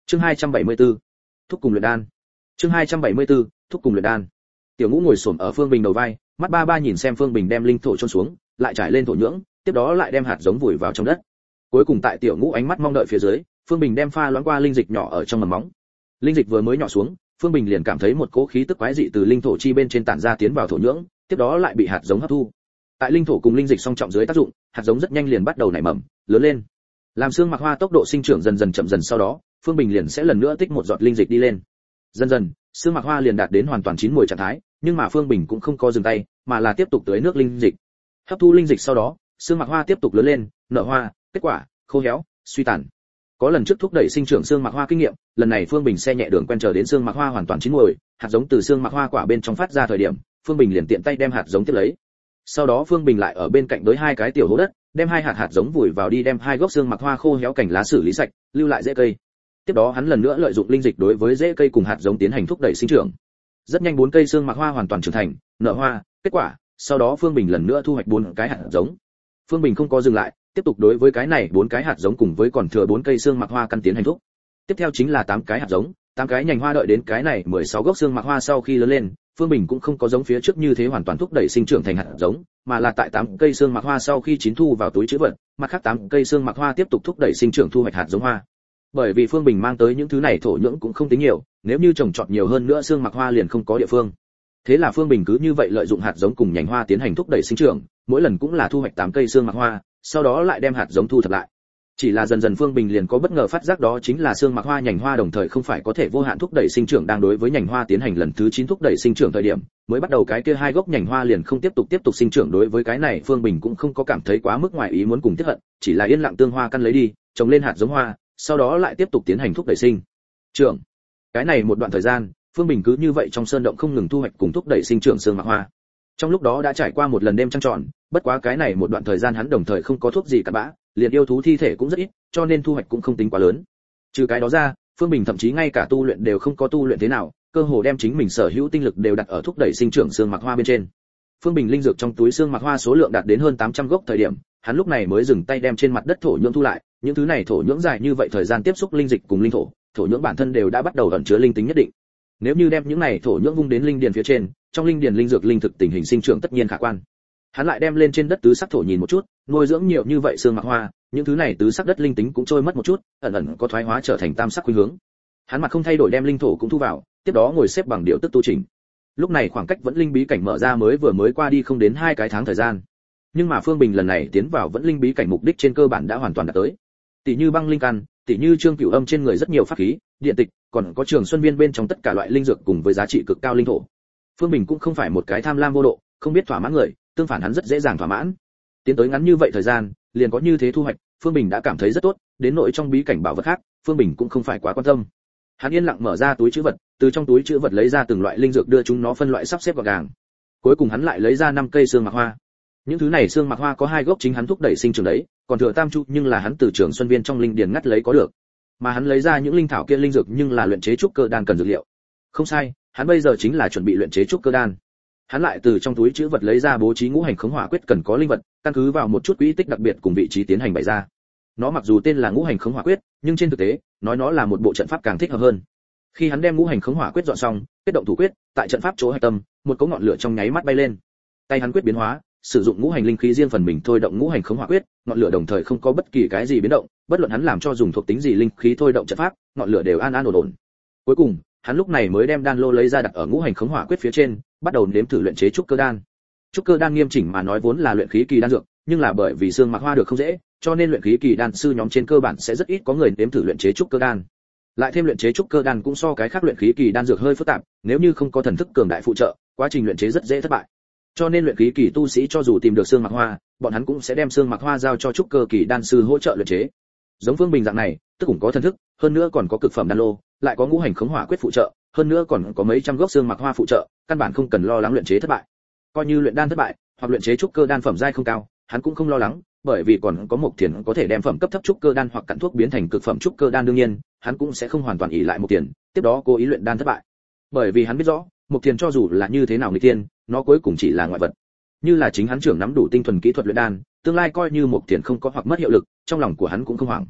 Chương 274, thúc cùng luyện đan. Chương 274, thúc cùng luyện đan. Tiểu Ngũ ngồi xổm ở Phương Bình đầu vai, mắt ba ba nhìn xem Phương Bình đem linh thổ chôn xuống, lại trải lên thổ nhưỡng, tiếp đó lại đem hạt giống vùi vào trong đất. Cuối cùng tại Tiểu Ngũ ánh mắt mong đợi phía dưới, Phương Bình đem pha loãng qua linh dịch nhỏ ở trong mầm móng. Linh dịch vừa mới nhỏ xuống, Phương Bình liền cảm thấy một cỗ khí tức quái dị từ linh thổ chi bên trên tản ra tiến vào thổ nhưỡng, tiếp đó lại bị hạt giống hấp thu. Tại linh thổ cùng linh dịch song trọng dưới tác dụng, hạt giống rất nhanh liền bắt đầu nảy mầm, lớn lên. Làm xương mặc hoa tốc độ sinh trưởng dần dần chậm dần, sau đó, Phương Bình liền sẽ lần nữa tích một giọt linh dịch đi lên. Dần dần, xương mặc hoa liền đạt đến hoàn toàn chín mùi trạng thái, nhưng mà Phương Bình cũng không có dừng tay, mà là tiếp tục tưới nước linh dịch. Hấp thu linh dịch sau đó, xương mặc hoa tiếp tục lớn lên, nở hoa, kết quả, khô héo, suy tàn. Có lần trước thúc đẩy sinh trưởng xương mặc hoa kinh nghiệm, lần này Phương Bình xe nhẹ đường quen chờ đến xương mặc hoa hoàn toàn chín mùi, hạt giống từ xương mặc hoa quả bên trong phát ra thời điểm, Phương Bình liền tiện tay đem hạt giống tiếp lấy. Sau đó Phương Bình lại ở bên cạnh đối hai cái tiểu hố đất, đem hai hạt giống vùi vào đi, đem hai gốc xương mặc hoa khô héo cành lá xử lý sạch, lưu lại rễ cây. Tiếp đó hắn lần nữa lợi dụng linh dịch đối với rễ cây cùng hạt giống tiến hành thúc đẩy sinh trưởng. Rất nhanh 4 cây xương mặc hoa hoàn toàn trưởng thành, nở hoa, kết quả, sau đó Phương Bình lần nữa thu hoạch 4 cái hạt giống. Phương Bình không có dừng lại, tiếp tục đối với cái này 4 cái hạt giống cùng với còn thừa 4 cây xương mặc hoa căn tiến hành thúc. Tiếp theo chính là 8 cái hạt giống, 8 cái nhành hoa, đợi đến cái này 16 gốc xương mặc hoa sau khi lớn lên, Phương Bình cũng không có giống phía trước như thế hoàn toàn thúc đẩy sinh trưởng thành hạt giống, mà là tại 8 cây xương mặc hoa sau khi chín thu vào túi trữ vật, mặt khác 8 cây xương mặc hoa tiếp tục thúc đẩy sinh trưởng thu hoạch hạt giống hoa. Bởi vì Phương Bình mang tới những thứ này thổ nhưỡng cũng không tính nhiều, nếu như trồng trọt nhiều hơn nữa xương mặc hoa liền không có địa phương. Thế là Phương Bình cứ như vậy lợi dụng hạt giống cùng nhành hoa tiến hành thúc đẩy sinh trưởng, mỗi lần cũng là thu hoạch 8 cây xương mặc hoa, sau đó lại đem hạt giống thu thập lại. Chỉ là dần dần Phương Bình liền có bất ngờ phát giác, đó chính là xương mặc hoa nhành hoa đồng thời không phải có thể vô hạn thúc đẩy sinh trưởng, đang đối với nhành hoa tiến hành lần thứ 9 thúc đẩy sinh trưởng thời điểm, mới bắt đầu cái kia hai gốc nhành hoa liền không tiếp tục sinh trưởng. Đối với cái này Phương Bình cũng không có cảm thấy quá mức ngoài ý muốn cùng tiếc hận, chỉ là yên lặng tương hoa căn lấy đi, trồng lên hạt giống hoa, sau đó lại tiếp tục tiến hành thúc đẩy sinh trưởng. Cái này một đoạn thời gian, Phương Bình cứ như vậy trong sơn động không ngừng thu hoạch cùng thúc đẩy sinh trưởng xương mặc hoa. Trong lúc đó đã trải qua một lần đêm trăng tròn, bất quá cái này một đoạn thời gian hắn đồng thời không có thuốc gì cả bã, liền yêu thú thi thể cũng rất ít, cho nên thu hoạch cũng không tính quá lớn. Trừ cái đó ra, Phương Bình thậm chí ngay cả tu luyện đều không có tu luyện thế nào, cơ hồ đem chính mình sở hữu tinh lực đều đặt ở thúc đẩy sinh trưởng xương mặc hoa bên trên. Phương Bình linh dược trong túi xương mặc hoa số lượng đạt đến hơn 800 gốc thời điểm, hắn lúc này mới dừng tay đem trên mặt đất thổ nhưỡng thu lại, những thứ này thổ nhưỡng dài như vậy thời gian tiếp xúc linh dịch cùng linh thổ, thổ nhưỡng bản thân đều đã bắt đầu ẩn chứa linh tính nhất định. Nếu như đem những này thổ nhưỡng vung đến linh điền phía trên, trong linh điền linh dược linh thực tình hình sinh trưởng tất nhiên khả quan. Hắn lại đem lên trên đất tứ sắc thổ nhìn một chút, nuôi dưỡng nhiều như vậy xương mặc hoa, những thứ này tứ sắc đất linh tính cũng trôi mất một chút, ẩn ẩn có thoái hóa trở thành tam sắc khuynh hướng. Hắn mặt không thay đổi đem linh thổ cũng thu vào, tiếp đó ngồi xếp bằng điệu tức tu chỉnh. Lúc này khoảng cách vẫn linh bí cảnh mở ra vừa mới qua đi không đến 2 cái tháng thời gian. Nhưng mà Phương Bình lần này tiến vào vẫn linh bí cảnh mục đích trên cơ bản đã hoàn toàn đạt tới. Tỷ như băng linh căn, tỷ như Trương Cửu Âm trên người rất nhiều pháp khí, điện tịch, còn có Trường Xuân Viên bên trong tất cả loại linh dược cùng với giá trị cực cao linh thổ. Phương Bình cũng không phải một cái tham lam vô độ, không biết thỏa mãn người, tương phản hắn rất dễ dàng thỏa mãn. Tiến tới ngắn như vậy thời gian, liền có như thế thu hoạch, Phương Bình đã cảm thấy rất tốt, đến nội trong bí cảnh bảo vật khác, Phương Bình cũng không phải quá quan tâm. Hắn yên lặng mở ra túi trữ vật, từ trong túi trữ vật lấy ra từng loại linh dược đưa chúng nó phân loại sắp xếp gọn gàng. Cuối cùng hắn lại lấy ra 5 cây xương mặc hoa. Những thứ này xương mặc hoa có 2 gốc chính hắn thúc đẩy sinh trưởng đấy, còn thừa tam trụ nhưng là hắn từ Trường Xuân Viên trong linh điền ngắt lấy có được. Mà hắn lấy ra những linh thảo kia linh dược nhưng là luyện chế trúc cơ đan cần dược liệu. Không sai, hắn bây giờ chính là chuẩn bị luyện chế trúc cơ đan. Hắn lại từ trong túi trữ vật lấy ra bố trí ngũ hành khống hỏa quyết cần có linh vật, căn cứ vào một chút quỹ tích đặc biệt cùng vị trí tiến hành bày ra. Nó mặc dù tên là ngũ hành khống hỏa quyết, nhưng trên thực tế, nói nó là một bộ trận pháp càng thích hợp hơn. Khi hắn đem ngũ hành khống hỏa quyết dọn xong, kết động thủ quyết, tại trận pháp chỗ hạch tâm, một cỗ ngọn lửa trong nháy mắt bay lên. Tay hắn quyết biến hóa, sử dụng ngũ hành linh khí riêng phần mình thôi động ngũ hành khống hỏa quyết, ngọn lửa đồng thời không có bất kỳ cái gì biến động, bất luận hắn làm cho dùng thuộc tính gì linh khí thôi động trận pháp, ngọn lửa đều an an ổn ổn. Cuối cùng, hắn lúc này mới đem đan lô lấy ra đặt ở ngũ hành khống hỏa quyết phía trên, bắt đầu nếm thử luyện chế trúc cơ đan. Trúc cơ đan nghiêm chỉnh mà nói vốn là luyện khí kỳ đan dược, nhưng là bởi vì xương mặc hoa được không dễ, cho nên luyện khí kỳ đan sư nhóm trên cơ bản sẽ rất ít có người nếm thử luyện chế trúc cơ đan. Lại thêm luyện chế trúc cơ đan cũng so cái khác luyện khí kỳ đan dược hơi phức tạp, nếu như không có thần thức cường đại phụ trợ, quá trình luyện chế rất dễ thất bại. Cho nên luyện khí kỳ tu sĩ cho dù tìm được xương mặc hoa, bọn hắn cũng sẽ đem xương mặc hoa giao cho trúc cơ kỳ đan sư hỗ trợ luyện chế. Giống Phương Bình dạng này, tức cũng có thần thức, hơn nữa còn có cực phẩm đan lô, lại có ngũ hành khống hỏa quyết phụ trợ, hơn nữa còn có mấy trăm gốc xương mặc hoa phụ trợ, căn bản không cần lo lắng luyện chế thất bại. Coi như luyện đan thất bại, hoặc luyện chế trúc cơ đan phẩm giai không cao, hắn cũng không lo lắng, bởi vì còn có Mộc Thiền có thể đem phẩm cấp thấp trúc cơ đan hoặc cặn thuốc biến thành cực phẩm trúc cơ đan, đương nhiên, hắn cũng sẽ không hoàn toàn ỷ lại Mộc Thiền, tiếp đó cố ý luyện đan thất bại. Bởi vì hắn biết rõ, Mộc Thiền cho dù là như thế nào nghịch tiên, nó cuối cùng chỉ là ngoại vật. Như là chính hắn trưởng nắm đủ tinh thuần kỹ thuật luyện đan, tương lai coi như Mộc Thiền không có hoặc mất hiệu lực, trong lòng của hắn cũng không hoảng.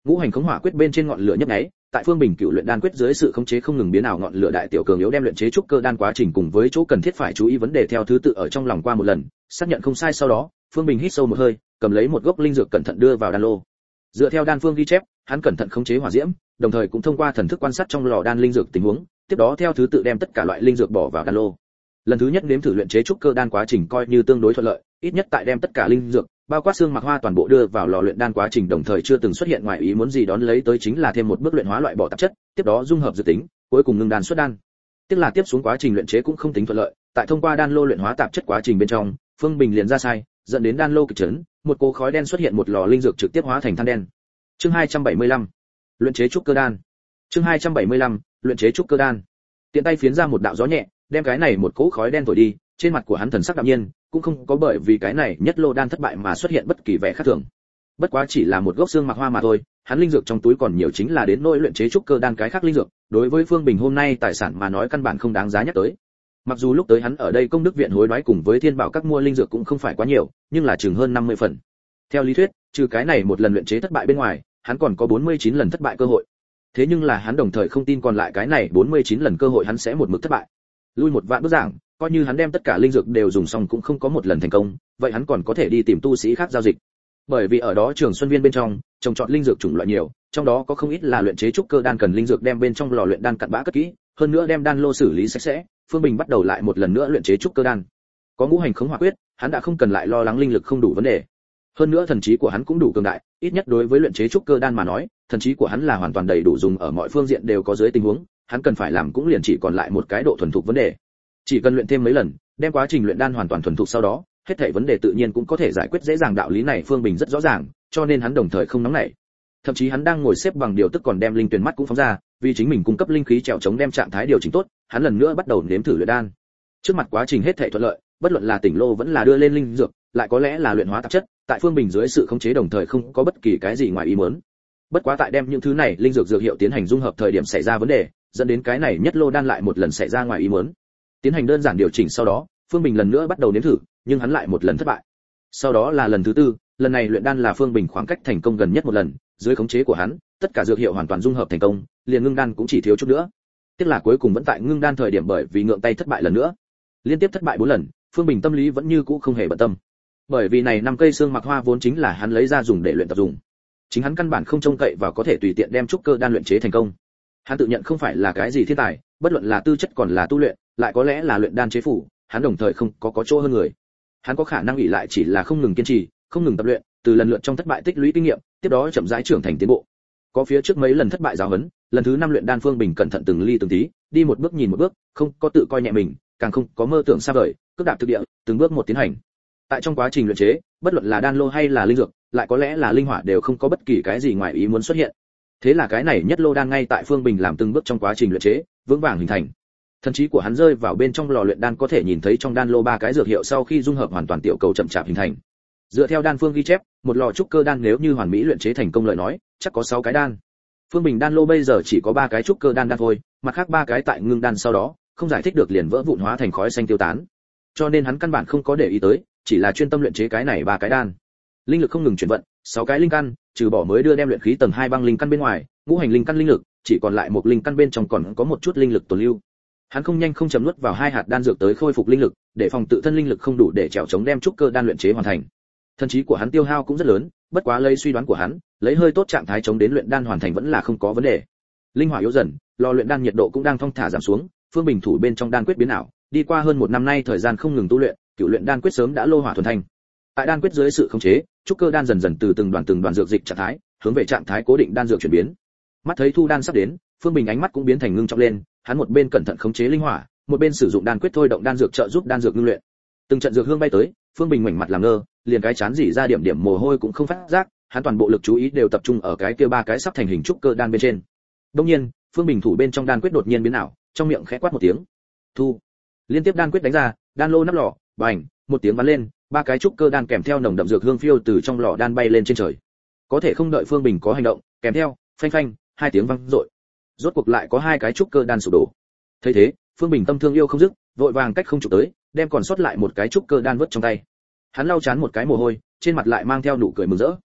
Ngũ hành khống hỏa quyết bên trên ngọn lửa nhấp nháy, tại Phương Bình cựu luyện đan quyết dưới sự khống chế không ngừng biến ảo ngọn lửa đại tiểu cường yếu đem luyện chế trúc cơ đan quá trình cùng với chỗ cần thiết phải chú ý vấn đề theo thứ tự ở trong lòng qua một lần, xác nhận không sai sau đó, Phương Bình hít sâu một hơi, cầm lấy một gốc linh dược cẩn thận đưa vào đan lô. Dựa theo đan phương ghi chép, hắn cẩn thận khống chế hỏa diễm, đồng thời cũng thông qua thần thức quan sát trong lò đan linh dược tình huống, tiếp đó theo thứ tự đem tất cả loại linh dược bỏ vào đan lô. Lần thứ nhất nếm thử luyện chế trúc cơ đan quá trình coi như tương đối thuận lợi, ít nhất tại đem tất cả linh dược, bao quát xương mặc hoa toàn bộ đưa vào lò luyện đan quá trình đồng thời chưa từng xuất hiện ngoài ý muốn gì đón lấy tới chính là thêm một bước luyện hóa loại bỏ tạp chất, tiếp đó dung hợp dự tính, cuối cùng ngưng đan xuất đan. Tiếc là tiếp xuống quá trình luyện chế cũng không tính thuận lợi, tại thông qua đan lô luyện hóa tạp chất quá trình bên trong, Phương Bình liền ra sai, dẫn đến đan lô kịch chấn, một cỗ khói đen xuất hiện một lò linh dược trực tiếp hóa thành than đen. Chương 275. Luyện chế trúc cơ đan. Chương 275. Luyện chế trúc cơ đan. Tiện tay phiến ra một đạo gió nhẹ, đem cái này một cỗ khói đen thổi đi, trên mặt của hắn thần sắc đạm nhiên, cũng không có bởi vì cái này nhất lô đan thất bại mà xuất hiện bất kỳ vẻ khác thường. Bất quá chỉ là một gốc xương mặc hoa mà thôi, hắn linh dược trong túi còn nhiều chính là đến nỗi luyện chế trúc cơ đan cái khác linh dược, đối với Phương Bình hôm nay tài sản mà nói căn bản không đáng giá nhắc tới. Mặc dù lúc tới hắn ở đây công đức viện hối đoái cùng với thiên bảo các mua linh dược cũng không phải quá nhiều, nhưng là chừng hơn 50 phần. Theo lý thuyết, trừ cái này một lần luyện chế thất bại bên ngoài, hắn còn có 49 lần thất bại cơ hội. Thế nhưng là hắn đồng thời không tin còn lại cái này 49 lần cơ hội hắn sẽ một mực thất bại. Lui một vạn bước giảng, coi như hắn đem tất cả linh dược đều dùng xong cũng không có một lần thành công, vậy hắn còn có thể đi tìm tu sĩ khác giao dịch. Bởi vì ở đó Trường Xuân Viên bên trong, trồng trọt linh dược chủng loại nhiều, trong đó có không ít là luyện chế trúc cơ đan cần linh dược đem bên trong lò luyện đan cặn bã cất kỹ, hơn nữa đem đan lô xử lý sạch sẽ, Phương Bình bắt đầu lại một lần nữa luyện chế trúc cơ đan. Có ngũ hành khống hỏa quyết, hắn đã không cần lại lo lắng linh lực không đủ vấn đề. Hơn nữa thần trí của hắn cũng đủ cường đại, ít nhất đối với luyện chế trúc cơ đan mà nói, thần trí của hắn là hoàn toàn đầy đủ dùng ở mọi phương diện đều có dưới tình huống, hắn cần phải làm cũng liền chỉ còn lại một cái độ thuần thục vấn đề. Chỉ cần luyện thêm mấy lần, đem quá trình luyện đan hoàn toàn thuần thục sau đó, hết thảy vấn đề tự nhiên cũng có thể giải quyết dễ dàng đạo lý này Phương Bình rất rõ ràng, cho nên hắn đồng thời không nóng nảy. Thậm chí hắn đang ngồi xếp bằng điều tức còn đem linh tuyển mắt cũng phóng ra, vì chính mình cung cấp linh khí trèo chống đem trạng thái điều chỉnh tốt, hắn lần nữa bắt đầu nếm thử luyện đan. Trước mặt quá trình hết thảy thuận lợi, bất luận là tỉnh lô vẫn là đưa lên linh dược, lại có lẽ là luyện hóa tạp chất, tại Phương Bình dưới sự khống chế đồng thời không có bất kỳ cái gì ngoài ý muốn. Bất quá tại đem những thứ này linh dược dược hiệu tiến hành dung hợp thời điểm xảy ra vấn đề, dẫn đến cái này nhất lô đan lại một lần xảy ra ngoài ý muốn. Tiến hành đơn giản điều chỉnh sau đó, Phương Bình lần nữa bắt đầu nếm thử, nhưng hắn lại một lần thất bại. Sau đó là lần thứ tư, lần này luyện đan là Phương Bình khoảng cách thành công gần nhất một lần, dưới khống chế của hắn, tất cả dược hiệu hoàn toàn dung hợp thành công, liền ngưng đan cũng chỉ thiếu chút nữa. Tiếc là cuối cùng vẫn tại ngưng đan thời điểm bởi vì ngượng tay thất bại lần nữa. Liên tiếp thất bại 4 lần, Phương Bình tâm lý vẫn như cũ không hề bận tâm. Bởi vì này 5 cây xương mặc hoa vốn chính là hắn lấy ra dùng để luyện tập dùng. Chính hắn căn bản không trông cậy vào có thể tùy tiện đem trúc cơ đan luyện chế thành công. Hắn tự nhận không phải là cái gì thiên tài, bất luận là tư chất còn là tu luyện, lại có lẽ là luyện đan chế phủ, hắn đồng thời không có chỗ hơn người. Hắn có khả năng ỷ lại chỉ là không ngừng kiên trì, không ngừng tập luyện, từ lần lượt trong thất bại tích lũy kinh nghiệm, tiếp đó chậm rãi trưởng thành tiến bộ. Có phía trước mấy lần thất bại giáo huấn, lần thứ 5 luyện đan Phương Bình cẩn thận từng ly từng tí, đi một bước nhìn một bước, không có tự coi nhẹ mình, càng không có mơ tưởng xa vời, cước đạp thực địa, từng bước một tiến hành. Tại trong quá trình luyện chế, bất luận là đan lô hay là linh dược, lại có lẽ là linh hỏa đều không có bất kỳ cái gì ngoài ý muốn xuất hiện. Thế là cái này nhất lô đan ngay tại Phương Bình làm từng bước trong quá trình luyện chế, vững vàng hình thành. Thần trí của hắn rơi vào bên trong lò luyện đan có thể nhìn thấy trong đan lô 3 cái dược hiệu sau khi dung hợp hoàn toàn tiểu cầu chậm chạp hình thành. Dựa theo đan phương ghi chép, một lò trúc cơ đan nếu như hoàn mỹ luyện chế thành công lời nói, chắc có 6 cái đan. Phương Bình đan lô bây giờ chỉ có 3 cái trúc cơ đan thôi, mặt khác 3 cái tại ngưng đan sau đó, không giải thích được liền vỡ vụn hóa thành khói xanh tiêu tán. Cho nên hắn căn bản không có để ý tới, chỉ là chuyên tâm luyện chế cái này 3 cái đan. Linh lực không ngừng chuyển vận, 6 cái linh căn, trừ bỏ mới đưa đem luyện khí tầng 2 băng linh căn bên ngoài, ngũ hành linh căn linh lực, chỉ còn lại một linh căn bên trong còn có một chút linh lực tồn lưu. Hắn không nhanh không chậm nuốt vào 2 hạt đan dược tới khôi phục linh lực, để phòng tự thân linh lực không đủ để trèo chống đem trúc cơ đan luyện chế hoàn thành. Thần trí của hắn tiêu hao cũng rất lớn, bất quá lấy suy đoán của hắn, lấy hơi tốt trạng thái chống đến luyện đan hoàn thành vẫn là không có vấn đề. Linh hỏa yếu dần, lò luyện đan nhiệt độ cũng đang thong thả giảm xuống, Phương Bình thủ bên trong đan quyết biến ảo, đi qua hơn 1 năm nay thời gian không ngừng tu luyện, cựu luyện đan quyết sớm đã lô hỏa thuần thành. Tại đan quyết dưới sự khống chế, trúc cơ đan dần dần từ từng đoàn dược dịch trạng thái, hướng về trạng thái cố định đan dược chuyển biến. Mắt thấy thu đan sắp đến, Phương Bình ánh mắt cũng biến thành ngưng trọng lên, hắn một bên cẩn thận khống chế linh hỏa, một bên sử dụng đan quyết thôi động đan dược trợ giúp đan dược ngưng luyện. Từng trận dược hương bay tới, Phương Bình ngoảnh mặt làm ngơ, liền cái chán rỉ ra điểm mồ hôi cũng không phát giác, hắn toàn bộ lực chú ý đều tập trung ở cái kia 3 cái sắp thành hình trúc cơ đan bên trên. Đương nhiên, Phương Bình thủ bên trong đan quyết đột nhiên biến ảo, trong miệng khẽ quát một tiếng. Thu. Liên tiếp đan quyết đánh ra, đan lô nắp lò, bành, một tiếng bắn lên, 3 cái trúc cơ đan kèm theo nồng đậm dược hương phiêu từ trong lò đan bay lên trên trời. Có thể không đợi Phương Bình có hành động, kèm theo, phanh phanh, 2 tiếng vang dội. Rốt cuộc lại có 2 cái trúc cơ đan sụp đổ. Thấy thế, Phương Bình tâm thương yêu không dứt, vội vàng cách không chụp tới, đem còn sót lại một cái trúc cơ đan vứt trong tay. Hắn lau chán một cái mồ hôi, trên mặt lại mang theo nụ cười mừng rỡ.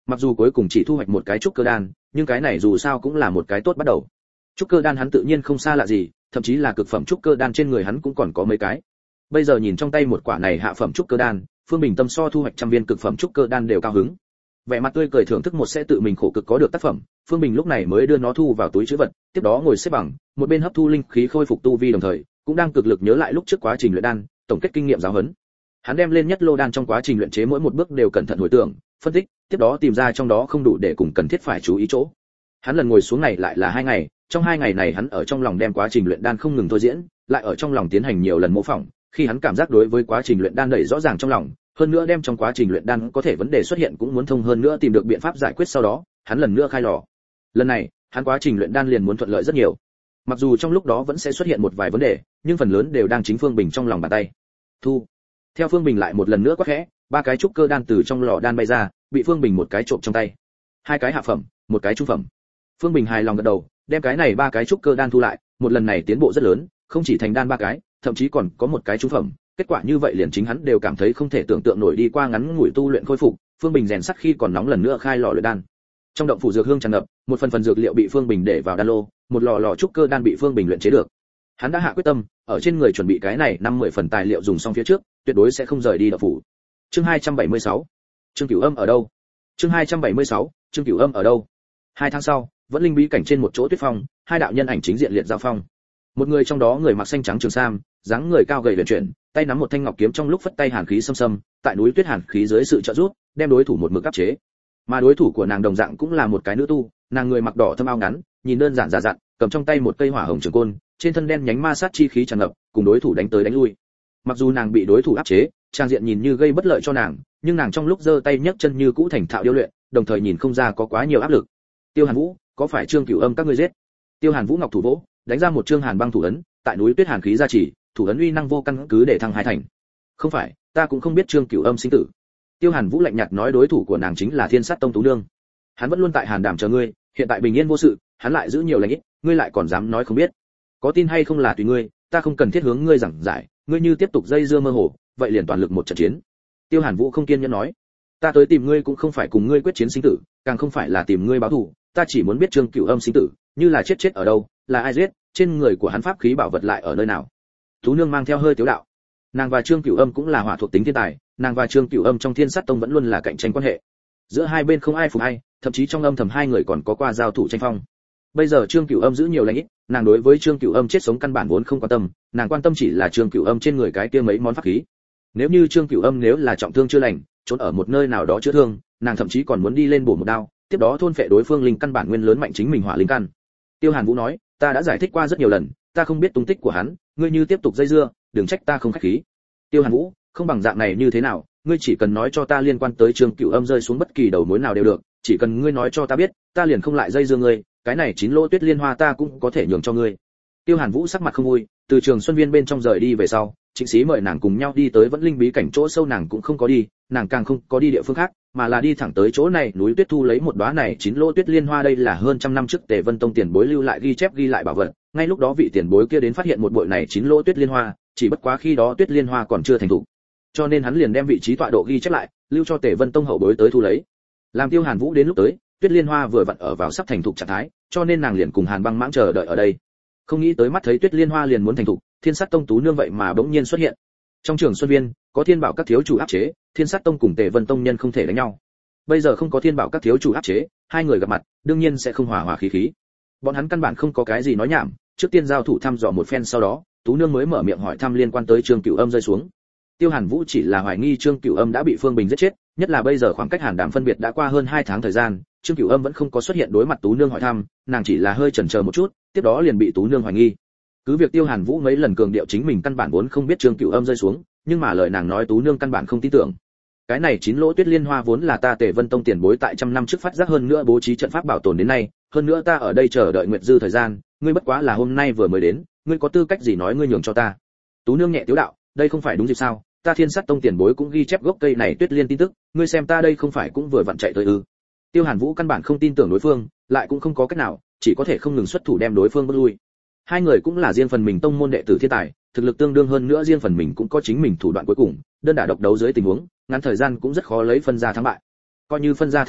Mặc dù cuối cùng chỉ thu hoạch một cái trúc cơ đan, nhưng cái này dù sao cũng là một cái tốt bắt đầu. Trúc cơ đan hắn tự nhiên không xa lạ gì, thậm chí là cực phẩm trúc cơ đan trên người hắn cũng còn có mấy cái. Bây giờ nhìn trong tay một quả này hạ phẩm trúc cơ đan, Phương Bình tâm so thu hoạch trăm viên cực phẩm trúc cơ đan đều cao hứng. Vẻ mặt tươi cười thưởng thức một sẽ tự mình khổ cực có được tác phẩm, Phương Bình lúc này mới đưa nó thu vào túi trữ vật, tiếp đó ngồi xếp bằng, một bên hấp thu linh khí khôi phục tu vi đồng thời, cũng đang cực lực nhớ lại lúc trước quá trình luyện đan, tổng kết kinh nghiệm giáo huấn. Hắn đem lên nhất lô đan trong quá trình luyện chế mỗi một bước đều cẩn thận hồi tưởng, phân tích, tiếp đó tìm ra trong đó không đủ để cùng cần thiết phải chú ý chỗ. Hắn lần ngồi xuống này lại là 2 ngày, trong 2 ngày này hắn ở trong lòng đem quá trình luyện đan không ngừng thôi diễn, lại ở trong lòng tiến hành nhiều lần mô phỏng, khi hắn cảm giác đối với quá trình luyện đan đầy rõ ràng trong lòng, hơn nữa đem trong quá trình luyện đan có thể vấn đề xuất hiện cũng muốn thông hơn nữa tìm được biện pháp giải quyết sau đó, hắn lần nữa khai lò. Lần này, hắn quá trình luyện đan liền muốn thuận lợi rất nhiều. Mặc dù trong lúc đó vẫn sẽ xuất hiện một vài vấn đề, nhưng phần lớn đều đang chính Phương Bình trong lòng bàn tay. Thu. Theo Phương Bình lại một lần nữa quát khẽ, 3 cái trúc cơ đan từ trong lò đan bay ra, bị Phương Bình một cái trộm trong tay. 2 cái hạ phẩm, 1 cái trung phẩm. Phương Bình hài lòng gật đầu, đem cái này 3 cái trúc cơ đan thu lại, một lần này tiến bộ rất lớn, không chỉ thành đan 3 cái, thậm chí còn có 1 cái trung phẩm. Kết quả như vậy liền chính hắn đều cảm thấy không thể tưởng tượng nổi, đi qua ngắn ngủi tu luyện khôi phục, Phương Bình rèn sắt khi còn nóng lần nữa khai lò luyện đan. Trong động phủ dược hương tràn ngập, một phần dược liệu bị Phương Bình để vào đan lô, một lò trúc cơ đan bị Phương Bình luyện chế được. Hắn đã hạ quyết tâm, ở trên người chuẩn bị cái này 50 phần tài liệu dùng xong phía trước, tuyệt đối sẽ không rời đi động phủ. Chương 276. Trương Cửu Âm ở đâu? Chương 276. Trương Cửu Âm ở đâu? 2 tháng sau, vẫn linh bí cảnh trên một chỗ tuyết phong, 2 đạo nhân ảnh chính diện liệt giao phong. Một người trong đó người mặc xanh trắng trường sam, dáng người cao gầy huyền chuyển, tay nắm một thanh ngọc kiếm, trong lúc phất tay hàn khí xâm xâm, tại núi tuyết hàn khí dưới sự trợ giúp, đem đối thủ một mực áp chế. Mà đối thủ của nàng đồng dạng cũng là một cái nữ tu, nàng người mặc đỏ thâm áo ngắn, nhìn đơn giản dà dặn, cầm trong tay một cây hỏa hồng trường côn, trên thân đen nhánh ma sát chi khí tràn ngập, cùng đối thủ đánh tới đánh lui. Mặc dù nàng bị đối thủ áp chế, trang diện nhìn như gây bất lợi cho nàng, nhưng nàng trong lúc giơ tay nhấc chân như cũ thành thạo điêu luyện, đồng thời nhìn không ra có quá nhiều áp lực. Tiêu Hàn Vũ, có phải Trương Cửu Âm các ngươi giết? Tiêu Hàn Vũ ngọc thủ vỗ, đánh ra một trương hàn băng thủ ấn, tại núi tuyết hàn khí gia trì, thủ ấn uy năng vô căn cứ để thăng 2 thành. Không phải, ta cũng không biết Trương Cửu Âm sinh tử. Tiêu Hàn Vũ lạnh nhạt nói, đối thủ của nàng chính là Thiên Sát Tông Tú Nương. Hắn vẫn luôn tại Hàn Đàm chờ ngươi, hiện tại bình yên vô sự, hắn lại giữ nhiều lành ít, ngươi lại còn dám nói không biết. Có tin hay không là tùy ngươi, ta không cần thiết hướng ngươi giảng giải, ngươi như tiếp tục dây dưa mơ hồ, vậy liền toàn lực một trận chiến. Tiêu Hàn Vũ không kiên nhẫn nói, ta tới tìm ngươi cũng không phải cùng ngươi quyết chiến sinh tử, càng không phải là tìm ngươi báo thù, ta chỉ muốn biết Trương Cửu Âm sinh tử, như là chết ở đâu, là ai giết, trên người của hắn pháp khí bảo vật lại ở nơi nào. Tú Nương mang theo hơi tiếu đạo, nàng và Trương Cửu Âm cũng là hỏa thuộc tính thiên tài, nàng và Trương Cửu Âm trong Thiên Sát Tông vẫn luôn là cạnh tranh quan hệ, giữa hai bên không ai phục ai, thậm chí trong âm thầm hai người còn có qua giao thủ tranh phong. Bây giờ Trương Cửu Âm giữ nhiều lãnh ít, nàng đối với Trương Cửu Âm chết sống căn bản vốn không quan tâm, nàng quan tâm chỉ là Trương Cửu Âm trên người cái kia mấy món pháp khí. Nếu như Trương Cửu Âm nếu là trọng thương chưa lành, trốn ở một nơi nào đó chữa thương, nàng thậm chí còn muốn đi lên bổ một đao, tiếp đó thôn phệ đối phương linh căn bản nguyên lớn mạnh chính mình hỏa linh căn. Tiêu Hàn Vũ nói, ta đã giải thích qua rất nhiều lần, ta không biết tung tích của hắn, ngươi như tiếp tục dây dưa, đừng trách ta không khách khí. Tiêu Hàn Vũ, không bằng dạng này như thế nào, ngươi chỉ cần nói cho ta liên quan tới Trương Cửu Âm rơi xuống bất kỳ đầu mối nào đều được, chỉ cần ngươi nói cho ta biết, ta liền không lại dây dưa ngươi, cái này 9 lỗ tuyết liên hoa ta cũng có thể nhường cho ngươi. Tiêu Hàn Vũ sắc mặt không vui, từ Trường Xuân Viên bên trong rời đi về sau, Trịnh Sĩ mời nàng cùng nhau đi tới vẫn linh bí cảnh chỗ sâu, nàng cũng không có đi, nàng càng không có đi địa phương khác, mà là đi thẳng tới chỗ này núi tuyết thu lấy một đóa này 9 lỗ tuyết liên hoa. Đây là hơn trăm năm trước Tề Vân Tông tiền bối lưu lại ghi chép ghi lại bảo vật, ngay lúc đó vị tiền bối kia đến phát hiện một bội này 9 lỗ tuyết liên hoa, chỉ bất quá khi đó tuyết liên hoa còn chưa thành thục, cho nên hắn liền đem vị trí tọa độ ghi chép lại, lưu cho Tề Vân Tông hậu bối tới thu lấy. Làm Tiêu Hàn Vũ đến lúc tới, tuyết liên hoa vừa vặn ở vào sắp thành thục trạng thái, cho nên nàng liền cùng Hàn Băng Mãng chờ đợi ở đây. Không nghĩ tới mắt thấy tuyết liên hoa liền muốn thành thục, Thiên Sát Tông Tú Nương vậy mà bỗng nhiên xuất hiện. Trong Trường Xuân Viên, có Thiên Bảo các thiếu chủ áp chế, Thiên Sát Tông cùng Tề Vân Tông nhân không thể đánh nhau. Bây giờ không có Thiên Bảo các thiếu chủ áp chế, hai người gặp mặt, đương nhiên sẽ không hòa hòa khí khí. Bọn hắn căn bản không có cái gì nói nhảm, trước tiên giao thủ thăm dò một phen, sau đó, Tú Nương mới mở miệng hỏi thăm liên quan tới Trương Cửu Âm rơi xuống. Tiêu Hàn Vũ chỉ là hoài nghi Trương Cửu Âm đã bị Phương Bình giết chết, nhất là bây giờ khoảng cách Hàn Đàm phân biệt đã qua hơn 2 tháng thời gian, Trương Cửu Âm vẫn không có xuất hiện đối mặt Tú Nương hỏi thăm, nàng chỉ là hơi chần chờ một chút, tiếp đó liền bị Tú Nương hoài nghi. Cứ việc Tiêu Hàn Vũ mấy lần cường điệu chính mình căn bản vốn không biết Trương Cửu Âm rơi xuống, nhưng mà lời nàng nói Tú Nương căn bản không tin tưởng. Cái này 9 lỗ tuyết liên hoa vốn là ta Tề Vân Tông tiền bối tại trăm năm trước phát giác, hơn nữa bố trí trận pháp bảo tồn đến nay, hơn nữa ta ở đây chờ đợi nguyệt dư thời gian, ngươi bất quá là hôm nay vừa mới đến, ngươi có tư cách gì nói ngươi nhường cho ta? Tú Nương nhẹ tiếu đạo, đây không phải đúng dịp sao? Ta Thiên Sát Tông tiền bối cũng ghi chép gốc cây này tuyết liên tin tức, ngươi xem ta đây không phải cũng vừa vặn chạy tới ư? Tiêu Hàn Vũ căn bản không tin tưởng đối phương, lại cũng không có cách nào, chỉ có thể không ngừng xuất thủ đem đối phương bước lui. Hai người cũng là riêng phần mình tông môn đệ tử thiên tài, thực lực tương đương, hơn nữa riêng phần mình cũng có chính mình thủ đoạn cuối cùng, đơn đả độc đấu dưới tình huống, ngắn thời gian cũng rất khó lấy phân ra thắng bại. Coi như phân ra thắng bại,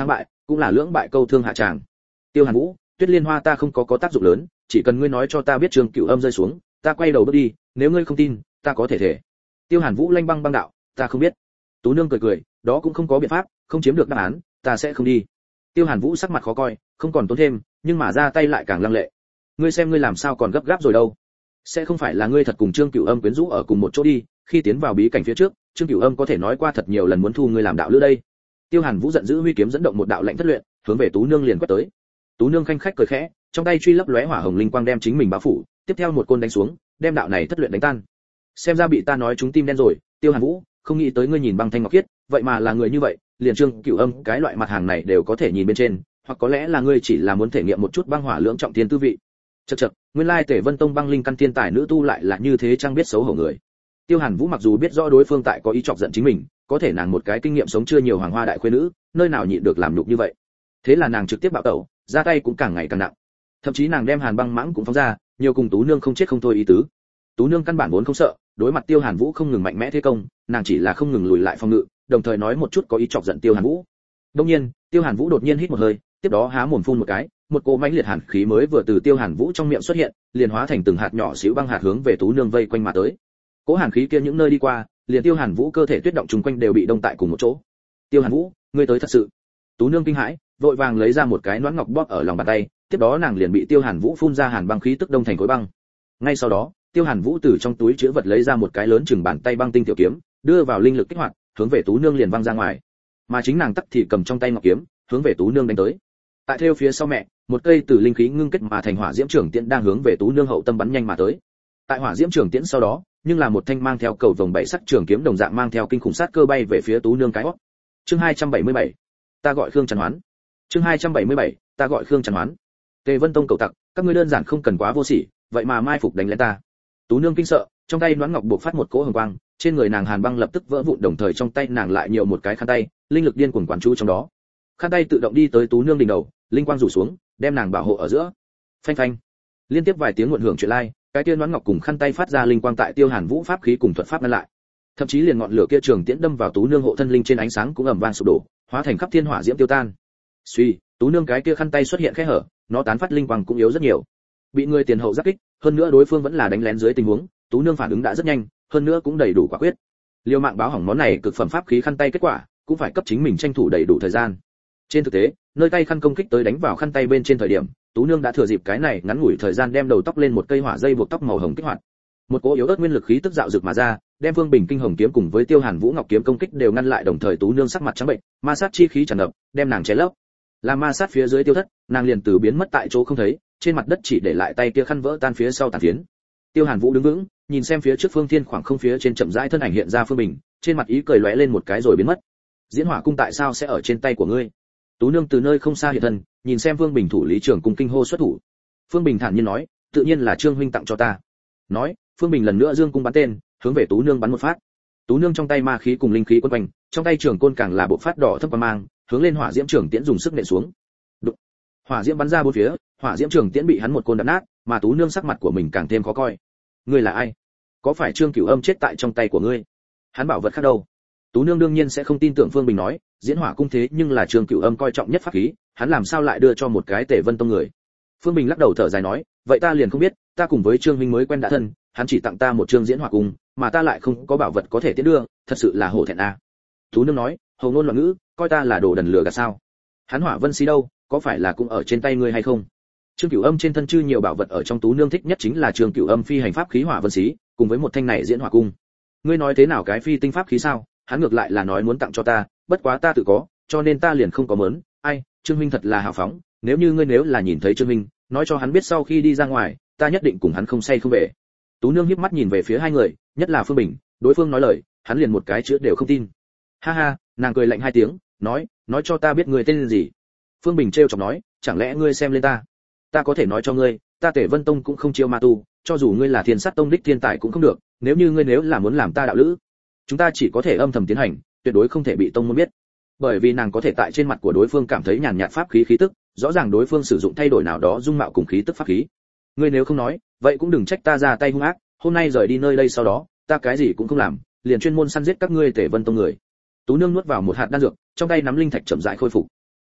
cũng là lưỡng bại câu thương hạ tràng. Tiêu Hàn Vũ, Tuyết Liên Hoa ta không có tác dụng lớn, chỉ cần ngươi nói cho ta biết Trương Cửu Âm rơi xuống, ta quay đầu bước đi, nếu ngươi không tin, ta có thể thể. Tiêu Hàn Vũ lanh băng băng đạo, ta không biết. Tú Nương cười cười, đó cũng không có biện pháp, không chiếm được đáp án, ta sẽ không đi. Tiêu Hàn Vũ sắc mặt khó coi, không còn tốn thêm, nhưng mà ra tay lại càng lăng lệ. Ngươi xem ngươi làm sao còn gấp gáp rồi đâu? Sẽ không phải là ngươi thật cùng Trương Cửu Âm quyến rũ ở cùng một chỗ đi, khi tiến vào bí cảnh phía trước, Trương Cửu Âm có thể nói qua thật nhiều lần muốn thu ngươi làm đạo lữ đây. Tiêu Hàn Vũ giận dữ huy kiếm dẫn động một đạo lệnh thất luyện, hướng về Tú Nương liền quét tới. Tú Nương khanh khách cười khẽ, trong tay truy lấp lóe hỏa hồng linh quang đem chính mình bao phủ, tiếp theo một côn đánh xuống, đem đạo này thất luyện đánh tan. Xem ra bị ta nói trúng tim đen rồi, Tiêu Hàn Vũ, không nghĩ tới ngươi nhìn băng thanh ngọc khiết, vậy mà là người như vậy, liền Trương Cửu Âm cái loại mặt hàng này đều có thể nhìn bên trên, hoặc có lẽ là ngươi chỉ là muốn thể nghiệm một chút băng hỏa lưỡng trọng thiên tư vị. Chậc chậc, nguyên lai Tề Vân Tông băng linh căn thiên tài nữ tu lại là như thế, chẳng biết xấu hổ người. Tiêu Hàn Vũ mặc dù biết rõ đối phương tại có ý chọc giận chính mình, có thể nàng một cái kinh nghiệm sống chưa nhiều hoàng hoa đại khuê nữ, nơi nào nhịn được làm nhục như vậy. Thế là nàng trực tiếp bạo tẩu, ra tay cũng càng ngày càng nặng. Thậm chí nàng đem Hàn Băng Mãng cũng phóng ra, nhiều cùng Tú Nương không chết không thôi ý tứ. Tú Nương căn bản vốn không sợ, đối mặt Tiêu Hàn Vũ không ngừng mạnh mẽ thế công, nàng chỉ là không ngừng lùi lại phòng ngự, đồng thời nói một chút có ý chọc giận Tiêu Hàn Vũ. Đương nhiên, Tiêu Hàn Vũ đột nhiên hít một hơi, tiếp đó há mồm phun một cái, một cỗ mãnh liệt hàn khí mới vừa từ Tiêu Hàn Vũ trong miệng xuất hiện, liền hóa thành từng hạt nhỏ xíu băng hạt hướng về Tú Nương vây quanh mà tới. Cỗ hàn khí kia những nơi đi qua, liền Tiêu Hàn Vũ cơ thể tuyết động trùng quanh đều bị đông tại cùng một chỗ. Tiêu Hàn Vũ, ngươi tới thật sự? Tú Nương kinh hãi, vội vàng lấy ra một cái nón ngọc bóp ở lòng bàn tay, tiếp đó nàng liền bị Tiêu Hàn Vũ phun ra hàn băng khí tức đông thành khối băng. Ngay sau đó, Tiêu Hàn Vũ từ trong túi trữ vật lấy ra một cái lớn chừng bàn tay băng tinh tiểu kiếm, đưa vào linh lực kích hoạt, hướng về Tú Nương liền văng ra ngoài. Mà chính nàng tắc thì cầm trong tay ngọc kiếm, hướng về Tú Nương đánh tới. Tại theo phía sau mẹ, một cây từ linh khí ngưng kết mà thành hỏa diễm trường tiễn đang hướng về Tú Nương hậu tâm bắn nhanh mà tới. Tại hỏa diễm trường tiễn sau đó, nhưng là một thanh mang theo cầu vồng bảy sắc trường kiếm đồng dạng mang theo kinh khủng sát cơ bay về phía Tú Nương cái hốc. Chương 277, ta gọi Khương Trần Hoán. Chương 277, ta gọi Khương Trần Hoán. Tề Vân Tông cầu tặc, các ngươi đơn giản không cần quá vô sỉ, vậy mà mai phục đánh lén ta. Tú Nương kinh sợ, trong tay Noãn Ngọc bộc phát một cỗ hồng quang, trên người nàng hàn băng lập tức vỡ vụn, đồng thời trong tay nàng lại nhiều một cái khăn tay, linh lực điên cuồng quán chú trong đó. Khăn tay tự động đi tới Tú Nương đỉnh đầu, linh quang rủ xuống, đem nàng bảo hộ ở giữa. Phanh phanh. Liên tiếp vài tiếng nguồn hưởng chuyện lai, cái kia Noãn Ngọc cùng khăn tay phát ra linh quang tại Tiêu Hàn Vũ pháp khí cùng thuật pháp ngăn lại. Thậm chí liền ngọn lửa kia trường tiễn đâm vào Tú Nương hộ thân linh trên ánh sáng cũng ầm vang sụp đổ, hóa thành khắp thiên hỏa diễm tiêu tan. Suy, Tú Nương cái kia khăn tay xuất hiện khe hở, nó tán phát linh quang cũng yếu rất nhiều. Bị người tiền hậu giáp kích, hơn nữa đối phương vẫn là đánh lén dưới tình huống, Tú Nương phản ứng đã rất nhanh, hơn nữa cũng đầy đủ quả quyết. Liêu mạng báo hỏng món này cực phẩm pháp khí khăn tay kết quả, cũng phải cấp chính mình tranh thủ đầy đủ thời gian. Trên thực tế, nơi tay khăn công kích tới đánh vào khăn tay bên trên thời điểm, Tú Nương đã thừa dịp cái này ngắn ngủi thời gian đem đầu tóc lên một cây hỏa dây buộc tóc màu hồng kích hoạt. Một cỗ yếu ớt nguyên lực khí tức dạo dực mà ra, đem Vương Bình Kinh Hồng kiếm cùng với Tiêu Hàn Vũ Ngọc kiếm công kích đều ngăn lại, đồng thời Tú Nương sắc mặt trắng bệnh, ma sát chi khí tràn ngập, đem nàng che lấp. Làm ma sát phía dưới tiêu thất, nàng liền từ biến mất tại chỗ không thấy, trên mặt đất chỉ để lại tay kia khăn vỡ tan phía sau tàn phiến. Tiêu Hàn Vũ đứng vững, nhìn xem phía trước Phương Thiên khoảng không phía trên chậm rãi thân ảnh hiện ra Phương Bình, trên mặt ý cười lóe lên một cái rồi biến mất. Diễn Hỏa cung tại sao sẽ ở trên tay của ngươi? Tú Nương từ nơi không xa hiện thân, nhìn xem Phương Bình thủ lý trưởng cung kinh hô xuất thủ. Phương Bình thản nhiên nói, tự nhiên là Trương huynh tặng cho ta. Nói, Phương Bình lần nữa dương cung bắn tên, hướng về Tú Nương bắn một phát. Tú Nương trong tay ma khí cùng linh khí quấn quanh, trong tay trường côn càng là bộ phát đỏ thấp và mang, hướng lên hỏa diễm trường tiễn dùng sức nện xuống. Đụng. Hỏa diễm bắn ra bốn phía, hỏa diễm trường tiễn bị hắn một côn đập nát, mà Tú Nương sắc mặt của mình càng thêm khó coi. Ngươi là ai? Có phải Trương Cửu Âm chết tại trong tay của ngươi? Hắn bảo vật khác đâu? Tú Nương đương nhiên sẽ không tin tưởng Phương Bình nói, Diễn Hỏa cung thế nhưng là Trương Cửu Âm coi trọng nhất pháp khí, hắn làm sao lại đưa cho một cái Tề Vân Tông người? Phương Bình lắc đầu thở dài nói, vậy ta liền không biết, ta cùng với Trương huynh mới quen đã thân, hắn chỉ tặng ta một trương Diễn Hỏa cung, mà ta lại không có bảo vật có thể tiễn đưa, thật sự là hổ thẹn a. Tú Nương nói, hầu ngôn loạn ngữ, coi ta là đồ đần lừa gạt sao? Hắn Hỏa Vân Xí đâu, có phải là cũng ở trên tay ngươi hay không? Trương Cửu Âm trên thân chư nhiều bảo vật, ở trong Tú Nương thích nhất chính là Trương Cửu Âm phi hành pháp khí Hỏa Vân Xí, cùng với một thanh này Diễn Hỏa cung. Ngươi nói thế nào cái phi tinh pháp khí sao? Hắn ngược lại là nói muốn tặng cho ta, bất quá ta tự có, cho nên ta liền không có mớn. Ai, Trương huynh thật là hào phóng, nếu như ngươi nếu là nhìn thấy Trương huynh, nói cho hắn biết sau khi đi ra ngoài, ta nhất định cùng hắn không say không về. Tú Nương híp mắt nhìn về phía hai người, nhất là Phương Bình, đối phương nói lời, hắn liền một cái chữ đều không tin. Ha ha, nàng cười lạnh hai tiếng, nói cho ta biết người tên gì. Phương Bình trêu chọc nói, chẳng lẽ ngươi xem lên ta? Ta có thể nói cho ngươi, ta Tề Vân Tông cũng không chiêu ma tu, cho dù ngươi là Thiên Sát Tông đích thiên tài cũng không được, nếu như ngươi nếu là muốn làm ta đạo lữ, chúng ta chỉ có thể âm thầm tiến hành, tuyệt đối không thể bị tông môn biết. Bởi vì nàng có thể tại trên mặt của đối phương cảm thấy nhàn nhạt pháp khí khí tức, rõ ràng đối phương sử dụng thay đổi nào đó dung mạo cùng khí tức pháp khí. Ngươi nếu không nói, vậy cũng đừng trách ta ra tay hung ác, hôm nay rời đi nơi đây sau đó, ta cái gì cũng không làm, liền chuyên môn săn giết các ngươi Tề Vân Tông người. Tú Nương nuốt vào một hạt đan dược, trong tay nắm linh thạch chậm rãi khôi phục.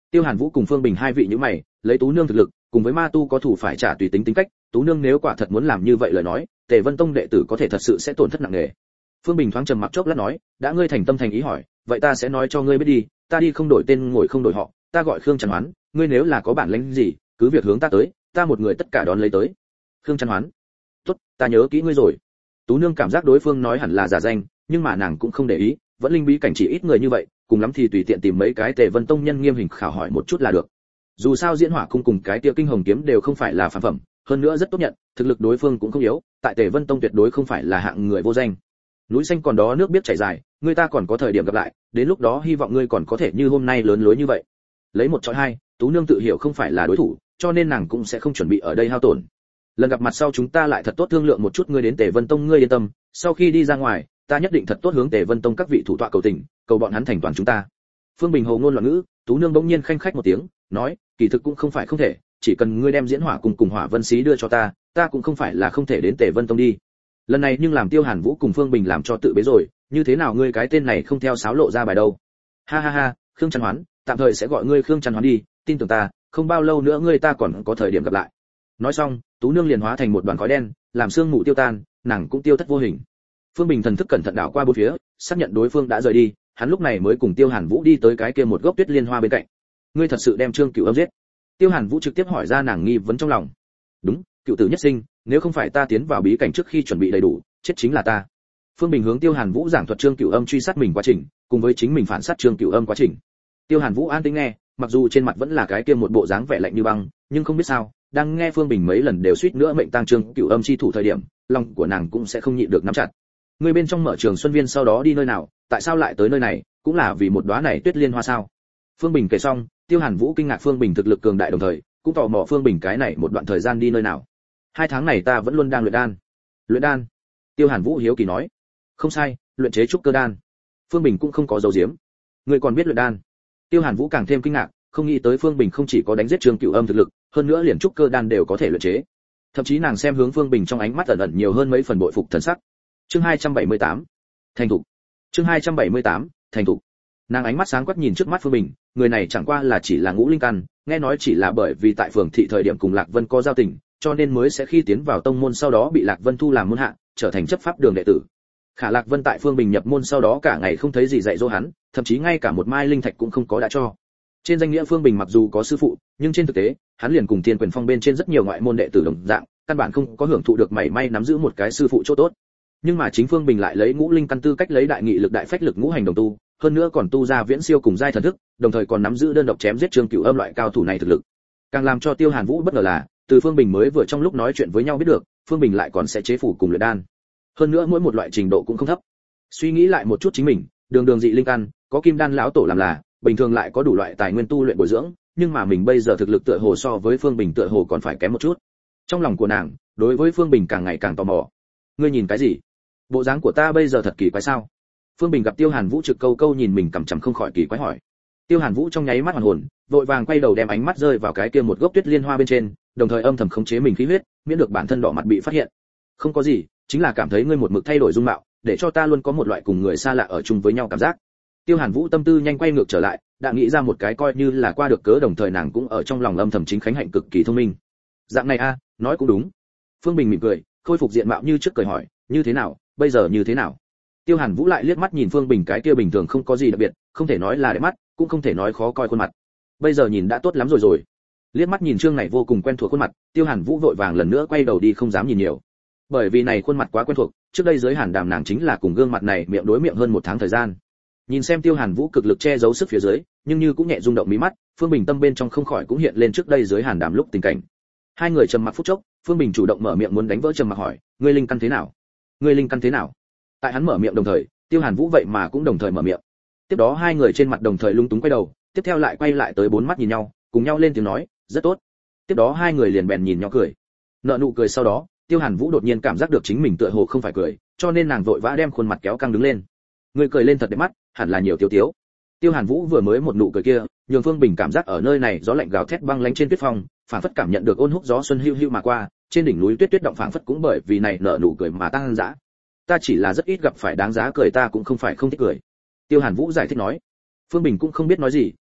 Tiêu Hàn Vũ cùng Phương Bình hai vị nhíu mày, lấy Tú nương thực lực, cùng với ma tu có thủ phải trả tùy tính tính cách, Tú nương nếu quả thật muốn làm như vậy lời nói, Tề Vân Tông đệ tử có thể thật sự sẽ tổn thất nặng nề. Phương Bình thoáng trầm mặc chốc lát nói, đã ngươi thành tâm thành ý hỏi, vậy ta sẽ nói cho ngươi biết đi, ta đi không đổi tên ngồi không đổi họ, ta gọi Khương Trăn Hoán, ngươi nếu là có bản lĩnh gì, cứ việc hướng ta tới, ta một người tất cả đón lấy tới. Khương Trăn Hoán, tốt, ta nhớ kỹ ngươi rồi. Tú nương cảm giác đối phương nói hẳn là giả danh, nhưng mà nàng cũng không để ý, vẫn linh bí cảnh chỉ ít người như vậy, cùng lắm thì tùy tiện tìm mấy cái Tề Vân Tông nhân nghiêm hình khảo hỏi một chút là được. Dù sao Diễn Hỏa cung cùng cái Tia Kinh Hồng kiếm đều không phải là phàm phẩm, hơn nữa rất tốt nhận, thực lực đối phương cũng không yếu, tại Tề Vân Tông tuyệt đối không phải là hạng người vô danh. Núi xanh còn đó nước biết chảy dài, người ta còn có thời điểm gặp lại, đến lúc đó hy vọng ngươi còn có thể như hôm nay lớn lối như vậy. Lấy một chọi hai, Tú nương tự hiểu không phải là đối thủ, cho nên nàng cũng sẽ không chuẩn bị ở đây hao tổn. Lần gặp mặt sau chúng ta lại thật tốt thương lượng một chút, ngươi đến Tề Vân Tông ngươi yên tâm, sau khi đi ra ngoài, ta nhất định thật tốt hướng Tề Vân Tông các vị thủ tọa cầu tình, cầu bọn hắn thành toàn chúng ta. Phương Bình hồ ngôn loạn ngữ, Tú nương bỗng nhiên khanh khách một tiếng, nói, kỳ thực cũng không phải không thể, chỉ cần ngươi đem Diễn Hỏa cùng Hỏa Vân Xí đưa cho ta cũng không phải là không thể đến Tề Vân Tông đi. Lần này nhưng làm Tiêu Hàn Vũ cùng Phương Bình làm cho tự bế rồi, như thế nào ngươi cái tên này không theo sáo lộ ra bài đâu. Ha ha ha, Khương Trăn Hoán, tạm thời sẽ gọi ngươi Khương Trăn Hoán đi, tin tưởng ta, không bao lâu nữa ngươi ta còn có thời điểm gặp lại. Nói xong, Tú nương liền hóa thành một đoàn khói đen, làm sương mù tiêu tan, nàng cũng tiêu thất vô hình. Phương Bình thần thức cẩn thận đảo qua bốn phía, xác nhận đối phương đã rời đi, hắn lúc này mới cùng Tiêu Hàn Vũ đi tới cái kia một gốc tuyết liên hoa bên cạnh. Ngươi thật sự đem Trương Cửu Âm giết? Tiêu Hàn Vũ trực tiếp hỏi ra nàng nghi vấn trong lòng. Đúng, cựu tử nhất sinh, nếu không phải ta tiến vào bí cảnh trước khi chuẩn bị đầy đủ, chết chính là ta. Phương Bình hướng Tiêu Hàn Vũ giảng thuật Trương Cửu Âm truy sát mình quá trình, cùng với chính mình phản sát Trương Cửu Âm quá trình. Tiêu Hàn Vũ an tĩnh nghe, mặc dù trên mặt vẫn là cái kia một bộ dáng vẻ lạnh như băng, nhưng không biết sao, đang nghe Phương Bình mấy lần đều suýt nữa mệnh tang Trương Cửu Âm chi thủ thời điểm, lòng của nàng cũng sẽ không nhịn được nắm chặt. Người bên trong mở Trường Xuân Viên sau đó đi nơi nào, tại sao lại tới nơi này, cũng là vì một đóa này tuyết liên hoa sao? Phương Bình kể xong, Tiêu Hàn Vũ kinh ngạc Phương Bình thực lực cường đại đồng thời, cũng tò mò Phương Bình cái này một đoạn thời gian đi nơi nào. 2 tháng này ta vẫn luôn đang luyện đan. Luyện đan? Tiêu Hàn Vũ hiếu kỳ nói. Không sai, luyện chế trúc cơ đan. Phương Bình cũng không có giấu giếm. Người còn biết luyện đan? Tiêu Hàn Vũ càng thêm kinh ngạc, không nghĩ tới Phương Bình không chỉ có đánh giết Trương Cửu Âm thực lực, hơn nữa liền trúc cơ đan đều có thể luyện chế. Thậm chí nàng xem hướng Phương Bình trong ánh mắt ẩn ẩn nhiều hơn mấy phần bội phục thần sắc. Chương 278. Thành thủ. Chương 278. Thành thủ. Nàng ánh mắt sáng quắc nhìn trước mắt Phương Bình, người này chẳng qua là chỉ là ngũ linh căn, nghe nói chỉ là bởi vì tại phường thị thời điểm cùng Lạc Vân có giao tình, cho nên mới sẽ khi tiến vào tông môn sau đó bị Lạc Vân thu làm môn hạ, trở thành chấp pháp đường đệ tử. Khả Lạc Vân tại Phương Bình nhập môn sau đó cả ngày không thấy gì dạy dỗ hắn, thậm chí ngay cả một mai linh thạch cũng không có đã cho. Trên danh nghĩa Phương Bình mặc dù có sư phụ, nhưng trên thực tế, hắn liền cùng Thiên Quyền Phong bên trên rất nhiều ngoại môn đệ tử đồng dạng, căn bản không có hưởng thụ được mảy may nắm giữ một cái sư phụ chỗ tốt. Nhưng mà chính Phương Bình lại lấy ngũ linh căn tư cách lấy đại nghị lực đại phách lực ngũ hành đồng tu, hơn nữa còn tu ra viễn siêu cùng giai thần thức, đồng thời còn nắm giữ đơn độc chém giết Trương Cửu Âm loại cao thủ này thực lực. Càng làm cho Tiêu Hàn Vũ bất ngờ là, từ Phương Bình mới vừa trong lúc nói chuyện với nhau biết được, Phương Bình lại còn sẽ chế phủ cùng luyện đan. Hơn nữa mỗi một loại trình độ cũng không thấp. Suy nghĩ lại một chút chính mình, đường dị linh căn, có kim đan lão tổ làm là, bình thường lại có đủ loại tài nguyên tu luyện bồi dưỡng, nhưng mà mình bây giờ thực lực tựa hồ so với Phương Bình tựa hồ còn phải kém một chút. Trong lòng của nàng, đối với Phương Bình càng ngày càng tò mò. Ngươi nhìn cái gì? Bộ dáng của ta bây giờ thật kỳ quái sao? Phương Bình gặp Tiêu Hàn Vũ trực câu câu nhìn mình cằm chằm không khỏi kỳ quái hỏi. Tiêu Hàn Vũ trong nháy mắt hoàn hồn, vội vàng quay đầu đem ánh mắt rơi vào cái kia một gốc tuyết liên hoa bên trên, đồng thời âm thầm khống chế mình khí huyết, miễn được bản thân đỏ mặt bị phát hiện. Không có gì, chính là cảm thấy ngươi một mực thay đổi dung mạo, để cho ta luôn có một loại cùng người xa lạ ở chung với nhau cảm giác. Tiêu Hàn Vũ tâm tư nhanh quay ngược trở lại, đã nghĩ ra một cái coi như là qua được cớ, đồng thời nàng cũng ở trong lòng âm thầm chính khánh hạnh cực kỳ thông minh. Dạng này a, nói cũng đúng. Phương Bình mỉm cười, khôi phục diện mạo như trước cười hỏi, như thế nào, bây giờ như thế nào? Tiêu Hàn Vũ lại liếc mắt nhìn Phương Bình cái kia bình thường không có gì đặc biệt, không thể nói là đẹp mắt, cũng không thể nói khó coi khuôn mặt. Bây giờ nhìn đã tốt lắm rồi. Liếc mắt nhìn trương này vô cùng quen thuộc khuôn mặt, Tiêu Hàn Vũ vội vàng lần nữa quay đầu đi không dám nhìn nhiều. Bởi vì này khuôn mặt quá quen thuộc, trước đây dưới Hàn Đàm nàng chính là cùng gương mặt này miệng đối miệng hơn 1 tháng thời gian. Nhìn xem Tiêu Hàn Vũ cực lực che giấu sức phía dưới, nhưng như cũng nhẹ rung động mí mắt, Phương Bình tâm bên trong không khỏi cũng hiện lên trước đây dưới Hàn Đàm lúc tình cảnh. Hai người trầm mặc phút chốc, Phương Bình chủ động mở miệng muốn đánh vỡ trầm mặc hỏi, ngươi linh căn thế nào? Ngươi linh căn thế nào? Tại hắn mở miệng đồng thời, Tiêu Hàn Vũ vậy mà cũng đồng thời mở miệng. Tiếp đó hai người trên mặt đồng thời lung túng quay đầu, tiếp theo lại quay lại tới 4 mắt nhìn nhau, cùng nhau lên tiếng nói, rất tốt. Tiếp đó hai người liền bèn nhìn nhau cười. Nợ nụ cười sau đó, Tiêu Hàn Vũ đột nhiên cảm giác được chính mình tựa hồ không phải cười, cho nên nàng vội vã đem khuôn mặt kéo căng đứng lên. Ngươi cười lên thật đẹp mắt, hẳn là nhiều tiếu. Tiêu Hàn Vũ vừa mới một nụ cười kia, nhường Phương Bình cảm giác ở nơi này gió lạnh gào thét băng lãnh trên tuyết phong, phảng phất cảm nhận được ôn húc gió xuân hưu hưu mà qua, trên đỉnh núi tuyết động phảng phất cũng bởi vì này nở nụ cười mà tăng dã. Ta chỉ là rất ít gặp phải đáng giá cười, ta cũng không phải không thích cười. Tiêu Hàn Vũ giải thích nói. Phương Bình cũng không biết nói gì,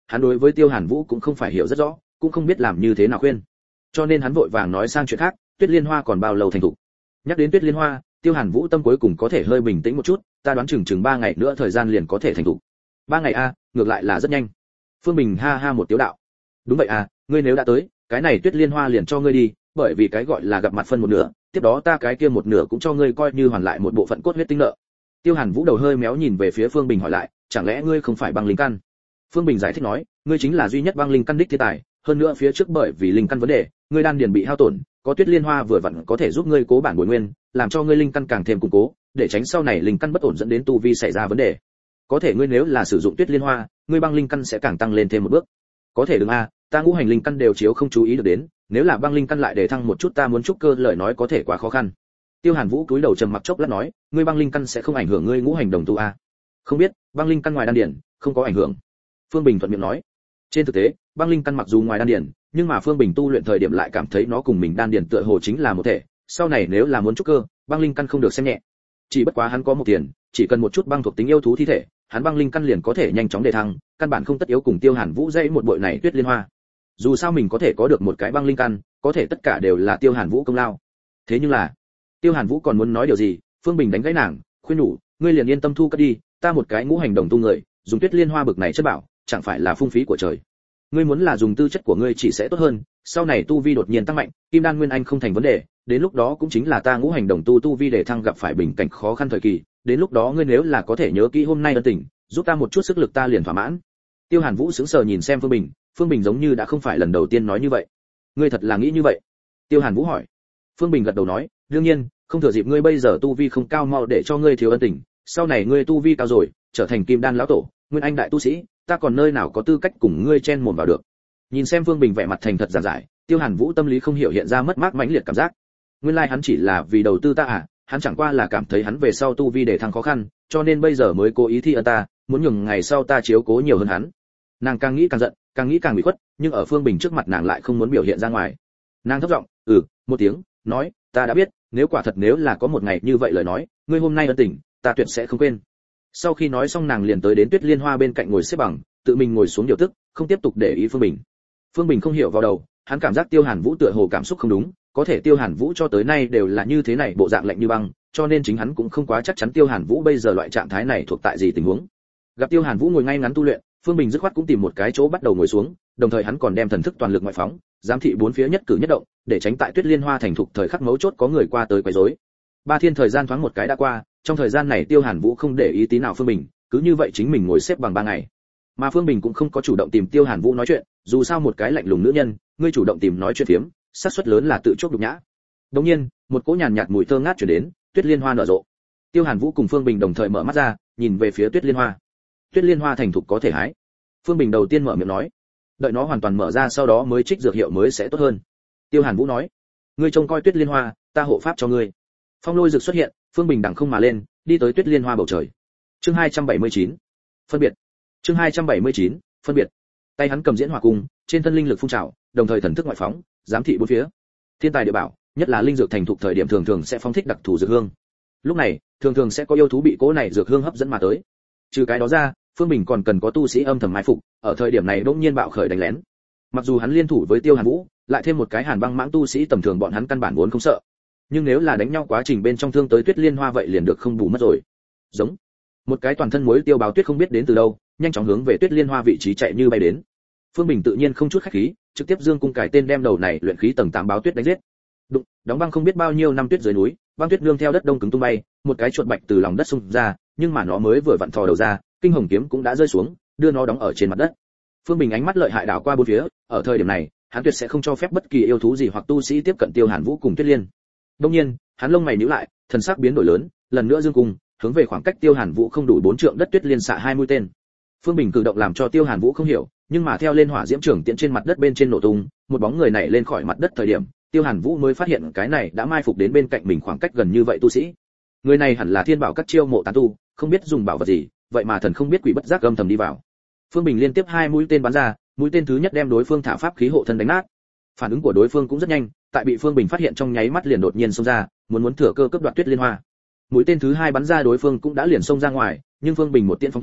hắn đối với Tiêu Hàn Vũ cũng không phải hiểu rất rõ, cũng không biết làm như thế nào khuyên. Cho nên hắn vội vàng nói sang chuyện khác, Tuyết Liên Hoa còn bao lâu thành thục? Nhắc đến Tuyết Liên Hoa, Tiêu Hàn Vũ tâm cuối cùng có thể hơi bình tĩnh một chút, ta đoán chừng 3 ngày nữa thời gian liền có thể thành thục. 3 ngày a, ngược lại là rất nhanh. Phương Bình ha ha một tiếng đạo. Đúng vậy à, ngươi nếu đã tới, cái này Tuyết Liên Hoa liền cho ngươi đi, bởi vì cái gọi là gặp mặt phân một nửa, tiếp đó ta cái kia một nửa cũng cho ngươi coi như hoàn lại một bộ phận cốt huyết tinh nợ. Tiêu Hàn Vũ đầu hơi méo nhìn về phía Phương Bình hỏi lại, chẳng lẽ ngươi không phải băng linh căn? Phương Bình giải thích nói, ngươi chính là duy nhất băng linh căn đích thiên tài, hơn nữa phía trước bởi vì linh căn vấn đề, ngươi đan điền bị hao tổn, có Tuyết Liên Hoa vừa vặn có thể giúp ngươi cố bản bồi nguyên, làm cho ngươi linh căn càng thêm củng cố, để tránh sau này linh căn bất ổn dẫn đến tu vi xảy ra vấn đề. Có thể ngươi nếu là sử dụng Tuyết Liên Hoa, ngươi băng linh căn sẽ càng tăng lên thêm một bước. Có thể đừng a, ta ngũ hành linh căn đều chiếu không chú ý được đến, nếu là băng linh căn lại để thăng một chút ta muốn trúc cơ lời nói có thể quá khó khăn. Tiêu Hàn Vũ cúi đầu trầm mặc chốc lát nói, ngươi băng linh căn sẽ không ảnh hưởng ngươi ngũ hành đồng tu a? Không biết, băng linh căn ngoài đan điền không có ảnh hưởng. Phương Bình thuận miệng nói. Trên thực tế, băng linh căn mặc dù ngoài đan điền, nhưng mà Phương Bình tu luyện thời điểm lại cảm thấy nó cùng mình đan điền tựa hồ chính là một thể, sau này nếu là muốn trúc cơ, băng linh căn không được xem nhẹ. Chỉ bất quá hắn có một tiền, chỉ cần một chút băng thuộc tính yêu thú thi thể, hắn băng linh căn liền có thể nhanh chóng đề thăng, căn bản không tất yếu cùng Tiêu Hàn Vũ dây một bội này Tuyết Liên Hoa. Dù sao mình có thể có được một cái băng linh căn, có thể tất cả đều là Tiêu Hàn Vũ công lao. Thế nhưng là, Tiêu Hàn Vũ còn muốn nói điều gì, Phương Bình đánh gãy nàng, khuyên nhủ, ngươi liền yên tâm thu cất đi, ta một cái ngũ hành đồng tu người, dùng Tuyết Liên Hoa bực này chất bảo, chẳng phải là phung phí của trời. Ngươi muốn là dùng tư chất của ngươi chỉ sẽ tốt hơn, sau này tu vi đột nhiên tăng mạnh, kim đan nguyên anh không thành vấn đề, đến lúc đó cũng chính là ta ngũ hành đồng tu vi để thăng gặp phải bình cảnh khó khăn thời kỳ, đến lúc đó ngươi nếu là có thể nhớ kỹ hôm nay ân tình, giúp ta một chút sức lực ta liền thỏa mãn. Tiêu Hàn Vũ sững sờ nhìn xem Phương Bình giống như đã không phải lần đầu tiên nói như vậy. Ngươi thật là nghĩ như vậy? Tiêu Hàn Vũ hỏi. Phương Bình gật đầu nói, đương nhiên, không thừa dịp ngươi bây giờ tu vi không cao mau để cho ngươi thiếu ân tình, sau này ngươi tu vi cao rồi, trở thành kim đan lão tổ, nguyên anh đại tu sĩ, ta còn nơi nào có tư cách cùng ngươi chen mồm vào được. Nhìn xem Phương Bình vẻ mặt thành thật giản giải, Tiêu Hàn Vũ tâm lý không hiểu hiện ra mất mát mãnh liệt cảm giác. Nguyên lai hắn chỉ là vì đầu tư ta à, hắn chẳng qua là cảm thấy hắn về sau tu vi để thăng khó khăn, cho nên bây giờ mới cố ý thi ân ta, muốn nhường ngày sau ta chiếu cố nhiều hơn hắn. Nàng càng nghĩ càng giận, càng nghĩ càng bị khuất, nhưng ở Phương Bình trước mặt nàng lại không muốn biểu hiện ra ngoài. Nàng thấp giọng, một tiếng, nói, ta đã biết, nếu quả thật nếu là có một ngày như vậy lời nói, ngươi hôm nay ân tình, ta tuyệt sẽ không quên. Sau khi nói xong nàng liền tới đến Tuyết Liên Hoa bên cạnh ngồi xếp bằng, tự mình ngồi xuống điều tức, không tiếp tục để ý Phương Bình. Phương Bình không hiểu vào đầu, hắn cảm giác Tiêu Hàn Vũ tựa hồ cảm xúc không đúng, có thể Tiêu Hàn Vũ cho tới nay đều là như thế này, bộ dạng lạnh như băng, cho nên chính hắn cũng không quá chắc chắn Tiêu Hàn Vũ bây giờ loại trạng thái này thuộc tại gì tình huống. Gặp Tiêu Hàn Vũ ngồi ngay ngắn tu luyện, Phương Bình dứt khoát cũng tìm một cái chỗ bắt đầu ngồi xuống, đồng thời hắn còn đem thần thức toàn lực ngoại phóng, giám thị bốn phía nhất cử nhất động, để tránh tại Tuyết Liên Hoa thành thục thời khắc mấu chốt có người qua tới quấy rối. Ba thiên thời gian thoáng một cái đã qua, trong thời gian này Tiêu Hàn Vũ không để ý tí nào Phương Bình, cứ như vậy chính mình ngồi xếp bằng 3 ngày. Mà Phương Bình cũng không có chủ động tìm Tiêu Hàn Vũ nói chuyện, dù sao một cái lạnh lùng nữ nhân, ngươi chủ động tìm nói chuyện phiếm, xác suất lớn là tự chuốc nhục nhã. Đột nhiên, một cỗ nhàn nhạt mùi thơm ngát truyền đến, Tuyết Liên Hoa nở rộ. Tiêu Hàn Vũ cùng Phương Bình đồng thời mở mắt ra, nhìn về phía Tuyết Liên Hoa. Tuyết Liên Hoa thành thục có thể hái. Phương Bình đầu tiên mở miệng nói, đợi nó hoàn toàn mở ra sau đó mới trích dược hiệu mới sẽ tốt hơn. Tiêu Hàn Vũ nói, ngươi trông coi Tuyết Liên Hoa, ta hộ pháp cho ngươi. Phong lôi dược xuất hiện, Phương Bình đằng không mà lên, đi tới Tuyết Liên Hoa bầu trời. Chương 279. Phân biệt. Chương 279. Phân biệt. Tay hắn cầm diễn hỏa cung, trên thân linh lực phun trào, đồng thời thần thức ngoại phóng, giám thị bốn phía. Thiên tài địa bảo, nhất là linh dược thành thục thời điểm thường thường sẽ phóng thích đặc thù dược hương. Lúc này, thường thường sẽ có yêu thú bị cỗ này dược hương hấp dẫn mà tới. Trừ cái đó ra, Phương Bình còn cần có tu sĩ âm thầm mai phục, ở thời điểm này đột nhiên bạo khởi đánh lén. Mặc dù hắn liên thủ với Tiêu Hàn Vũ, lại thêm một cái Hàn Băng Mãng tu sĩ tầm thường bọn hắn căn bản vốn không sợ. Nhưng nếu là đánh nhau quá trình bên trong thương tới Tuyết Liên Hoa vậy liền được không bù mất rồi. Giống. Một cái toàn thân muối tiêu báo tuyết không biết đến từ đâu, nhanh chóng hướng về Tuyết Liên Hoa vị trí chạy như bay đến. Phương Bình tự nhiên không chút khách khí, trực tiếp dương cung cải tên đem đầu này luyện khí tầng 8 báo tuyết đánh giết. Đụng, đóng băng không biết bao nhiêu năm tuyết dưới núi, băng tuyết nương theo đất đông cứng tung bay, một cái chuột bạch từ lòng đất xung ra, nhưng mà nó mới vừa vặn thò đầu ra, kinh hồng kiếm cũng đã rơi xuống, đưa nó đóng ở trên mặt đất. Phương Bình ánh mắt lợi hại đảo qua bốn phía, ở thời điểm này, hắn tuyệt sẽ không cho phép bất kỳ yêu thú gì hoặc tu sĩ tiếp cận Tiêu Hàn Vũ cùng Tuyết Liên. Đương nhiên, hắn lông mày nhíu lại, thần sắc biến đổi lớn, lần nữa dương cung, hướng về khoảng cách Tiêu Hàn Vũ không đủ 4 trượng đất Tuyết Liên xạ 2 mũi tên. Phương Bình cử động làm cho Tiêu Hàn Vũ không hiểu, nhưng mà theo lên hỏa diễm trưởng tiễn trên mặt đất bên trên nổ tung, một bóng người nảy lên khỏi mặt đất thời điểm, Tiêu Hàn Vũ mới phát hiện cái này đã mai phục đến bên cạnh mình khoảng cách gần như vậy tu sĩ. Người này hẳn là Thiên Bảo các chiêu mộ tán tu, không biết dùng bảo vật gì, vậy mà thần không biết quỷ bất giác âm thầm đi vào. Phương Bình liên tiếp 2 mũi tên bắn ra, mũi tên thứ nhất đem đối phương thả pháp khí hộ thân đánh nát. Phản ứng của đối phương cũng rất nhanh, tại bị Phương Bình phát hiện trong nháy mắt liền đột nhiên xông ra, muốn thừa cơ cướp đoạt Tuyết Liên Hoa. Mũi tên thứ hai bắn ra đối phương cũng đã liền xông ra ngoài, nhưng Phương Bình một tiễn phóng tới,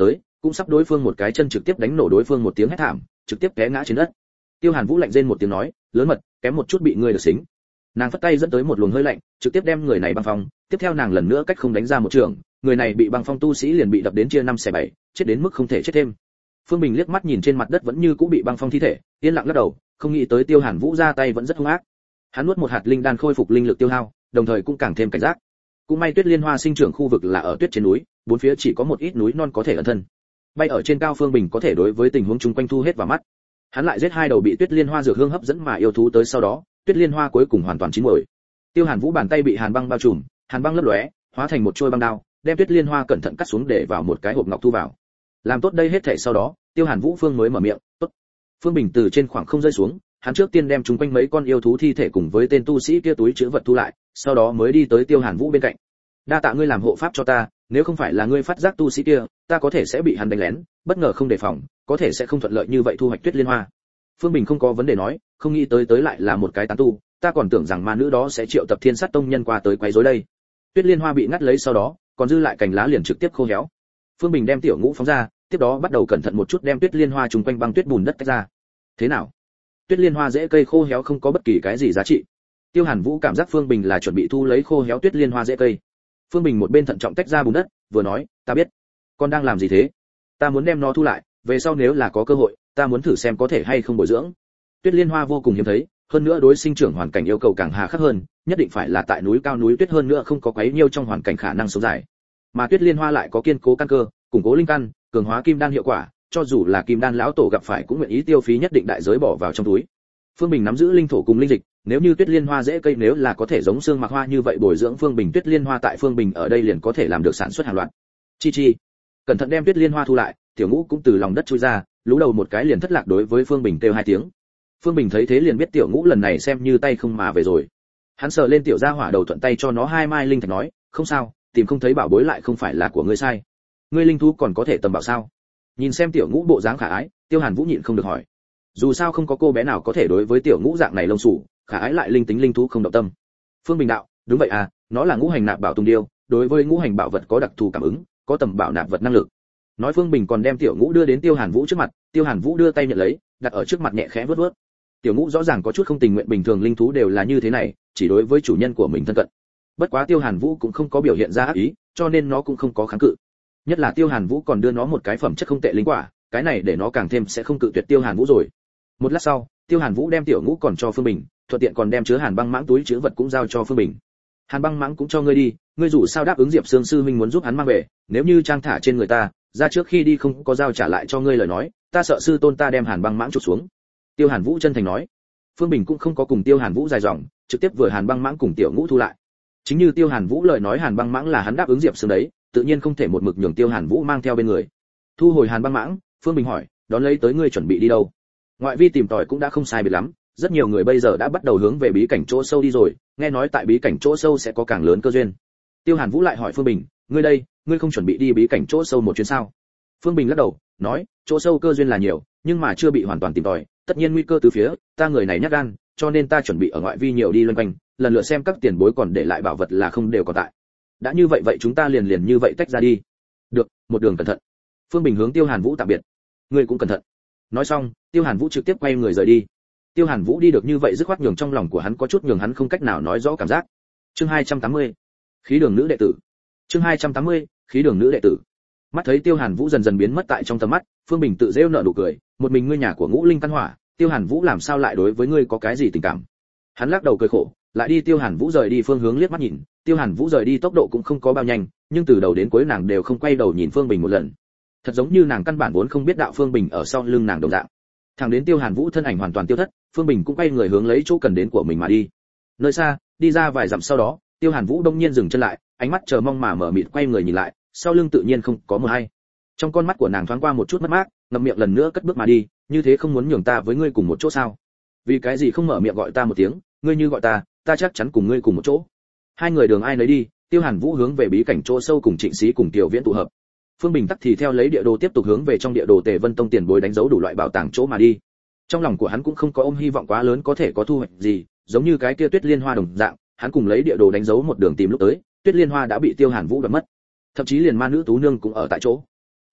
cũng sắp đối phương một cái chân trực tiếp đánh nổ đối phương một tiếng hét thảm, trực tiếp té ngã trên đất. Tiêu Hàn Vũ lạnh rên một tiếng nói, lớn mật, kém một chút bị ngươi được xính. Nàng phất tay dẫn tới một luồng hơi lạnh, trực tiếp đem người này băng phong, tiếp theo nàng lần nữa cách không đánh ra một trường, người này bị băng phong tu sĩ liền bị đập đến chia 5 xẻ 7, chết đến mức không thể chết thêm. Phương Bình liếc mắt nhìn trên mặt đất vẫn như cũ bị băng phong thi thể, yên lặng lắc đầu, không nghĩ tới Tiêu Hàn Vũ ra tay vẫn rất hung ác. Hắn nuốt một hạt linh đan khôi phục linh lực tiêu hao, đồng thời cũng càng thêm cảnh giác. Cũng may Tuyết Liên Hoa sinh trưởng khu vực là ở tuyết trên núi, bốn phía chỉ có một ít núi non có thể ẩn thân. Bay ở trên cao Phương Bình có thể đối với tình huống chung quanh thu hết vào mắt. Hắn lại giết 2 đầu bị Tuyết Liên Hoa dược hương hấp dẫn mà yêu thú tới sau đó, Tuyết Liên Hoa cuối cùng hoàn toàn chín muồi. Tiêu Hàn Vũ bàn tay bị hàn băng bao trùm, hàn băng lấp lóe, hóa thành một trôi băng đao, đem Tuyết Liên Hoa cẩn thận cắt xuống để vào một cái hộp ngọc thu vào. Làm tốt đây hết thảy sau đó, Tiêu Hàn Vũ phương mới mở miệng, "Tốt." Phương Bình từ trên khoảng không rơi xuống, hắn trước tiên đem chúng quanh mấy con yêu thú thi thể cùng với tên tu sĩ kia túi trữ vật thu lại, sau đó mới đi tới Tiêu Hàn Vũ bên cạnh. "Đa tạ ngươi làm hộ pháp cho ta, nếu không phải là ngươi phát giác tu sĩ kia, ta có thể sẽ bị hắn đánh lén, bất ngờ không đề phòng, có thể sẽ không thuận lợi như vậy thu hoạch Tuyết Liên Hoa." Phương Bình không có vấn đề nói, không nghĩ tới lại là một cái tán tu, ta còn tưởng rằng ma nữ đó sẽ triệu tập Thiên Sát tông nhân qua tới quấy rối đây. Tuyết Liên Hoa bị ngắt lấy sau đó, còn dư lại cành lá liền trực tiếp khô héo. Phương Bình đem Tiểu Ngũ phóng ra, tiếp đó bắt đầu cẩn thận một chút đem Tuyết Liên Hoa trùng quanh băng tuyết bùn đất tách ra. Thế nào? Tuyết Liên Hoa rễ cây khô héo không có bất kỳ cái gì giá trị. Tiêu Hàn Vũ cảm giác Phương Bình là chuẩn bị thu lấy khô héo Tuyết Liên Hoa rễ cây. Phương Bình một bên thận trọng tách ra bùn đất, vừa nói, ta biết. Con đang làm gì thế? Ta muốn đem nó thu lại, về sau nếu là có cơ hội, ta muốn thử xem có thể hay không bồi dưỡng. Tuyết Liên Hoa vô cùng hiếm thấy, hơn nữa đối sinh trưởng hoàn cảnh yêu cầu càng hà khắc hơn, nhất định phải là tại núi cao núi tuyết hơn nữa không có quấy nhiêu trong hoàn cảnh khả năng sống dài. Mà Tuyết Liên Hoa lại có kiên cố căn cơ, củng cố linh căn, cường hóa kim đan hiệu quả, cho dù là kim đan lão tổ gặp phải cũng nguyện ý tiêu phí nhất định đại giới bỏ vào trong túi. Phương Bình nắm giữ linh thổ cùng linh dịch, nếu như Tuyết Liên Hoa dễ cây nếu là có thể giống xương mặc hoa như vậy bồi dưỡng Phương Bình Tuyết Liên Hoa tại Phương Bình ở đây liền có thể làm được sản xuất hàng loạt. Chi chi, cẩn thận đem Tuyết Liên Hoa thu lại, Tiểu Ngũ cũng từ lòng đất chui ra, lú đầu một cái liền thất lạc đối với Phương Bình kêu 2 tiếng. Phương Bình thấy thế liền biết Tiểu Ngũ lần này xem như tay không mà về rồi. Hắn sờ lên tiểu gia hỏa đầu thuận tay cho nó 2 mai linh thạch nói, không sao, tìm không thấy bảo bối lại không phải là của ngươi sai. Ngươi linh thú còn có thể tầm bảo sao? Nhìn xem Tiểu Ngũ bộ dáng khả ái, Tiêu Hàn Vũ nhịn không được hỏi. Dù sao không có cô bé nào có thể đối với Tiểu Ngũ dạng này lông sủ, khả ái lại linh tính linh thú không động tâm. Phương Bình đạo, đúng vậy à, nó là ngũ hành nạp bảo tung điêu, đối với ngũ hành bảo vật có đặc thù cảm ứng, có tầm bảo nạp vật năng lực. Nói Phương Bình còn đem Tiểu Ngũ đưa đến Tiêu Hàn Vũ trước mặt, Tiêu Hàn Vũ đưa tay nhận lấy, đặt ở trước mặt nhẹ khẽ vuốt vuốt. Tiểu Ngũ rõ ràng có chút không tình nguyện, bình thường linh thú đều là như thế này, chỉ đối với chủ nhân của mình thân cận. Bất quá Tiêu Hàn Vũ cũng không có biểu hiện ra ác ý, cho nên nó cũng không có kháng cự. Nhất là Tiêu Hàn Vũ còn đưa nó một cái phẩm chất không tệ linh quả, cái này để nó càng thêm sẽ không cự tuyệt Tiêu Hàn Vũ rồi. Một lát sau, Tiêu Hàn Vũ đem Tiểu Ngũ còn cho Phương Bình, thuận tiện còn đem chứa Hàn Băng Mãng túi trữ vật cũng giao cho Phương Bình. Hàn Băng Mãng cũng cho ngươi đi, ngươi dù sao đáp ứng Diệp Sương sư huynh muốn giúp hắn mang về, nếu như trang thả trên người ta, ra trước khi đi không có giao trả lại cho ngươi lời nói, ta sợ sư tôn ta đem Hàn Băng Mãng chụp xuống. Tiêu Hàn Vũ chân thành nói. Phương Bình cũng không có cùng Tiêu Hàn Vũ dài dòng, trực tiếp vừa Hàn Băng Mãng cùng Tiểu Ngũ thu lại. Chính như Tiêu Hàn Vũ lời nói, Hàn Băng Mãng là hắn đáp ứng Diệp Sương đấy, tự nhiên không thể một mực nhường Tiêu Hàn Vũ mang theo bên người. Thu hồi Hàn Băng Mãng, Phương Bình hỏi, đón lấy tới ngươi chuẩn bị đi đâu? Ngoại vi tìm tòi cũng đã không sai biệt lắm, rất nhiều người bây giờ đã bắt đầu hướng về bí cảnh chỗ sâu đi rồi, nghe nói tại bí cảnh chỗ sâu sẽ có càng lớn cơ duyên. Tiêu Hàn Vũ lại hỏi Phương Bình, ngươi đây, ngươi không chuẩn bị đi bí cảnh chỗ sâu một chuyến sao? Phương Bình lắc đầu, nói, chỗ sâu cơ duyên là nhiều, nhưng mà chưa bị hoàn toàn tìm tòi, tất nhiên nguy cơ từ phía, ta người này nhát gan, cho nên ta chuẩn bị ở ngoại vi nhiều đi loanh quanh, lần lượt xem các tiền bối còn để lại bảo vật là không đều còn tại. Đã như vậy vậy chúng ta liền như vậy tách ra đi. Được, một đường cẩn thận. Phương Bình hướng Tiêu Hàn Vũ tạm biệt. Ngươi cũng cẩn thận. Nói xong, Tiêu Hàn Vũ trực tiếp quay người rời đi. Tiêu Hàn Vũ đi được như vậy dứt khoát nhường trong lòng của hắn có chút nhường hắn không cách nào nói rõ cảm giác. Chương 280. Khí đường nữ đệ tử. Chương 280. Khí đường nữ đệ tử. Mắt thấy Tiêu Hàn Vũ dần dần biến mất tại trong tầm mắt, Phương Bình tự rêu nở nụ cười, một mình ngươi nhà của Ngũ Linh căn hỏa, Tiêu Hàn Vũ làm sao lại đối với ngươi có cái gì tình cảm? Hắn lắc đầu cười khổ, lại đi Tiêu Hàn Vũ rời đi phương hướng liếc mắt nhìn, Tiêu Hàn Vũ rời đi tốc độ cũng không có bao nhanh, nhưng từ đầu đến cuối nàng đều không quay đầu nhìn Phương Bình một lần. Thật giống như nàng căn bản vốn không biết đạo Phương Bình ở sau lưng nàng đồng dạng. Thẳng đến Tiêu Hàn Vũ thân ảnh hoàn toàn tiêu thất, Phương Bình cũng quay người hướng lấy chỗ cần đến của mình mà đi. Nơi xa, đi ra vài dặm sau đó, Tiêu Hàn Vũ đông nhiên dừng chân lại, ánh mắt chờ mong mà mở mịt quay người nhìn lại, sau lưng tự nhiên không có mờ hay. Trong con mắt của nàng thoáng qua một chút mất mát, ngậm miệng lần nữa cất bước mà đi, như thế không muốn nhường ta với ngươi cùng một chỗ sao? Vì cái gì không mở miệng gọi ta một tiếng, ngươi như gọi ta, ta chắc chắn cùng ngươi cùng một chỗ. Hai người đường ai nấy đi, Tiêu Hàn Vũ hướng về bí cảnh chỗ sâu cùng Trịnh Sĩ cùng Tiểu Viễn tụ hợp. Phương Bình tắc thì theo lấy địa đồ tiếp tục hướng về trong địa đồ Tề Vân Tông tiền bối đánh dấu đủ loại bảo tàng chỗ mà đi. Trong lòng của hắn cũng không có ôm hy vọng quá lớn có thể có thu hoạch gì, giống như cái kia Tuyết Liên Hoa đồng dạng, hắn cùng lấy địa đồ đánh dấu một đường tìm lúc tới, Tuyết Liên Hoa đã bị Tiêu Hàn Vũ đoạt mất. Thậm chí liền ma nữ tú nương cũng ở tại chỗ.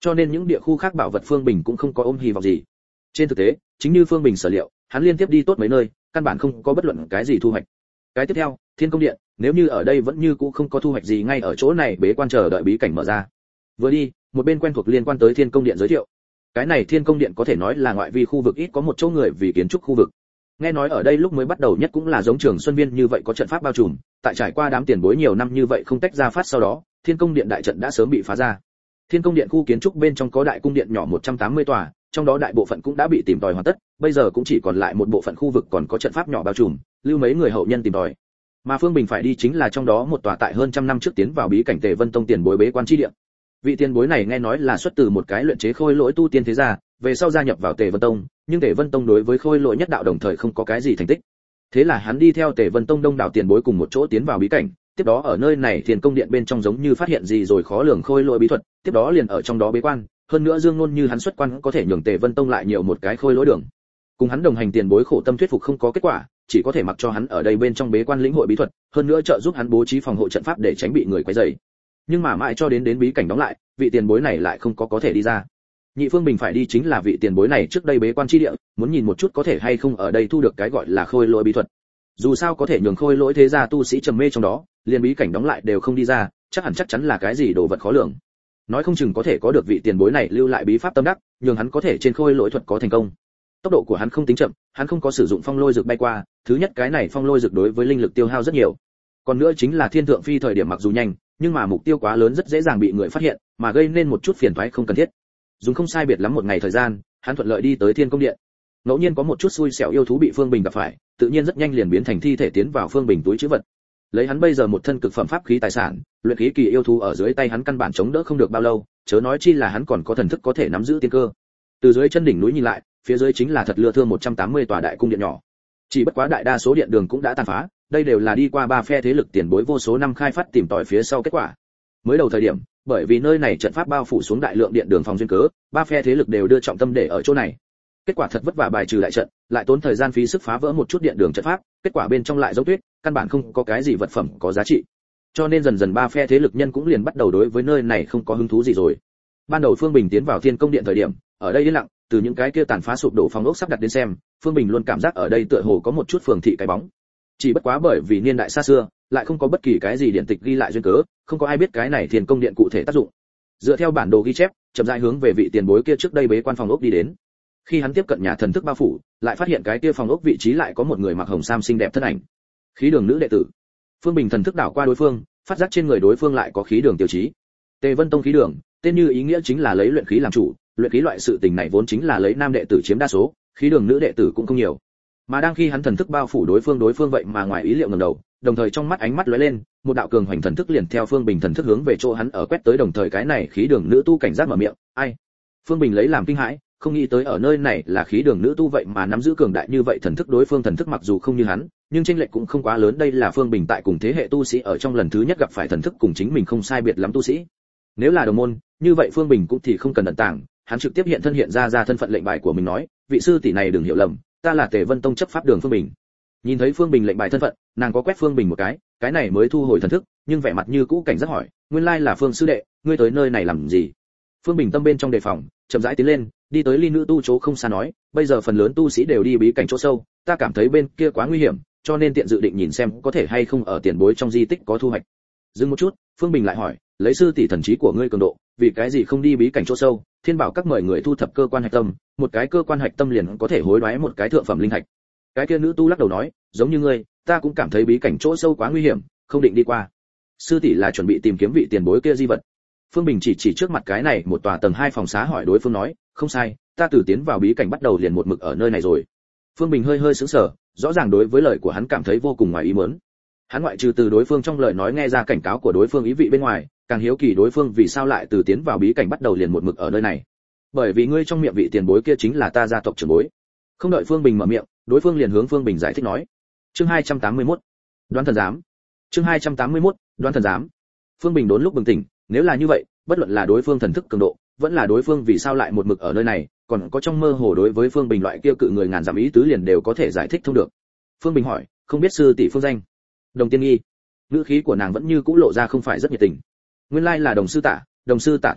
cho nên những địa khu khác bảo vật Phương Bình cũng không có ôm hy vọng gì. Trên thực tế, chính như Phương Bình sở liệu, hắn liên tiếp đi tốt mấy nơi, căn bản không có bất luận cái gì thu hoạch. Cái tiếp theo, Thiên Công Điện, nếu như ở đây vẫn như cũ không có thu hoạch gì ngay ở chỗ này bế quan chờ đợi bí cảnh mở ra. Vừa đi, một bên quen thuộc liên quan tới Thiên Công Điện giới thiệu. Cái này Thiên Công Điện có thể nói là ngoại vi khu vực ít có một chỗ người vì kiến trúc khu vực. Nghe nói ở đây lúc mới bắt đầu nhất cũng là giống Trường Xuân Viên như vậy có trận pháp bao trùm, tại trải qua đám tiền bối nhiều năm như vậy không tách ra phát sau đó, Thiên Công Điện đại trận đã sớm bị phá ra. Thiên Công Điện khu kiến trúc bên trong có đại cung điện nhỏ 180 tòa, trong đó đại bộ phận cũng đã bị tìm tòi hoàn tất, bây giờ cũng chỉ còn lại một bộ phận khu vực còn có trận pháp nhỏ bao trùm, lưu mấy người hậu nhân tìm tòi. Mà Phương Bình phải đi chính là trong đó một tòa tại hơn trăm năm trước tiến vào bí cảnh Tề Vân Tông tiền bối bế quan chi địa. Vị tiền bối này nghe nói là xuất từ một cái luyện chế khôi lỗi tu tiên thế gia, về sau gia nhập vào Tề Vân Tông, nhưng Tề Vân Tông đối với khôi lỗi nhất đạo đồng thời không có cái gì thành tích. Thế là hắn đi theo Tề Vân Tông đông đảo tiền bối cùng một chỗ tiến vào bí cảnh, tiếp đó ở nơi này Thiên Công Điện bên trong giống như phát hiện gì rồi khó lường khôi lỗi bí thuật, tiếp đó liền ở trong đó bế quan, hơn nữa Dương Nôn như hắn xuất quan có thể nhường Tề Vân Tông lại nhiều một cái khôi lỗi đường. Cùng hắn đồng hành tiền bối khổ tâm thuyết phục không có kết quả, chỉ có thể mặc cho hắn ở đây bên trong bế quan lĩnh hội bí thuật, hơn nữa trợ giúp hắn bố trí phòng hộ trận pháp để tránh bị người quấy rầy. Nhưng mà mãi cho đến bí cảnh đóng lại, vị tiền bối này lại không có thể đi ra. Nhị Phương Bình phải đi chính là vị tiền bối này trước đây bế quan chi địa, muốn nhìn một chút có thể hay không ở đây thu được cái gọi là khôi lỗi bí thuật. Dù sao có thể nhường khôi lỗi thế gia tu sĩ trầm mê trong đó, liền bí cảnh đóng lại đều không đi ra, chắc chắn là cái gì đồ vật khó lường. Nói không chừng có thể có được vị tiền bối này lưu lại bí pháp tâm đắc, nhường hắn có thể trên khôi lỗi thuật có thành công. Tốc độ của hắn không tính chậm, hắn không có sử dụng phong lôi dược bay qua, thứ nhất cái này phong lôi dược đối với linh lực tiêu hao rất nhiều. Còn nữa chính là thiên thượng phi thời điểm mặc dù nhanh, nhưng mà mục tiêu quá lớn rất dễ dàng bị người phát hiện, mà gây nên một chút phiền toái không cần thiết. Dùng không sai biệt lắm một ngày thời gian, hắn thuận lợi đi tới Thiên Công Điện. Ngẫu nhiên có một chút xui xẻo yêu thú bị Phương Bình gặp phải, tự nhiên rất nhanh liền biến thành thi thể tiến vào Phương Bình túi trữ vật. Lấy hắn bây giờ một thân cực phẩm pháp khí tài sản, luyện khí kỳ yêu thú ở dưới tay hắn căn bản chống đỡ không được bao lâu, chớ nói chi là hắn còn có thần thức có thể nắm giữ tiên cơ. Từ dưới chân đỉnh núi nhìn lại, phía dưới chính là thật lưa thưa 180 tòa đại cung điện nhỏ. Chỉ bất quá đại đa số điện đường cũng đã tàn phá, đây đều là đi qua ba phe thế lực tiền bối vô số năm khai phát tìm tòi phía sau kết quả. Mới đầu thời điểm, bởi vì nơi này trận pháp bao phủ xuống đại lượng điện đường phòng duyên cớ, ba phe thế lực đều đưa trọng tâm để ở chỗ này. Kết quả thật vất vả bài trừ đại trận, lại tốn thời gian phí sức phá vỡ một chút điện đường trận pháp, kết quả bên trong lại giống tuyết, căn bản không có cái gì vật phẩm có giá trị. Cho nên dần dần ba phe thế lực nhân cũng liền bắt đầu đối với nơi này không có hứng thú gì rồi. Ban đầu Phương Bình tiến vào Thiên Công Điện thời điểm, ở đây yên lặng, từ những cái kia tàn phá sụp đổ phòng ốc sắp đặt đến xem, Phương Bình luôn cảm giác ở đây tựa hồ có một chút phường thị cái bóng. Chỉ bất quá bởi vì niên đại xa xưa, lại không có bất kỳ cái gì điện tịch ghi lại duyên cớ, không có ai biết cái này Thiên Công Điện cụ thể tác dụng. Dựa theo bản đồ ghi chép, chậm rãi hướng về vị tiền bối kia trước đây bế quan phòng ốc đi đến. Khi hắn tiếp cận nhà thần thức bao phủ, lại phát hiện cái kia phòng ốc vị trí lại có một người mặc hồng sam xinh đẹp thân ảnh. Khí đường nữ đệ tử. Phương Bình thần thức đảo qua đối phương, phát giác trên người đối phương lại có khí đường tiêu chí. Tề Vân Tông khí đường, tên như ý nghĩa chính là lấy luyện khí làm chủ, luyện khí loại sự tình này vốn chính là lấy nam đệ tử chiếm đa số, khí đường nữ đệ tử cũng không nhiều. Mà đang khi hắn thần thức bao phủ đối phương vậy mà ngoài ý liệu ngẩng đầu, đồng thời trong mắt ánh mắt lóe lên, một đạo cường hoành thần thức liền theo Phương Bình thần thức hướng về chỗ hắn ở quét tới, đồng thời cái này khí đường nữ tu cảnh giác mở miệng, "Ai?" Phương Bình lấy làm kinh hãi, không nghĩ tới ở nơi này là khí đường nữ tu vậy mà nắm giữ cường đại như vậy thần thức, đối phương thần thức mặc dù không như hắn, nhưng chênh lệch cũng không quá lớn, đây là Phương Bình tại cùng thế hệ tu sĩ ở trong lần thứ nhất gặp phải thần thức cùng chính mình không sai biệt lắm tu sĩ. Nếu là đồng môn, như vậy Phương Bình cũng thì không cần ẩn tàng, hắn trực tiếp hiện ra thân phận lệnh bài của mình nói, "Vị sư tỷ này đừng hiểu lầm, ta là Tề Vân Tông chấp pháp đường Phương Bình." Nhìn thấy Phương Bình lệnh bài thân phận, nàng có quét Phương Bình một cái này mới thu hồi thần thức, nhưng vẻ mặt như cũ cảnh giác hỏi, "Nguyên lai là Phương sư đệ, ngươi tới nơi này làm gì?" Phương Bình tâm bên trong đề phòng, chậm rãi tiến lên, đi tới ly nữ tu chỗ không xa nói, "Bây giờ phần lớn tu sĩ đều đi bí cảnh chỗ sâu, ta cảm thấy bên kia quá nguy hiểm, cho nên tiện dự định nhìn xem có thể hay không ở tiền bối trong di tích có thu hoạch." Dừng một chút, Phương Bình lại hỏi, "Lấy sư tỷ thần trí của ngươi cường độ, vì cái gì không đi bí cảnh chỗ sâu? Thiên bảo các mời người thu thập cơ quan hạch tâm, một cái cơ quan hạch tâm liền có thể hối đoái một cái thượng phẩm linh thạch." Cái kia nữ tu lắc đầu nói, "Giống như ngươi, ta cũng cảm thấy bí cảnh chỗ sâu quá nguy hiểm, không định đi qua." Sư tỷ là chuẩn bị tìm kiếm vị tiền bối kia di vật. Phương Bình chỉ trước mặt cái này một tòa tầng 2 phòng xá hỏi đối phương nói, "Không sai, ta từ tiến vào bí cảnh bắt đầu liền một mực ở nơi này rồi." Phương Bình hơi sững sờ, rõ ràng đối với lời của hắn cảm thấy vô cùng ngoài ý muốn. Hắn ngoại trừ từ đối phương trong lời nói nghe ra cảnh cáo của đối phương ý vị bên ngoài, càng hiếu kỳ đối phương vì sao lại từ tiến vào bí cảnh bắt đầu liền một mực ở nơi này. "Bởi vì ngươi trong miệng vị tiền bối kia chính là ta gia tộc trưởng bối." Không đợi Phương Bình mở miệng, đối phương liền hướng Phương Bình giải thích nói. Chương 281. Đoán thần giám. Chương 281. Đoán thần giám. Phương Bình đốn lúc bừng tỉnh, nếu là như vậy, bất luận là đối phương thần thức cường độ, vẫn là đối phương vì sao lại một mực ở nơi này, còn có trong mơ hồ đối với Phương Bình loại kia cự người ngàn dặm ý tứ liền đều có thể giải thích thông được. Phương Bình hỏi, "Không biết sư tỷ phương danh?" Đồng Tiên Nghi. Ngữ khí của nàng vẫn như cũ lộ ra không phải rất nhiệt tình. Nguyên lai là Đồng sư tả tới trước,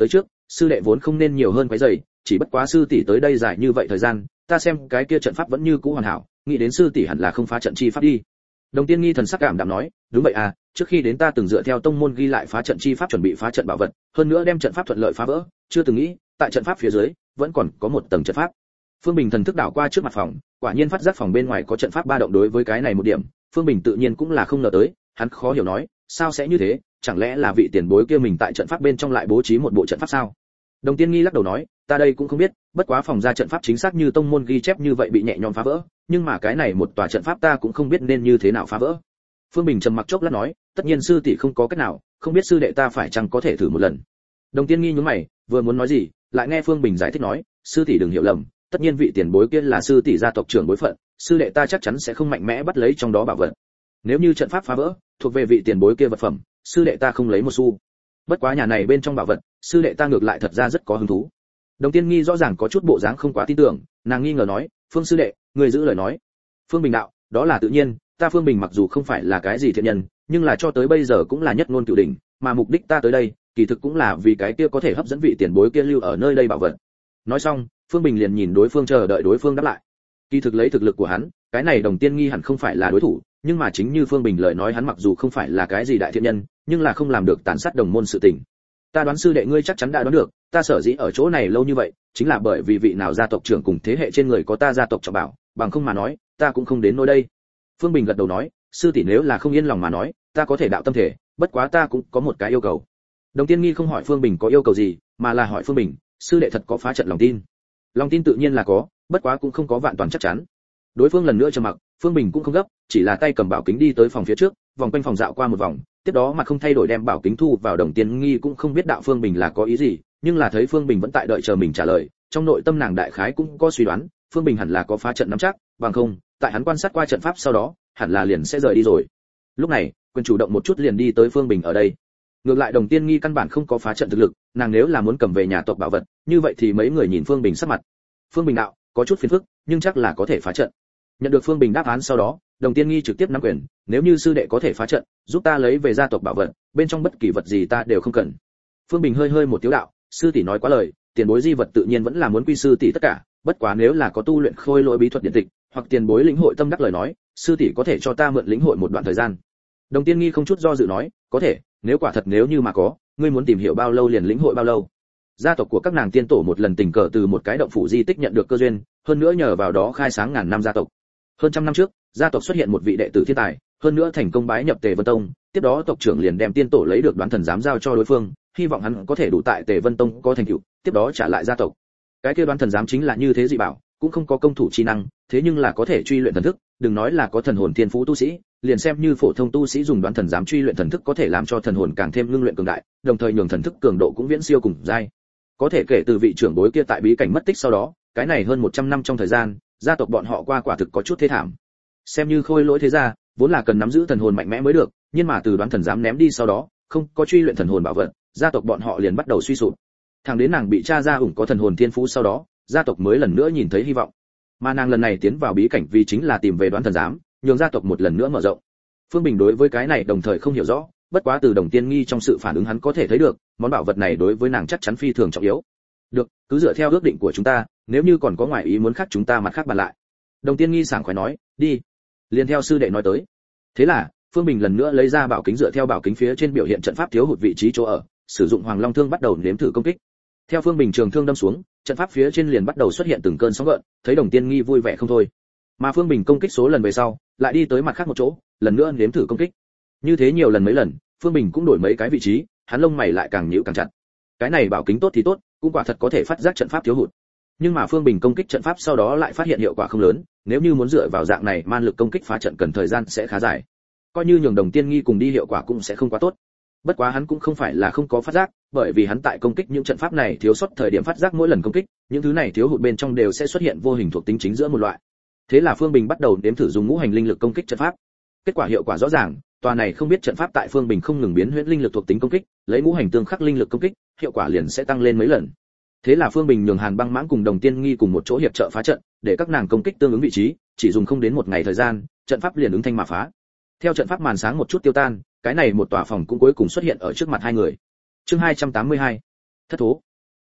sư đệ vốn không nên nhiều hơn quấy rầy, chỉ bất quá sư tỷ tới đây dài như vậy thời gian, ta xem cái kia trận pháp vẫn như cũ hoàn hảo, nghĩ đến sư tỷ hẳn là không phá trận chi pháp đi. Đồng Tiên Nghi thần sắc cảm đạm nói, đúng vậy à, trước khi đến ta từng dựa theo tông môn ghi lại phá trận chi pháp chuẩn bị phá trận bảo vật, hơn nữa đem trận pháp thuận lợi phá vỡ, chưa từng nghĩ, tại trận pháp phía dưới vẫn còn có một tầng trận pháp. Phương Bình thần thức đảo qua trước mặt phòng, quả nhiên phát giác phòng bên ngoài có trận pháp ba động. Đối với cái này một điểm, Phương Bình tự nhiên cũng là không ngờ tới, hắn khó hiểu nói, sao sẽ như thế, chẳng lẽ là vị tiền bối kia mình tại trận pháp bên trong lại bố trí một bộ trận pháp sao? Đồng Tiên Nghi lắc đầu nói, ta đây cũng không biết, bất quá phòng ra trận pháp chính xác như tông môn ghi chép như vậy bị nhẹ nhõm phá vỡ, nhưng mà cái này một tòa trận pháp ta cũng không biết nên như thế nào phá vỡ. Phương Bình trầm mặc chốc lát nói, tất nhiên sư tỷ không có cách nào, không biết sư đệ ta phải chăng có thể thử một lần. Đồng Tiên Nghi nhướng mày, vừa muốn nói gì, lại nghe Phương Bình giải thích nói, sư tỷ đừng hiểu lầm, tất nhiên vị tiền bối kia là sư tỷ gia tộc trưởng bối phận, sư đệ ta chắc chắn sẽ không mạnh mẽ bắt lấy trong đó bảo vật. Nếu như trận pháp phá vỡ, thuộc về vị tiền bối kia vật phẩm, sư đệ ta không lấy một xu. Bất quá nhà này bên trong bảo vật, sư đệ ta ngược lại thật ra rất có hứng thú. Đồng Tiên Nghi rõ ràng có chút bộ dáng không quá tin tưởng, nàng nghi ngờ nói, Phương sư đệ, người giữ lời nói. Phương Bình đạo, đó là tự nhiên, ta Phương Bình mặc dù không phải là cái gì thiện nhân, nhưng là cho tới bây giờ cũng là nhất ngôn cửu đỉnh, mà mục đích ta tới đây, kỳ thực cũng là vì cái kia có thể hấp dẫn vị tiền bối kia lưu ở nơi đây bảo vật. Nói xong, Phương Bình liền nhìn đối phương chờ đợi đối phương đáp lại. Kỳ thực lấy thực lực của hắn, cái này Đồng Tiên Nghi hẳn không phải là đối thủ, nhưng mà chính như Phương Bình lời nói, hắn mặc dù không phải là cái gì đại thiện nhân, nhưng là không làm được tàn sát đồng môn sự tình. Ta đoán sư đệ ngươi chắc chắn đã đoán được, ta sở dĩ ở chỗ này lâu như vậy, chính là bởi vì vị nào gia tộc trưởng cùng thế hệ trên người có ta gia tộc trọng bảo, bằng không mà nói, ta cũng không đến nơi đây. Phương Bình gật đầu nói, sư tỷ nếu là không yên lòng mà nói, ta có thể đạo tâm thể, bất quá ta cũng có một cái yêu cầu. Đồng Tiên Nghi không hỏi Phương Bình có yêu cầu gì, mà là hỏi Phương Bình, sư đệ thật có phá trận lòng tin? Lòng tin tự nhiên là có, bất quá cũng không có vạn toàn chắc chắn. Đối phương lần nữa trầm mặc, Phương Bình cũng không gấp, chỉ là tay cầm bảo kính đi tới phòng phía trước, vòng quanh phòng dạo qua một vòng, tiếp đó mặt không thay đổi đem bảo kính thu vào. Đồng Tiên Nghi cũng không biết đạo Phương Bình là có ý gì, nhưng là thấy Phương Bình vẫn tại đợi chờ mình trả lời, trong nội tâm nàng đại khái cũng có suy đoán, Phương Bình hẳn là có phá trận nắm chắc, bằng không, tại hắn quan sát qua trận pháp sau đó, hẳn là liền sẽ rời đi rồi. Lúc này, quyền chủ động một chút liền đi tới Phương Bình ở đây. Ngược lại Đồng Tiên Nghi căn bản không có phá trận thực lực, nàng nếu là muốn cầm về nhà tộc bảo vật, như vậy thì mấy người nhìn Phương Bình sắc mặt. Phương Bình đạo, có chút phiền phức, nhưng chắc là có thể phá trận. Nhận được Phương Bình đáp án sau đó, Đồng Tiên Nghi trực tiếp nắm quyền, nếu như sư đệ có thể phá trận, giúp ta lấy về gia tộc bảo vật, bên trong bất kỳ vật gì ta đều không cần. Phương Bình hơi hơi một tiếu đạo, sư tỷ nói quá lời, tiền bối di vật tự nhiên vẫn là muốn quy sư tỷ tất cả, bất quá nếu là có tu luyện khôi lỗi bí thuật điện tịch, hoặc tiền bối lĩnh hội tâm đắc lời nói, sư tỷ có thể cho ta mượn lĩnh hội một đoạn thời gian. Đồng Tiên Nghi không chút do dự nói, có thể, nếu quả thật nếu như mà có, ngươi muốn tìm hiểu bao lâu liền lĩnh hội bao lâu. Gia tộc của các nàng tiên tổ một lần tình cờ từ một cái động phủ di tích nhận được cơ duyên, hơn nữa nhờ vào đó khai sáng ngàn năm gia tộc. Hơn trăm năm trước, gia tộc xuất hiện một vị đệ tử thiên tài, hơn nữa thành công bái nhập Tề Vân Tông, tiếp đó tộc trưởng liền đem tiên tổ lấy được đoán thần giám giao cho đối phương, hy vọng hắn có thể đủ tại Tề Vân Tông có thành tựu, tiếp đó trả lại gia tộc. Cái kia đoán thần giám chính là như thế dị bảo, cũng không có công thủ chi năng, thế nhưng là có thể truy luyện thần thức, đừng nói là có thần hồn thiên phú tu sĩ, liền xem như phổ thông tu sĩ dùng đoán thần giám truy luyện thần thức có thể làm cho thần hồn càng thêm ngưng luyện cường đại, đồng thời nhường thần thức cường độ cũng viễn siêu cùng giai. Có thể kể từ vị trưởng bối kia tại bí cảnh mất tích sau đó, cái này hơn 100 năm trong thời gian, gia tộc bọn họ qua quả thực có chút thế thảm. Xem như khôi lỗi thế gia, vốn là cần nắm giữ thần hồn mạnh mẽ mới được, nhưng mà từ đoán thần giám ném đi sau đó, không có truy luyện thần hồn bảo vật, gia tộc bọn họ liền bắt đầu suy sụp. Thằng đến nàng bị cha ra ủng có thần hồn thiên phú sau đó, gia tộc mới lần nữa nhìn thấy hy vọng. Mà nàng lần này tiến vào bí cảnh vì chính là tìm về đoán thần giám, nhường gia tộc một lần nữa mở rộng. Phương Bình đối với cái này đồng thời không hiểu rõ, bất quá từ Đồng Tiên Nghi trong sự phản ứng hắn có thể thấy được, món bảo vật này đối với nàng chắc chắn phi thường trọng yếu. Được, cứ dựa theo ước định của chúng ta, nếu như còn có ngoại ý muốn khác chúng ta mặt khác bàn lại. Đồng Tiên Nghi sảng khoái nói, đi. Liền theo sư đệ nói tới. Thế là, Phương Bình lần nữa lấy ra bảo kính, dựa theo bảo kính phía trên biểu hiện trận pháp thiếu hụt vị trí chỗ ở, sử dụng Hoàng Long thương bắt đầu nếm thử công kích. Theo Phương Bình trường thương đâm xuống, trận pháp phía trên liền bắt đầu xuất hiện từng cơn sóng gợn, thấy Đồng Tiên Nghi vui vẻ không thôi. Mà Phương Bình công kích số lần về sau, lại đi tới mặt khác một chỗ, lần nữa nếm thử công kích. Như thế nhiều lần mấy lần, Phương Bình cũng đổi mấy cái vị trí, hắn lông mày lại càng nhíu càng chặt. Cái này bảo kính tốt thì tốt, cũng quả thật có thể phát giác trận pháp thiếu hụt. Nhưng mà Phương Bình công kích trận pháp sau đó lại phát hiện hiệu quả không lớn, nếu như muốn dựa vào dạng này man lực công kích phá trận cần thời gian sẽ khá dài. Coi như nhường Đồng Tiên Nghi cùng đi hiệu quả cũng sẽ không quá tốt. Bất quá hắn cũng không phải là không có phát giác, bởi vì hắn tại công kích những trận pháp này thiếu sót thời điểm phát giác mỗi lần công kích, những thứ này thiếu hụt bên trong đều sẽ xuất hiện vô hình thuộc tính chính giữa một loại. Thế là Phương Bình bắt đầu đếm thử dùng ngũ hành linh lực công kích trận pháp. Kết quả hiệu quả rõ ràng, tòa này không biết trận pháp tại Phương Bình không ngừng biến huyễn linh lực thuộc tính công kích, lấy ngũ hành tương khắc linh lực công kích, hiệu quả liền sẽ tăng lên mấy lần. Thế là Phương Bình nhường Hàn Băng Mãng cùng Đồng Tiên Nghi cùng một chỗ hiệp trợ phá trận, để các nàng công kích tương ứng vị trí, chỉ dùng không đến một ngày thời gian, trận pháp liền ứng thanh mà phá. Theo trận pháp màn sáng một chút tiêu tan, cái này một tòa phòng cũng cuối cùng xuất hiện ở trước mặt hai người. Chương 282. Thất thố.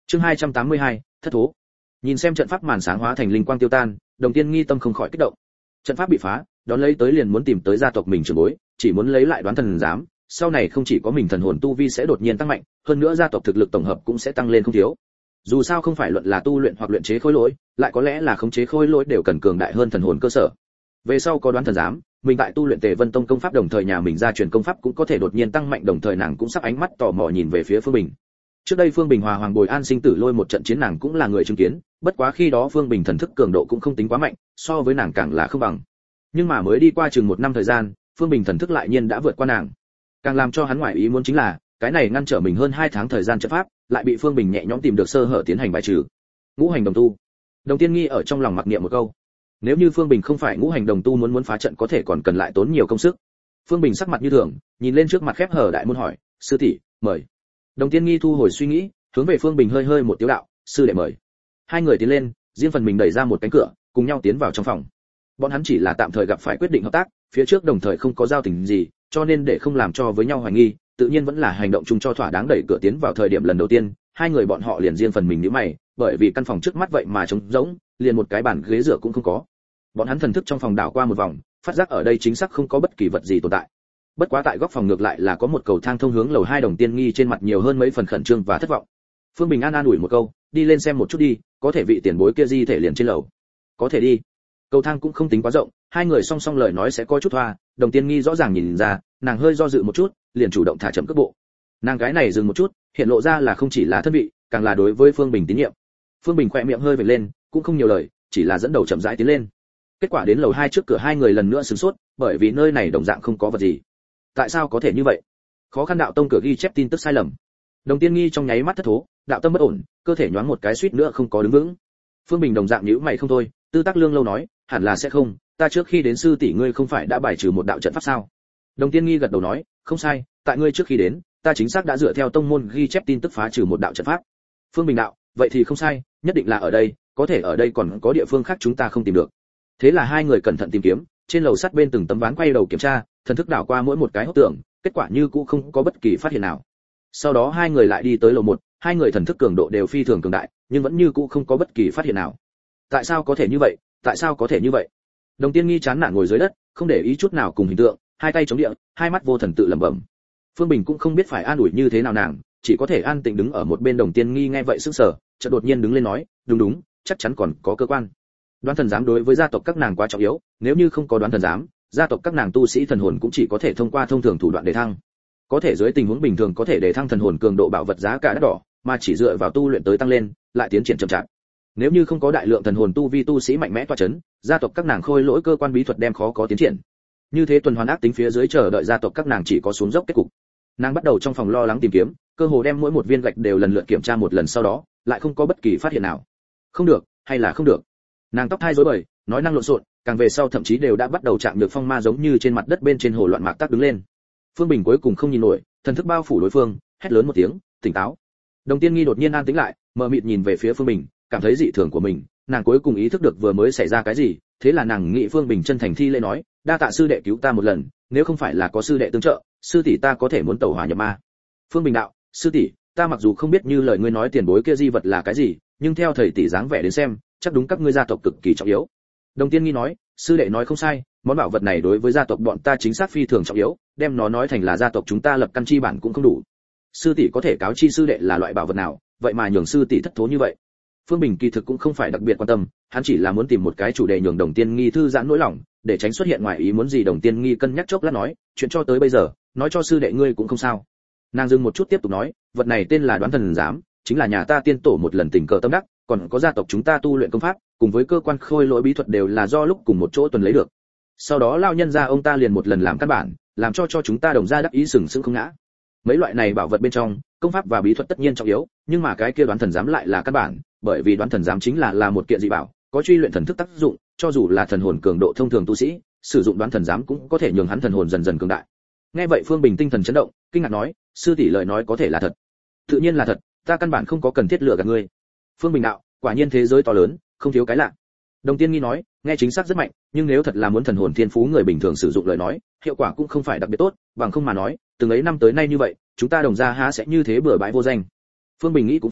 Chương 282, thất thố. Nhìn xem trận pháp màn sáng hóa thành linh quang tiêu tan, Đồng Tiên Nghi tâm không khỏi kích động. Trận pháp bị phá, đón lấy tới liền muốn tìm tới gia tộc mình trưởng bối, chỉ muốn lấy lại Đoán Thần giám, sau này không chỉ có mình thần hồn tu vi sẽ đột nhiên tăng mạnh, hơn nữa gia tộc thực lực tổng hợp cũng sẽ tăng lên không thiếu. Dù sao không phải luận là tu luyện hoặc luyện chế khối lỗi, lại có lẽ là khống chế khối lỗi đều cần cường đại hơn thần hồn cơ sở. Về sau có Đoán Thần giám, mình tại tu luyện Tề Vân Tông công pháp đồng thời nhà mình gia truyền công pháp cũng có thể đột nhiên tăng mạnh, đồng thời nàng cũng sắp ánh mắt tò mò nhìn về phía Phương Bình. Trước đây Phương Bình hòa Hoàng Bồi An sinh tử lôi một trận chiến nàng cũng là người chứng kiến, bất quá khi đó Phương Bình thần thức cường độ cũng không tính quá mạnh, so với nàng càng là không bằng. Nhưng mà mới đi qua chừng 1 năm thời gian, Phương Bình thần thức lại nhiên đã vượt qua nàng. Càng làm cho hắn ngoại ý muốn chính là, cái này ngăn trở mình hơn 2 tháng thời gian trận pháp, lại bị Phương Bình nhẹ nhõm tìm được sơ hở tiến hành bài trừ. Ngũ hành đồng tu. Đồng Tiên Nghi ở trong lòng mặc niệm một câu. Nếu như Phương Bình không phải ngũ hành đồng tu muốn phá trận có thể còn cần lại tốn nhiều công sức. Phương Bình sắc mặt như thường, nhìn lên trước mặt khép hở đại môn hỏi, "Sư tỷ, mời." Đồng Tiên Nghi thu hồi suy nghĩ, hướng về Phương Bình hơi hơi một tiếng đạo, "Sư đệ mời." Hai người tiến lên, riêng phần mình đẩy ra một cánh cửa, cùng nhau tiến vào trong phòng. Bọn hắn chỉ là tạm thời gặp phải quyết định hợp tác, phía trước đồng thời không có giao tình gì, cho nên để không làm cho với nhau hoài nghi, tự nhiên vẫn là hành động chung cho thỏa đáng. Đẩy cửa tiến vào thời điểm lần đầu tiên, hai người bọn họ liền riêng phần mình nhíu mày, bởi vì căn phòng trước mắt vậy mà trống rỗng, liền một cái bàn ghế dựa cũng không có. Bọn hắn thần thức trong phòng đảo qua một vòng, phát giác ở đây chính xác không có bất kỳ vật gì tồn tại. Bất quá tại góc phòng ngược lại là có một cầu thang thông hướng lầu 2. Đồng Tiên Nghi trên mặt nhiều hơn mấy phần khẩn trương và thất vọng. Phương Bình an ủi một câu, "Đi lên xem một chút đi, có thể vị tiền bối kia di thể liền trên lầu." "Có thể đi." Cầu thang cũng không tính quá rộng, hai người song song lời nói sẽ có chút thoa, Đồng Tiên Nghi rõ ràng nhìn ra, nàng hơi do dự một chút, liền chủ động thả chậm cước bộ. Nàng gái này dừng một chút, hiện lộ ra là không chỉ là thân vị, càng là đối với Phương Bình tín nhiệm. Phương Bình khẽ miệng hơi vểnh lên, cũng không nhiều lời, chỉ là dẫn đầu chậm rãi tiến lên. Kết quả đến lầu 2 trước cửa hai người lần nữa sửng sốt, bởi vì nơi này đồng dạng không có vật gì. Tại sao có thể như vậy? Khó khăn đạo tông cửa ghi chép tin tức sai lầm. Đồng Tiên Nghi trong nháy mắt thất thố, đạo tâm bất ổn, cơ thể nhoáng một cái suýt nữa không có đứng vững. Phương Bình đồng dạng nhíu mày không thôi, Tư Tác Lương lâu nói, hẳn là sẽ không, ta trước khi đến sư tỷ ngươi không phải đã bài trừ một đạo trận pháp sao? Đồng Tiên Nghi gật đầu nói, không sai, tại ngươi trước khi đến, ta chính xác đã dựa theo tông môn ghi chép tin tức phá trừ một đạo trận pháp. Phương Bình đạo, vậy thì không sai, nhất định là ở đây, có thể ở đây còn có địa phương khác chúng ta không tìm được. Thế là hai người cẩn thận tìm kiếm, trên lầu sắt bên từng tấm ván quay đầu kiểm tra, thần thức đảo qua mỗi một cái hốc tường, kết quả như cũ không có bất kỳ phát hiện nào. Sau đó hai người lại đi tới lầu 1, hai người thần thức cường độ đều phi thường cường đại, nhưng vẫn như cũ không có bất kỳ phát hiện nào. Tại sao có thể như vậy? Tại sao có thể như vậy? Đồng Tiên Nghi chán nản ngồi dưới đất, không để ý chút nào cùng hình tượng, hai tay chống địa, hai mắt vô thần tự lẩm bẩm. Phương Bình cũng không biết phải an ủi như thế nào nàng, chỉ có thể an tĩnh đứng ở một bên. Đồng Tiên Nghi nghe vậy sững sờ, chợt đột nhiên đứng lên nói, đúng, chắc chắn còn có cơ quan. Đoán thần giám đối với gia tộc các nàng quá trọng yếu, nếu như không có đoán thần giám, gia tộc các nàng tu sĩ thần hồn cũng chỉ có thể thông qua thông thường thủ đoạn để thăng. Có thể dưới tình huống bình thường có thể để thăng thần hồn cường độ bảo vật giá cả đắt đỏ, mà chỉ dựa vào tu luyện tới tăng lên, lại tiến triển chậm chạp. Nếu như không có đại lượng thần hồn tu vi tu sĩ mạnh mẽ tọa chấn, gia tộc các nàng khôi lỗi cơ quan bí thuật đem khó có tiến triển. Như thế tuần hoàn ác tính phía dưới chờ đợi gia tộc các nàng chỉ có xuống dốc kết cục. Nàng bắt đầu trong phòng lo lắng tìm kiếm, cơ hồ đem mỗi một viên gạch đều lần lượt kiểm tra một lần, sau đó lại không có bất kỳ phát hiện nào. Không được, hay là không được. Nàng tóc hai rối bời, nói năng lộn xộn, càng về sau thậm chí đều đã bắt đầu chạm được phong ma giống như trên mặt đất bên trên hồ loạn mạc tác đứng lên. Phương Bình cuối cùng không nhìn nổi, thần thức bao phủ đối phương, hét lớn một tiếng, tỉnh táo. Đồng Tiên Nghi đột nhiên an tĩnh lại, mờ mịt nhìn về phía Phương Bình, cảm thấy dị thường của mình, nàng cuối cùng ý thức được vừa mới xảy ra cái gì, thế là nàng nghĩ Phương Bình chân thành thi lễ nói, đa tạ sư đệ cứu ta một lần, nếu không phải là có sư đệ tương trợ, sư tỷ ta có thể muốn tẩu hỏa nhập ma. Phương Bình đạo, sư tỷ, ta mặc dù không biết như lời ngươi nói tiền bối kia di vật là cái gì, nhưng theo thầy tỷ dáng vẻ đến xem, chắc đúng các ngươi gia tộc cực kỳ trọng yếu. Đồng Tiên Nghi nói, sư đệ nói không sai, món bảo vật này đối với gia tộc bọn ta chính xác phi thường trọng yếu, đem nó nói thành là gia tộc chúng ta lập căn chi bản cũng không đủ. Sư tỷ có thể cáo chi sư đệ là loại bảo vật nào, vậy mà nhường sư tỷ thất thố như vậy. Phương Bình kỳ thực cũng không phải đặc biệt quan tâm, hắn chỉ là muốn tìm một cái chủ đề nhường Đồng Tiên Nghi thư giãn nỗi lòng, để tránh xuất hiện ngoài ý muốn gì. Đồng Tiên Nghi cân nhắc chốc lát nói, chuyện cho tới bây giờ, nói cho sư đệ ngươi cũng không sao. Nàng dừng một chút tiếp tục nói, vật này tên là Đoán Thần Giám, chính là nhà ta tiên tổ một lần tình cờ tâm đắc, còn có gia tộc chúng ta tu luyện công pháp, cùng với cơ quan khôi lỗi bí thuật đều là do lúc cùng một chỗ tuần lấy được. Sau đó lao nhân gia ông ta liền một lần làm căn bản, làm cho chúng ta đồng gia đắc ý sừng sững không ngã. Mấy loại này bảo vật bên trong, công pháp và bí thuật tất nhiên trọng yếu, nhưng mà cái kia Đoán Thần Giám lại là căn bản, bởi vì Đoán Thần Giám chính là một kiện dị bảo, có truy luyện thần thức tác dụng, cho dù là thần hồn cường độ thông thường tu sĩ, sử dụng Đoán Thần Giám cũng có thể nhường hắn thần hồn dần dần cường đại. Nghe vậy Phương Bình tinh thần chấn động, kinh ngạc nói, sư tỷ lời nói có thể là thật? Tự nhiên là thật, ta căn bản không có cần thiết lừa gạt ngươi. Phương Bình đạo, quả nhiên thế giới to lớn, không thiếu cái lạ. Đồng Tiên Nghi nói, nghe chính xác rất mạnh, nhưng nếu thật là muốn thần hồn thiên phú người bình thường sử dụng lời nói, hiệu quả cũng không phải đặc biệt tốt, bằng không mà nói, từng ấy năm tới nay như vậy, chúng ta đồng gia há sẽ như thế bừa bãi vô danh. Phương Bình nghĩ cũng phải,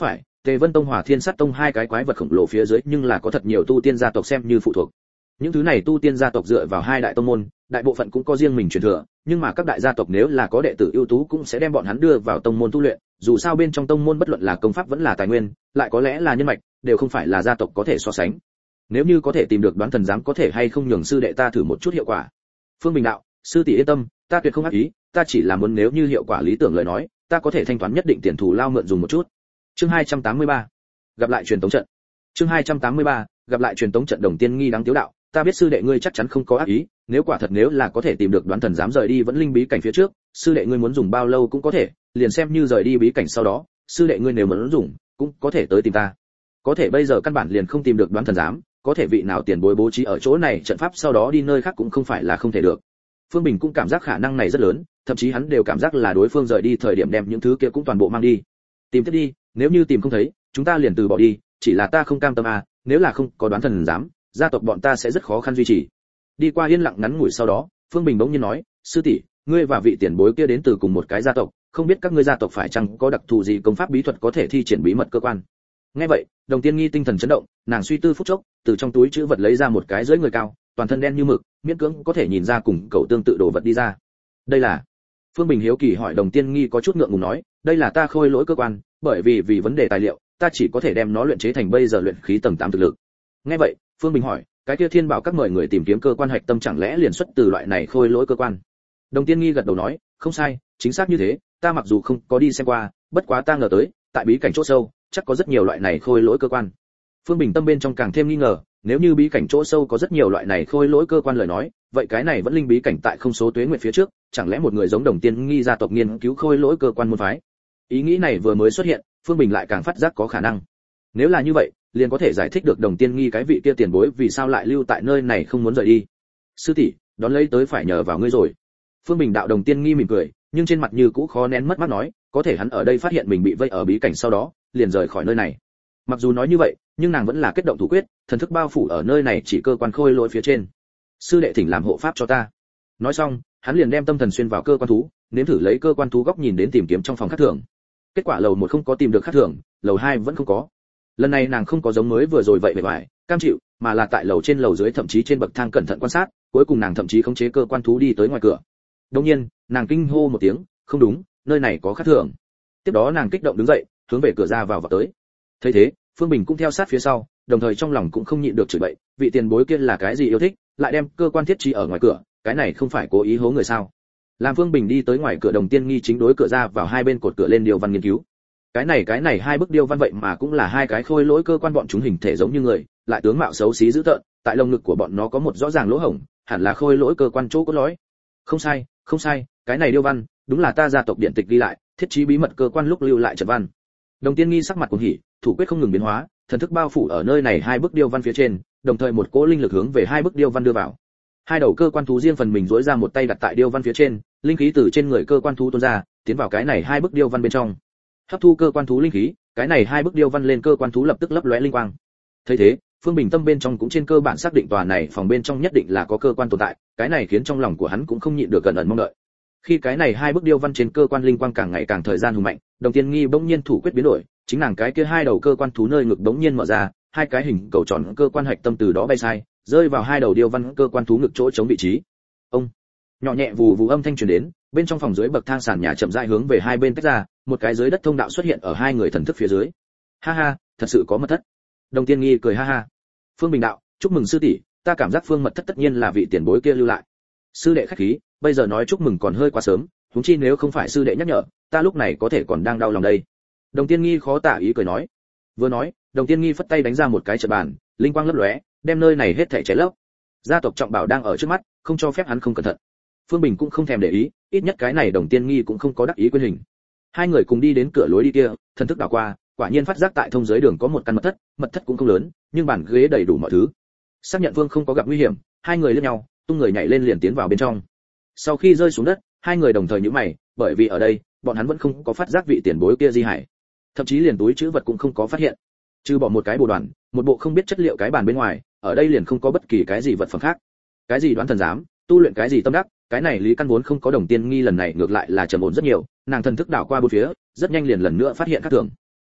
Tề Vân Tông Hỏa Thiên Sát Tông hai cái quái vật khổng lồ phía dưới nhưng là có thật nhiều tu tiên gia tộc xem như phụ thuộc. Những thứ này tu tiên gia tộc dựa vào hai đại tông môn, đại bộ phận cũng có riêng mình truyền thừa, nhưng mà các đại gia tộc nếu là có đệ tử ưu tú cũng sẽ đem bọn hắn đưa vào tông môn tu luyện, dù sao bên trong tông môn bất luận là công pháp vẫn là tài nguyên, lại có lẽ là nhân mạch, đều không phải là gia tộc có thể so sánh. Nếu như có thể tìm được Đoán Thần giám có thể hay không nhường sư đệ ta thử một chút hiệu quả. Phương Bình đạo, sư tỷ yên tâm, ta tuyệt không ác ý, ta chỉ là muốn nếu như hiệu quả lý tưởng lời nói, ta có thể thanh toán nhất định tiền thù lao mượn dùng một chút. Chương 283. Gặp lại truyền tống trận. Chương 283. Gặp lại truyền tống trận. Đồng Tiên Nghi đáng tiếu đạo, ta biết sư đệ ngươi chắc chắn không có ác ý, nếu quả thật nếu là có thể tìm được Đoán Thần dám rời đi vẫn linh bí cảnh phía trước, sư đệ ngươi muốn dùng bao lâu cũng có thể, liền xem như rời đi bí cảnh sau đó, sư đệ ngươi nếu muốn dùng, cũng có thể tới tìm ta. Có thể bây giờ căn bản liền không tìm được Đoán Thần dám, có thể vị nào tiền bối bố trí ở chỗ này trận pháp sau đó đi nơi khác cũng không phải là không thể được. Phương Bình cũng cảm giác khả năng này rất lớn, thậm chí hắn đều cảm giác là đối phương rời đi thời điểm đem những thứ kia cũng toàn bộ mang đi. Tìm tiếp đi, nếu như tìm không thấy, chúng ta liền từ bỏ đi, chỉ là ta không cam tâm à, nếu là không có Đoán Thần dám, gia tộc bọn ta sẽ rất khó khăn duy trì. Đi qua yên lặng ngắn ngủi sau đó, Phương Bình bỗng nhiên nói, sư tỷ, ngươi và vị tiền bối kia đến từ cùng một cái gia tộc, không biết các ngươi gia tộc phải chăng có đặc thù gì công pháp bí thuật có thể thi triển bí mật cơ quan. Nghe vậy, Đồng Tiên Nghi tinh thần chấn động, nàng suy tư phút chốc, từ trong túi trữ vật lấy ra một cái dưới người cao, toàn thân đen như mực, miễn cưỡng có thể nhìn ra cùng cậu tương tự đồ vật đi ra. Đây là? Phương Bình hiếu kỳ hỏi. Đồng Tiên Nghi có chút ngượng ngùng nói, đây là ta khôi lỗi cơ quan, bởi vì vấn đề tài liệu, ta chỉ có thể đem nó luyện chế thành bây giờ luyện khí tầng 8 thực lực. Nghe vậy, Phương Bình hỏi, cái kia Thiên Bảo các mời người tìm kiếm cơ quan hạch tâm chẳng lẽ liền xuất từ loại này khôi lỗi cơ quan? Đồng Tiên Nghi gật đầu nói, không sai, chính xác như thế, ta mặc dù không có đi xem qua, bất quá ta ngờ tới, tại bí cảnh chỗ sâu, chắc có rất nhiều loại này khôi lỗi cơ quan. Phương Bình tâm bên trong càng thêm nghi ngờ, nếu như bí cảnh chỗ sâu có rất nhiều loại này khôi lỗi cơ quan lời nói, vậy cái này vẫn linh bí cảnh tại không số tuế nguyện phía trước, chẳng lẽ một người giống Đồng Tiên Nghi gia tộc nghiên cứu khôi lỗi cơ quan môn phái? Ý nghĩ này vừa mới xuất hiện, Phương Bình lại càng phát giác có khả năng. Nếu là như vậy, liền có thể giải thích được Đồng Tiên Nghi cái vị kia tiền bối vì sao lại lưu tại nơi này không muốn rời đi. Sư tỷ, đón lấy tới phải nhờ vào ngươi rồi. Phương Bình đạo. Đồng Tiên Nghi mỉm cười, nhưng trên mặt như cũ khó nén mất mát nói, có thể hắn ở đây phát hiện mình bị vây ở bí cảnh sau đó, liền rời khỏi nơi này. Mặc dù nói như vậy, nhưng nàng vẫn là kết động thủ quyết, thần thức bao phủ ở nơi này chỉ cơ quan khôi lỗi phía trên. Sư đệ thỉnh làm hộ pháp cho ta. Nói xong, hắn liền đem tâm thần xuyên vào cơ quan thú, nếm thử lấy cơ quan thú góc nhìn đến tìm kiếm trong phòng khác thường. Kết quả lầu 1 không có tìm được khác thường, lầu 2 vẫn không có. Lần này nàng không có giống mới vừa rồi vậy bề ngoài cam chịu, mà là tại lầu trên lầu dưới thậm chí trên bậc thang cẩn thận quan sát, cuối cùng nàng thậm chí khống chế cơ quan thú đi tới ngoài cửa. Đột nhiên, nàng kinh hô một tiếng, không đúng, nơi này có khác thường. Tiếp đó nàng kích động đứng dậy, hướng về cửa ra vào tới. Thấy thế, Phương Bình cũng theo sát phía sau, đồng thời trong lòng cũng không nhịn được chửi bậy, vị tiền bối kia là cái gì yêu thích, lại đem cơ quan thiết trí ở ngoài cửa, cái này không phải cố ý hố người sao? Làm Phương Bình đi tới ngoài cửa, Đồng Tiên Nghi chính đối cửa ra vào hai bên cột cửa lên điêu văn nghiên cứu. Cái này hai bức điêu văn vậy mà cũng là hai cái khôi lỗi cơ quan, bọn chúng hình thể giống như người, lại tướng mạo xấu xí dữ tợn, tại lồng ngực của bọn nó có một rõ ràng lỗ hổng, hẳn là khôi lỗi cơ quan chỗ cốt lõi. Không sai, cái này điêu văn, đúng là ta gia tộc điện tịch ghi lại, thiết trí bí mật cơ quan lúc lưu lại trận văn. Đồng Tiên Nghi sắc mặt cuồng hỉ, thủ quyết không ngừng biến hóa, thần thức bao phủ ở nơi này hai bức điêu văn phía trên, đồng thời một cỗ linh lực hướng về hai bức điêu văn đưa vào. Hai đầu cơ quan thú riêng phần mình duỗi ra một tay đặt tại điêu văn phía trên, linh khí từ trên người cơ quan thú tuôn ra, tiến vào cái này hai bức điêu văn bên trong. Hấp thu cơ quan thú linh khí, cái này hai bức điêu văn lên cơ quan thú lập tức lấp lóe linh quang. Thấy thế, Phương Bình tâm bên trong cũng trên cơ bản xác định tòa này phòng bên trong nhất định là có cơ quan tồn tại, cái này khiến trong lòng của hắn cũng không nhịn được gần ẩn mong đợi. Khi cái này hai bức điêu văn trên cơ quan linh quang càng ngày càng thời gian hùng mạnh, Đồng Tiên Nghi bỗng nhiên thủ quyết biến đổi, chính nàng cái kia hai đầu cơ quan thú nơi ngực bỗng nhiên mở ra, hai cái hình cầu tròn cơ quan hạch tâm từ đó bay sai, rơi vào hai đầu điêu văn cơ quan thú ngực chỗ chống vị trí. Ông, nhỏ nhẹ vù vù âm thanh truyền đến, bên trong phòng dưới bậc thang sàn nhà chậm rãi hướng về hai bên tách ra, một cái dưới đất thông đạo xuất hiện ở hai người thần thức phía dưới. Ha ha, thật sự có mật thất. Đồng Tiên Nghi cười ha ha. Phương Bình đạo, chúc mừng sư tỷ, ta cảm giác phương mật thất tất nhiên là vị tiền bối kia lưu lại. Sư đệ khách khí, bây giờ nói chúc mừng còn hơi quá sớm, huống chi nếu không phải sư đệ nhắc nhở, ta lúc này có thể còn đang đau lòng đây. Đồng Tiên Nghi khó tả ý cười nói. Vừa nói, Đồng Tiên Nghi phất tay đánh ra một cái trận bàn, linh quang lấp lóe, đem nơi này hết thảy cháy lấp. Gia tộc trọng bảo đang ở trước mắt, không cho phép hắn không cẩn thận. Phương Bình cũng không thèm để ý, ít nhất cái này Đồng Tiên Nghi cũng không có đắc ý quên hình. Hai người cùng đi đến cửa lối đi kia, thần thức đảo qua, quả nhiên phát giác tại thông dưới đường có một căn mật thất cũng không lớn, nhưng bàn ghế đầy đủ mọi thứ. Xác nhận Vương không có gặp nguy hiểm, hai người liếc nhau, tung người nhảy lên liền tiến vào bên trong. Sau khi rơi xuống đất, hai người đồng thời nhíu mày, bởi vì ở đây, bọn hắn vẫn không có phát giác vị tiền bối kia di hải, thậm chí liền túi trữ vật cũng không có phát hiện. Trừ bỏ một cái bồ đoàn, một bộ không biết chất liệu cái bàn bên ngoài, ở đây liền không có bất kỳ cái gì vật phẩm khác. Cái gì đoán thần giám, tu luyện cái gì tâm đắc, cái này Lý Căn vốn không có. Đồng Tiên Nghi lần này ngược lại là trầm ổn rất nhiều, nàng thần thức đảo qua bốn phía, rất nhanh liền lần nữa phát hiện khác thường.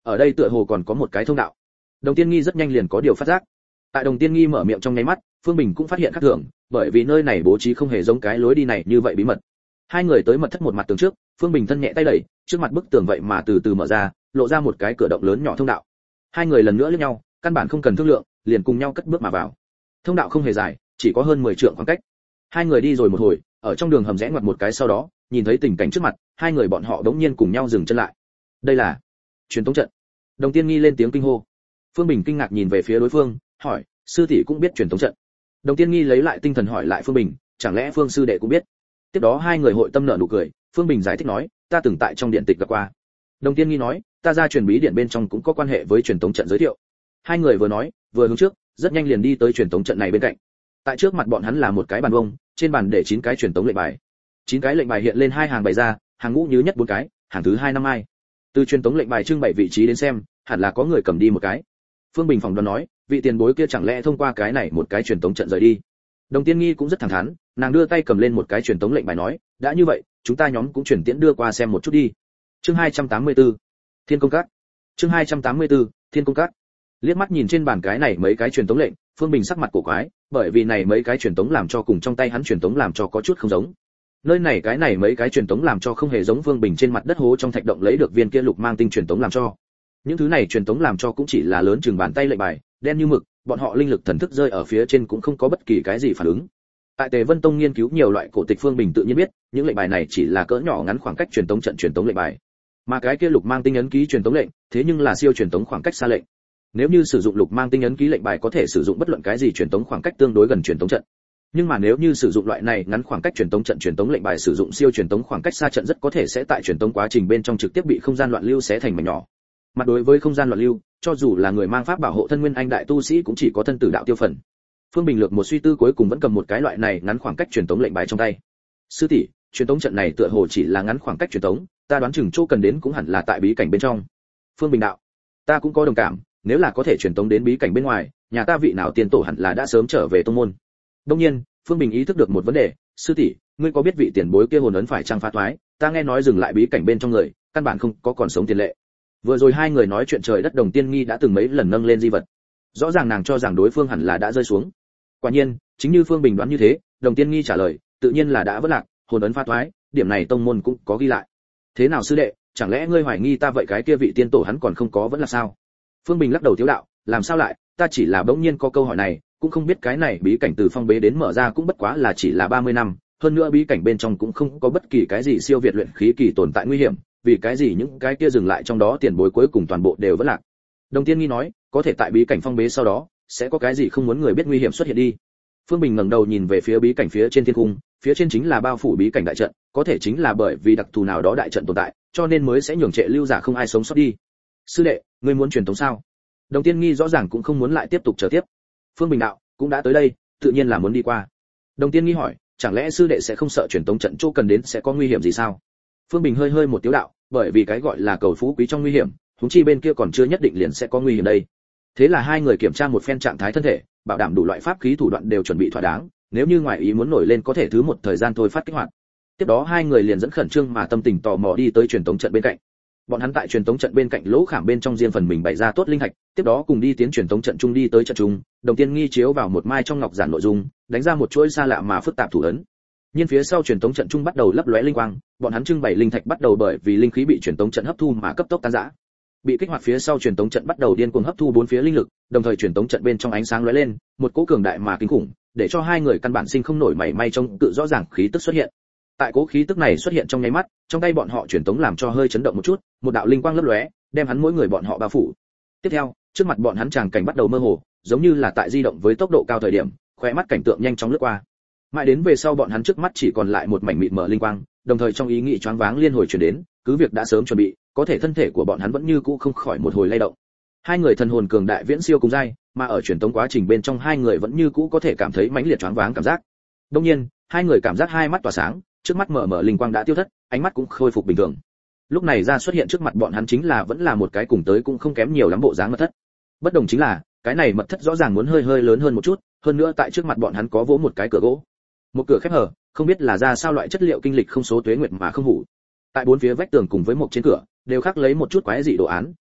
ở đây tựa hồ còn có một cái thông đạo. Đồng Tiên Nghi rất nhanh liền có điều phát giác. Tại Đồng Tiên Nghi mở miệng trong nháy mắt, Phương Bình cũng phát hiện khác thường, bởi vì nơi này bố trí không hề giống cái lối đi này như vậy bí mật. Hai người tới mật thất một mặt tường trước, Phương Bình thân nhẹ tay đẩy, trước mặt bức tường vậy mà từ từ mở ra, lộ ra một cái cửa động lớn nhỏ thông đạo. Hai người lần nữa liếc nhau, căn bản không cần thương lượng, liền cùng nhau cất bước mà vào. Thông đạo không hề dài, chỉ có hơn 10 trượng khoảng cách. Hai người đi rồi một hồi, ở trong đường hầm rẽ ngoặt một cái sau đó, nhìn thấy tình cảnh trước mặt, hai người bọn họ đống nhiên cùng nhau dừng chân lại. Đây là truyền tống trận. Đồng Tiên Nghi lên tiếng kinh hô. Phương Bình kinh ngạc nhìn về phía đối phương, hỏi, sư tỷ cũng biết truyền tống trận? Đồng Tiên Nghi lấy lại tinh thần hỏi lại Phương Bình, chẳng lẽ Phương sư đệ cũng biết? Tiếp đó hai người hội tâm nở nụ cười, Phương Bình giải thích nói, ta từng tại trong điện tịch gặp qua. Đồng Tiên Nghi nói, ta ra truyền bí điện bên trong cũng có quan hệ với truyền tống trận giới thiệu. Hai người vừa nói, vừa hướng trước, rất nhanh liền đi tới truyền tống trận này bên cạnh. Tại trước mặt bọn hắn là một cái bàn vuông, trên bàn để 9 cái truyền tống lệnh bài. 9 cái lệnh bài hiện lên hai hàng bày ra, hàng ngũ như nhất 4 cái, hàng thứ 2 năm ai. Từ truyền tống lệnh bài trưng bày vị trí đến xem, hẳn là có người cầm đi một cái. Phương Bình phỏng đoán nói, vị tiền bối kia chẳng lẽ thông qua cái này một cái truyền tống trận rời đi. Đồng Tiên Nghi cũng rất thẳng thắn, nàng đưa tay cầm lên một cái truyền tống lệnh bài nói, đã như vậy, chúng ta nhóm cũng chuyển tiễn đưa qua xem một chút đi. Chương 284, Thiên Công Các. Chương 284, Thiên Công Các. Liếc mắt nhìn trên bàn cái này mấy cái truyền tống lệnh, Phương Bình sắc mặt cổ quái, bởi vì này mấy cái truyền tống làm cho cùng trong tay hắn truyền tống làm cho có chút không giống. Nơi này cái này mấy cái truyền tống làm cho không hề giống Phương Bình trên mặt đất hố trong thạch động lấy được viên kia lục mang tinh truyền tống làm cho. Những thứ này truyền tống làm cho cũng chỉ là lớn chừng bàn tay lệnh bài, đen như mực, bọn họ linh lực thần thức rơi ở phía trên cũng không có bất kỳ cái gì phản ứng. Tại Tề Vân Tông nghiên cứu nhiều loại cổ tịch, Phương Bình tự nhiên biết, những lệnh bài này chỉ là cỡ nhỏ ngắn khoảng cách truyền tống trận truyền tống lệnh bài. Mà cái kia lục mang tinh ấn ký truyền tống lệnh, thế nhưng là siêu truyền tống khoảng cách xa lệnh. Nếu như sử dụng lục mang tinh ấn ký lệnh bài có thể sử dụng bất luận cái gì truyền tống khoảng cách tương đối gần truyền tống trận. Nhưng mà nếu như sử dụng loại này ngắn khoảng cách truyền tống trận truyền tống lệnh bài sử dụng siêu truyền tống khoảng cách xa trận rất có thể sẽ tại truyền tống quá trình bên trong trực tiếp bị không gian loạn lưu xé thành mảnh nhỏ. Mặt đối với không gian loạn lưu, cho dù là người mang pháp bảo hộ thân nguyên anh đại tu sĩ cũng chỉ có thân tử đạo tiêu phần. Phương Bình lược một suy tư cuối cùng vẫn cầm một cái loại này ngắn khoảng cách truyền tống lệnh bài trong tay. Sư tỷ, truyền tống trận này tựa hồ chỉ là ngắn khoảng cách truyền tống, ta đoán chừng chỗ cần đến cũng hẳn là tại bí cảnh bên trong. Phương Bình đạo, ta cũng có đồng cảm, nếu là có thể truyền tống đến bí cảnh bên ngoài, nhà ta vị nào tiền tổ hẳn là đã sớm trở về tông môn. Đương nhiên, Phương Bình ý thức được một vấn đề, sư tỷ, ngươi có biết vị tiền bối kia hồn ấn phải chăng phá thoái? Ta nghe nói dừng lại bí cảnh bên trong người, căn bản không có còn sống tiền lệ. Vừa rồi hai người nói chuyện trời đất, Đồng Tiên Nghi đã từng mấy lần nâng lên di vật. Rõ ràng nàng cho rằng đối phương hẳn là đã rơi xuống. Quả nhiên, chính như Phương Bình đoán như thế, Đồng Tiên Nghi trả lời, tự nhiên là đã vỡ lạc, hồn ấn phá thoái, điểm này tông môn cũng có ghi lại. Thế nào sư đệ, chẳng lẽ ngươi hoài nghi ta vậy cái kia vị tiên tổ hắn còn không có vẫn là sao? Phương Bình lắc đầu thiếu đạo, làm sao lại, ta chỉ là bỗng nhiên có câu hỏi này, cũng không biết cái này bí cảnh từ phong bế đến mở ra cũng bất quá là chỉ là 30 năm, hơn nữa bí cảnh bên trong cũng không có bất kỳ cái gì siêu việt luyện khí kỳ tồn tại nguy hiểm, vì cái gì những cái kia dừng lại trong đó tiền bối cuối cùng toàn bộ đều vẫn lạc. Đồng Tiên Nghi nói, có thể tại bí cảnh phong bế sau đó, sẽ có cái gì không muốn người biết nguy hiểm xuất hiện đi. Phương Bình ngẩng đầu nhìn về phía bí cảnh phía trên thiên cung, phía trên chính là bao phủ bí cảnh đại trận, có thể chính là bởi vì đặc thù nào đó đại trận tồn tại, cho nên mới sẽ nhường trệ lưu giả không ai sống sót đi. Sư đệ, ngươi muốn truyền tống sao? Đồng Tiên Nghi rõ ràng cũng không muốn lại tiếp tục chờ tiếp. Phương Bình đạo, cũng đã tới đây, tự nhiên là muốn đi qua. Đồng Tiên Nghi hỏi, chẳng lẽ sư đệ sẽ không sợ truyền tống trận chỗ cần đến sẽ có nguy hiểm gì sao? Phương Bình hơi hơi một tiếu đạo, bởi vì cái gọi là cầu phú quý trong nguy hiểm, huống chi bên kia còn chưa nhất định liền sẽ có nguy hiểm đây. Thế là hai người kiểm tra một phen trạng thái thân thể, bảo đảm đủ loại pháp khí thủ đoạn đều chuẩn bị thỏa đáng, nếu như ngoài ý muốn nổi lên có thể thứ một thời gian thôi phát kích hoạt. Tiếp đó hai người liền dẫn khẩn trương mà tâm tình tò mò đi tới truyền tống trận bên cạnh. Bọn hắn tại truyền tống trận bên cạnh lỗ khảm bên trong riêng phần mình bày ra tốt linh thạch, tiếp đó cùng đi tiến truyền tống trận chung đi tới trận chung, Đồng Tiên Nghi chiếu vào một mai trong ngọc giản nội dung, đánh ra một chuỗi xa lạ mà phức tạp thủ ấn. Nhưng phía sau truyền tống trận chung bắt đầu lấp lóe linh quang, bọn hắn trưng bày linh thạch bắt đầu bởi vì linh khí bị truyền tống trận hấp thu mà cấp tốc tan rã. Bị kích hoạt phía sau truyền tống trận bắt đầu điên cuồng hấp thu bốn phía linh lực, đồng thời truyền tống trận bên trong ánh sáng lóe lên, một cỗ cường đại mà kinh khủng, để cho hai người căn bản sinh không nổi mảy may trong tự rõ ràng khí tức xuất hiện. Tại cỗ khí tức này xuất hiện trong nháy mắt, trong tay bọn họ truyền tống làm cho hơi chấn động một chút, một đạo linh quang lấp lóe, đem hắn mỗi người bọn họ bao phủ. Tiếp theo, trước mặt bọn hắn tràng cảnh bắt đầu mơ hồ, giống như là tại di động với tốc độ cao thời điểm, khóe mắt cảnh tượng nhanh chóng lướt qua. Mãi đến về sau bọn hắn trước mắt chỉ còn lại một mảnh mịt mờ linh quang, đồng thời trong ý nghĩ choáng váng liên hồi truyền đến, cứ việc đã sớm chuẩn bị, có thể thân thể của bọn hắn vẫn như cũ không khỏi một hồi lay động. Hai người thần hồn cường đại viễn siêu cùng giai, mà ở truyền tống quá trình bên trong hai người vẫn như cũ có thể cảm thấy mãnh liệt choáng váng cảm giác. Đương nhiên, hai người cảm giác hai mắt tỏa sáng, trước mắt mở linh quang đã tiêu thất, ánh mắt cũng khôi phục bình thường. Lúc này ra xuất hiện trước mặt bọn hắn chính là vẫn là một cái cùng tới cũng không kém nhiều lắm bộ dáng mật thất. Bất đồng chính là, cái này mật thất rõ ràng muốn hơi hơi lớn hơn một chút, hơn nữa tại trước mặt bọn hắn có vỗ một cái cửa gỗ. Một cửa khép hở, không biết là ra sao loại chất liệu kinh lịch không số tuế nguyệt mà không hủ. Tại bốn phía vách tường cùng với một trên cửa đều khắc lấy một chút quái dị đồ án,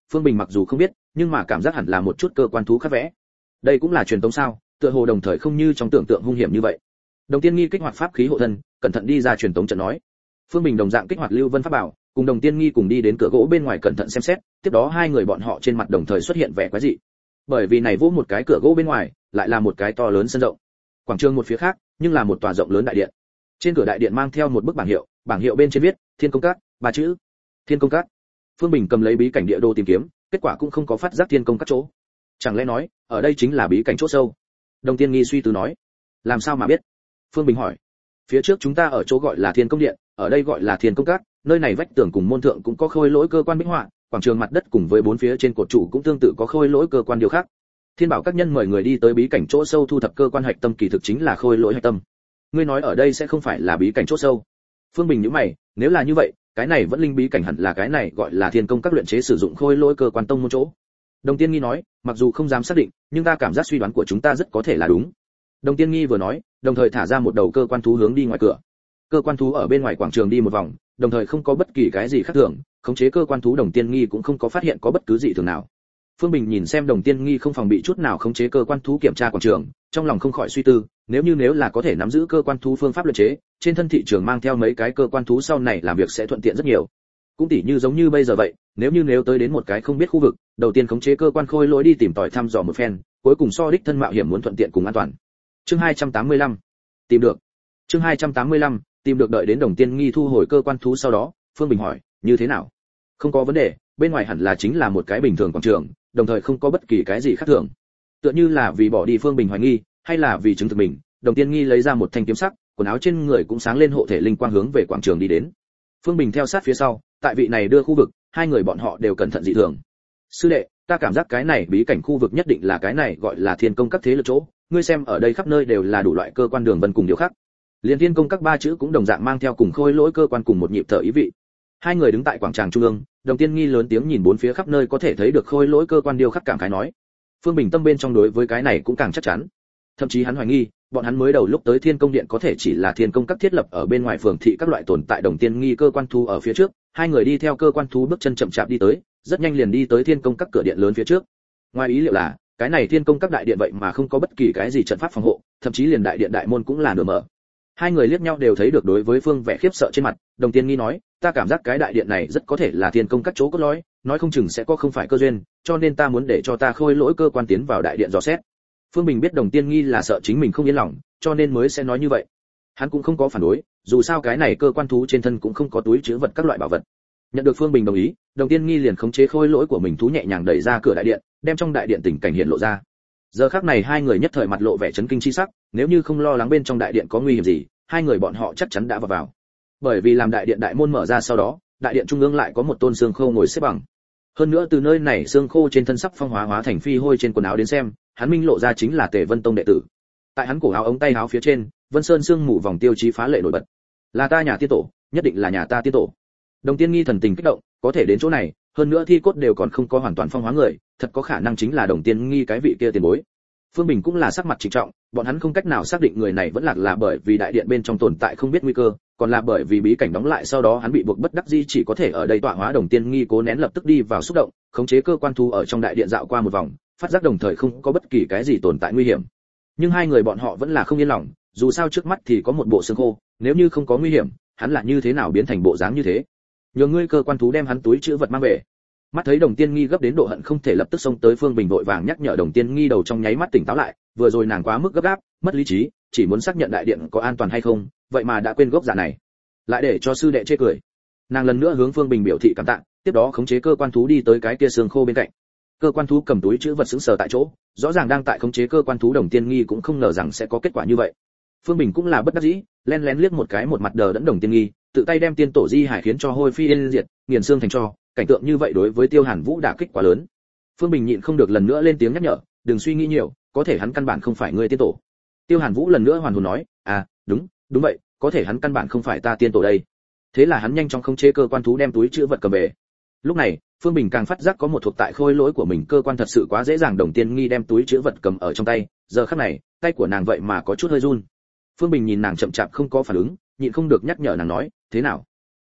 Phương Bình mặc dù không biết, nhưng mà cảm giác hẳn là một chút cơ quan thú khắc vẽ. Đây cũng là truyền tống sao? Tựa hồ đồng thời không như trong tưởng tượng hung hiểm như vậy. Đồng Tiên Nghi kích hoạt pháp khí hộ thân, cẩn thận đi ra truyền tống trận nói. Phương Bình đồng dạng kích hoạt Lưu Vân pháp bảo, cùng Đồng Tiên Nghi cùng đi đến cửa gỗ bên ngoài cẩn thận xem xét, tiếp đó hai người bọn họ trên mặt đồng thời xuất hiện vẻ quái dị. Bởi vì này vỗ một cái cửa gỗ bên ngoài, lại là một cái to lớn sân rộng. Quảng trường một phía khác, nhưng là một tòa rộng lớn đại điện. Trên cửa đại điện mang theo một bức bảng hiệu bên trên viết Thiên Công Các, ba chữ. Thiên Công Các. Phương Bình cầm lấy bí cảnh địa đồ tìm kiếm, kết quả cũng không có phát giác Thiên Công Các chỗ. Chẳng lẽ nói, ở đây chính là bí cảnh chỗ sâu? Đồng Tiên Nghi suy tư nói. Làm sao mà biết? Phương Bình hỏi. Phía trước chúng ta ở chỗ gọi là Thiên Công Điện, ở đây gọi là Thiên Công Các, nơi này vách tường cùng môn thượng cũng có khôi lỗi cơ quan minh họa, quảng trường mặt đất cùng với bốn phía trên cột trụ cũng tương tự có khôi lỗi cơ quan điều khác. Thiên Bảo các nhân mời người đi tới bí cảnh chỗ sâu thu thập cơ quan hạch tâm, kỳ thực chính là khôi lỗi hạch tâm. Ngươi nói ở đây sẽ không phải là bí cảnh chỗ sâu? Phương Bình nhíu mày, nếu là như vậy, cái này vẫn linh bí cảnh hẳn là cái này gọi là Thiên Công Các luyện chế sử dụng khôi lỗi cơ quan tông môn chỗ. Đồng Tiên Nghi nói, mặc dù không dám xác định, nhưng ta cảm giác suy đoán của chúng ta rất có thể là đúng. Đồng Tiên Nghi vừa nói, đồng thời thả ra một đầu cơ quan thú hướng đi ngoài cửa. Cơ quan thú ở bên ngoài quảng trường đi một vòng, đồng thời không có bất kỳ cái gì khác thường, khống chế cơ quan thú Đồng Tiên Nghi cũng không có phát hiện có bất cứ gì thường nào. Phương Bình nhìn xem Đồng Tiên Nghi không phòng bị chút nào khống chế cơ quan thú kiểm tra quảng trường, trong lòng không khỏi suy tư, nếu là có thể nắm giữ cơ quan thú phương pháp luyện chế, trên thân thị trường mang theo mấy cái cơ quan thú sau này làm việc sẽ thuận tiện rất nhiều. Cũng tỉ như giống như bây giờ vậy, nếu tới đến một cái không biết khu vực, đầu tiên khống chế cơ quan khôi lỗi đi tìm tòi thăm dò một phen, cuối cùng so đích thân mạo hiểm muốn thuận tiện cùng an toàn. Chương 285. Tìm được. Chương 285. Tìm được. Đợi đến Đồng Tiên Nghi thu hồi cơ quan thú sau đó, Phương Bình hỏi, như thế nào? Không có vấn đề, bên ngoài hẳn là chính là một cái bình thường quảng trường, đồng thời không có bất kỳ cái gì khác thường. Tựa như là vì bỏ đi Phương Bình hoài nghi, hay là vì chứng thực mình, Đồng Tiên Nghi lấy ra một thanh kiếm sắc, quần áo trên người cũng sáng lên hộ thể linh quang hướng về quảng trường đi đến. Phương Bình theo sát phía sau, tại vị này đưa khu vực, hai người bọn họ đều cẩn thận dị thường. Sư đệ, ta cảm giác cái này bí cảnh khu vực nhất định là cái này gọi là Thiên Công Các thế lực chỗ, ngươi xem ở đây khắp nơi đều là đủ loại cơ quan đường vân cùng điều khác. Liên Thiên Công Các ba chữ cũng đồng dạng mang theo cùng khôi lỗi cơ quan cùng một nhịp thở ý vị. Hai người đứng tại quảng trường trung ương, Đồng Tiên Nghi lớn tiếng nhìn bốn phía khắp nơi có thể thấy được khôi lỗi cơ quan điêu khắc, cảm khái nói. Phương Bình tâm bên trong đối với cái này cũng càng chắc chắn. Thậm chí hắn hoài nghi, bọn hắn mới đầu lúc tới Thiên Công Điện có thể chỉ là Thiên Công Các thiết lập ở bên ngoài phường thị các loại tồn tại. Đồng Tiên Nghi cơ quan thú ở phía trước, hai người đi theo cơ quan thú bước chân chậm chạp đi tới, rất nhanh liền đi tới Thiên Công Các cửa điện lớn phía trước. Ngoài ý liệu là, cái này Thiên Công Các đại điện vậy mà không có bất kỳ cái gì trận pháp phòng hộ, thậm chí liền đại điện đại môn cũng là nửa mở. Hai người liếc nhau đều thấy được đối với Phương vẻ khiếp sợ trên mặt, Đồng Tiên Nghi nói, ta cảm giác cái đại điện này rất có thể là Thiên Công Các chỗ cốt lõi, nói không chừng sẽ có không phải cơ duyên, cho nên ta muốn để cho ta khôi lỗi cơ quan tiến vào đại điện dò xét. Phương Bình biết Đồng Tiên Nghi là sợ chính mình không yên lòng, cho nên mới sẽ nói như vậy. Hắn cũng không có phản đối, dù sao cái này cơ quan thú trên thân cũng không có túi trữ vật các loại bảo vật. Nhận được Phương Bình đồng ý, Đồng Tiên Nghi liền khống chế khôi lỗi của mình thú nhẹ nhàng đẩy ra cửa đại điện, đem trong đại điện tình cảnh hiện lộ ra. Giờ khắc này hai người nhất thời mặt lộ vẻ chấn kinh chi sắc, nếu như không lo lắng bên trong đại điện có nguy hiểm gì, hai người bọn họ chắc chắn đã vào. Bởi vì làm đại điện đại môn mở ra sau đó, đại điện trung ương lại có một tôn xương khô ngồi xếp bằng. Hơn nữa từ nơi này xương khô trên thân sắc phong hóa thành phi hôi trên quần áo đến xem, hắn minh lộ ra chính là Tề Vân Tông đệ tử. Tại hắn cổ áo ống tay áo phía trên, Vân Sơn xương mù vòng tiêu chí phá lệ nổi bật. Là ta nhà tiên tổ, nhất định là nhà ta tiên tổ. Đồng Tiên Nghi thần tình kích động, có thể đến chỗ này, hơn nữa thi cốt đều còn không có hoàn toàn phong hóa người, thật có khả năng chính là Đồng Tiên Nghi cái vị kia tiền bối. Phương Bình cũng là sắc mặt trịnh trọng, bọn hắn không cách nào xác định người này vẫn là bởi vì đại điện bên trong tồn tại không biết nguy cơ, còn là bởi vì bí cảnh đóng lại sau đó hắn bị buộc bất đắc dĩ chỉ có thể ở đây tọa hóa. Đồng Tiên Nghi cố nén lập tức đi vào xúc động, khống chế cơ quan thú ở trong đại điện dạo qua một vòng, phát giác đồng thời không có bất kỳ cái gì tồn tại nguy hiểm. Nhưng hai người bọn họ vẫn là không yên lòng, dù sao trước mắt thì có một bộ xương khô, nếu như không có nguy hiểm, hắn là như thế nào biến thành bộ dáng như thế? Nhờ ngươi cơ quan thú đem hắn túi trữ vật mang về. Mắt thấy Đồng Tiên Nghi gấp đến độ hận không thể lập tức xông tới, Phương Bình vội vàng nhắc nhở Đồng Tiên Nghi đầu trong nháy mắt tỉnh táo lại, vừa rồi nàng quá mức gấp gáp, mất lý trí, chỉ muốn xác nhận đại điện có an toàn hay không, vậy mà đã quên gốc giả này, lại để cho sư đệ chê cười. Nàng lần nữa hướng Phương Bình biểu thị cảm tạ, tiếp đó khống chế cơ quan thú đi tới cái kia xương khô bên cạnh. Cơ quan thú cầm túi trữ vật sững sờ tại chỗ, rõ ràng đang tại khống chế cơ quan thú. Đồng Tiên Nghi cũng không ngờ rằng sẽ có kết quả như vậy. Phương Bình cũng là bất đắc dĩ, lén lén liếc một cái một mặt đờ đẫn Đồng Tiên Nghi, tự tay đem tiên tổ di hải khiến cho hôi phi yên diệt, nghiền xương thành tro. Cảnh tượng như vậy đối với Tiêu Hàn Vũ đả kích quá lớn. Phương Bình nhịn không được lần nữa lên tiếng nhắc nhở, đừng suy nghĩ nhiều, có thể hắn căn bản không phải ngươi tiên tổ. Tiêu Hàn Vũ lần nữa hoàn hồn nói, đúng vậy, có thể hắn căn bản không phải ta tiên tổ đây. Thế là hắn nhanh chóng khống chế cơ quan thú đem túi trữ vật cầm về. Lúc này, Phương Bình càng phát giác có một thuộc tại khôi lỗi của mình cơ quan thật sự quá dễ dàng. Đồng Tiên Nghi đem túi trữ vật cầm ở trong tay, giờ khắc này, tay của nàng vậy mà có chút hơi run. Phương Bình nhìn nàng chậm chạp không có phản ứng, nhịn không được nhắc nhở nàng nói, thế nào?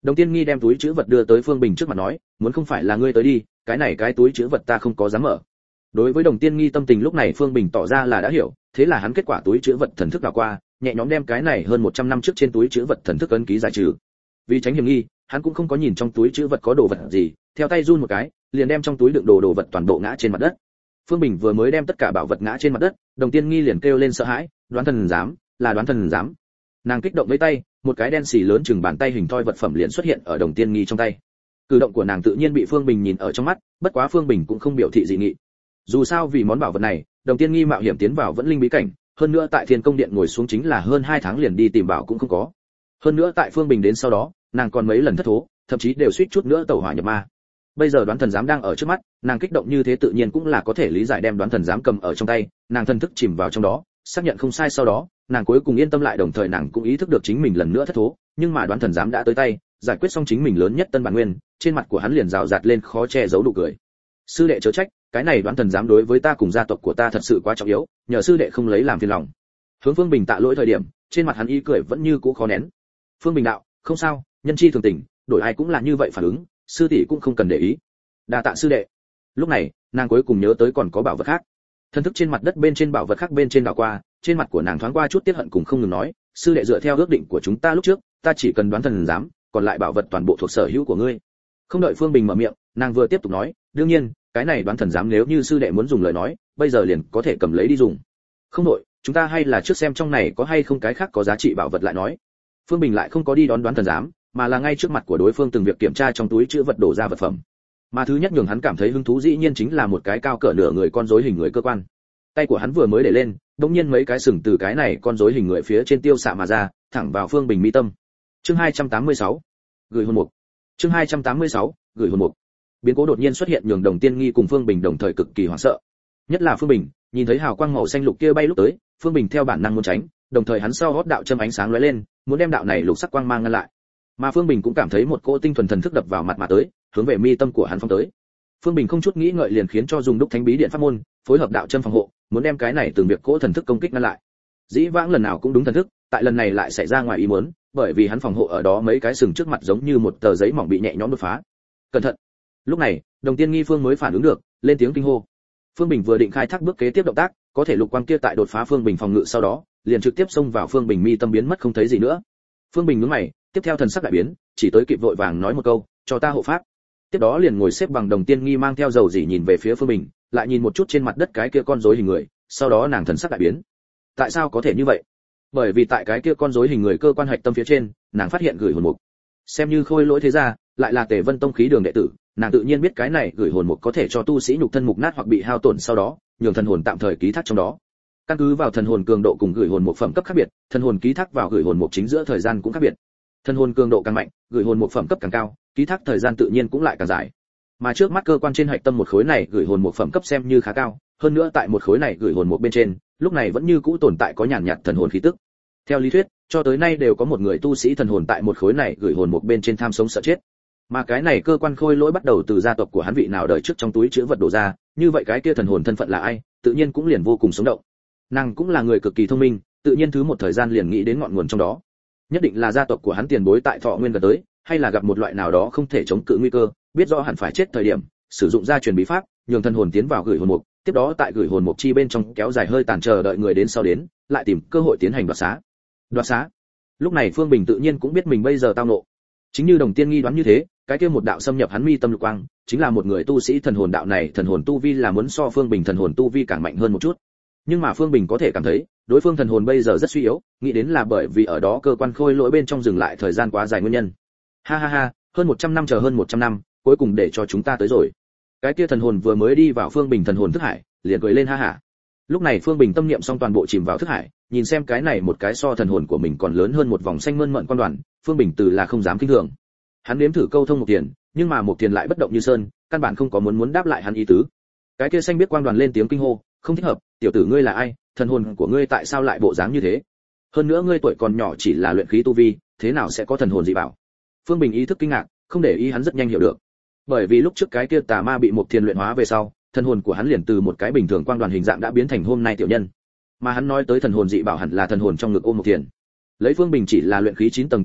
Đồng Tiên Nghi đem túi trữ vật đưa tới Phương Bình trước mặt nói, muốn không phải là ngươi tới đi, cái túi trữ vật ta không có dám mở. Đối với Đồng Tiên Nghi tâm tình lúc này Phương Bình tỏ ra là đã hiểu, thế là hắn kết quả túi trữ vật thần thức đảo qua, nhẹ nhõm đem cái này hơn 100 năm trước trên túi trữ vật thần thức ấn ký giải trừ. Vì tránh hiểm nghi, hắn cũng không có nhìn trong túi trữ vật có đồ vật gì, theo tay run một cái, liền đem trong túi đựng đồ vật toàn bộ ngã trên mặt đất. Phương Bình vừa mới đem tất cả bảo vật ngã trên mặt đất, Đồng Tiên Nghi liền kêu lên sợ hãi, đoán thần giám, là đoán thần giám. Nàng kích động với tay, một cái đen xì lớn chừng bàn tay hình thoi vật phẩm liền xuất hiện ở Đồng Tiên Nghi trong tay. Cử động của nàng tự nhiên bị Phương Bình nhìn ở trong mắt, bất quá Phương Bình cũng không biểu thị dị nghị. Dù sao vì món bảo vật này, Đồng Tiên Nghi mạo hiểm tiến vào vẫn linh bí cảnh, hơn nữa tại Thiên Công Điện ngồi xuống chính là hơn 2 tháng liền đi tìm bảo cũng không có. Hơn nữa tại Phương Bình đến sau đó, nàng còn mấy lần thất thố, thậm chí đều suýt chút nữa tẩu hỏa nhập ma. Bây giờ đoán thần giám đang ở trước mắt, nàng kích động như thế tự nhiên cũng là có thể lý giải, đem đoán thần giám cầm ở trong tay, nàng thần thức chìm vào trong đó, xác nhận không sai sau đó, nàng cuối cùng yên tâm lại, đồng thời nàng cũng ý thức được chính mình lần nữa thất thố, nhưng mà đoán thần giám đã tới tay, giải quyết xong chính mình lớn nhất tân bản nguyên, trên mặt của hắn liền rào rạt lên khó che giấu nụ cười. Sư đệ chớ trách, cái này đoán thần giám đối với ta cùng gia tộc của ta thật sự quá trọng yếu, nhờ sư đệ không lấy làm phiền lòng. Hướng Phương Bình tạ lỗi thời điểm, trên mặt hắn ý cười vẫn như cũ khó nén. Phương Bình đạo, không sao, nhân chi thường tình, đổi ai cũng là như vậy phản ứng, sư tỷ cũng không cần để ý. Đa tạ sư đệ. Lúc này, nàng cuối cùng nhớ tới còn có bảo vật khác. Thân thức trên mặt đất bên trên bảo vật khác bên trên đảo qua, trên mặt của nàng thoáng qua chút tiếc hận cùng không ngừng nói, sư đệ dựa theo ước định của chúng ta lúc trước, ta chỉ cần đoán thần giám, còn lại bảo vật toàn bộ thuộc sở hữu của ngươi. Không đợi Phương Bình mở miệng, nàng vừa tiếp tục nói, đương nhiên, cái này đoán thần giám nếu như sư đệ muốn dùng lời nói, bây giờ liền có thể cầm lấy đi dùng. Không đội, chúng ta hay là trước xem trong này có hay không cái khác có giá trị bảo vật lại nói. Phương Bình lại không có đi đón đoán thần giám, mà là ngay trước mặt của đối phương từng việc kiểm tra trong túi chứa vật đổ ra vật phẩm. Mà thứ nhất nhường hắn cảm thấy hứng thú dĩ nhiên chính là một cái cao cỡ nửa người con rối hình người cơ quan. Tay của hắn vừa mới để lên, đột nhiên mấy cái sừng từ cái này con rối hình người phía trên tiêu xạ mà ra, thẳng vào Phương Bình mi tâm. Chương 286, gửi hồn mục. Chương 286, gửi hồn mục. Biến cố đột nhiên xuất hiện nhường Đồng Tiên Nghi cùng Phương Bình đồng thời cực kỳ hoảng sợ. Nhất là Phương Bình, nhìn thấy hào quang màu xanh lục kia bay lúc tới, Phương Bình theo bản năng muốn tránh, đồng thời hắn sau hót đạo châm ánh sáng lóe lên, muốn đem đạo này lục sắc quang mang ngăn lại. Mà Phương Bình cũng cảm thấy một cỗ tinh thuần thần thức đập vào mặt mà tới, hướng về mi tâm của hắn phóng tới. Phương Bình không chút nghĩ ngợi liền khiến cho dùng đúc thánh bí điện pháp môn, phối hợp đạo châm phòng hộ, muốn đem cái này từng việc cỗ thần thức công kích ngăn lại. Dĩ vãng lần nào cũng đúng thần thức, tại lần này lại xảy ra ngoài ý muốn, bởi vì hắn phòng hộ ở đó mấy cái sừng trước mặt giống như một tờ giấy mỏng bị nhẹ nhõm đột phá. Cẩn thận! Lúc này, Đồng Tiên Nghi Phương mới phản ứng được, lên tiếng kinh hô. Phương Bình vừa định khai thác bước kế tiếp động tác, có thể lục quang kia tại đột phá Phương Bình phòng ngự sau đó, liền trực tiếp xông vào Phương Bình mi tâm biến mất không thấy gì nữa. Phương Bình nhướng mày, tiếp theo thần sắc đại biến, chỉ tới kịp vội vàng nói một câu, cho ta hộ pháp. Tiếp đó liền ngồi xếp bằng. Đồng Tiên Nghi mang theo dầu dỉ nhìn về phía Phương Bình, lại nhìn một chút trên mặt đất cái kia con rối hình người, sau đó nàng thần sắc đại biến. Tại sao có thể như vậy? Bởi vì tại cái kia con rối hình người cơ quan hạch tâm phía trên, nàng phát hiện gửi hồn mục. Xem như khôi lỗi thế gia, lại là Tề Vân Tông khí đường đệ tử, nàng tự nhiên biết cái này gửi hồn mục có thể cho tu sĩ nhục thân mục nát hoặc bị hao tổn sau đó, nhường thần hồn tạm thời ký thác trong đó. Căn cứ vào thần hồn cường độ cùng gửi hồn mục phẩm cấp khác biệt, thần hồn ký thác vào gửi hồn mục chính giữa thời gian cũng khác biệt. Thần hồn cường độ càng mạnh, gửi hồn mục phẩm cấp càng cao, ký thác thời gian tự nhiên cũng lại càng dài. Mà trước mắt cơ quan trên hạch tâm một khối này gửi hồn mục phẩm cấp xem như khá cao, hơn nữa tại một khối này gửi hồn mục bên trên, lúc này vẫn như cũ tồn tại có nhàn nhạt thần hồn khí tức. Theo lý thuyết, cho tới nay đều có một người tu sĩ thần hồn tại một khối này gửi hồn mục bên trên tham sống sợ chết. Mà cái này cơ quan khôi lỗi bắt đầu từ gia tộc của hắn vị nào đời trước trong túi chứa vật đổ ra, như vậy cái kia thần hồn thân phận là ai, tự nhiên cũng liền vô cùng sống động. Nàng cũng là người cực kỳ thông minh, tự nhiên thứ một thời gian liền nghĩ đến ngọn nguồn trong đó. Nhất định là gia tộc của hắn tiền bối tại thọ nguyên gần tới, hay là gặp một loại nào đó không thể chống cự nguy cơ, biết rõ hẳn phải chết thời điểm, sử dụng gia truyền bí pháp, nhường thần hồn tiến vào gửi hồn mục, tiếp đó tại gửi hồn mục chi bên trong kéo dài hơi tàn chờ đợi người đến sau đến, lại tìm cơ hội tiến hành đoạt xá. Đoạt xá. Lúc này Phương Bình tự nhiên cũng biết mình bây giờ tao nộ. Chính như Đồng Tiên Nghi đoán như thế, cái kia một đạo xâm nhập hắn mi tâm lục quang, chính là một người tu sĩ thần hồn. Đạo này thần hồn tu vi là muốn so Phương Bình thần hồn tu vi càng mạnh hơn một chút. Nhưng mà Phương Bình có thể cảm thấy, đối phương thần hồn bây giờ rất suy yếu, nghĩ đến là bởi vì ở đó cơ quan khôi lỗi bên trong dừng lại thời gian quá dài nguyên nhân. Ha ha ha, hơn 100 năm chờ hơn 100 năm, cuối cùng để cho chúng ta tới rồi. Cái kia thần hồn vừa mới đi vào Phương Bình thần hồn thức hải, liền cười lên ha ha. Lúc này Phương Bình tâm niệm xong toàn bộ chìm vào thức hải, nhìn xem cái này một cái so thần hồn của mình còn lớn hơn một vòng xanh mơn mởn quan đoàn, Phương Bình từ là không dám kinh thường. Hắn nếm thử câu thông một tiền, nhưng mà một tiền lại bất động như sơn, căn bản không có muốn đáp lại hắn ý tứ. Cái kia xanh biết quang đoàn lên tiếng kinh hô, không thích hợp, tiểu tử ngươi là ai, thần hồn của ngươi tại sao lại bộ dáng như thế? Hơn nữa ngươi tuổi còn nhỏ chỉ là luyện khí tu vi, thế nào sẽ có thần hồn dị bảo? Phương Bình ý thức kinh ngạc, không để ý hắn rất nhanh hiểu được. Bởi vì lúc trước cái kia tà ma bị một tiền luyện hóa về sau, thần hồn của hắn liền từ một cái bình thường quang đoàn hình dạng đã biến thành hôm nay tiểu nhân. Mà hắn nói tới thần hồn dị bảo hẳn là thần hồn trong ngực ôm một tiền. Lấy Phương Bình chỉ là luyện khí 9 tầng tu vi,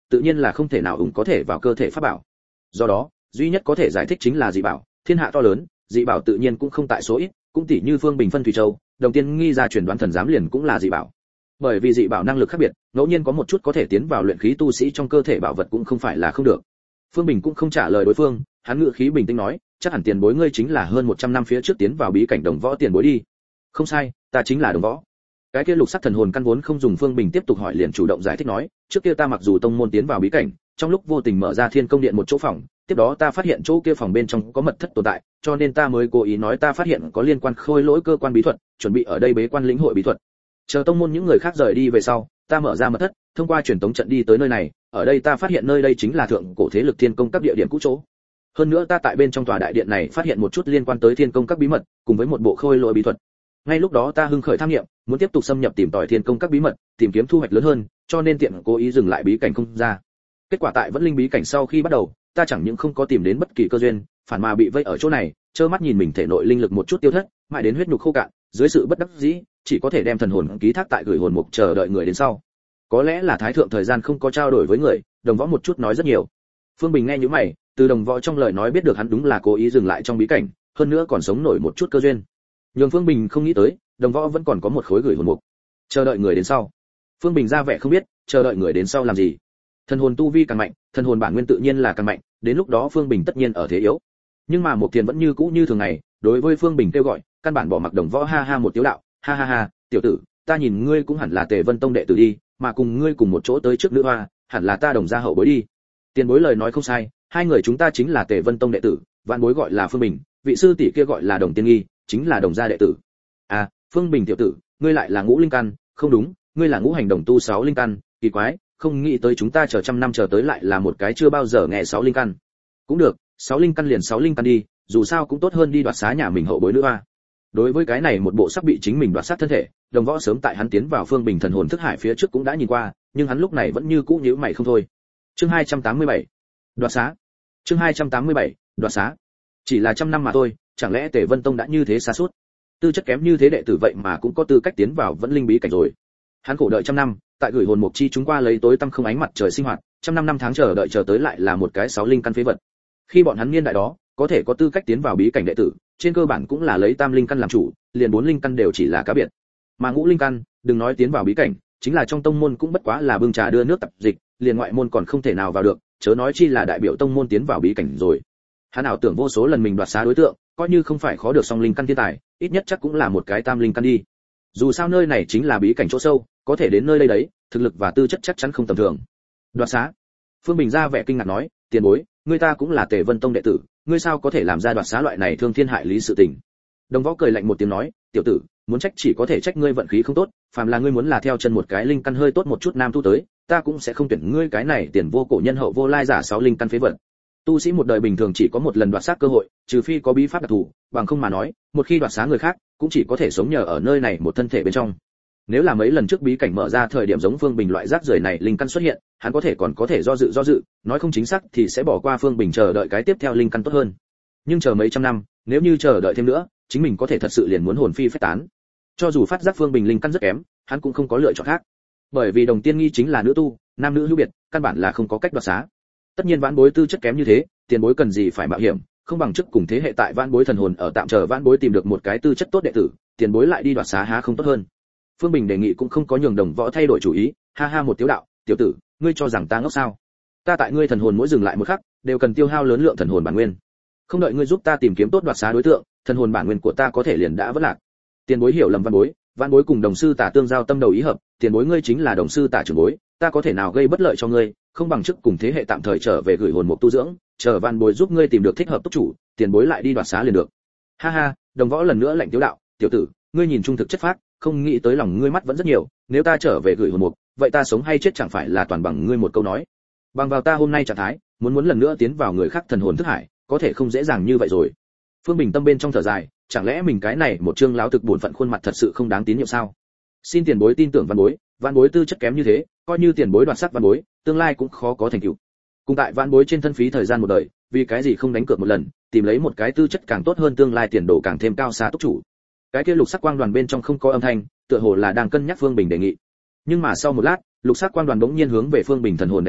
tự nhiên là không thể nào ủng có thể vào cơ thể pháp bảo. Do đó, duy nhất có thể giải thích chính là dị bảo, thiên hạ to lớn, dị bảo tự nhiên cũng không tại số ít, cũng tỉ như Phương Bình phân thủy châu, đồng tiên nghi ra truyền đoán thần giám liền cũng là dị bảo. Bởi vì dị bảo năng lực khác biệt, ngẫu nhiên có một chút có thể tiến vào luyện khí tu sĩ trong cơ thể bảo vật cũng không phải là không được. Phương Bình cũng không trả lời đối phương, hắn ngữ khí bình tĩnh nói, chắc hẳn tiền bối ngươi chính là hơn 100 năm phía trước tiến vào bí cảnh Đồng Võ tiền bối đi. Không sai, ta chính là Đồng Võ. Cái kia lục sắc thần hồn căn vốn không dùng Phương Bình tiếp tục hỏi liền chủ động giải thích nói, trước kia ta mặc dù tông môn tiến vào bí cảnh, trong lúc vô tình mở ra Thiên Công Điện một chỗ phòng, tiếp đó ta phát hiện chỗ kia phòng bên trong có mật thất tồn tại, cho nên ta mới cố ý nói ta phát hiện có liên quan khôi lỗi cơ quan bí thuật, chuẩn bị ở đây bế quan lĩnh hội bí thuật. Chờ tông môn những người khác rời đi về sau, ta mở ra mật thất, thông qua truyền tống trận đi tới nơi này, ở đây ta phát hiện nơi đây chính là thượng cổ thế lực Thiên Công các địa điểm cũ chỗ. Hơn nữa ta tại bên trong tòa đại điện này phát hiện một chút liên quan tới Thiên Công các bí mật, cùng với một bộ khôi lỗi bí thuật. Ngay lúc đó ta hưng khởi tham nghiệm, muốn tiếp tục xâm nhập tìm tòi Thiên Công các bí mật, tìm kiếm thu hoạch lớn hơn, cho nên tiện cố ý dừng lại bí cảnh không ra. Kết quả tại Vẫn Linh bí cảnh sau khi bắt đầu, ta chẳng những không có tìm đến bất kỳ cơ duyên, phản mà bị vây ở chỗ này, trơ mắt nhìn mình thể nội linh lực một chút tiêu thất, mãi đến huyết nhục khô cạn, dưới sự bất đắc dĩ, chỉ có thể đem thần hồn ký thác tại gửi hồn mục chờ đợi người đến sau. Có lẽ là thái thượng thời gian không có trao đổi với người, Đồng Võ một chút nói rất nhiều. Phương Bình nghe những mày, từ Đồng Võ trong lời nói biết được hắn đúng là cố ý dừng lại trong bí cảnh, hơn nữa còn sống nổi một chút cơ duyên. Nhưng Phương Bình không nghĩ tới, Đồng Võ vẫn còn có một khối gửi hồn mục, chờ đợi người đến sau. Phương Bình ra vẻ không biết, chờ đợi người đến sau làm gì? Thần hồn tu vi càng mạnh, thần hồn bản nguyên tự nhiên là càng mạnh, đến lúc đó Phương Bình tất nhiên ở thế yếu. Nhưng mà Mục Tiền vẫn như cũ như thường ngày, đối với Phương Bình kêu gọi, căn bản bỏ mặc Đồng Võ ha ha một tiếng đạo, ha ha ha, tiểu tử, ta nhìn ngươi cũng hẳn là Tề Vân Tông đệ tử đi, mà cùng ngươi cùng một chỗ tới trước nữ hoa, hẳn là ta Đồng gia hậu bối đi. Tiền bối lời nói không sai, hai người chúng ta chính là Tề Vân Tông đệ tử, vạn bối gọi là Phương Bình, vị sư tỷ kia gọi là Đồng Tiên Nghi, chính là Đồng gia đệ tử. À, Phương Bình tiểu tử, ngươi lại là ngũ linh căn, không đúng, ngươi là ngũ hành đồng tu 6 linh căn, kỳ quái, không nghĩ tới chúng ta chờ trăm năm chờ tới lại là một cái chưa bao giờ nghe 6 linh căn. Cũng được, 6 linh căn liền 6 linh căn đi, dù sao cũng tốt hơn đi đoạt xá nhà mình hậu bối nữa a. Đối với cái này một bộ sắp bị chính mình đoạt sát thân thể, Đồng Võ sớm tại hắn tiến vào Phương Bình thần hồn thức hải phía trước cũng đã nhìn qua, nhưng hắn lúc này vẫn như cũ nhíu mày không thôi. Chương 287. Đoạt xá. Chương 287. Đoạt xá. Chỉ là trăm năm mà thôi, chẳng lẽ Tề Vân Tông đã như thế xa suốt? Tư chất kém như thế đệ tử vậy mà cũng có tư cách tiến vào Vẫn Linh bí cảnh rồi. Hắn khổ đợi trăm năm, tại gửi hồn mục chi chúng qua lấy tối tăm không ánh mặt trời sinh hoạt, trăm năm năm tháng chờ đợi chờ tới lại là một cái 6 linh căn phế vật. Khi bọn hắn niên đại đó, có thể có tư cách tiến vào bí cảnh đệ tử, trên cơ bản cũng là lấy tam linh căn làm chủ, liền 4 linh căn đều chỉ là cá biệt. Mà ngũ linh căn, đừng nói tiến vào bí cảnh, chính là trong tông môn cũng bất quá là bưng trà đưa nước tập dịch, liền ngoại môn còn không thể nào vào được, chớ nói chi là đại biểu tông môn tiến vào bí cảnh rồi. Hắn ảo tưởng vô số lần mình đoạt xá đối tượng, coi như không phải khó được song linh căn thiên tài, ít nhất chắc cũng là một cái tam linh căn đi. Dù sao nơi này chính là bí cảnh chỗ sâu, có thể đến nơi đây đấy, thực lực và tư chất chắc chắn không tầm thường. Đoạt xá. Phương Bình ra vẻ kinh ngạc nói, tiền bối, ngươi ta cũng là Tề Vân Tông đệ tử, ngươi sao có thể làm ra đoạt xá loại này thương thiên hại lý sự tình? Đồng Võ cười lạnh một tiếng nói, tiểu tử, muốn trách chỉ có thể trách ngươi vận khí không tốt, phàm là ngươi muốn là theo chân một cái linh căn hơi tốt một chút nam tu tới, ta cũng sẽ không tuyển ngươi cái này tiền vô cổ nhân hậu vô lai giả 6 linh căn phế vật. Tu sĩ một đời bình thường chỉ có một lần đoạt xá cơ hội, trừ phi có bí pháp đặc thù, bằng không mà nói, một khi đoạt xá người khác, cũng chỉ có thể sống nhờ ở nơi này một thân thể bên trong. Nếu là mấy lần trước bí cảnh mở ra thời điểm giống Phương Bình loại rác rưởi này linh căn xuất hiện, hắn còn có thể do dự, nói không chính xác thì sẽ bỏ qua Phương Bình chờ đợi cái tiếp theo linh căn tốt hơn. Nhưng chờ mấy trăm năm, nếu như chờ đợi thêm nữa, chính mình có thể thật sự liền muốn hồn phi phách tán. Cho dù phát giác Phương Bình linh căn rất kém, hắn cũng không có lựa chọn khác. Bởi vì Đồng Tiên Nghi chính là nữ tu, nam nữ hữu biệt, căn bản là không có cách đoạt xá. Tất nhiên vãn bối tư chất kém như thế, tiền bối cần gì phải mạo hiểm, không bằng trước cùng thế hệ tại vãn bối thần hồn ở tạm chờ vãn bối tìm được một cái tư chất tốt đệ tử, tiền bối lại đi đoạt xá há không tốt hơn. Phương Bình đề nghị cũng không có nhường Đồng Võ thay đổi chủ ý, ha ha một tiếng đạo, tiểu tử, ngươi cho rằng ta ngốc sao? Ta tại ngươi thần hồn mỗi dừng lại một khắc, đều cần tiêu hao lớn lượng thần hồn bản nguyên. Không đợi ngươi giúp ta tìm kiếm tốt đoạt xá đối tượng, thần hồn bản nguyên của ta có thể liền đã vỡ lạc. Tiền bối hiểu lầm vãn bối cùng đồng sư tả tương giao tâm đầu ý hợp, tiền bối ngươi chính là đồng sư tả trưởng bối, ta có thể nào gây bất lợi cho ngươi, không bằng trước cùng thế hệ tạm thời trở về gửi hồn mục tu dưỡng, chờ vãn bối giúp ngươi tìm được thích hợp túc chủ, tiền bối lại đi đoạt xá liền được. Ha ha, Đồng Võ lần nữa lạnh tiếu đạo, tiểu tử, ngươi nhìn trung thực chất phác, không nghĩ tới lòng ngươi mắt vẫn rất nhiều, nếu ta trở về gửi hồn mục, vậy ta sống hay chết chẳng phải là toàn bằng ngươi một câu nói. Bằng vào ta hôm nay trạng thái, muốn lần nữa tiến vào người khác thần hồn thức hải, có thể không dễ dàng như vậy rồi. Phương Bình tâm bên trong thở dài, chẳng lẽ mình cái này một chương láo thực buồn phận khuôn mặt thật sự không đáng tín nhiệm sao? Xin tiền bối tin tưởng vãn bối tư chất kém như thế, coi như tiền bối đoạt sắc vãn bối, tương lai cũng khó có thành tựu. Cùng tại vãn bối trên thân phí thời gian một đời, vì cái gì không đánh cược một lần, tìm lấy một cái tư chất càng tốt hơn tương lai tiền đồ càng thêm cao xa túc chủ. Cái kia lục sắc quang đoàn bên trong không có âm thanh, tựa hồ là đang cân nhắc Phương Bình đề nghị. Nhưng mà sau một lát, lục sắc quang đoàn bỗng nhiên hướng về Phương Bình thần hồn đánh tới,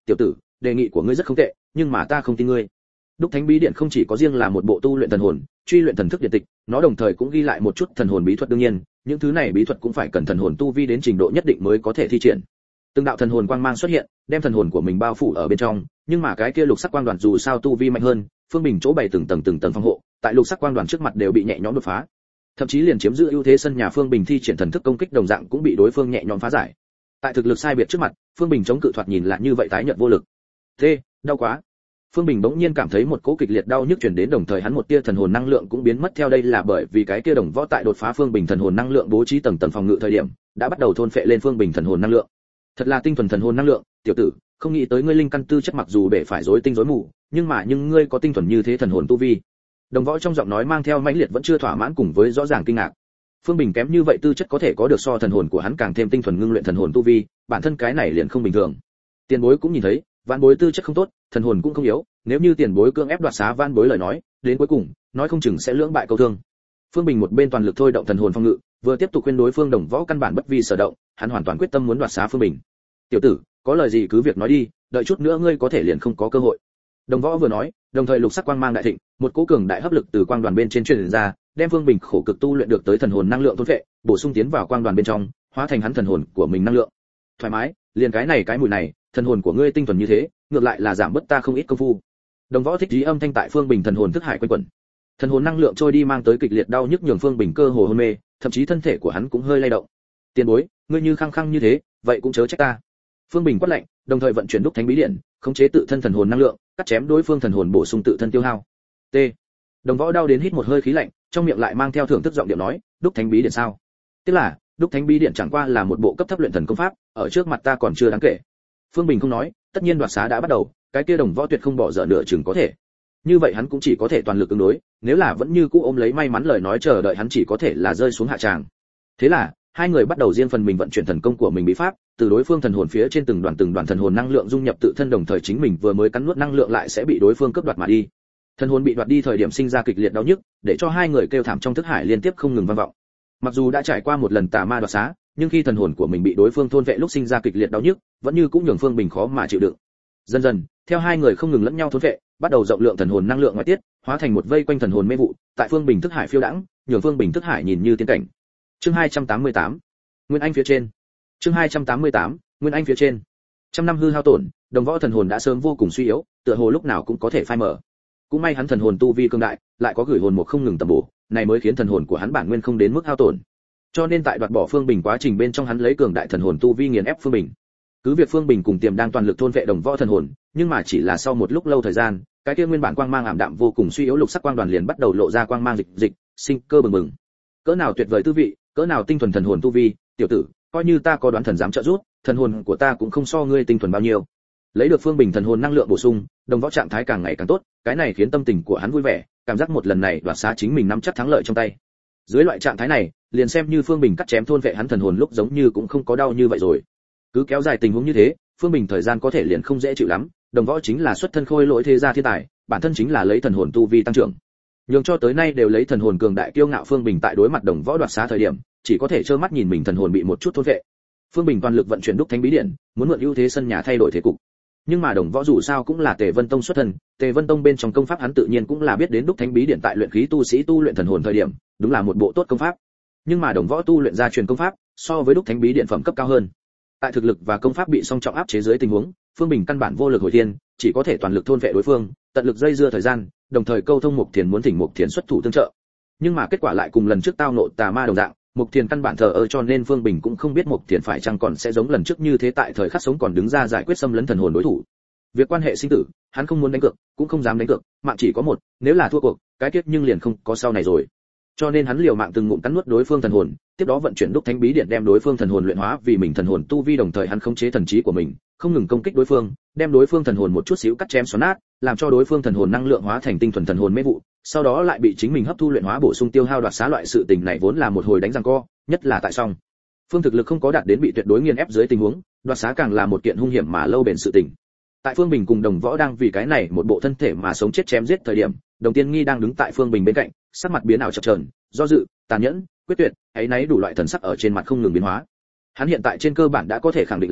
tiểu tử, đề nghị của ngươi rất không tệ, nhưng mà ta không tin ngươi. Đúc Thánh Bí Điện không chỉ có riêng là một bộ tu luyện thần hồn, truy luyện thần thức điện tịch, nó đồng thời cũng ghi lại một chút thần hồn bí thuật, đương nhiên, những thứ này bí thuật cũng phải cần thần hồn tu vi đến trình độ nhất định mới có thể thi triển. Từng đạo thần hồn quang mang xuất hiện, đem thần hồn của mình bao phủ ở bên trong, nhưng mà cái kia lục sắc quang đoàn dù sao tu vi mạnh hơn, Phương Bình chỗ bày từng tầng phòng hộ, tại lục sắc quang đoàn trước mặt đều bị nhẹ nhõm đột phá. Thậm chí liền chiếm giữ ưu thế sân nhà Phương Bình thi triển thần thức công kích đồng dạng cũng bị đối phương nhẹ nhõm phá giải. Tại thực lực sai biệt trước mặt, Phương Bình chống cự thoạt nhìn lại như vậy tái nhợt vô lực. Thế, đau quá. Phương Bình bỗng nhiên cảm thấy một cỗ kịch liệt đau nhức truyền đến, đồng thời hắn một tia thần hồn năng lượng cũng biến mất theo, đây là bởi vì cái kia đồng võ tại đột phá Phương Bình thần hồn năng lượng bố trí tầng phòng ngự thời điểm, đã bắt đầu thôn phệ lên Phương Bình thần hồn năng lượng. Thật là tinh thuần thần hồn năng lượng, tiểu tử, không nghĩ tới ngươi linh căn tư chất mặc dù bể phải rối tinh rối mù, nhưng ngươi có tinh thuần như thế thần hồn tu vi. Đồng võ trong giọng nói mang theo mãnh liệt vẫn chưa thỏa mãn cùng với rõ ràng kinh ngạc. Phương Bình kém như vậy tư chất có thể có được so thần hồn của hắn càng thêm tinh thuần ngưng luyện thần hồn tu vi, bản thân cái này liền không bình thường. Tiền bối cũng nhìn thấy, vạn bối tư chất không tốt, thần hồn cũng không yếu, nếu như tiền bối cưỡng ép đoạt xá vạn bối lời nói, đến cuối cùng, nói không chừng sẽ lưỡng bại câu thương. Phương Bình một bên toàn lực thôi động thần hồn phong ngự, vừa tiếp tục khuyên đối phương đồng võ căn bản bất vi sở động, hắn hoàn toàn quyết tâm muốn đoạt xá Phương Bình. Tiểu tử, có lời gì cứ việc nói đi, đợi chút nữa ngươi có thể liền không có cơ hội. Đồng võ vừa nói, đồng thời lục sắc quang mang đại thịnh, một cỗ cường đại hấp lực từ quang đoàn bên trên truyền ra, đem Phương Bình khổ cực tu luyện được tới thần hồn năng lượng thôn phệ, bổ sung tiến vào quang đoàn bên trong, hóa thành hắn thần hồn của mình năng lượng. Thoải mái, liền cái này cái mùi này, thần hồn của ngươi tinh thuần như thế, ngược lại là giảm bớt ta không ít công phu. Đồng võ thích trí âm thanh tại Phương Bình thần hồn thức hải quanh quẩn. Thần hồn năng lượng trôi đi mang tới kịch liệt đau nhức nhường Phương Bình cơ hồ hôn mê, thậm chí thân thể của hắn cũng hơi lay động. Tiền bối, ngươi như khăng khăng như thế, vậy cũng chớ trách ta. Phương Bình quát lạnh, đồng thời vận chuyển Đúc Thánh Bí Điện, khống chế tự thân thần hồn năng lượng, cắt chém đối phương thần hồn bổ sung tự thân tiêu hao. T. Đồng võ đau đến hít một hơi khí lạnh, trong miệng lại mang theo thưởng thức giọng điệu nói, Đúc Thánh Bí Điện sao? Tức là, Đúc Thánh Bí Điện chẳng qua là một bộ cấp thấp luyện thần công pháp, ở trước mặt ta còn chưa đáng kể. Phương Bình không nói, tất nhiên đoạt xá đã bắt đầu, cái kia đồng võ tuyệt không bỏ dở nửa chừng có thể. Như vậy hắn cũng chỉ có thể toàn lực ứng đối, nếu là vẫn như cũ ôm lấy may mắn lời nói chờ đợi hắn chỉ có thể là rơi xuống hạ tràng. Thế là, hai người bắt đầu riêng phần mình vận chuyển thần công của mình bí pháp, từ đối phương thần hồn phía trên từng đoàn thần hồn năng lượng dung nhập tự thân, đồng thời chính mình vừa mới cắn nuốt năng lượng lại sẽ bị đối phương cướp đoạt mà đi. Thần hồn bị đoạt đi thời điểm sinh ra kịch liệt đau nhức, để cho hai người kêu thảm trong thức hải liên tiếp không ngừng vang vọng. Mặc dù đã trải qua một lần tà ma đoạt xá, nhưng khi thần hồn của mình bị đối phương thôn vệ lúc sinh ra kịch liệt đau nhức, vẫn như cũng nhường Phương Bình khó mà chịu đựng. Dần dần, theo hai người không ngừng lẫn nhau thôn vệ, bắt đầu rộng lượng thần hồn năng lượng ngoại tiết, hóa thành một vây quanh thần hồn mê vụ, tại Phương Bình thức hải phiêu đãng, nhường Phương Bình thức hải nhìn như tiên cảnh. Chương 288. Nguyên Anh phía trên. Chương 288. Nguyên Anh phía trên. Trăm năm hư hao tổn, đồng võ thần hồn đã sớm vô cùng suy yếu, tựa hồ lúc nào cũng có thể phai mờ. Cũng may hắn thần hồn tu vi cường đại, lại có gửi hồn một không ngừng tầm bổ, này mới khiến thần hồn của hắn bản nguyên không đến mức hao tổn. Cho nên tại đoạt bỏ Phương Bình quá trình bên trong hắn lấy cường đại thần hồn tu vi nghiền ép Phương Bình. Cứ việc Phương Bình cùng Tiềm đang toàn lực thôn vệ đồng võ thần hồn, nhưng mà chỉ là sau một lúc lâu thời gian, cái kia nguyên bản quang mang ảm đạm vô cùng suy yếu lục sắc quang đoàn liền bắt đầu lộ ra quang mang dịch, sinh cơ bừng bừng. Cỡ nào tuyệt vời tư vị, cỡ nào tinh thuần thần hồn tu vi, tiểu tử, coi như ta có đoán thần dám trợ giúp, thần hồn của ta cũng không so ngươi tinh thuần bao nhiêu. Lấy được Phương Bình thần hồn năng lượng bổ sung, đồng võ trạng thái càng ngày càng tốt, cái này khiến tâm tình của hắn vui vẻ, cảm giác một lần này đoạt xá chính mình nắm chắc thắng lợi trong tay. Dưới loại trạng thái này, liền xem như Phương Bình cắt chém thôn vệ hắn thần hồn lúc giống như cũng không có đau như vậy rồi. Cứ kéo dài tình huống như thế, Phương Bình thời gian có thể liền không dễ chịu lắm, đồng võ chính là xuất thân khôi lỗi thế gia thiên tài, bản thân chính là lấy thần hồn tu vi tăng trưởng. Nhưng cho tới nay đều lấy thần hồn cường đại kiêu ngạo Phương Bình tại đối mặt đồng võ đoạt xá thời điểm, chỉ có thể trơ mắt nhìn mình thần hồn bị một chút thôn vệ. Phương Bình toàn lực vận chuyển Đúc Thánh Bí Điện, muốn mượn ưu thế sân nhà thay đổi thế cục. Nhưng mà đồng võ dù sao cũng là Tề Vân Tông xuất thân, Tề Vân Tông bên trong công pháp hắn tự nhiên cũng là biết đến Đúc Thánh Bí Điện tại luyện khí tu sĩ tu luyện thần hồn thời điểm, đúng là một bộ tốt công pháp. Nhưng mà đồng võ tu luyện ra truyền công pháp, so với Đúc Thánh Bí Điện phẩm cấp cao hơn. Tại thực lực và công pháp bị song trọng áp chế dưới tình huống, Phương Bình căn bản vô lực hồi thiên, chỉ có thể toàn lực thôn vệ đối phương, tận lực dây dưa thời gian, đồng thời câu thông Mục Thiền muốn thỉnh Mục Thiền xuất thủ tương trợ. Nhưng mà kết quả lại cùng lần trước tao nộ tà ma đồng dạng, Mục Thiền căn bản thờ ơ, cho nên Phương Bình cũng không biết Mục Thiền phải chăng còn sẽ giống lần trước như thế tại thời khắc sống còn đứng ra giải quyết xâm lấn thần hồn đối thủ. Việc quan hệ sinh tử, hắn không muốn đánh cược, cũng không dám đánh cược, mạng chỉ có một, nếu là thua cuộc, cái kết nhưng liền không có sau này rồi. Cho nên hắn liều mạng từng ngụm cắn nuốt đối phương thần hồn, tiếp đó vận chuyển Đúc Thánh Bí Điện đem đối phương thần hồn luyện hóa vì mình thần hồn tu vi, đồng thời hắn khống chế thần trí của mình, không ngừng công kích đối phương, đem đối phương thần hồn một chút xíu cắt chém xoắn nát, làm cho đối phương thần hồn năng lượng hóa thành tinh thuần thần hồn mê vụ, sau đó lại bị chính mình hấp thu luyện hóa bổ sung tiêu hao đoạt xá. Loại sự tình này vốn là một hồi đánh giằng co, nhất là tại song phương thực lực không có đạt đến bị tuyệt đối nghiền ép dưới tình huống, đoạt xá càng là một kiện hung hiểm mà lâu bền sự tình. Tại Phương Bình cùng đồng võ đang vì cái này một bộ thân thể mà sống chết chém giết thời điểm, Đồng Tiên Nghi đang đứng tại Phương Bình bên cạnh, sắc mặt biến ảo chập chờn, do dự, tàn nhẫn, quyết tuyệt, ấy nấy đủ loại thần sắc ở trên mặt không ngừng biến hóa. Hắn hiện tại trên cơ bản đã có thể khẳng định là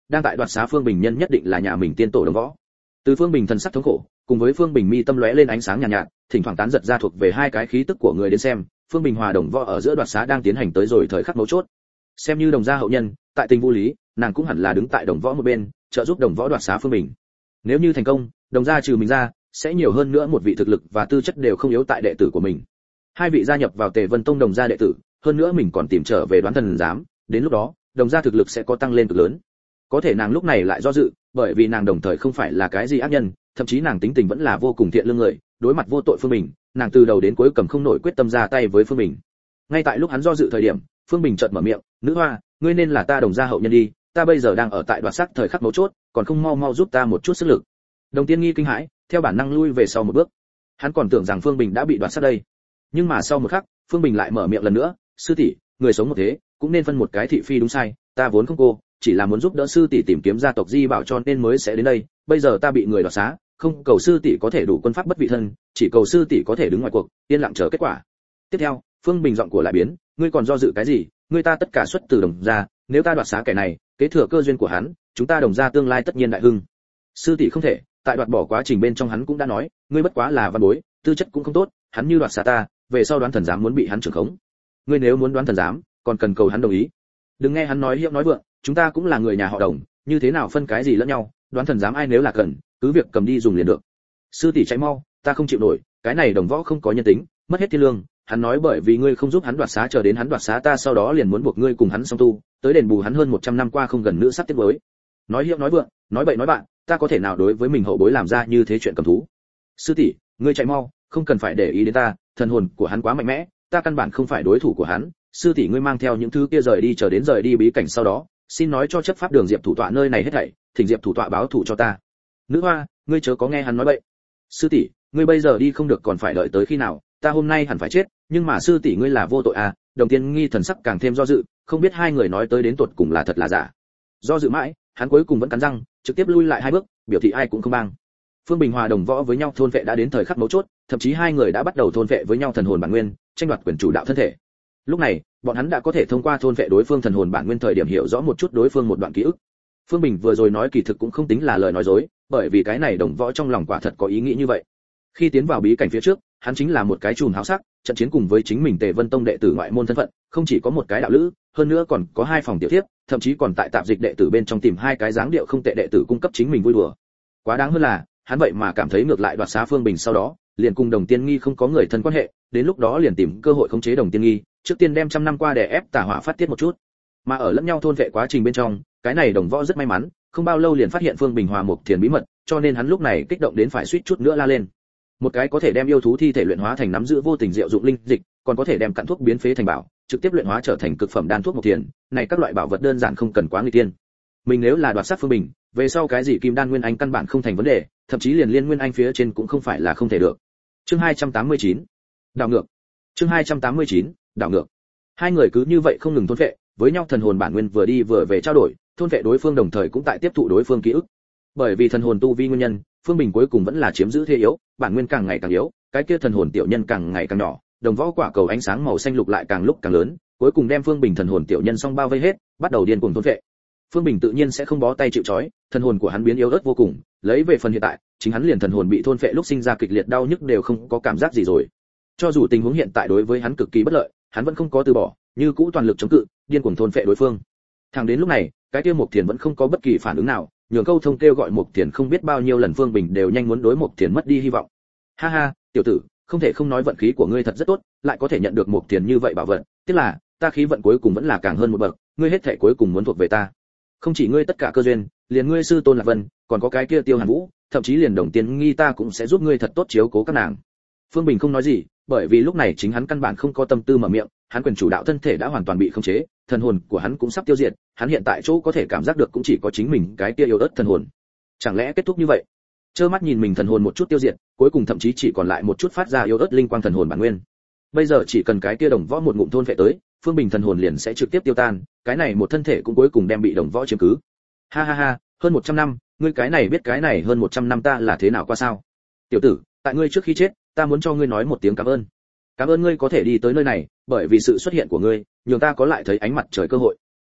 đang tại đoạt xá Phương Bình nhân nhất định là nhà mình tiên tổ đồng võ. Từ Phương Bình thần sắc thống khổ, cùng với Phương Bình mi tâm lóe lên ánh sáng nhàn nhạt, thỉnh thoảng tán giật ra thuộc về hai cái khí tức của người đến xem, Phương Bình hòa đồng võ ở giữa đoạt xá đang tiến hành tới rồi thời khắc mấu chốt. Xem như đồng gia hậu nhân, tại tình vô lý, nàng cũng hẳn là đứng tại đồng võ một bên, trợ giúp đồng võ đoạt xá Phương Bình. Nếu như thành công, đồng gia trừ mình ra, sẽ nhiều hơn nữa một vị thực lực và tư chất đều không yếu tại đệ tử của mình. Hai vị gia nhập vào Tề Vân Tông đồng gia đệ tử, hơn nữa mình còn tìm trở về Đoán Thần giám, đến lúc đó, đồng gia thực lực sẽ có tăng lên cực lớn. Có thể nàng lúc này lại do dự, bởi vì nàng đồng thời không phải là cái gì ác nhân, thậm chí nàng tính tình vẫn là vô cùng thiện lương người, đối mặt vô tội Phương Bình, nàng từ đầu đến cuối cầm không nổi quyết tâm ra tay với Phương Bình. Ngay tại lúc hắn do dự thời điểm, Phương Bình chợt mở miệng, "Nữ hoa, ngươi nên là ta đồng gia hậu nhân đi, ta bây giờ đang ở tại đoạt sắc thời khắc mấu chốt, còn không mau mau giúp ta một chút sức lực." Đồng Tiên Nghi kinh hãi, theo bản năng lui về sau một bước. Hắn còn tưởng rằng Phương Bình đã bị đoạt sát đây. Nhưng mà sau một khắc, Phương Bình lại mở miệng lần nữa, "Sư tỷ, người sống một thế, cũng nên phân một cái thị phi đúng sai, ta vốn không cô, chỉ là muốn giúp đỡ sư tỷ tìm kiếm gia tộc di bảo cho nên mới sẽ đến đây, bây giờ ta bị người đoạt xá, không cầu sư tỷ có thể đủ quân pháp bất vị thân, chỉ cầu sư tỷ có thể đứng ngoài cuộc, yên lặng chờ kết quả." Tiếp theo, Phương Bình giọng của lại biến, "Ngươi còn do dự cái gì, ngươi ta tất cả xuất từ đồng gia, nếu ta đoạt xá kẻ này, kế thừa cơ duyên của hắn, chúng ta đồng gia tương lai tất nhiên đại hưng. Sư tỷ không thể, tại đoạt bỏ quá trình bên trong hắn cũng đã nói, ngươi bất quá là văn bối, tư chất cũng không tốt, hắn như đoạt xá ta, về sau Đoán Thần giám muốn bị hắn trưởng khống. Ngươi nếu muốn Đoán Thần giám, còn cần cầu hắn đồng ý. Đừng nghe hắn nói hiệu nói vượng, chúng ta cũng là người nhà họ Đồng, như thế nào phân cái gì lẫn nhau, Đoán Thần giám ai nếu là cần, cứ việc cầm đi dùng liền được. Sư tỷ chạy mau, ta không chịu nổi, cái này đồng võ không có nhân tính, mất hết thiên lương, hắn nói bởi vì ngươi không giúp hắn đoạt xá chờ đến hắn đoạt xá ta sau đó liền muốn buộc ngươi cùng hắn song tu, tới đền bù hắn hơn 100 năm qua không gần nữa sắp tiết với. Nói hiệu nói vượng, nói bậy nói bạn, ta có thể nào đối với mình hậu bối làm ra như thế chuyện cầm thú. Sư tỷ, ngươi chạy mau, không cần phải để ý đến ta, thần hồn của hắn quá mạnh mẽ, ta căn bản không phải đối thủ của hắn. Sư tỷ ngươi mang theo những thứ kia rời đi chờ đến rời đi bí cảnh sau đó, xin nói cho chấp pháp đường Diệp thủ tọa nơi này hết thảy, thỉnh Diệp thủ tọa báo thù cho ta. Nữ hoa, ngươi chớ có nghe hắn nói bậy. Sư tỷ, ngươi bây giờ đi không được còn phải đợi tới khi nào, ta hôm nay hẳn phải chết, nhưng mà sư tỷ ngươi là vô tội à? Đồng Tiên Nghi thần sắc càng thêm do dự, không biết hai người nói tới đến tuột cùng là thật là giả. Do dự mãi, hắn cuối cùng vẫn cắn răng, trực tiếp lui lại hai bước, biểu thị ai cũng không bằng. Phương Bình hòa đồng võ với nhau thôn vệ đã đến thời khắc mấu chốt, thậm chí hai người đã bắt đầu thôn vệ với nhau thần hồn bản nguyên, tranh đoạt quyền chủ đạo thân thể. Lúc này, bọn hắn đã có thể thông qua thôn vệ đối phương thần hồn bản nguyên thời điểm hiểu rõ một chút đối phương một đoạn ký ức. Phương Bình vừa rồi nói kỳ thực cũng không tính là lời nói dối, bởi vì cái này đồng võ trong lòng quả thật có ý nghĩ như vậy. Khi tiến vào bí cảnh phía trước, hắn chính là một cái chùm háo sắc, trận chiến cùng với chính mình Tề Vân Tông đệ tử ngoại môn thân phận, không chỉ có một cái đạo lữ, hơn nữa còn có hai phòng tiểu thiếp, thậm chí còn tại tạp dịch đệ tử bên trong tìm hai cái dáng điệu không tệ đệ tử cung cấp chính mình vui đùa. Quá đáng hơn là, hắn vậy mà cảm thấy ngược lại đoạt xá Phương Bình sau đó, liền cùng Đồng Tiên Nghi không có người thân quan hệ, đến lúc đó liền tìm cơ hội khống chế Đồng Tiên Nghi, trước tiên đem trăm năm qua đè ép tà hỏa phát tiết một chút. Mà ở lẫn nhau thôn vệ quá trình bên trong, cái này đồng võ rất may mắn, không bao lâu liền phát hiện Phương Bình hòa một thiền bí mật, cho nên hắn lúc này kích động đến phải suýt chút nữa la lên. Một cái có thể đem yêu thú thi thể luyện hóa thành nắm giữ vô tình diệu dụng linh dịch, còn có thể đem cặn thuốc biến phế thành bảo, trực tiếp luyện hóa trở thành cực phẩm đan thuốc một thiền, này các loại bảo vật đơn giản không cần quá nguy tiên. Mình nếu là đoạt sát Phương Bình, về sau cái gì kim đan nguyên anh căn bản không thành vấn đề, thậm chí liền liên nguyên anh phía trên cũng không phải là không thể được. Chương 289. Đảo ngược. Chương 289. Đảo ngược. Hai người cứ như vậy không ngừng thôn vệ, với nhau thần hồn bản nguyên vừa đi vừa về trao đổi, thôn vệ đối phương đồng thời cũng tại tiếp thụ đối phương ký ức. Bởi vì thần hồn tu vi nguyên nhân, Phương Bình cuối cùng vẫn là chiếm giữ thế yếu, bản nguyên càng ngày càng yếu, cái kia thần hồn tiểu nhân càng ngày càng nhỏ, đồng võ quả cầu ánh sáng màu xanh lục lại càng lúc càng lớn, cuối cùng đem Phương Bình thần hồn tiểu nhân song bao vây hết, bắt đầu điên cuồng thôn vệ. Phương Bình tự nhiên sẽ không bó tay chịu trói, thần hồn của hắn biến yếu ớt vô cùng, lấy về phần hiện tại, chính hắn liền thần hồn bị thôn vệ lúc sinh ra kịch liệt đau nhức đều không có cảm giác gì rồi. Cho dù tình huống hiện tại đối với hắn cực kỳ bất lợi, hắn vẫn không có từ bỏ, như cũ toàn lực chống cự, điên cuồng thôn vệ đối phương. Thẳng đến lúc này, cái kia Mộc Thiền vẫn không có bất kỳ phản ứng nào, nhường câu thông kêu gọi Mộc Thiền không biết bao nhiêu lần Phương Bình đều nhanh muốn đối Mộc Thiền mất đi hy vọng. Ha ha, tiểu tử, không thể không nói vận khí của ngươi thật rất tốt, lại có thể nhận được Mộc Thiền như vậy bảo vật, tiếc là ta khí vận cuối cùng vẫn là càng hơn một bậc, ngươi hết thảy cuối cùng muốn thuộc về ta. Không chỉ ngươi tất cả cơ duyên, liền ngươi sư tôn Lạc Vân, còn có cái kia Tiêu Hàn Vũ, thậm chí liền Đồng Tiên Nghi ta cũng sẽ giúp ngươi thật tốt chiếu cố các nàng. Phương Bình không nói gì, bởi vì lúc này chính hắn căn bản không có tâm tư mở miệng, hắn quyền chủ đạo thân thể đã hoàn toàn bị khống chế, thần hồn của hắn cũng sắp tiêu diệt, hắn hiện tại chỗ có thể cảm giác được cũng chỉ có chính mình cái kia yếu ớt thần hồn. Chẳng lẽ kết thúc như vậy? Trơ mắt nhìn mình thần hồn một chút tiêu diệt, cuối cùng thậm chí chỉ còn lại một chút phát ra yếu ớt linh quang thần hồn bản nguyên. Bây giờ chỉ cần cái kia đồng võ một ngụm thôn phệ tới, Phương Bình thần hồn liền sẽ trực tiếp tiêu tan, cái này một thân thể cũng cuối cùng đem bị đồng võ chiếm cứ. Ha ha ha, hơn 100 năm, ngươi cái này biết cái này hơn 100 năm ta là thế nào qua sao? Tiểu tử, tại ngươi trước khi chết, ta muốn cho ngươi nói một tiếng cảm ơn. Cảm ơn ngươi có thể đi tới nơi này, bởi vì sự xuất hiện của ngươi, nhường ta có lại thấy ánh mặt trời cơ hội.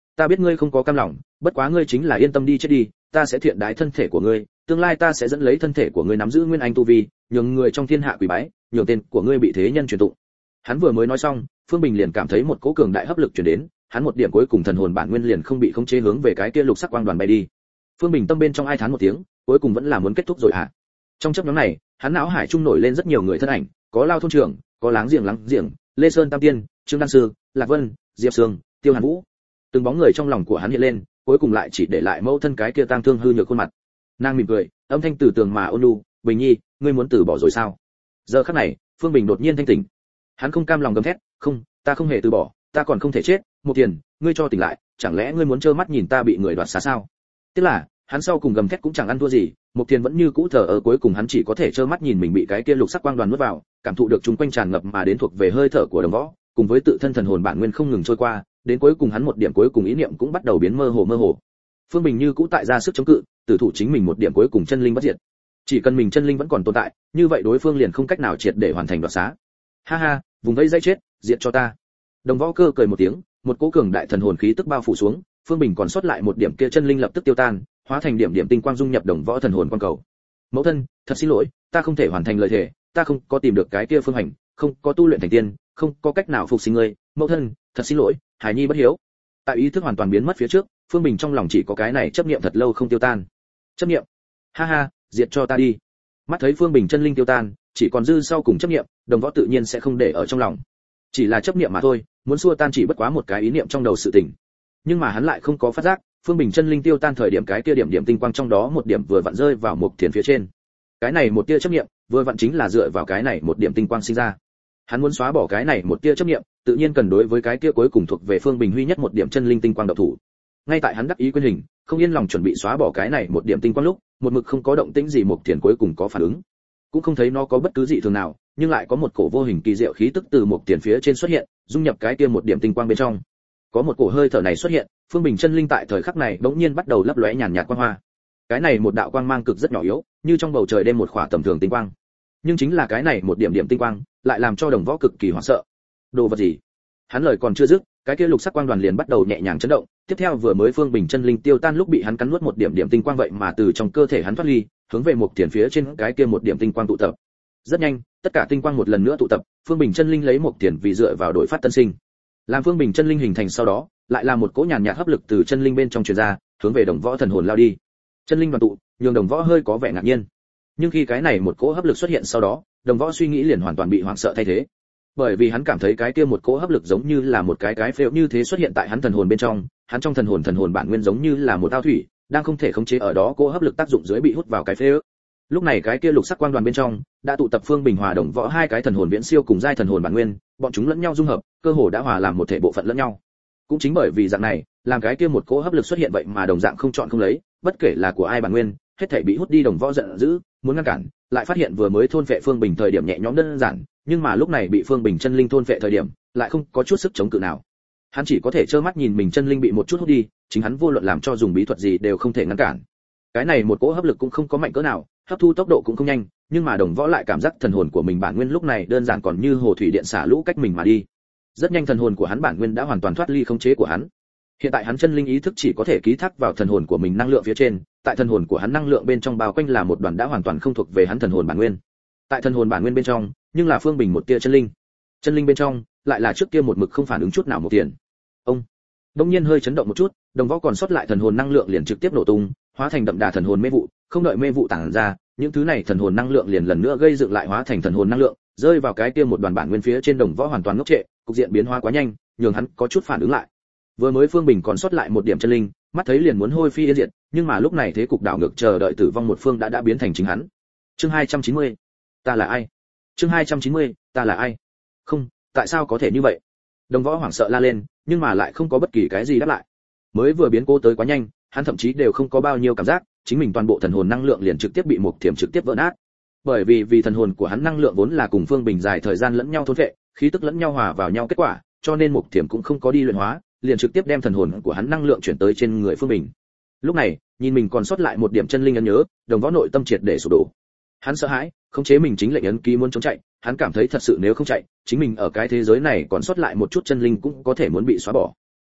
ta biết ngươi không có cam lòng, bất quá ngươi chính là yên tâm đi chết đi, ta sẽ thiện đái thân thể của ngươi, tương lai ta sẽ dẫn lấy thân thể của ngươi nắm giữ nguyên anh tu vi, nhường người trong thiên hạ quỳ bái, nhường tên của ngươi bị thế nhân truyền tụng. Hắn vừa mới nói xong, Phương Bình liền cảm thấy một cỗ cường đại hấp lực truyền đến, hắn một điểm cuối cùng thần hồn bản nguyên liền không bị khống chế hướng về cái kia lục sắc quang đoàn bay đi. Phương Bình tâm bên trong ai thán một tiếng, cuối cùng vẫn là muốn kết thúc rồi hả? Trong chốc ngắn này, hắn não hải trung nổi lên rất nhiều người thân ảnh, có Lao thôn trưởng, có láng giềng, Lê Sơn Tam Tiên, Trương Đan Sư, Lạc Vân, Diệp Sương, Tiêu Hàn Vũ. Từng bóng người trong lòng của hắn hiện lên, cuối cùng lại chỉ để lại mẫu thân cái kia tang thương hư nhược khuôn mặt. Nàng mỉm cười, âm thanh từ tường mà ôn nhu, "Bình Nhi, ngươi muốn từ bỏ rồi sao?" Giờ khắc này, Phương Bình đột nhiên thanh tỉnh. Hắn không cam lòng gầm thét, "Không, ta không hề từ bỏ, ta còn không thể chết, Một Tiền, ngươi cho tỉnh lại, chẳng lẽ ngươi muốn trơ mắt nhìn ta bị người đoạt xá sao?" Tức là, hắn sau cùng gầm thét cũng chẳng ăn thua gì, Một Tiền vẫn như cũ thờ ở, cuối cùng hắn chỉ có thể trơ mắt nhìn mình bị cái kia lục sắc quang đoàn nuốt vào, cảm thụ được chúng quanh tràn ngập mà đến thuộc về hơi thở của Đồng Võ, cùng với tự thân thần hồn bản nguyên không ngừng trôi qua, đến cuối cùng hắn một điểm cuối cùng ý niệm cũng bắt đầu biến mơ hồ. Phương Bình như cũ tại ra sức chống cự, tử thủ chính mình một điểm cuối cùng chân linh bất diệt. Chỉ cần mình chân linh vẫn còn tồn tại, như vậy đối phương liền không cách nào triệt để hoàn thành đoạt xá. Ha ha, vùng vẫy dây chết, diệt cho ta. Đồng Võ Cơ cười một tiếng, một cỗ cường đại thần hồn khí tức bao phủ xuống, Phương Bình còn sót lại một điểm kia chân linh lập tức tiêu tan, hóa thành điểm điểm tinh quang dung nhập Đồng Võ thần hồn quan cầu. Mẫu thân, thật xin lỗi, ta không thể hoàn thành lời thề, ta không có tìm được cái kia phương hành, không có tu luyện thành tiên, không có cách nào phục sinh ngươi, mẫu thân, thật xin lỗi, Hải Nhi bất hiếu. Tại ý thức hoàn toàn biến mất phía trước, Phương Bình trong lòng chỉ có cái này chấp niệm thật lâu không tiêu tan. Chấp niệm? Ha ha, diệt cho ta đi. Mắt thấy Phương Bình chân linh tiêu tan, chỉ còn dư sau cùng chấp niệm, Đồng Võ tự nhiên sẽ không để ở trong lòng. Chỉ là chấp niệm mà thôi, muốn xua tan chỉ bất quá một cái ý niệm trong đầu sự tình. Nhưng mà hắn lại không có phát giác, Phương Bình chân linh tiêu tan thời điểm cái kia điểm điểm tinh quang trong đó một điểm vừa vặn rơi vào Mục Thiền phía trên. Cái này một tia chấp niệm, vừa vặn chính là dựa vào cái này một điểm tinh quang sinh ra. Hắn muốn xóa bỏ cái này một tia chấp niệm, tự nhiên cần đối với cái kia cuối cùng thuộc về Phương Bình huy nhất một điểm chân linh tinh quang độc thủ. Ngay tại hắn đắc ý quyên hình, không yên lòng chuẩn bị xóa bỏ cái này một điểm tinh quang lúc, một mực không có động tĩnh gì, Mục Thiền cuối cùng có phản ứng. Cũng không thấy nó có bất cứ gì thường nào, nhưng lại có một cổ vô hình kỳ diệu khí tức từ Mục Thiền phía trên xuất hiện, dung nhập cái kia một điểm tinh quang bên trong. Có một cổ hơi thở này xuất hiện, Phương Bình chân linh tại thời khắc này bỗng nhiên bắt đầu lấp lóe nhàn nhạt quang hoa. Cái này một đạo quang mang cực rất nhỏ yếu, như trong bầu trời đêm một khỏa tầm thường tinh quang. Nhưng chính là cái này một điểm điểm tinh quang, lại làm cho Đồng Võ cực kỳ hoảng sợ. Đồ vật gì? Hắn lời còn chưa dứt, cái kia lục sắc quang đoàn liền bắt đầu nhẹ nhàng chấn động, tiếp theo vừa mới Phương Bình chân linh tiêu tan lúc bị hắn cắn nuốt một điểm điểm tinh quang vậy mà từ trong cơ thể hắn thoát ly, hướng về Mục Thiền phía trên cái kia một điểm tinh quang tụ tập. Rất nhanh, tất cả tinh quang một lần nữa tụ tập, Phương Bình chân linh lấy Mục Thiền vì dựa vào đổi phát tân sinh. Làm Phương Bình chân linh hình thành sau đó, lại là một cỗ nhàn nhạt hấp lực từ chân linh bên trong truyền ra, hướng về Đồng Võ thần hồn lao đi. Chân linh đoàn tụ, nhường Đồng Võ hơi có vẻ ngạc nhiên. Nhưng khi cái này một cỗ hấp lực xuất hiện sau đó, Đồng Võ suy nghĩ liền hoàn toàn bị hoảng sợ thay thế. Bởi vì hắn cảm thấy cái kia một cỗ hấp lực giống như là một cái phễu như thế xuất hiện tại hắn thần hồn bên trong, hắn trong thần hồn bản nguyên giống như là một ao thủy, đang không thể khống chế ở đó cỗ hấp lực tác dụng dưới bị hút vào cái phễu. Lúc này cái kia lục sắc quang đoàn bên trong đã tụ tập Phương Bình hòa Đồng Võ hai cái thần hồn viễn siêu cùng giai thần hồn bản nguyên, bọn chúng lẫn nhau dung hợp, cơ hồ đã hòa làm một thể bộ phận lẫn nhau. Cũng chính bởi vì dạng này, làm cái kia một cỗ hấp lực xuất hiện vậy mà đồng dạng không chọn không lấy, bất kể là của ai bản nguyên, hết thảy bị hút đi. Đồng Võ giận dữ, muốn ngăn cản, lại phát hiện vừa mới thôn phệ Phương Bình thời điểm nhẹ nhõm đơn giản, nhưng mà lúc này bị Phương Bình chân linh thôn phệ thời điểm, lại không có chút sức chống cự nào. Hắn chỉ có thể trơ mắt nhìn mình chân linh bị một chút hút đi, chính hắn vô luận làm cho dùng bí thuật gì đều không thể ngăn cản. Cái này một cỗ hấp lực cũng không có mạnh cỡ nào, hấp thu tốc độ cũng không nhanh, nhưng mà Đồng Võ lại cảm giác thần hồn của mình bản nguyên lúc này đơn giản còn như hồ thủy điện xả lũ cách mình mà đi. Rất nhanh thần hồn của hắn bản nguyên đã hoàn toàn thoát ly khống chế của hắn. Hiện tại hắn chân linh ý thức chỉ có thể ký thác vào thần hồn của mình năng lượng phía trên, tại thần hồn của hắn năng lượng bên trong bao quanh là một đoàn đã hoàn toàn không thuộc về hắn thần hồn bản nguyên. Tại thần hồn bản nguyên bên trong, nhưng là Phương Bình một tia chân linh. Chân linh bên trong lại là trước kia một mực không phản ứng chút nào một tiền. Ông đông nhiên hơi chấn động một chút, Đồng Võ còn sót lại thần hồn năng lượng liền trực tiếp nổ tung, hóa thành đậm đà thần hồn mê vụ, không đợi mê vụ tản ra, những thứ này thần hồn năng lượng liền lần nữa gây dựng lại hóa thành thần hồn năng lượng, rơi vào cái kia một đoàn bản nguyên phía trên. Đồng Võ hoàn toàn ngốc trệ, cục diện biến hóa quá nhanh, nhường hắn có chút phản ứng lại. Vừa mới Phương Bình còn sót lại một điểm chân linh, mắt thấy liền muốn hôi phi yên diệt, nhưng mà lúc này thế cục đảo ngược, chờ đợi tử vong một phương đã biến thành chính hắn. Chương 290, ta là ai? Chương 290, ta là ai? Không, tại sao có thể như vậy? Đồng Võ hoảng sợ la lên, nhưng mà lại không có bất kỳ cái gì đáp lại. Mới vừa biến cố tới quá nhanh, hắn thậm chí đều không có bao nhiêu cảm giác, chính mình toàn bộ thần hồn năng lượng liền trực tiếp bị Mục Thiểm trực tiếp vỡ nát. Bởi vì thần hồn của hắn năng lượng vốn là cùng Phương Bình dài thời gian lẫn nhau thôn phệ, khí tức lẫn nhau hòa vào nhau kết quả, cho nên Mục Thiểm cũng không có đi luyện hóa, liền trực tiếp đem thần hồn của hắn năng lượng chuyển tới trên người Phương Bình. Lúc này, nhìn mình còn sót lại một điểm chân linh ấn nhớ, Đồng Võ nội tâm triệt để sụp đổ. Hắn sợ hãi, khống chế mình chính lệnh ấn ký muốn trốn chạy, hắn cảm thấy thật sự nếu không chạy, chính mình ở cái thế giới này còn sót lại một chút chân linh cũng có thể muốn bị xóa bỏ.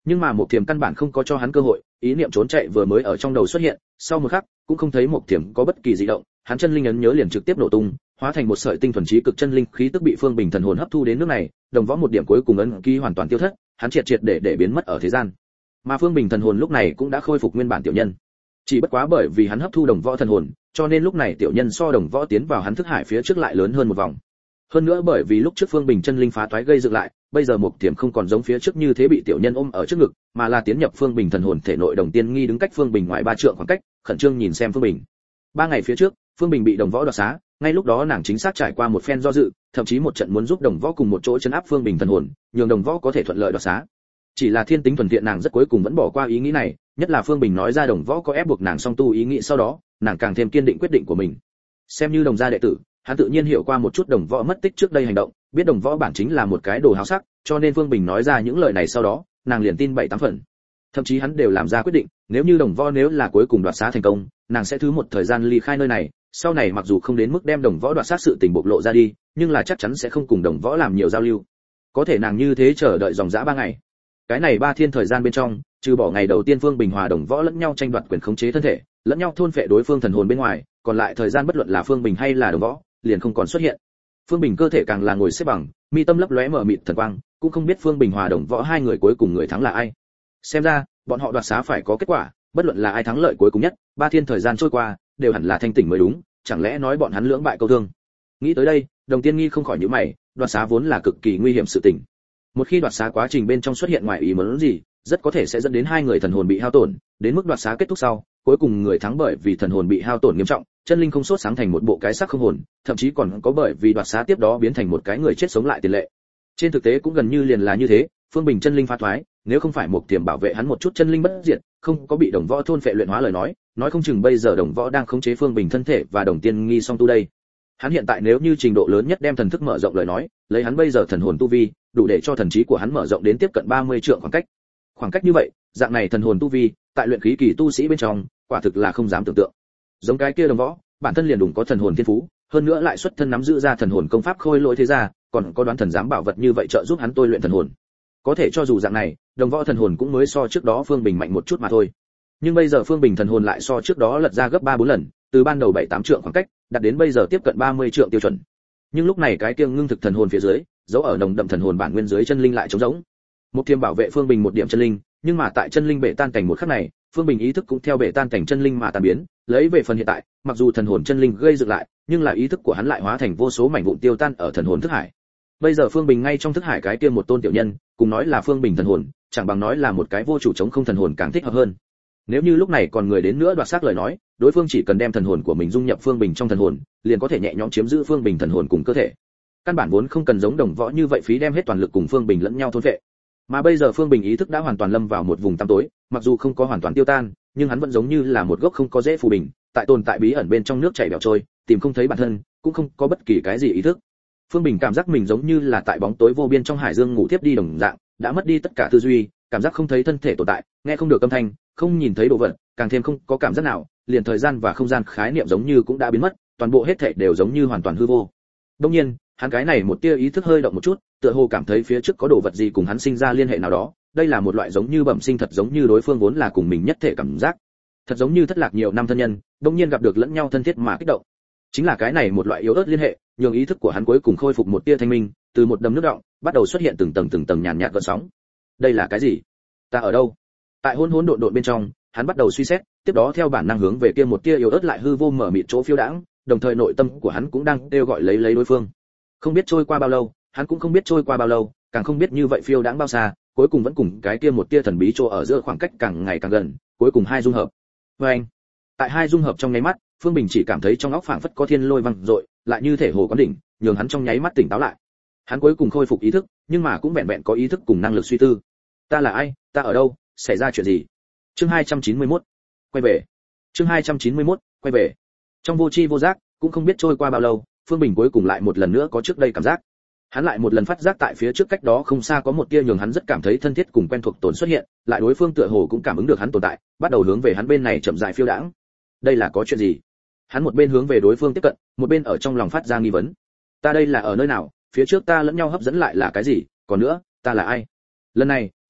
Nhưng mà một thiểm căn bản không có cho hắn cơ hội, ý niệm trốn chạy vừa mới ở trong đầu xuất hiện, sau một khắc cũng không thấy một thiểm có bất kỳ dị động, hắn chân linh ấn nhớ liền trực tiếp nổ tung, hóa thành một sợi tinh thuần trí cực chân linh khí tức bị Phương Bình thần hồn hấp thu đến nước này, đồng võ một điểm cuối cùng ấn ký hoàn toàn tiêu thất, hắn triệt triệt để biến mất ở thế gian. Mà Phương Bình thần hồn lúc này cũng đã khôi phục nguyên bản tiểu nhân. Chỉ bất quá bởi vì hắn hấp thu đồng võ thần hồn, cho nên lúc này tiểu nhân so đồng võ tiến vào hắn thức hải phía trước lại lớn hơn một vòng. Hơn nữa bởi vì lúc trước Phương Bình chân linh phá toái gây dựng lại, bây giờ một tiềm không còn giống phía trước như thế bị tiểu nhân ôm ở trước ngực, mà là tiến nhập Phương Bình thần hồn thể nội. Đồng Tiên Nghi đứng cách Phương Bình ngoài 3 trượng khoảng cách, khẩn trương nhìn xem Phương Bình. 3 ngày phía trước, Phương Bình bị đồng võ đoạt xá, ngay lúc đó nàng chính xác trải qua một phen do dự, thậm chí một trận muốn giúp đồng võ cùng một chỗ trấn áp Phương Bình thần hồn, nhường đồng võ có thể thuận lợi đoạt xá. Chỉ là thiên tính thuần thiện nàng rất cuối cùng vẫn bỏ qua ý nghĩ này, nhất là Phương Bình nói ra đồng võ có ép buộc nàng song tu ý nghĩ sau đó, nàng càng thêm kiên định quyết định của mình. Xem như đồng gia đệ tử, hắn tự nhiên hiểu qua một chút đồng võ mất tích trước đây hành động, biết đồng võ bản chính là một cái đồ háo sắc, cho nên Phương Bình nói ra những lời này sau đó, nàng liền tin 7-8 phần. Thậm chí hắn đều làm ra quyết định, nếu như đồng võ nếu là cuối cùng đoạt xá thành công, nàng sẽ thứ một thời gian ly khai nơi này, sau này mặc dù không đến mức đem đồng võ đoạt sát sự tình bộc lộ ra đi, nhưng là chắc chắn sẽ không cùng đồng võ làm nhiều giao lưu. Có thể nàng như thế chờ đợi dòng dã 3 ngày. Cái này 3 thiên thời gian bên trong, trừ bỏ ngày đầu tiên Phương Bình hòa đồng võ lẫn nhau tranh đoạt quyền khống chế thân thể, lẫn nhau thôn phệ đối phương thần hồn bên ngoài, còn lại thời gian bất luận là Phương Bình hay là đồng võ, liền không còn xuất hiện. Phương Bình cơ thể càng là ngồi xếp bằng, mi tâm lấp lóe mở mịt thần quang, cũng không biết Phương Bình hòa đồng võ hai người cuối cùng người thắng là ai. Xem ra, bọn họ đoạt xá phải có kết quả, bất luận là ai thắng lợi cuối cùng nhất, 3 thiên thời gian trôi qua, đều hẳn là thanh tỉnh mới đúng, chẳng lẽ nói bọn hắn lưỡng bại câu thương. Nghĩ tới đây, Đồng Tiên Nghi không khỏi nhíu mày, đoạt xá vốn là cực kỳ nguy hiểm sự tình. Một khi đoạt xá quá trình bên trong xuất hiện ngoài ý muốn gì, rất có thể sẽ dẫn đến hai người thần hồn bị hao tổn, đến mức đoạt xá kết thúc sau, cuối cùng người thắng bởi vì thần hồn bị hao tổn nghiêm trọng, chân linh không sốt sáng thành một bộ cái xác không hồn, thậm chí còn có bởi vì đoạt xá tiếp đó biến thành một cái người chết sống lại tiền lệ. Trên thực tế cũng gần như liền là như thế, Phương Bình chân linh phá thoái, nếu không phải một tiềm bảo vệ hắn một chút chân linh bất diệt, không có bị đồng võ thôn phệ luyện hóa lời nói không chừng bây giờ đồng võ đang khống chế Phương Bình thân thể và Đồng Tiên Nghi song tu đây. Hắn hiện tại nếu như trình độ lớn nhất đem thần thức mở rộng lời nói, lấy hắn bây giờ thần hồn tu vi, đủ để cho thần trí của hắn mở rộng đến tiếp cận 30 trượng khoảng cách. Khoảng cách như vậy, dạng này thần hồn tu vi, tại luyện khí kỳ tu sĩ bên trong, quả thực là không dám tưởng tượng. Giống cái kia đồng võ, bản thân liền đủ có thần hồn thiên phú, hơn nữa lại xuất thân nắm giữ ra thần hồn công pháp khôi lỗi thế gia, còn có đoán thần giám bảo vật như vậy trợ giúp hắn tôi luyện thần hồn. Có thể cho dù dạng này, đồng võ thần hồn cũng mới so trước đó Phương Bình mạnh một chút mà thôi. Nhưng bây giờ Phương Bình thần hồn lại so trước đó lật ra gấp 3-4 lần, từ ban đầu 7-8 trượng khoảng cách, đạt đến bây giờ tiếp cận 30 trượng tiêu chuẩn. Nhưng lúc này cái kia ngưng thực thần hồn phía dưới, dấu ở nồng đậm thần hồn bản nguyên dưới chân linh lại trống rỗng. Một Thiêm bảo vệ Phương Bình một điểm chân linh, nhưng mà tại chân linh bể tan cảnh một khắc này, Phương Bình ý thức cũng theo bể tan cảnh chân linh mà tan biến, lấy về phần hiện tại, mặc dù thần hồn chân linh gây dựng lại, nhưng là ý thức của hắn lại hóa thành vô số mảnh vụn tiêu tan ở thần hồn thức hải. Bây giờ Phương Bình ngay trong thức hải cái kia một tôn tiểu nhân, cùng nói là Phương Bình thần hồn, chẳng bằng nói là một cái vô chủ chống không thần hồn càng thích hợp hơn. Nếu như lúc này còn người đến nữa đoạt xác lời nói, đối phương chỉ cần đem thần hồn của mình dung nhập Phương Bình trong thần hồn, liền có thể nhẹ nhõm chiếm giữ Phương Bình thần hồn cùng cơ thể. Căn bản vốn không cần giống đồng võ như vậy phí đem hết toàn lực cùng Phương Bình lẫn nhau thôn phệ. Mà bây giờ Phương Bình ý thức đã hoàn toàn lâm vào một vùng tăm tối, mặc dù không có hoàn toàn tiêu tan, nhưng hắn vẫn giống như là một gốc không có rễ phù bình, tại tồn tại bí ẩn bên trong nước chảy bèo trôi, tìm không thấy bản thân, cũng không có bất kỳ cái gì ý thức. Phương Bình cảm giác mình giống như là tại bóng tối vô biên trong hải dương ngủ tiếp đi đồng dạng, đã mất đi tất cả tư duy, cảm giác không thấy thân thể tồn tại, nghe không được âm thanh, không nhìn thấy đồ vật, càng thêm không có cảm giác nào, liền thời gian và không gian khái niệm giống như cũng đã biến mất, toàn bộ hết thảy đều giống như hoàn toàn hư vô. Đương nhiên, hắn cái này một tia ý thức hơi động một chút, tựa hồ cảm thấy phía trước có đồ vật gì cùng hắn sinh ra liên hệ nào đó, đây là một loại giống như bẩm sinh thật giống như đối phương vốn là cùng mình nhất thể cảm giác. Thật giống như thất lạc nhiều năm thân nhân, đương nhiên gặp được lẫn nhau thân thiết mà kích động. Chính là cái này một loại yếu ớt liên hệ, nhường ý thức của hắn cuối cùng khôi phục một tia thanh minh, từ một đầm nước đọng, bắt đầu xuất hiện từng tầng nhàn nhạt gợn sóng. Đây là cái gì? Ta ở đâu? Tại hỗn hỗn độn độn bên trong, hắn bắt đầu suy xét, tiếp đó theo bản năng hướng về kia một tia yếu ớt lại hư vô mở mịt chỗ phiêu đãng, đồng thời nội tâm của hắn cũng đang kêu gọi lấy đối phương. Không biết trôi qua bao lâu, hắn cũng không biết trôi qua bao lâu, càng không biết như vậy phiêu đãng bao xa, cuối cùng vẫn cùng cái kia một tia thần bí chỗ ở giữa khoảng cách càng ngày càng gần, cuối cùng hai dung hợp. Anh, tại hai dung hợp trong nháy mắt, Phương Bình chỉ cảm thấy trong óc phảng phất có thiên lôi văng dội, lại như thể hồ quán đỉnh, nhường hắn trong nháy mắt tỉnh táo lại. Hắn cuối cùng khôi phục ý thức, nhưng mà cũng vẹn vẹn có ý thức cùng năng lực suy tư. Ta là ai, ta ở đâu, xảy ra chuyện gì? Chương 291. Quay về. Chương 291. Quay về. Trong vô tri vô giác, cũng không biết trôi qua bao lâu, Phương Bình cuối cùng lại một lần nữa có trước đây cảm giác. Hắn lại một lần phát giác tại phía trước cách đó không xa có một tia nhường hắn rất cảm thấy thân thiết cùng quen thuộc tồn xuất hiện, lại đối phương tựa hồ cũng cảm ứng được hắn tồn tại, bắt đầu hướng về hắn bên này chậm rãi phiêu đãng. Đây là có chuyện gì? Hắn một bên hướng về đối phương tiếp cận, một bên ở trong lòng phát ra nghi vấn. Ta đây là ở nơi nào? Phía trước ta lẫn nhau hấp dẫn lại là cái gì? Còn nữa, ta là ai? Lần này,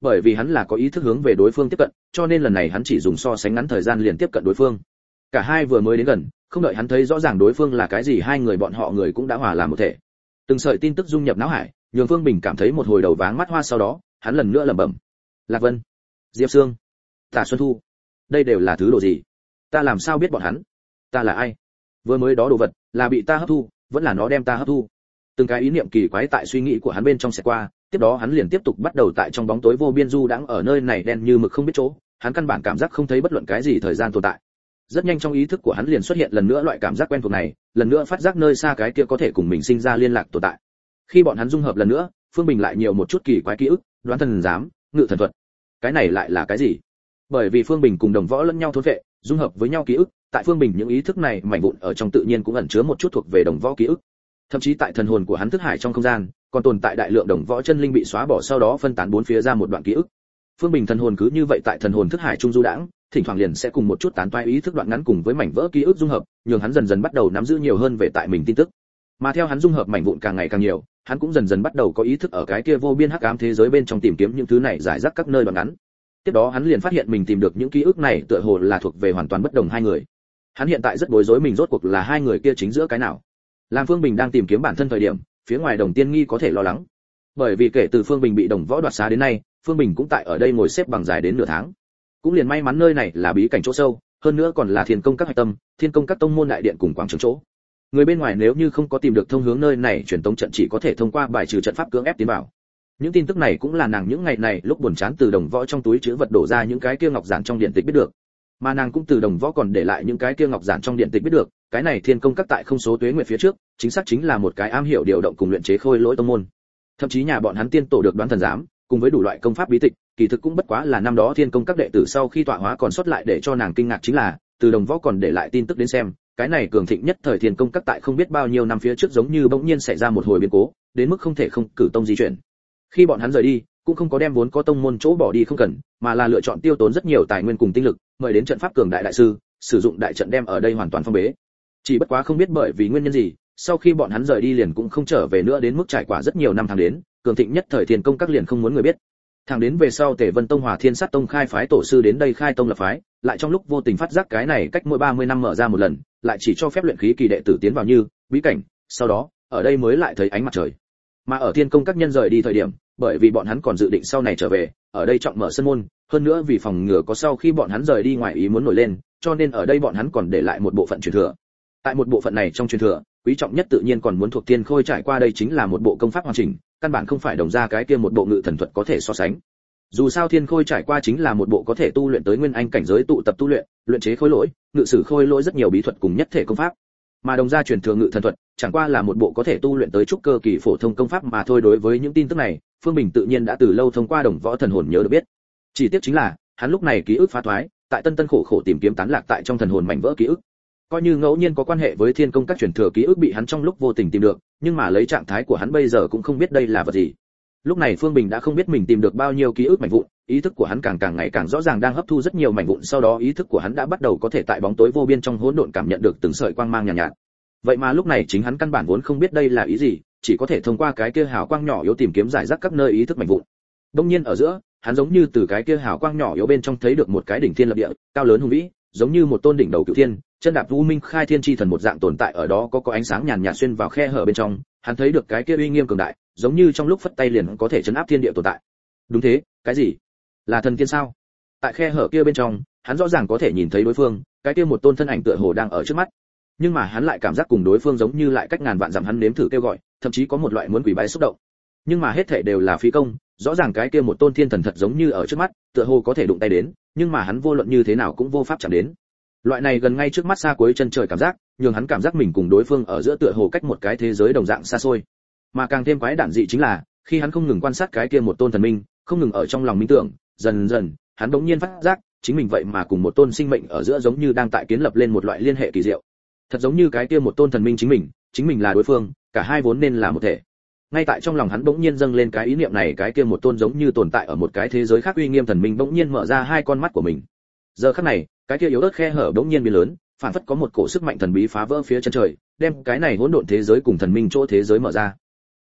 bởi vì hắn là có ý thức hướng về đối phương tiếp cận, cho nên lần này hắn chỉ dùng so sánh ngắn thời gian liền tiếp cận đối phương. Cả hai vừa mới đến gần, không đợi hắn thấy rõ ràng đối phương là cái gì, hai người bọn họ người cũng đã hòa làm một thể. Từng sợi tin tức dung nhập não hải, nhường Phương Bình cảm thấy một hồi đầu váng mắt hoa, sau đó, hắn lần nữa lẩm bẩm: Lạc Vân, Diệp Sương, Tả Xuân Thu, đây đều là thứ đồ gì? Ta làm sao biết bọn hắn? Ta là ai? Vừa mới đó đồ vật, là bị ta hấp thu, vẫn là nó đem ta hấp thu? Từng cái ý niệm kỳ quái tại suy nghĩ của hắn bên trong sẽ qua, tiếp đó hắn liền tiếp tục bắt đầu tại trong bóng tối vô biên du đãng ở nơi này đen như mực không biết chỗ, hắn căn bản cảm giác không thấy bất luận cái gì thời gian tồn tại. Rất nhanh trong ý thức của hắn liền xuất hiện lần nữa loại cảm giác quen thuộc này, lần nữa phát giác nơi xa cái kia có thể cùng mình sinh ra liên lạc tồn tại. Khi bọn hắn dung hợp lần nữa, Phương Bình lại nhiều một chút kỳ quái ký ức, đoán thần giám, ngự thần thuật. Cái này lại là cái gì? Bởi vì Phương Bình cùng đồng võ lẫn nhau thôn vệ, dung hợp với nhau ký ức, tại Phương Bình những ý thức này mảnh vụn ở trong tự nhiên cũng ẩn chứa một chút thuộc về đồng võ ký ức. Thậm chí tại thần hồn của hắn thức hải trong không gian, còn tồn tại đại lượng đồng võ chân linh bị xóa bỏ sau đó phân tán bốn phía ra một đoạn ký ức. Phương Bình thần hồn cứ như vậy tại thần hồn thức hải trung du đãng, thỉnh thoảng liền sẽ cùng một chút tán toái ý thức đoạn ngắn cùng với mảnh vỡ ký ức dung hợp, nhường hắn dần dần bắt đầu nắm giữ nhiều hơn về tại mình tin tức. Mà theo hắn dung hợp mảnh vụn càng ngày càng nhiều, hắn cũng dần dần bắt đầu có ý thức ở cái kia vô biên hắc ám thế giới bên trong tìm kiếm những thứ này giải rác các nơi đoạn ngắn. Tiếp đó hắn liền phát hiện mình tìm được những ký ức này tựa hồ là thuộc về hoàn toàn bất đồng hai người. Hắn hiện tại rất bối rối mình rốt cuộc là hai người kia chính giữa cái nào. Làm Phương Bình đang tìm kiếm bản thân thời điểm, phía ngoài Đồng Tiên Nghi có thể lo lắng. Bởi vì kể từ Phương Bình bị đồng võ đoạt xá đến nay, Phương Bình cũng tại ở đây ngồi xếp bằng dài đến nửa tháng. Cũng liền may mắn nơi này là bí cảnh chỗ sâu, hơn nữa còn là Thiên Công các hạch tâm, Thiên Công các tông môn đại điện cùng quảng trường chỗ. Người bên ngoài nếu như không có tìm được thông hướng nơi này, truyền tống trận chỉ có thể thông qua bài trừ trận pháp cưỡng ép tiến vào. Những tin tức này cũng là nàng những ngày này lúc buồn chán từ đồng võ trong túi trữ vật đổ ra những cái kia ngọc giản trong điện tịch biết được. Mà nàng cũng từ đồng võ còn để lại những cái kia ngọc giản trong điện tịch biết được, cái này Thiên Công các tại không số tuế nguyệt phía trước, chính xác chính là một cái am hiểu điều động cùng luyện chế khôi lỗi tông môn. Thậm chí nhà bọn hắn tiên tổ được đoán thần giám, cùng với đủ loại công pháp bí tịch, kỳ thực cũng bất quá là năm đó Thiên Công các đệ tử sau khi tọa hóa còn sót lại. Để cho nàng kinh ngạc chính là, từ đồng võ còn để lại tin tức đến xem, cái này cường thịnh nhất thời Thiên Công các tại không biết bao nhiêu năm phía trước giống như bỗng nhiên xảy ra một hồi biến cố, đến mức không thể không cử tông di chuyển. Khi bọn hắn rời đi, cũng không có đem vốn có tông môn chỗ bỏ đi không cần, mà là lựa chọn tiêu tốn rất nhiều tài nguyên cùng tinh lực, mời đến trận pháp cường đại đại sư, sử dụng đại trận đem ở đây hoàn toàn phong bế. Chỉ bất quá không biết bởi vì nguyên nhân gì, sau khi bọn hắn rời đi liền cũng không trở về nữa, đến mức trải qua rất nhiều năm tháng đến, cường thịnh nhất thời Thiên Công các liền không muốn người biết. Thẳng đến về sau Tề Vân Tông Hòa Thiên Sát Tông khai phái tổ sư đến đây khai tông lập phái, lại trong lúc vô tình phát giác cái này cách mỗi 30 năm mở ra một lần, lại chỉ cho phép luyện khí kỳ đệ tử tiến vào như bí cảnh, sau đó, ở đây mới lại thấy ánh mặt trời. Mà ở Thiên Công các nhân rời đi thời điểm, bởi vì bọn hắn còn dự định sau này trở về, ở đây trọng mở sân môn, hơn nữa vì phòng ngừa có sau khi bọn hắn rời đi ngoài ý muốn nổi lên, cho nên ở đây bọn hắn còn để lại một bộ phận truyền thừa. Tại một bộ phận này trong truyền thừa, quý trọng nhất tự nhiên còn muốn thuộc Thiên Khôi trải qua, đây chính là một bộ công pháp hoàn chỉnh, căn bản không phải đồng ra cái kia một bộ ngự thần thuật có thể so sánh. Dù sao Thiên Khôi trải qua chính là một bộ có thể tu luyện tới nguyên anh cảnh giới tụ tập tu luyện, luyện chế khôi lỗi, ngự sử khôi lỗi rất nhiều bí thuật cùng nhất thể công pháp. Mà đồng gia truyền thừa ngự thần thuật, chẳng qua là một bộ có thể tu luyện tới trúc cơ kỳ phổ thông công pháp mà thôi. Đối với những tin tức này, Phương Bình tự nhiên đã từ lâu thông qua đồng võ thần hồn nhớ được biết. Chỉ tiếc chính là, hắn lúc này ký ức phá thoái, tại tân tân khổ khổ tìm kiếm tán lạc tại trong thần hồn mảnh vỡ ký ức. Coi như ngẫu nhiên có quan hệ với Thiên Công các truyền thừa ký ức bị hắn trong lúc vô tình tìm được, nhưng mà lấy trạng thái của hắn bây giờ cũng không biết đây là vật gì. Lúc này Phương Bình đã không biết mình tìm được bao nhiêu ký ức mảnh vụn, ý thức của hắn càng ngày càng rõ ràng đang hấp thu rất nhiều mảnh vụn, sau đó ý thức của hắn đã bắt đầu có thể tại bóng tối vô biên trong hỗn độn cảm nhận được từng sợi quang mang nhàn nhạt. Vậy mà lúc này chính hắn căn bản vốn không biết đây là ý gì, chỉ có thể thông qua cái kia hào quang nhỏ yếu tìm kiếm giải rác các nơi ý thức mảnh vụn. Đương nhiên ở giữa, hắn giống như từ cái kia hào quang nhỏ yếu bên trong thấy được một cái đỉnh thiên lập địa, cao lớn hùng vĩ, giống như một tôn đỉnh đầu cửu thiên, chân đạp u minh khai thiên chi thần một dạng tồn tại ở đó, có ánh sáng nhàn nhạt xuyên vào khe hở bên trong, hắn thấy được cái kia uy nghiêm cường đại, giống như trong lúc phất tay liền có thể chấn áp thiên địa tồn tại. Đúng thế, cái gì? Là thần tiên sao? Tại khe hở kia bên trong, hắn rõ ràng có thể nhìn thấy đối phương, cái kia một tôn thân ảnh tựa hồ đang ở trước mắt. Nhưng mà hắn lại cảm giác cùng đối phương giống như lại cách ngàn vạn dặm, hắn nếm thử kêu gọi, thậm chí có một loại muốn quỳ bái xúc động. Nhưng mà hết thảy đều là phí công, rõ ràng cái kia một tôn thiên thần thật giống như ở trước mắt, tựa hồ có thể đụng tay đến, nhưng mà hắn vô luận như thế nào cũng vô pháp chạm đến. Loại này gần ngay trước mắt xa cuối chân trời cảm giác, nhường hắn cảm giác mình cùng đối phương ở giữa tựa hồ cách một cái thế giới đồng dạng xa xôi. Mà càng thêm quái đản dị chính là, khi hắn không ngừng quan sát cái kia một tôn thần minh, không ngừng ở trong lòng minh tưởng, dần dần, hắn đống nhiên phát giác, chính mình vậy mà cùng một tôn sinh mệnh ở giữa giống như đang tại kiến lập lên một loại liên hệ kỳ diệu. Thật giống như cái kia một tôn thần minh chính mình là đối phương, cả hai vốn nên là một thể. Ngay tại trong lòng hắn bỗng nhiên dâng lên cái ý niệm này, cái kia một tôn giống như tồn tại ở một cái thế giới khác uy nghiêm thần minh bỗng nhiên mở ra hai con mắt của mình. Giờ khắc này, cái kia yếu ớt khe hở bỗng nhiên biến lớn, phản phất có một cổ sức mạnh thần bí phá vỡ phía chân trời, đem cái này hỗn độn thế giới cùng thần minh chỗ thế giới mở ra.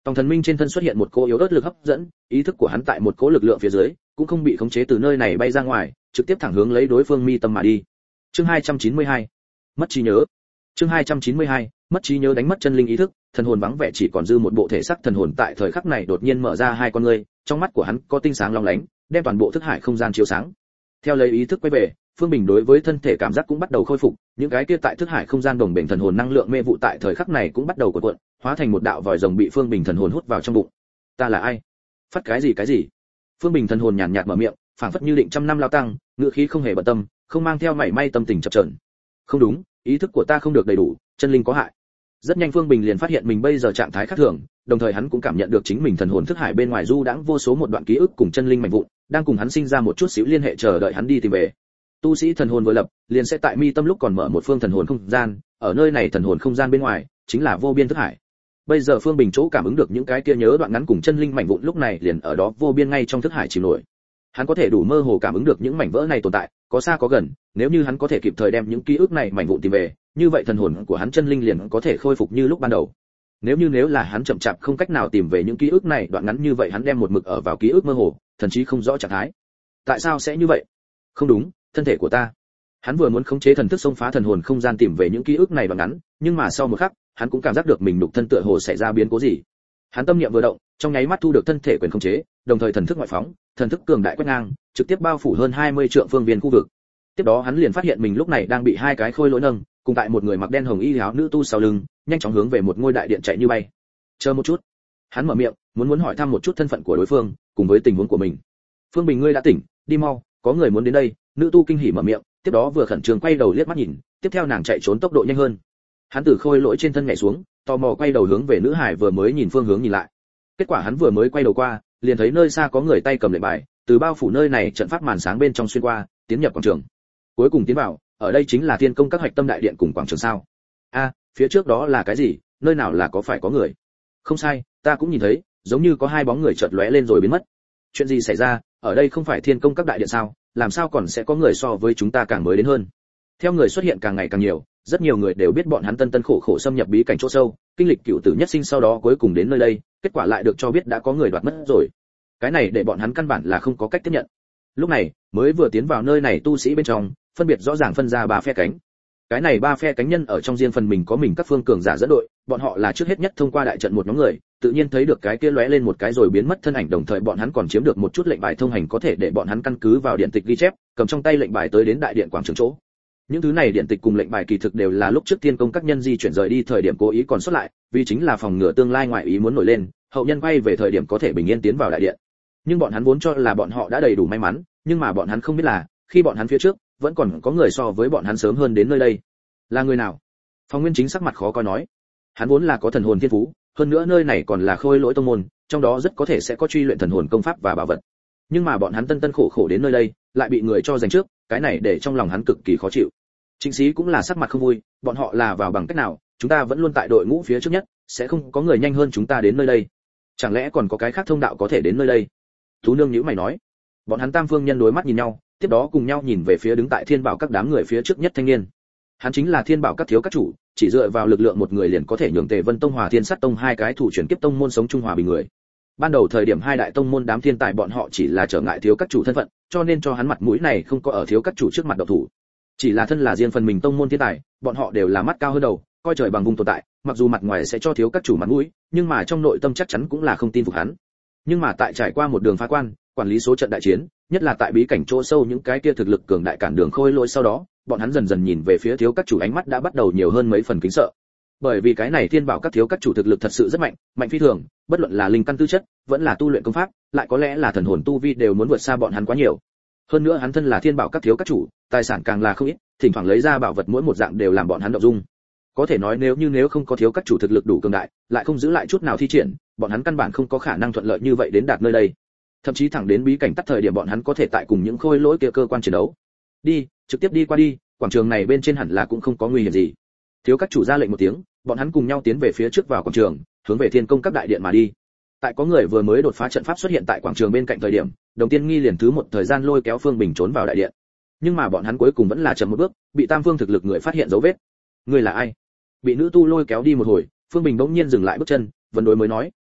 Tòng Thần Minh trên thân xuất hiện một cỗ yếu ớt lực hấp dẫn, ý thức của hắn tại một cỗ lực lượng phía dưới, cũng không bị khống chế từ nơi này bay ra ngoài, trực tiếp thẳng hướng lấy đối phương mi tâm mà đi. Chương 292. Mất trí nhớ. Chương 292. Mất trí nhớ đánh mất chân linh ý thức, thần hồn vắng vẻ chỉ còn dư một bộ thể xác thần hồn tại thời khắc này đột nhiên mở ra hai con ngươi, trong mắt của hắn có tinh sáng long lánh, đem toàn bộ thức hải không gian chiếu sáng. Theo lấy ý thức quay về, Phương Bình đối với thân thể cảm giác cũng bắt đầu khôi phục, những cái kia tại thức hải không gian đồng bền thần hồn năng lượng mê vụ tại thời khắc này cũng bắt đầu cuộn, hóa thành một đạo vòi rồng bị Phương Bình thần hồn hút vào trong bụng. Ta là ai? Phát cái gì? Phương Bình thần hồn nhàn nhạt mở miệng, phảng phất như định trăm năm lao tăng, ngữ khí không hề bận tâm, không mang theo mảy may tâm tình chập chờn. Không đúng, ý thức của ta không được đầy đủ, chân linh có hại. Rất nhanh Phương Bình liền phát hiện mình bây giờ trạng thái khác thường, đồng thời hắn cũng cảm nhận được chính mình thần hồn thức hải bên ngoài du đãng vô số một đoạn ký ức cùng chân linh mạnh vụn, đang cùng hắn sinh ra một chút xíu liên hệ chờ đợi hắn đi tìm về. Tu sĩ thần hồn vừa lập, liền sẽ tại mi tâm lúc còn mở một phương thần hồn không gian, ở nơi này thần hồn không gian bên ngoài chính là vô biên thức hải. Bây giờ Phương Bình chỗ cảm ứng được những cái kia nhớ đoạn ngắn cùng chân linh mảnh vụn lúc này liền ở đó vô biên ngay trong thức hải chìm nổi. Hắn có thể đủ mơ hồ cảm ứng được những mảnh vỡ này tồn tại, có xa có gần, nếu như hắn có thể kịp thời đem những ký ức này mảnh vụn tìm về, như vậy thần hồn của hắn chân linh liền có thể khôi phục như lúc ban đầu. Nếu là hắn chậm chạp không cách nào tìm về những ký ức này đoạn ngắn như vậy hắn đem một mực ở vào ký ức mơ hồ, thậm chí không rõ trạng thái. Tại sao sẽ như vậy? Không đúng, thân thể của ta. Hắn vừa muốn khống chế thần thức xông phá thần hồn không gian tìm về những ký ức này đoạn ngắn, nhưng mà sau một khắc, hắn cũng cảm giác được mình nhục thân tựa hồ xảy ra biến cố gì. Hắn tâm niệm vừa động, trong nháy mắt thu được thân thể quyền khống chế, đồng thời thần thức ngoại phóng, thần thức cường đại quét ngang, trực tiếp bao phủ hơn 20 trượng phương viên khu vực. Tiếp đó hắn liền phát hiện mình lúc này đang bị hai cái khôi lỗi nâng, cùng tại một người mặc đen hồng y áo nữ tu sau lưng, nhanh chóng hướng về một ngôi đại điện chạy như bay. Chờ một chút. Hắn mở miệng, muốn hỏi thăm một chút thân phận của đối phương, cùng với tình huống của mình. Phương Bình ngươi đã tỉnh, đi mau, có người muốn đến đây. Nữ tu kinh hỉ mở miệng, tiếp đó vừa khẩn trương quay đầu liếc mắt nhìn, tiếp theo nàng chạy trốn tốc độ nhanh hơn. Hắn từ khôi lỗi trên thân nhảy xuống, tò mò quay đầu hướng về nữ hải vừa mới nhìn phương hướng nhìn lại. Kết quả hắn vừa mới quay đầu qua, liền thấy nơi xa có người tay cầm lệnh bài, từ bao phủ nơi này trận pháp màn sáng bên trong xuyên qua, tiến nhập quảng trường. Cuối cùng tiến vào, ở đây chính là Thiên Công các hoạch tâm đại điện cùng quảng trường sao? A, phía trước đó là cái gì? Nơi nào là có phải có người? Không sai, ta cũng nhìn thấy, giống như có hai bóng người chợt lóe lên rồi biến mất. Chuyện gì xảy ra? Ở đây không phải Thiên Công các đại điện sao? Làm sao còn sẽ có người so với chúng ta càng mới đến hơn? Theo người xuất hiện càng ngày càng nhiều, rất nhiều người đều biết bọn hắn tân tân khổ khổ xâm nhập bí cảnh chỗ sâu, kinh lịch cựu tử nhất sinh sau đó cuối cùng đến nơi đây, kết quả lại được cho biết đã có người đoạt mất rồi. Cái này để bọn hắn căn bản là không có cách tiếp nhận. Lúc này, mới vừa tiến vào nơi này tu sĩ bên trong, phân biệt rõ ràng phân ra ba phe cánh. Cái này ba phe cánh nhân ở trong riêng phần mình có mình các phương cường giả dẫn đội, bọn họ là trước hết nhất thông qua đại trận một nhóm người, tự nhiên thấy được cái kia lóe lên một cái rồi biến mất thân ảnh, đồng thời bọn hắn còn chiếm được một chút lệnh bài thông hành có thể để bọn hắn căn cứ vào điện tịch ghi chép, cầm trong tay lệnh bài tới đến đại điện quảng trường chỗ. Những thứ này điện tịch cùng lệnh bài kỳ thực đều là lúc trước Thiên Công các nhân di chuyển rời đi thời điểm cố ý còn xuất lại, vì chính là phòng ngừa tương lai ngoại ý muốn nổi lên, hậu nhân quay về thời điểm có thể bình yên tiến vào đại điện. Nhưng bọn hắn vốn cho là bọn họ đã đầy đủ may mắn, nhưng mà bọn hắn không biết là, khi bọn hắn phía trước, vẫn còn có người so với bọn hắn sớm hơn đến nơi đây. Là người nào? Phong Nguyên Chính sắc mặt khó coi nói. Hắn vốn là có thần hồn thiên phú, hơn nữa nơi này còn là khôi lỗi tông môn, trong đó rất có thể sẽ có truy luyện thần hồn công pháp và bảo vật. Nhưng mà bọn hắn tân tân khổ khổ đến nơi đây, lại bị người cho giành trước, cái này để trong lòng hắn cực kỳ khó chịu. Trịnh Sĩ cũng là sắc mặt không vui, bọn họ là vào bằng cách nào, chúng ta vẫn luôn tại đội ngũ phía trước nhất, sẽ không có người nhanh hơn chúng ta đến nơi đây. Chẳng lẽ còn có cái khác thông đạo có thể đến nơi đây? Tú Nương nhíu mày nói. Bọn hắn tam phương nhân đối mắt nhìn nhau, tiếp đó cùng nhau nhìn về phía đứng tại Thiên Bảo các đám người phía trước nhất thanh niên. Hắn chính là Thiên Bảo các thiếu các chủ, chỉ dựa vào lực lượng một người liền có thể nhường Tề Vân Tông Hòa Thiên Sắt Tông hai cái thủ chuyển kiếp tông môn sống chung hòa bình người. Ban đầu thời điểm hai đại tông môn đám thiên tài bọn họ chỉ là trở ngại thiếu các chủ thân phận, cho nên cho hắn mặt mũi này không có ở thiếu các chủ trước mặt độc thủ. Chỉ là thân là riêng phần mình tông môn thiên tài, bọn họ đều là mắt cao hơn đầu, coi trời bằng vùng tồn tại, mặc dù mặt ngoài sẽ cho thiếu các chủ mặt mũi, nhưng mà trong nội tâm chắc chắn cũng là không tin phục hắn. Nhưng mà tại trải qua một đường phá quan, quản lý số trận đại chiến, nhất là tại bí cảnh chỗ sâu những cái kia thực lực cường đại cản đường khôi lỗi sau đó, bọn hắn dần dần nhìn về phía thiếu các chủ ánh mắt đã bắt đầu nhiều hơn mấy phần kính sợ. Bởi vì cái này Thiên Bảo các thiếu các chủ thực lực thật sự rất mạnh, mạnh phi thường, bất luận là linh căn tư chất, vẫn là tu luyện công pháp, lại có lẽ là thần hồn tu vi đều muốn vượt xa bọn hắn quá nhiều. Hơn nữa hắn thân là Thiên Bảo các thiếu các chủ, tài sản càng là không ít, thỉnh thoảng lấy ra bảo vật mỗi một dạng đều làm bọn hắn động dung. Có thể nói nếu không có thiếu các chủ thực lực đủ cường đại, lại không giữ lại chút nào thi triển, bọn hắn căn bản không có khả năng thuận lợi như vậy đến đạt nơi đây. Thậm chí thẳng đến bí cảnh tắt thời điểm bọn hắn có thể tại cùng những khôi lỗi kia cơ quan chiến đấu. Đi, trực tiếp đi qua đi, quảng trường này bên trên hẳn là cũng không có nguy hiểm gì. Thiếu các chủ ra lệnh một tiếng, bọn hắn cùng nhau tiến về phía trước vào quảng trường, hướng về Thiên Công các đại điện mà đi. Tại có người vừa mới đột phá trận pháp xuất hiện tại quảng trường bên cạnh thời điểm, Đồng Tiên Nghi liền thứ một thời gian lôi kéo Phương Bình trốn vào đại điện. Nhưng mà bọn hắn cuối cùng vẫn là chậm một bước, bị Tam Phương thực lực người phát hiện dấu vết. Người là ai? Bị nữ tu lôi kéo đi một hồi, Phương Bình bỗng nhiên dừng lại bước chân, vấn đối mới nói: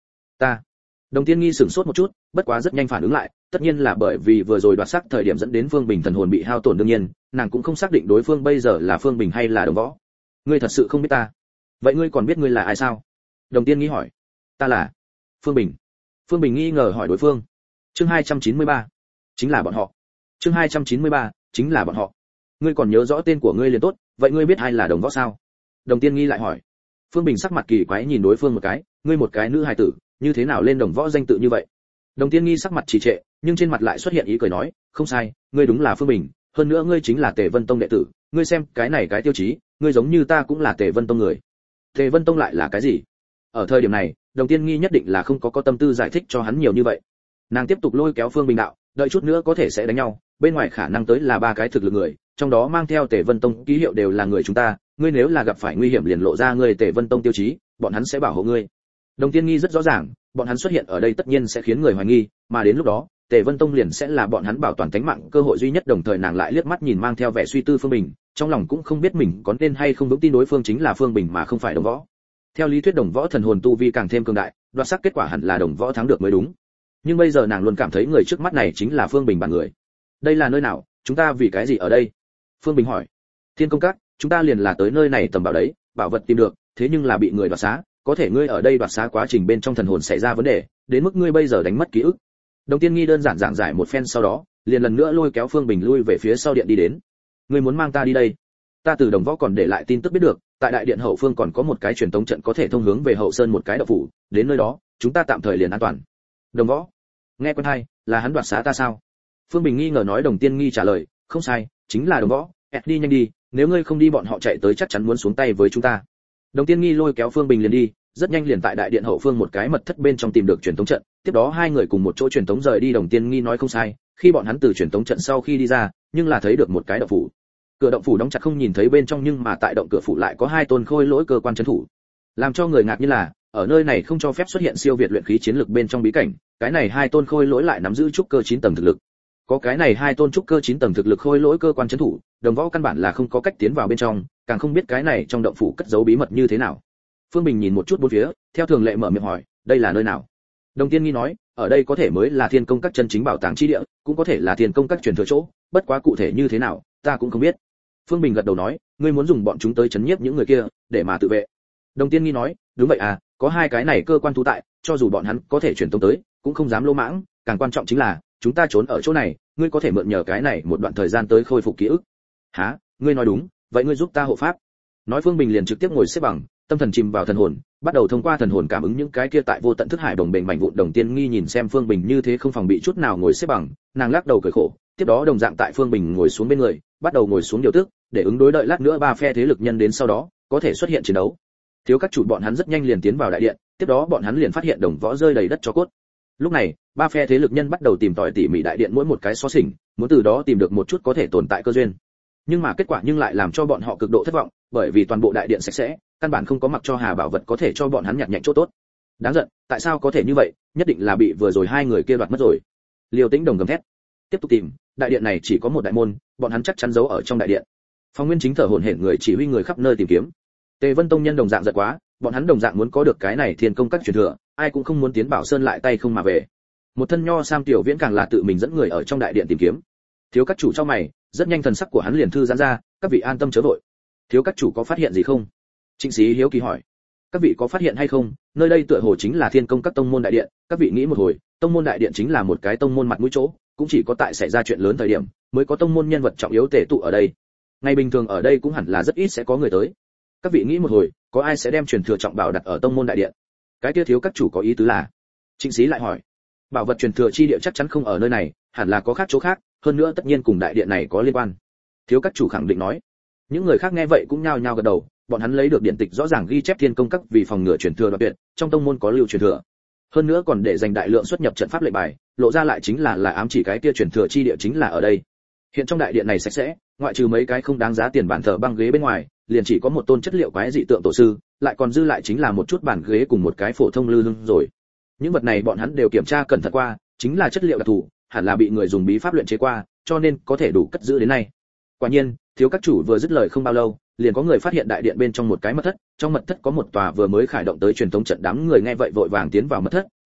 Ta. Đồng Tiên Nghi sửng sốt một chút, bất quá rất nhanh phản ứng lại, tất nhiên là bởi vì vừa rồi đoạt sắc thời điểm dẫn đến Phương Bình thần hồn bị hao tổn, đương nhiên, nàng cũng không xác định đối phương bây giờ là Phương Bình hay là Đồng Võ. Ngươi thật sự không biết ta? Vậy ngươi còn biết ngươi là ai sao? Đồng Tiên Nghi hỏi. Ta là Phương Bình. Phương Bình nghi ngờ hỏi đối phương. Chương 293. Chính là bọn họ. Chương 293. Chính là bọn họ. Ngươi còn nhớ rõ tên của ngươi liền tốt, vậy ngươi biết ai là Đồng Võ sao? Đồng Tiên Nghi lại hỏi. Phương Bình sắc mặt kỳ quái nhìn đối phương một cái, ngươi một cái nữ hài tử, như thế nào lên Đồng Võ danh tự như vậy? Đồng Tiên Nghi sắc mặt trì trệ, nhưng trên mặt lại xuất hiện ý cười nói, không sai, ngươi đúng là Phương Bình, hơn nữa ngươi chính là Tề Vân Tông đệ tử, ngươi xem, cái này cái tiêu chí, ngươi giống như ta cũng là Tề Vân Tông người. Tề Vân Tông lại là cái gì? Ở thời điểm này, Đồng Tiên Nghi nhất định là không có tâm tư giải thích cho hắn nhiều như vậy. Nàng tiếp tục lôi kéo Phương Bình đạo, đợi chút nữa có thể sẽ đánh nhau, bên ngoài khả năng tới là ba cái thực lực người, trong đó mang theo Tề Vân Tông ký hiệu đều là người chúng ta, ngươi nếu là gặp phải nguy hiểm liền lộ ra ngươi Tề Vân Tông tiêu chí, bọn hắn sẽ bảo hộ ngươi. Đồng Tiên Nghi rất rõ ràng, bọn hắn xuất hiện ở đây tất nhiên sẽ khiến người hoài nghi, mà đến lúc đó, Tề Vân Tông liền sẽ là bọn hắn bảo toàn tính mạng cơ hội duy nhất. Đồng thời nàng lại liếc mắt nhìn mang theo vẻ suy tư Phương Bình, trong lòng cũng không biết mình có nên hay không vững tin đối phương chính là Phương Bình mà không phải Đồng Võ. Theo lý thuyết Đồng Võ thần hồn tu vi càng thêm cường đại, đoạt sắc kết quả hẳn là Đồng Võ thắng được mới đúng. Nhưng bây giờ nàng luôn cảm thấy người trước mắt này chính là Phương Bình bản người. Đây là nơi nào, chúng ta vì cái gì ở đây? Phương Bình hỏi. Thiên Công Các, chúng ta liền là tới nơi này tầm bảo đấy, bảo vật tìm được, thế nhưng là bị người đoạt xá, có thể ngươi ở đây đoạt xá quá trình bên trong thần hồn xảy ra vấn đề, đến mức ngươi bây giờ đánh mất ký ức. Đồng Tiên Nghi đơn giản giảng giải một phen sau đó, liền lần nữa lôi kéo Phương Bình lui về phía sau điện đi đến. Ngươi muốn mang ta đi đây? Ta từ Đồng Võ còn để lại tin tức biết được, tại đại điện hậu phương còn có một cái truyền tống trận có thể thông hướng về hậu sơn một cái động phủ, đến nơi đó, chúng ta tạm thời liền an toàn. Đồng Võ? Nghe quen hay, là hắn đoạt xá ta sao? Phương Bình nghi ngờ nói. Đồng Tiên Nghi trả lời, không sai, chính là Đồng Võ, đi nhanh đi, nếu ngươi không đi bọn họ chạy tới chắc chắn muốn xuống tay với chúng ta. Đồng Tiên Nghi lôi kéo Phương Bình liền đi, rất nhanh liền tại đại điện hậu phương một cái mật thất bên trong tìm được truyền tống trận, tiếp đó hai người cùng một chỗ truyền tống rời đi. Đồng Tiên Nghi nói không sai, khi bọn hắn từ truyền tống trận sau khi đi ra, nhưng là thấy được một cái động phủ. Cửa động phủ đóng chặt không nhìn thấy bên trong, nhưng mà tại động cửa phủ lại có hai tôn khôi lỗi cơ quan trấn thủ. Làm cho người ngạc nhiên là, ở nơi này không cho phép xuất hiện siêu việt luyện khí chiến lực bên trong bí cảnh, cái này hai tôn khôi lỗi lại nắm giữ trúc cơ 9 tầng thực lực. Có cái này hai tôn trúc cơ 9 tầng thực lực khôi lỗi cơ quan trấn thủ, Đồng Võ căn bản là không có cách tiến vào bên trong, càng không biết cái này trong động phủ cất giấu bí mật như thế nào. Phương Bình nhìn một chút bốn phía, theo thường lệ mở miệng hỏi, đây là nơi nào? Đồng Tiên Nghi nói, ở đây có thể mới là Thiên Công Các chân chính bảo tàng chi địa, cũng có thể là Thiên Công Các truyền thừa chỗ, bất quá cụ thể như thế nào, ta cũng không biết. Phương Bình gật đầu nói, ngươi muốn dùng bọn chúng tới chấn nhiếp những người kia, để mà tự vệ. Đồng Tiên Nghi nói, đúng vậy à, có hai cái này cơ quan thú tại, cho dù bọn hắn có thể truyền tống tới, cũng không dám lỗ mãng, càng quan trọng chính là, chúng ta trốn ở chỗ này, ngươi có thể mượn nhờ cái này một đoạn thời gian tới khôi phục ký ức. Hả? Ngươi nói đúng, vậy ngươi giúp ta hộ pháp. Nói Phương Bình liền trực tiếp ngồi xếp bằng, tâm thần chìm vào thần hồn, bắt đầu thông qua thần hồn cảm ứng những cái kia tại vô tận thức hải đồng bền mảnh vụn. Đồng Tiên Nghi nhìn xem Phương Bình như thế không phòng bị chút nào ngồi xếp bằng, nàng lắc đầu cười khổ, tiếp đó đồng dạng tại Phương Bình ngồi xuống bên người, bắt đầu ngồi xuống điều tức, để ứng đối đợi lát nữa ba phe thế lực nhân đến sau đó có thể xuất hiện chiến đấu. Thiếu các chủ bọn hắn rất nhanh liền tiến vào đại điện, tiếp đó bọn hắn liền phát hiện Đồng Võ rơi đầy đất cho cốt. Lúc này, ba phe thế lực nhân bắt đầu tìm tòi tỉ mỉ đại điện mỗi một cái xó xỉnh, muốn từ đó tìm được một chút có thể tồn tại cơ duyên. Nhưng mà kết quả nhưng lại làm cho bọn họ cực độ thất vọng, bởi vì toàn bộ đại điện sạch sẽ, căn bản không có mặc cho hà bảo vật có thể cho bọn hắn nhặt nhạnh chỗ tốt. Đáng giận, tại sao có thể như vậy, nhất định là bị vừa rồi hai người kia đoạt mất rồi. Liêu Tĩnh Đồng gầm thét. Tiếp tục tìm, đại điện này chỉ có một đại môn, bọn hắn chắc chắn giấu ở trong đại điện. Phong Nguyên Chính thở hổn hển người chỉ huy người khắp nơi tìm kiếm. Tề Vân Tông nhân đồng dạng giận quá, bọn hắn đồng dạng muốn có được cái này Thiên Công Các truyền thừa, ai cũng không muốn tiến Bảo Sơn lại tay không mà về. Một thân nho sam tiểu viễn càng là tự mình dẫn người ở trong đại điện tìm kiếm. Thiếu các chủ trong mày, rất nhanh thần sắc của hắn liền thư giãn ra, các vị an tâm chớ vội. Thiếu các chủ có phát hiện gì không? Trịnh Sĩ hiếu kỳ hỏi. Các vị có phát hiện hay không, nơi đây tựa hồ chính là Thiên Công Các tông môn đại điện, các vị nghĩ một hồi, tông môn đại điện chính là một cái tông môn mặt mũi chỗ, cũng chỉ có tại xảy ra chuyện lớn thời điểm mới có tông môn nhân vật trọng yếu tề tụ ở đây. Ngày bình thường ở đây cũng hẳn là rất ít sẽ có người tới. Các vị nghĩ một hồi, có ai sẽ đem truyền thừa trọng bảo đặt ở tông môn đại điện? Cái kia thiếu các chủ có ý tứ là? Trịnh Sĩ lại hỏi. Bảo vật truyền thừa chi địa chắc chắn không ở nơi này, hẳn là có khác chỗ khác, hơn nữa tất nhiên cùng đại điện này có liên quan. Thiếu các chủ khẳng định nói. Những người khác nghe vậy cũng nhao nhao gật đầu, bọn hắn lấy được điện tịch rõ ràng ghi chép Thiên Công Các vì phòng ngừa truyền thừa đoạt tuyệt, trong tông môn có lưu truyền thừa. Hơn nữa còn để dành đại lượng xuất nhập trận pháp lệnh bài, lộ ra lại chính là ám chỉ cái kia truyền thừa chi địa chính là ở đây. Hiện trong đại điện này sạch sẽ, ngoại trừ mấy cái không đáng giá tiền bàn thờ băng ghế bên ngoài, liền chỉ có một tôn chất liệu quái dị tượng tổ sư, lại còn dư lại chính là một chút bàn ghế cùng một cái phổ thông lư hương rồi. Những vật này bọn hắn đều kiểm tra cẩn thận qua, chính là chất liệu đặc thù, hẳn là bị người dùng bí pháp luyện chế qua, cho nên có thể đủ cất giữ đến nay. Quả nhiên, thiếu các chủ vừa dứt lời không bao lâu, liền có người phát hiện đại điện bên trong một cái mật thất, trong mật thất có một tòa vừa mới khởi động tới truyền thống trận. Đám người nghe vậy vội vàng tiến vào mật thất,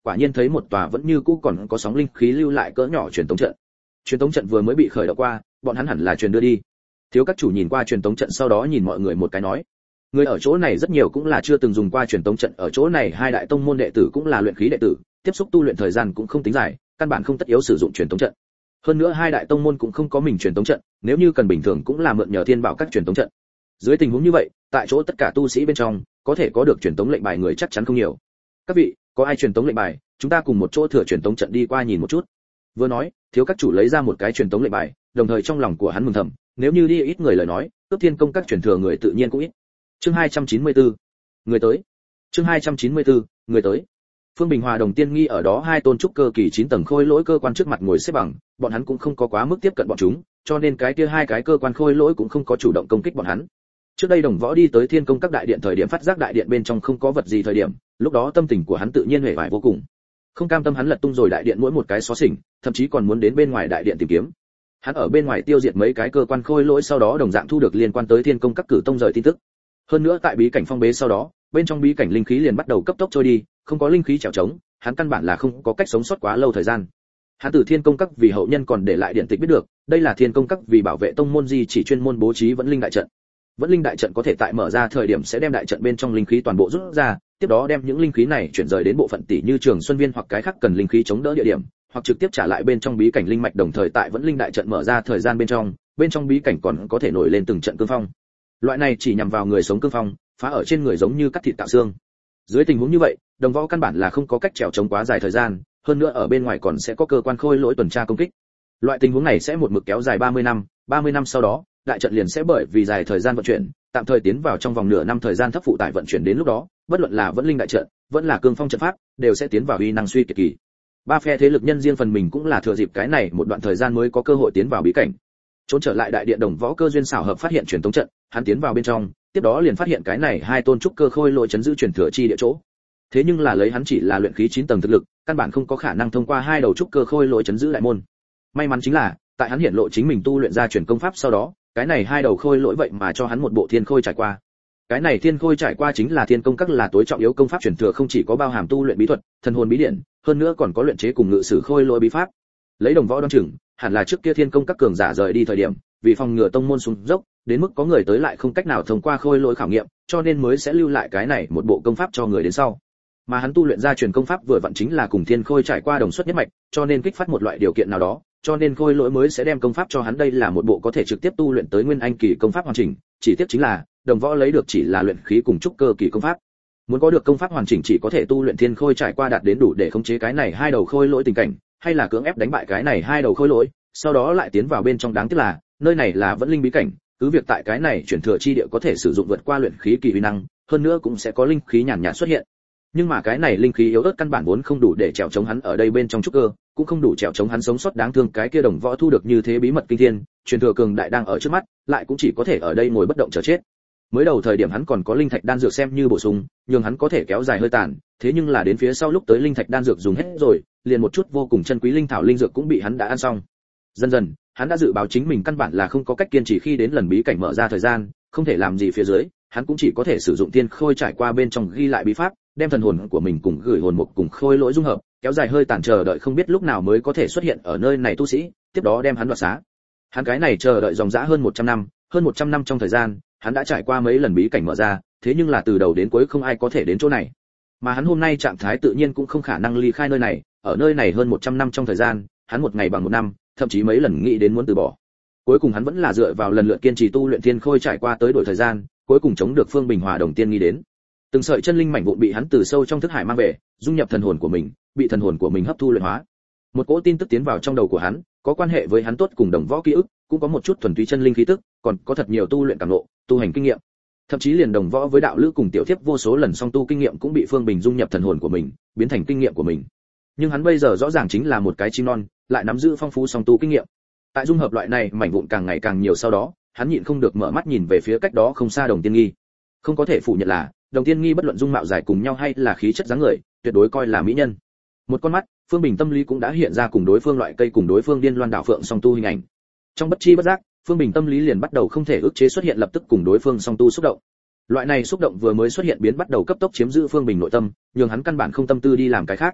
quả nhiên thấy một tòa vẫn như cũ còn có sóng linh khí lưu lại cỡ nhỏ truyền tống trận. Truyền tống trận vừa mới bị khởi động qua, bọn hắn hẳn là truyền đưa đi. Thiếu các chủ nhìn qua truyền tống trận sau đó nhìn mọi người một cái nói, người ở chỗ này rất nhiều cũng là chưa từng dùng qua truyền tống trận, ở chỗ này hai đại tông môn đệ tử cũng là luyện khí đệ tử, tiếp xúc tu luyện thời gian cũng không tính dài, căn bản không tất yếu sử dụng truyền tống trận. Hơn nữa hai đại tông môn cũng không có mình truyền tống trận, nếu như cần bình thường cũng là mượn nhờ thiên bảo các truyền tống trận. Dưới tình huống như vậy, tại chỗ tất cả tu sĩ bên trong, có thể có được truyền tống lệnh bài người chắc chắn không nhiều. Các vị, có ai truyền tống lệnh bài, chúng ta cùng một chỗ thừa truyền tống trận đi qua nhìn một chút. Vừa nói, thiếu các chủ lấy ra một cái truyền tống lệnh bài, đồng thời trong lòng của hắn mừng thầm, nếu như đi ít người lời nói, cướp thiên công các truyền thừa người tự nhiên cũng ít. Chương 294, người tới. Chương 294, người tới. Phương Bình Hòa Đồng Tiên Nghi ở đó hai tôn trúc cơ kỳ 9 tầng khôi lỗi cơ quan trước mặt ngồi xếp bằng, bọn hắn cũng không có quá mức tiếp cận bọn chúng, cho nên cái kia hai cái cơ quan khôi lỗi cũng không có chủ động công kích bọn hắn. Trước đây Đồng Võ đi tới Thiên Công các đại điện thời điểm phát giác đại điện bên trong không có vật gì thời điểm, lúc đó tâm tình của hắn tự nhiên hề vải vô cùng. Không cam tâm hắn lật tung rồi đại điện mỗi một cái xó xỉnh, thậm chí còn muốn đến bên ngoài đại điện tìm kiếm. Hắn ở bên ngoài tiêu diệt mấy cái cơ quan khôi lỗi sau đó đồng dạng thu được liên quan tới Thiên Công các cử tông rời tin tức. Hơn nữa tại bí cảnh phong bế sau đó, bên trong bí cảnh linh khí liền bắt đầu cấp tốc trôi đi, không có linh khí trèo trống, hắn căn bản là không có cách sống sót quá lâu thời gian. Hắn từ Thiên Công các vì hậu nhân còn để lại điện tịch biết được, đây là Thiên Công các vì bảo vệ tông môn di chỉ chuyên môn bố trí Vẫn Linh đại trận. Vẫn Linh đại trận có thể tại mở ra thời điểm sẽ đem đại trận bên trong linh khí toàn bộ rút ra, tiếp đó đem những linh khí này chuyển rời đến bộ phận tỷ như Trường Xuân Viên hoặc cái khác cần linh khí chống đỡ địa điểm, hoặc trực tiếp trả lại bên trong bí cảnh linh mạch, đồng thời tại Vẫn Linh đại trận mở ra thời gian bên trong bí cảnh còn có thể nổi lên từng trận cương phong. Loại này chỉ nhằm vào người sống cương phong, phá ở trên người giống như cắt thịt tạo xương. Dưới tình huống như vậy, Đồng Võ căn bản là không có cách trèo chống quá dài thời gian, hơn nữa ở bên ngoài còn sẽ có cơ quan khôi lỗi tuần tra công kích. Loại tình huống này sẽ một mực kéo dài 30 năm sau đó, đại trận liền sẽ bởi vì dài thời gian vận chuyển, tạm thời tiến vào trong vòng nửa năm thời gian thấp phụ tải vận chuyển, đến lúc đó, bất luận là Vẫn Linh đại trận, vẫn là cương phong trận pháp, đều sẽ tiến vào uy năng suy kiệt kỳ. Ba phe thế lực nhân riêng phần mình cũng là thừa dịp cái này một đoạn thời gian mới có cơ hội tiến vào bí cảnh. Trốn trở lại đại điện, Đồng Võ cơ duyên xảo hợp phát hiện truyền tống trận, hắn tiến vào bên trong, tiếp đó liền phát hiện cái này hai tôn trúc cơ khôi lỗi chấn giữ truyền thừa chi địa chỗ. Thế nhưng là lấy hắn chỉ là luyện khí 9 tầng thực lực, căn bản không có khả năng thông qua hai đầu trúc cơ khôi lỗi chấn giữ đại môn. May mắn chính là, tại hắn hiện lộ chính mình tu luyện ra truyền công pháp sau đó, cái này hai đầu khôi lỗi vậy mà cho hắn một bộ thiên khôi trải qua. Cái này thiên khôi trải qua chính là Thiên Công các là tối trọng yếu công pháp truyền thừa, không chỉ có bao hàm tu luyện bí thuật, thần hồn bí điển, hơn nữa còn có luyện chế cùng ngự sử khôi lỗi bí pháp. Lấy Đồng Võ đoán chừng, hẳn là trước kia Thiên Công các cường giả rời đi thời điểm, vì phòng ngừa tông môn xuống dốc, đến mức có người tới lại không cách nào thông qua khôi lỗi khảo nghiệm, cho nên mới sẽ lưu lại cái này một bộ công pháp cho người đến sau. Mà hắn tu luyện ra truyền công pháp vừa vặn chính là cùng thiên khôi trải qua đồng xuất nhất mạch, cho nên kích phát một loại điều kiện nào đó, cho nên khôi lỗi mới sẽ đem công pháp cho hắn. Đây là một bộ có thể trực tiếp tu luyện tới nguyên anh kỳ công pháp hoàn chỉnh, chỉ tiếc chính là Đồng Võ lấy được chỉ là luyện khí cùng trúc cơ kỳ công pháp. Muốn có được công pháp hoàn chỉnh chỉ có thể tu luyện thiên khôi trải qua đạt đến đủ để khống chế cái này hai đầu khôi lỗi tình cảnh, hay là cưỡng ép đánh bại cái này hai đầu khôi lỗi, sau đó lại tiến vào bên trong. Đáng tiếc là nơi này là Vẫn Linh bí cảnh, cứ việc tại cái này chuyển thừa chi địa có thể sử dụng vượt qua luyện khí kỳ uy năng, hơn nữa cũng sẽ có linh khí nhàn nhạt xuất hiện. Nhưng mà cái này linh khí yếu ớt căn bản vốn không đủ để trèo chống hắn ở đây bên trong trúc cơ, cũng không đủ trèo chống hắn sống sót. Đáng thương cái kia Đồng Võ thu được như thế bí mật kinh thiên, truyền thừa cường đại đang ở trước mắt, lại cũng chỉ có thể ở đây ngồi bất động chờ chết. Mới đầu thời điểm hắn còn có linh thạch đan dược xem như bổ sung, nhưng hắn có thể kéo dài hơi tàn, thế nhưng là đến phía sau lúc tới linh thạch đan dược dùng hết rồi, liền một chút vô cùng chân quý linh thảo linh dược cũng bị hắn đã ăn xong. Dần dần, hắn đã dự báo chính mình căn bản là không có cách kiên trì, khi đến lần bí cảnh mở ra thời gian, không thể làm gì phía dưới, hắn cũng chỉ có thể sử dụng tiên khôi trải qua bên trong ghi lại bí pháp, đem thần hồn của mình cùng gửi hồn mục cùng khôi lỗi dung hợp, kéo dài hơi tàn chờ đợi không biết lúc nào mới có thể xuất hiện ở nơi này tu sĩ, tiếp đó đem hắn đoạt xá. Hắn cái này chờ đợi dòng dã hơn 100 năm trong thời gian, hắn đã trải qua mấy lần bí cảnh mở ra, thế nhưng là từ đầu đến cuối không ai có thể đến chỗ này. Mà hắn hôm nay trạng thái tự nhiên cũng không khả năng ly khai nơi này, ở nơi này hơn 100 năm trong thời gian, hắn một ngày bằng một năm, thậm chí mấy lần nghĩ đến muốn từ bỏ. Cuối cùng hắn vẫn là dựa vào lần lượt kiên trì tu luyện thiên khôi trải qua tới đổi thời gian, cuối cùng chống được Phương Bình Hòa Đồng Tiên Nghi đến. Từng sợi chân linh mảnh vụn bị hắn từ sâu trong thức hải mang về, dung nhập thần hồn của mình, bị thần hồn của mình hấp thu luyện hóa. Một cỗ tin tức tiến vào trong đầu của hắn, có quan hệ với hắn tốt cùng Đồng Võ ký ức, cũng có một chút thuần túy chân linh khí tức, còn có thật nhiều tu luyện cảm ngộ, tu hành kinh nghiệm. Thậm chí liền Đồng Võ với đạo lữ cùng tiểu thiếp vô số lần song tu kinh nghiệm cũng bị Phương Bình dung nhập thần hồn của mình, biến thành kinh nghiệm của mình. Nhưng hắn bây giờ rõ ràng chính là một cái chim non, lại nắm giữ phong phú song tu kinh nghiệm. Tại dung hợp loại này mảnh vụn càng ngày càng nhiều sau đó, hắn nhịn không được mở mắt nhìn về phía cách đó không xa Đồng Tiên Nghi. Không có thể phủ nhận là, Đồng Tiên Nghi bất luận dung mạo dài cùng nhau hay là khí chất dáng người, tuyệt đối coi là mỹ nhân. Một con mắt, Phương Bình tâm lý cũng đã hiện ra cùng đối phương loại cây cùng đối phương điên loan đảo phượng song tu hình ảnh. Trong bất chi bất giác, Phương Bình tâm lý liền bắt đầu không thể ức chế xuất hiện lập tức cùng đối phương song tu xúc động. Loại này xúc động vừa mới xuất hiện biến bắt đầu cấp tốc chiếm giữ Phương Bình nội tâm, nhường hắn căn bản không tâm tư đi làm cái khác.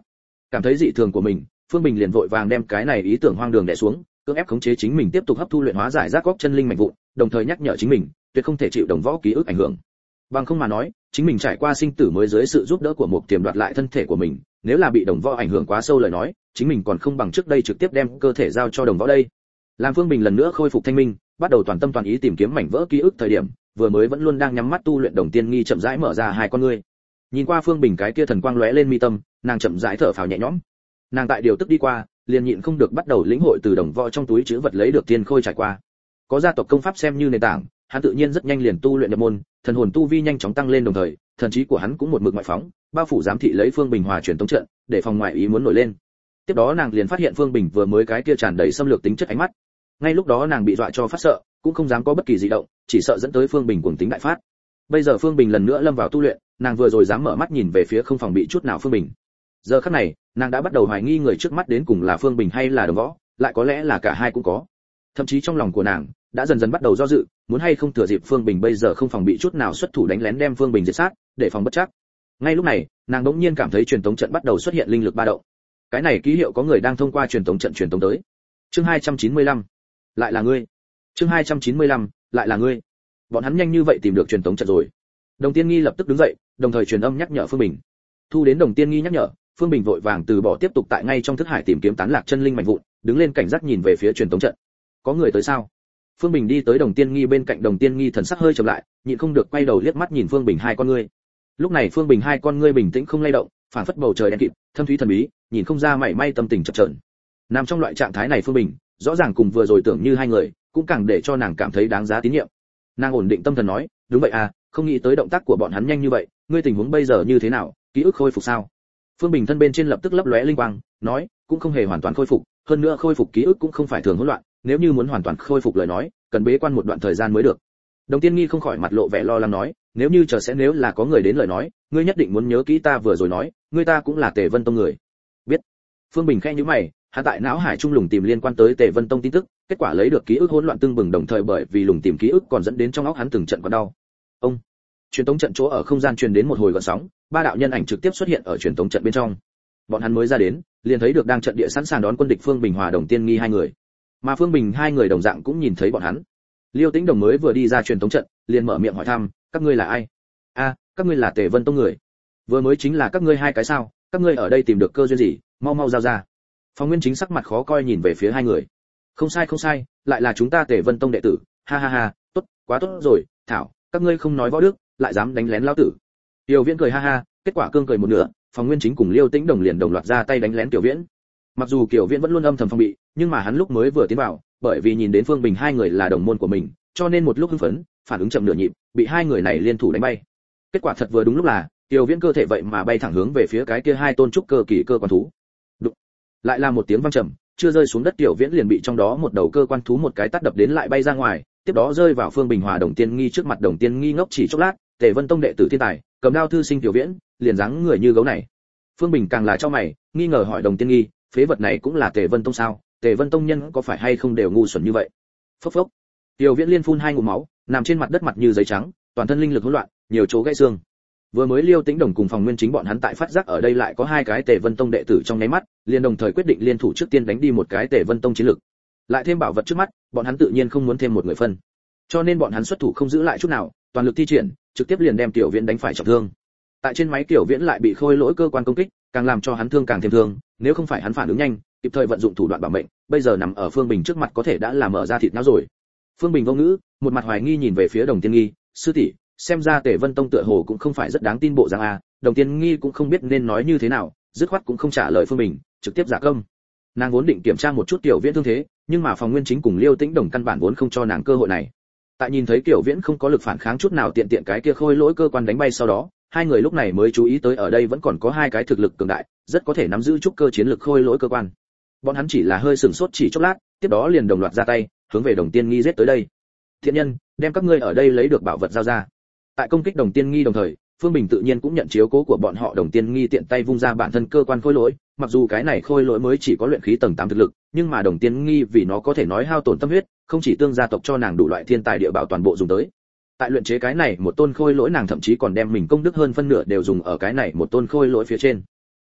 Cảm thấy dị thường của mình, Phương Bình liền vội vàng đem cái này ý tưởng hoang đường đè xuống, cưỡng ép khống chế chính mình tiếp tục hấp thu luyện hóa giải rác góc chân linh mạnh vụn, đồng thời nhắc nhở chính mình, tuyệt không thể chịu đồng võ ký ức ảnh hưởng. Bằng không mà nói, chính mình trải qua sinh tử mới dưới sự giúp đỡ của một tiềm đoạt lại thân thể của mình, nếu là bị đồng võ ảnh hưởng quá sâu lời nói, chính mình còn không bằng trước đây trực tiếp đem cơ thể giao cho đồng võ đây. Làm Phương Bình lần nữa khôi phục thanh minh, bắt đầu toàn tâm toàn ý tìm kiếm mảnh vỡ ký ức thời điểm, vừa mới vẫn luôn đang nhắm mắt tu luyện Đồng Tiên Nghi chậm rãi mở ra hai con ngươi. Nhìn qua Phương Bình cái kia thần quang lóe lên mi tâm, nàng chậm rãi thở phào nhẹ nhõm. Nàng tại điều tức đi qua, liền nhịn không được bắt đầu lĩnh hội từ đồng võ trong túi trữ vật lấy được tiên khôi trải qua. Có gia tộc công pháp xem như nền tảng, hắn tự nhiên rất nhanh liền tu luyện nhập môn, thần hồn tu vi nhanh chóng tăng lên, đồng thời, thần trí của hắn cũng một mực ngoại phóng, bao phủ giám thị lấy Phương Bình hòa truyền tống trận, để phòng ngoại ý muốn nổi lên. Tiếp đó nàng liền phát hiện Phương Bình vừa mới cái kia tràn đầy xâm lược tính chất ánh mắt. Ngay lúc đó nàng bị dọa cho phát sợ, cũng không dám có bất kỳ dị động, chỉ sợ dẫn tới Phương Bình cuồng tính đại phát. Bây giờ Phương Bình lần nữa lâm vào tu luyện, nàng vừa rồi dám mở mắt nhìn về phía không phòng bị chút nào Phương Bình. Giờ khắc này, nàng đã bắt đầu hoài nghi người trước mắt đến cùng là Phương Bình hay là Đồng Võ, lại có lẽ là cả hai cũng có. Thậm chí trong lòng của nàng đã dần dần bắt đầu do dự, muốn hay không thừa dịp Phương Bình bây giờ không phòng bị chút nào xuất thủ đánh lén đem Phương Bình diệt sát, để phòng bất chắc. Ngay lúc này, nàng đột nhiên cảm thấy truyền tống trận bắt đầu xuất hiện linh lực ba động. Cái này ký hiệu có người đang thông qua truyền tống trận truyền tống tới. Chương 295, lại là ngươi. Chương 295, lại là ngươi. Bọn hắn nhanh như vậy tìm được truyền tống trận rồi. Đồng Tiên Nghi lập tức đứng dậy, đồng thời truyền âm nhắc nhở Phương Bình. Thu đến Đồng Tiên Nghi nhắc nhở, Phương Bình vội vàng từ bỏ tiếp tục tại ngay trong thức hải tìm kiếm tán lạc chân linh mạnh vụn, đứng lên cảnh giác nhìn về phía truyền tống trận. Có người tới sao? Phương Bình đi tới Đồng Tiên Nghi bên cạnh, Đồng Tiên Nghi thần sắc hơi trầm lại, nhịn không được quay đầu liếc mắt nhìn Phương Bình hai con ngươi. Lúc này Phương Bình hai con ngươi bình tĩnh không lay động, phản phất bầu trời đen kịt, thâm thúy thần bí, nhìn không ra mảy may tâm tình chập chờn. Nằm trong loại trạng thái này Phương Bình, rõ ràng cùng vừa rồi tưởng như hai người, cũng càng để cho nàng cảm thấy đáng giá tín nhiệm. Nàng ổn định tâm thần nói, đúng vậy à, không nghĩ tới động tác của bọn hắn nhanh như vậy, ngươi tình huống bây giờ như thế nào, ký ức khôi phục sao? Phương Bình thân bên trên lập tức lấp lóe linh quang, nói, cũng không hề hoàn toàn khôi phục, hơn nữa khôi phục ký ức cũng không phải thường hỗn loạn, nếu như muốn hoàn toàn khôi phục lời nói, cần bế quan một đoạn thời gian mới được. Đồng Tiên Nghi không khỏi mặt lộ vẻ lo lắng nói, nếu như chờ sẽ nếu là có người đến lời nói, ngươi nhất định muốn nhớ kỹ ta vừa rồi nói, ngươi ta cũng là Tề Vân Tông người. Biết. Phương Bình khẽ nhíu mày, hắn tại não hải trung lùng tìm liên quan tới Tề Vân Tông tin tức, kết quả lấy được ký ức hỗn loạn tương bừng, đồng thời bởi vì lùng tìm ký ức còn dẫn đến trong óc hắn từng trận có đau. Ông. Truyền tống trận chỗ ở không gian truyền đến một hồi gợn sóng, ba đạo nhân ảnh trực tiếp xuất hiện ở truyền tống trận bên trong. Bọn hắn mới ra đến, liền thấy được đang trận địa sẵn sàng đón quân địch Phương Bình hòa Đồng Tiên Nghi hai người. Mà Phương Bình hai người đồng dạng cũng nhìn thấy bọn hắn. Liêu Tĩnh Đồng mới vừa đi ra truyền tống trận, liền mở miệng hỏi thăm, các ngươi là ai? A, các ngươi là Tề Vân Tông người. Vừa mới chính là các ngươi hai cái sao? Các ngươi ở đây tìm được cơ duyên gì? Mau mau giao ra. Phong Nguyên Chính sắc mặt khó coi nhìn về phía hai người. Không sai, lại là chúng ta Tề Vân Tông đệ tử. Ha ha ha, tốt, quá tốt rồi, thảo, các ngươi không nói võ đức, lại dám đánh lén lão tử. Tiểu Viễn cười ha ha, kết quả cương cười một nửa, Phong Nguyên Chính cùng Liêu Tĩnh Đồng liền đồng loạt ra tay đánh lén Tiểu Viễn. Mặc dù Tiểu Viễn vẫn luôn âm thầm phòng bị, nhưng mà hắn lúc mới vừa tiến vào, bởi vì nhìn đến Phương Bình hai người là đồng môn của mình, cho nên một lúc hưng phấn, phản ứng chậm nửa nhịp, bị hai người này liên thủ đánh bay. Kết quả thật vừa đúng lúc là, Tiểu Viễn cơ thể vậy mà bay thẳng hướng về phía cái kia hai tôn trúc cơ kỳ cơ quan thú. Đụng. Lại là một tiếng vang trầm, chưa rơi xuống đất Tiểu Viễn liền bị trong đó một đầu cơ quan thú một cái tát đập đến lại bay ra ngoài, tiếp đó rơi vào Phương Bình hòa Đồng Tiên Nghi trước mặt. Đồng Tiên Nghi ngốc chỉ chốc lát, Tề Vân Tông đệ tử thiên tài, cầm đao thư sinh Tiểu Viễn, liền dáng người như gấu này. Phương Bình càng là cho mày, nghi ngờ hỏi Đồng Tiên Nghi, phế vật này cũng là Tề Vân Tông sao? Tề Vân Tông nhân có phải hay không đều ngu xuẩn như vậy? Phốc phốc. Tiểu Viễn liên phun hai ngụm máu, nằm trên mặt đất mặt như giấy trắng, toàn thân linh lực hỗn loạn, nhiều chỗ gãy xương. Vừa mới Liêu Tĩnh Đồng cùng Phòng Nguyên Chính bọn hắn tại phát giác ở đây lại có hai cái Tề Vân Tông đệ tử trong nháy mắt, liền đồng thời quyết định liên thủ trước tiên đánh đi một cái Tề Vân Tông chiến lực. Lại thêm bảo vật trước mắt, bọn hắn tự nhiên không muốn thêm một người phân. Cho nên bọn hắn xuất thủ không giữ lại chút nào, toàn lực thi triển, trực tiếp liền đem Tiểu Viễn đánh phải trọng thương. Tại trên máy Tiểu Viễn lại bị khôi lỗi cơ quan công kích, càng làm cho hắn thương càng thêm thương, nếu không phải hắn phản ứng nhanh, kịp thời vận dụng thủ đoạn bảo mệnh, bây giờ nằm ở Phương Bình trước mặt có thể đã là mở ra thịt não rồi. Phương Bình vô ngữ, một mặt hoài nghi nhìn về phía Đồng Tiên Nghi, sư tỷ, xem ra Tề Vân Tông tựa hồ cũng không phải rất đáng tin bộ dạng a. Đồng Tiên Nghi cũng không biết nên nói như thế nào, dứt khoát cũng không trả lời Phương Bình, trực tiếp giả công. Nàng vốn định kiểm tra một chút Tiểu Viễn thương thế, nhưng mà Phòng Nguyên Chính cùng Liêu Tĩnh Đồng căn bản vốn không cho nàng cơ hội này. Tại nhìn thấy Tiểu Viễn không có lực phản kháng chút nào, tiện tiện cái kia khôi lỗi cơ quan đánh bay sau đó, hai người lúc này mới chú ý tới ở đây vẫn còn có hai cái thực lực cường đại, rất có thể nắm giữ trúc cơ chiến lực khôi lỗi cơ quan. Bọn hắn chỉ là hơi sửng sốt chỉ chốc lát, tiếp đó liền đồng loạt ra tay, hướng về Đồng Tiên Nghi giết tới đây. Thiện nhân, đem các ngươi ở đây lấy được bảo vật giao ra. Tại công kích Đồng Tiên Nghi đồng thời, Phương Bình tự nhiên cũng nhận chiếu cố của bọn họ. Đồng Tiên Nghi tiện tay vung ra bản thân cơ quan khôi lỗi, mặc dù cái này khôi lỗi mới chỉ có luyện khí tầng 8 thực lực, nhưng mà Đồng Tiên Nghi vì nó có thể nói hao tổn tâm huyết, không chỉ tương gia tộc cho nàng đủ loại thiên tài địa bảo toàn bộ dùng tới. Tại luyện chế cái này một tôn khôi lỗi, nàng thậm chí còn đem mình công đức hơn phân nửa đều dùng ở cái này một tôn khôi lỗi phía trên.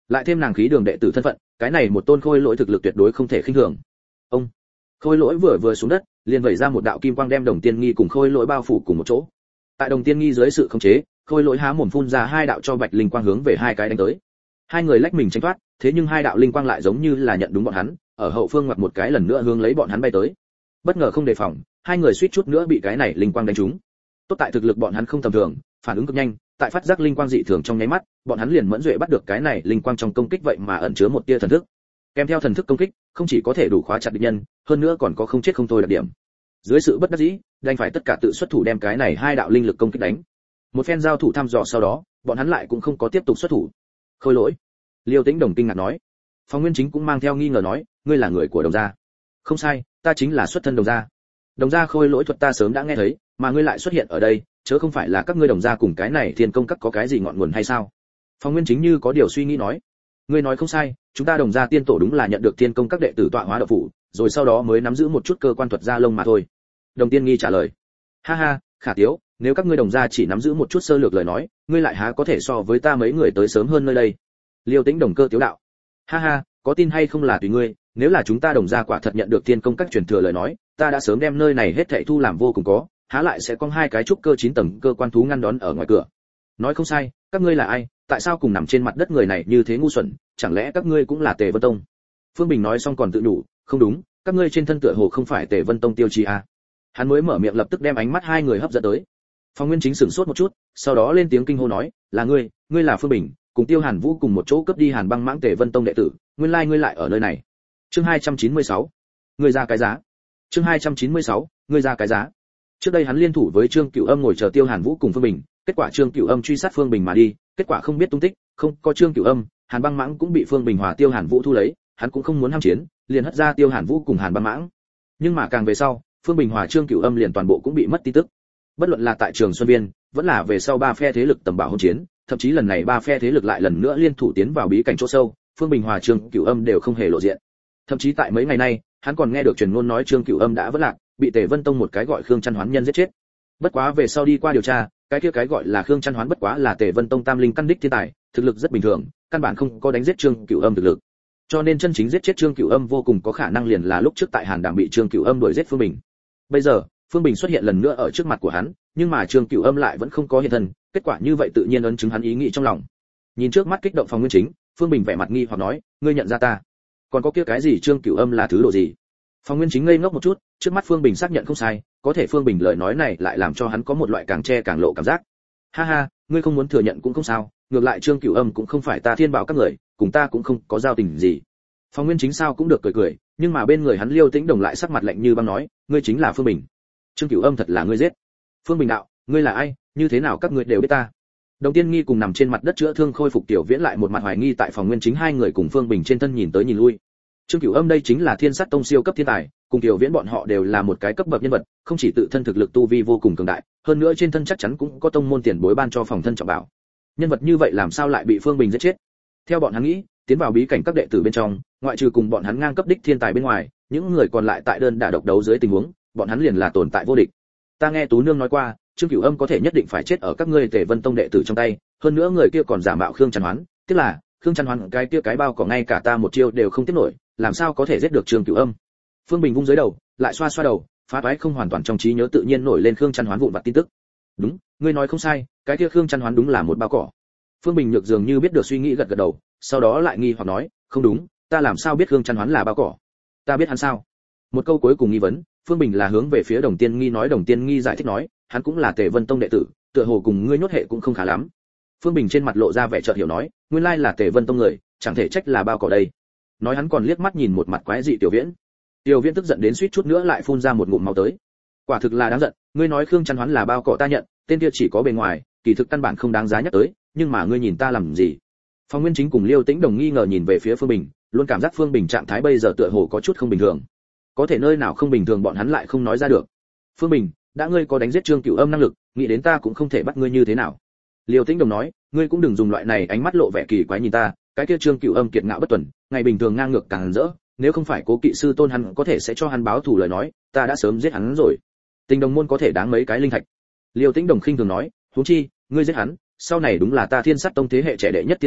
lại thêm nàng khí đường đệ tử thân phận, cái này một tôn khôi lỗi thực lực tuyệt đối không thể khinh thường. Ông khôi lỗi vừa xuống đất, liền vẩy ra một đạo kim quang đem Đồng Tiên Nghi cùng khôi lỗi bao phủ cùng một chỗ. Tại Đồng Tiên Nghi dưới sự khống chế, khôi lỗi há mồm phun ra hai đạo cho bạch linh quang hướng về hai cái đánh tới. Hai người lách mình tránh thoát, thế nhưng hai đạo linh quang lại giống như là nhận đúng bọn hắn, ở hậu phương ngoặt một cái lần nữa hướng lấy bọn hắn bay tới. Bất ngờ không đề phòng, hai người suýt chút nữa bị cái này linh quang đánh trúng. Tốt tại thực lực bọn hắn không tầm thường, phản ứng cực nhanh, tại phát giác linh quang dị thường trong nháy mắt, bọn hắn liền mẫn duệ bắt được cái này linh quang trong công kích vậy mà ẩn chứa một tia thần thức. Kèm theo thần thức công kích, không chỉ có thể đủ khóa chặt địch nhân, hơn nữa còn có không chết không thôi đặc điểm. Dưới sự bất đắc dĩ, đành phải tất cả tự xuất thủ đem cái này hai đạo linh lực công kích đánh. Một phen giao thủ thăm dò sau đó, bọn hắn lại cũng không có tiếp tục xuất thủ. Khôi lỗi. Liêu Tĩnh Đồng kinh ngạc nói. Phong Nguyên Chính cũng mang theo nghi ngờ nói, ngươi là người của Đồng gia? Không sai, ta chính là xuất thân Đồng gia. Đồng gia khôi lỗi thuật ta sớm đã nghe thấy, mà ngươi lại xuất hiện ở đây, chớ không phải là các ngươi Đồng gia cùng cái này Thiên Công Các có cái gì ngọn nguồn hay sao? Phong Nguyên Chính như có điều suy nghĩ nói. Ngươi nói không sai, chúng ta Đồng gia tiên tổ đúng là nhận được Thiên Công Các đệ tử tọa hóa đạo phụ, rồi sau đó mới nắm giữ một chút cơ quan thuật gia lông mà thôi. Đồng Tiên Nghi trả lời. Ha ha, Khả Tiếu, nếu các ngươi Đồng gia chỉ nắm giữ một chút sơ lược lời nói, ngươi lại há có thể so với ta mấy người tới sớm hơn nơi đây. Liêu Tĩnh Đồng cơ tiếu đạo. Ha ha, có tin hay không là tùy ngươi, nếu là chúng ta Đồng gia quả thật nhận được Thiên Công Các truyền thừa lời nói, ta đã sớm đem nơi này hết thảy thu làm vô cùng có, há lại sẽ có hai cái trúc cơ 9 tầng cơ quan thú ngăn đón ở ngoài cửa. Nói không sai, các ngươi là ai, tại sao cùng nằm trên mặt đất người này như thế ngu xuẩn, chẳng lẽ các ngươi cũng là Tề Vân Tông? Phương Bình nói xong còn tự nhủ, không đúng, các ngươi trên thân tựa hồ không phải Tề Vân Tông tiêu chí à? Hắn mới mở miệng lập tức đem ánh mắt hai người hấp dẫn tới. Phong Nguyên Chính sửng sốt một chút, sau đó lên tiếng kinh hô nói, là ngươi là Phương Bình, cùng Tiêu Hàn Vũ cùng một chỗ cướp đi Hàn Băng Mãng Tề Vân Tông đệ tử, nguyên lai ngươi lại ở nơi này. Chương 296, ngươi ra cái giá. Chương 296, ngươi ra cái giá. Trước đây hắn liên thủ với Trương Cửu Âm ngồi chờ Tiêu Hàn Vũ cùng Phương Bình, kết quả Trương Cửu Âm truy sát Phương Bình mà đi, kết quả không biết tung tích, không có Trương Cửu Âm, Hàn Băng Mãng cũng bị Phương Bình hòa Tiêu Hàn Vũ thu lấy, hắn cũng không muốn ham chiến, liền hất ra Tiêu Hàn Vũ cùng Hàn Băng Mãng. Nhưng mà càng về sau, Phương Bình hòa Trương Cửu Âm liền toàn bộ cũng bị mất tin tức. Bất luận là tại Trường Xuân Viên, vẫn là về sau ba phe thế lực tầm bảo hôn chiến, thậm chí lần này ba phe thế lực lại lần nữa liên thủ tiến vào bí cảnh chỗ sâu, Phương Bình hòa Trương Cửu Âm đều không hề lộ diện. Thậm chí tại mấy ngày nay, hắn còn nghe được truyền ngôn nói Trương Cửu Âm đã vỡ lạc, bị Tề Vân Tông một cái gọi Khương Chân Hoán nhân giết chết. Bất quá về sau đi qua điều tra, cái kia cái gọi là Khương Chân Hoán bất quá là Tề Vân Tông tam linh căn đích thiên tài, thực lực rất bình thường, căn bản không có đánh giết Trương Cửu Âm thực lực. Cho nên chân chính giết chết Trương Cửu Âm vô cùng có khả năng liền là lúc trước tại Hàn Đàm bị Trương Cửu Âm đuổi giết Phương Bình. Bây giờ, Phương Bình xuất hiện lần nữa ở trước mặt của hắn, nhưng mà Trương Cửu Âm lại vẫn không có hiện thân, kết quả như vậy tự nhiên ấn chứng hắn ý nghĩ trong lòng. Nhìn trước mắt kích động Phong Nguyên Chính, Phương Bình vẻ mặt nghi hoặc nói, ngươi nhận ra ta? Còn có kia cái gì Trương Cửu Âm là thứ độ gì? Phong Nguyên Chính ngây ngốc một chút, trước mắt Phương Bình xác nhận không sai, có thể Phương Bình lời nói này lại làm cho hắn có một loại càng che càng lộ cảm giác. Ha ha, ngươi không muốn thừa nhận cũng không sao, ngược lại Trương Cửu Âm cũng không phải ta thiên bảo các người, cùng ta cũng không có giao tình gì. Phong Nguyên Chính sao cũng được cười cười, nhưng mà bên người hắn Liêu Tĩnh Đồng lại sắc mặt lạnh như băng nói, ngươi chính là Phương Bình. Trương Cửu Âm thật là ngươi giết. Phương Bình đạo, ngươi là ai, như thế nào các ngươi đều biết ta? Đồng Tiên Nghi cùng nằm trên mặt đất chữa thương khôi phục Tiểu Viễn lại một mặt hoài nghi tại Phòng Nguyên Chính hai người cùng Phương Bình trên thân nhìn tới nhìn lui. Trương Cửu Âm đây chính là Thiên Sát Tông siêu cấp thiên tài, cùng Tiểu Viễn bọn họ đều là một cái cấp bậc nhân vật, không chỉ tự thân thực lực tu vi vô cùng cường đại, hơn nữa trên thân chắc chắn cũng có tông môn tiền bối ban cho phòng thân trọng bảo. Nhân vật như vậy làm sao lại bị Phương Bình giết chết? Theo bọn hắn nghĩ, tiến vào bí cảnh các đệ tử bên trong, ngoại trừ cùng bọn hắn ngang cấp đích thiên tài bên ngoài, những người còn lại tại đơn đả độc đấu dưới tình huống, bọn hắn liền là tồn tại vô địch. Ta nghe Tú Nương nói qua, Trương Cửu Âm có thể nhất định phải chết ở các ngươi Tề Vân Tông đệ tử trong tay, hơn nữa người kia còn giả mạo Khương Chân Hoán, tức là Khương Chân Hoán cái kia cái bao có ngay cả ta một chiêu đều không tiếp nổi, làm sao có thể giết được Trương Cửu Âm? Phương Bình vung dưới đầu, lại xoa xoa đầu, phá toái không hoàn toàn trong trí nhớ tự nhiên nổi lên Khương Chân Hoán vụn vặt tin tức. Đúng, ngươi nói không sai, cái kia Khương Chân Hoán đúng là một bao cỏ. Phương Bình nhược dường như biết được suy nghĩ gật gật đầu, sau đó lại nghi hoặc nói, không đúng, ta làm sao biết Khương Chân Hoán là bao cỏ? Ta biết hắn sao? Một câu cuối cùng nghi vấn, Phương Bình là hướng về phía Đồng Tiên Nghi nói, Đồng Tiên Nghi giải thích nói, hắn cũng là Tề Vân Tông đệ tử, tựa hồ cùng ngươi nhốt hệ cũng không khá lắm. Phương Bình trên mặt lộ ra vẻ chợt hiểu nói, nguyên lai là Tề Vân Tông người, chẳng thể trách là bao cỏ đây. Nói hắn còn liếc mắt nhìn một mặt quái dị Tiểu Viễn. Tiểu Viễn tức giận đến suýt chút nữa lại phun ra một ngụm máu tới. Quả thực là đáng giận, ngươi nói Khương Chân Hoán là bao cỏ ta nhận, tên kia chỉ có bề ngoài, kỳ thực căn bản không đáng giá nhắc tới, nhưng mà ngươi nhìn ta làm gì? Phong Nguyên Chính cùng Liêu Tĩnh Đồng nghi ngờ nhìn về phía Phương Bình, luôn cảm giác Phương Bình trạng thái bây giờ tựa hồ có chút không bình thường. Có thể nơi nào không bình thường bọn hắn lại không nói ra được. Phương Bình, đã ngươi có đánh giết Trương Cửu Âm năng lực, nghĩ đến ta cũng không thể bắt ngươi như thế nào. Liêu Tĩnh Đồng nói, ngươi cũng đừng dùng loại này ánh mắt lộ vẻ kỳ quái nhìn ta, cái kia Trương Cửu Âm kiệt ngạo bất tuần, ngày bình thường ngang ngược càng rỡ, nếu không phải Cố Kỵ sư tôn hắn có thể sẽ cho hắn báo thù lời nói, ta đã sớm giết hắn rồi. Tình đồng môn có thể đáng mấy cái linh thạch. Liêu Tĩnh Đồng khinh thường nói, huống chi, ngươi giết hắn, sau này đúng là ta Thiên Sát Tông thế hệ trẻ đệ nhất thiên tài,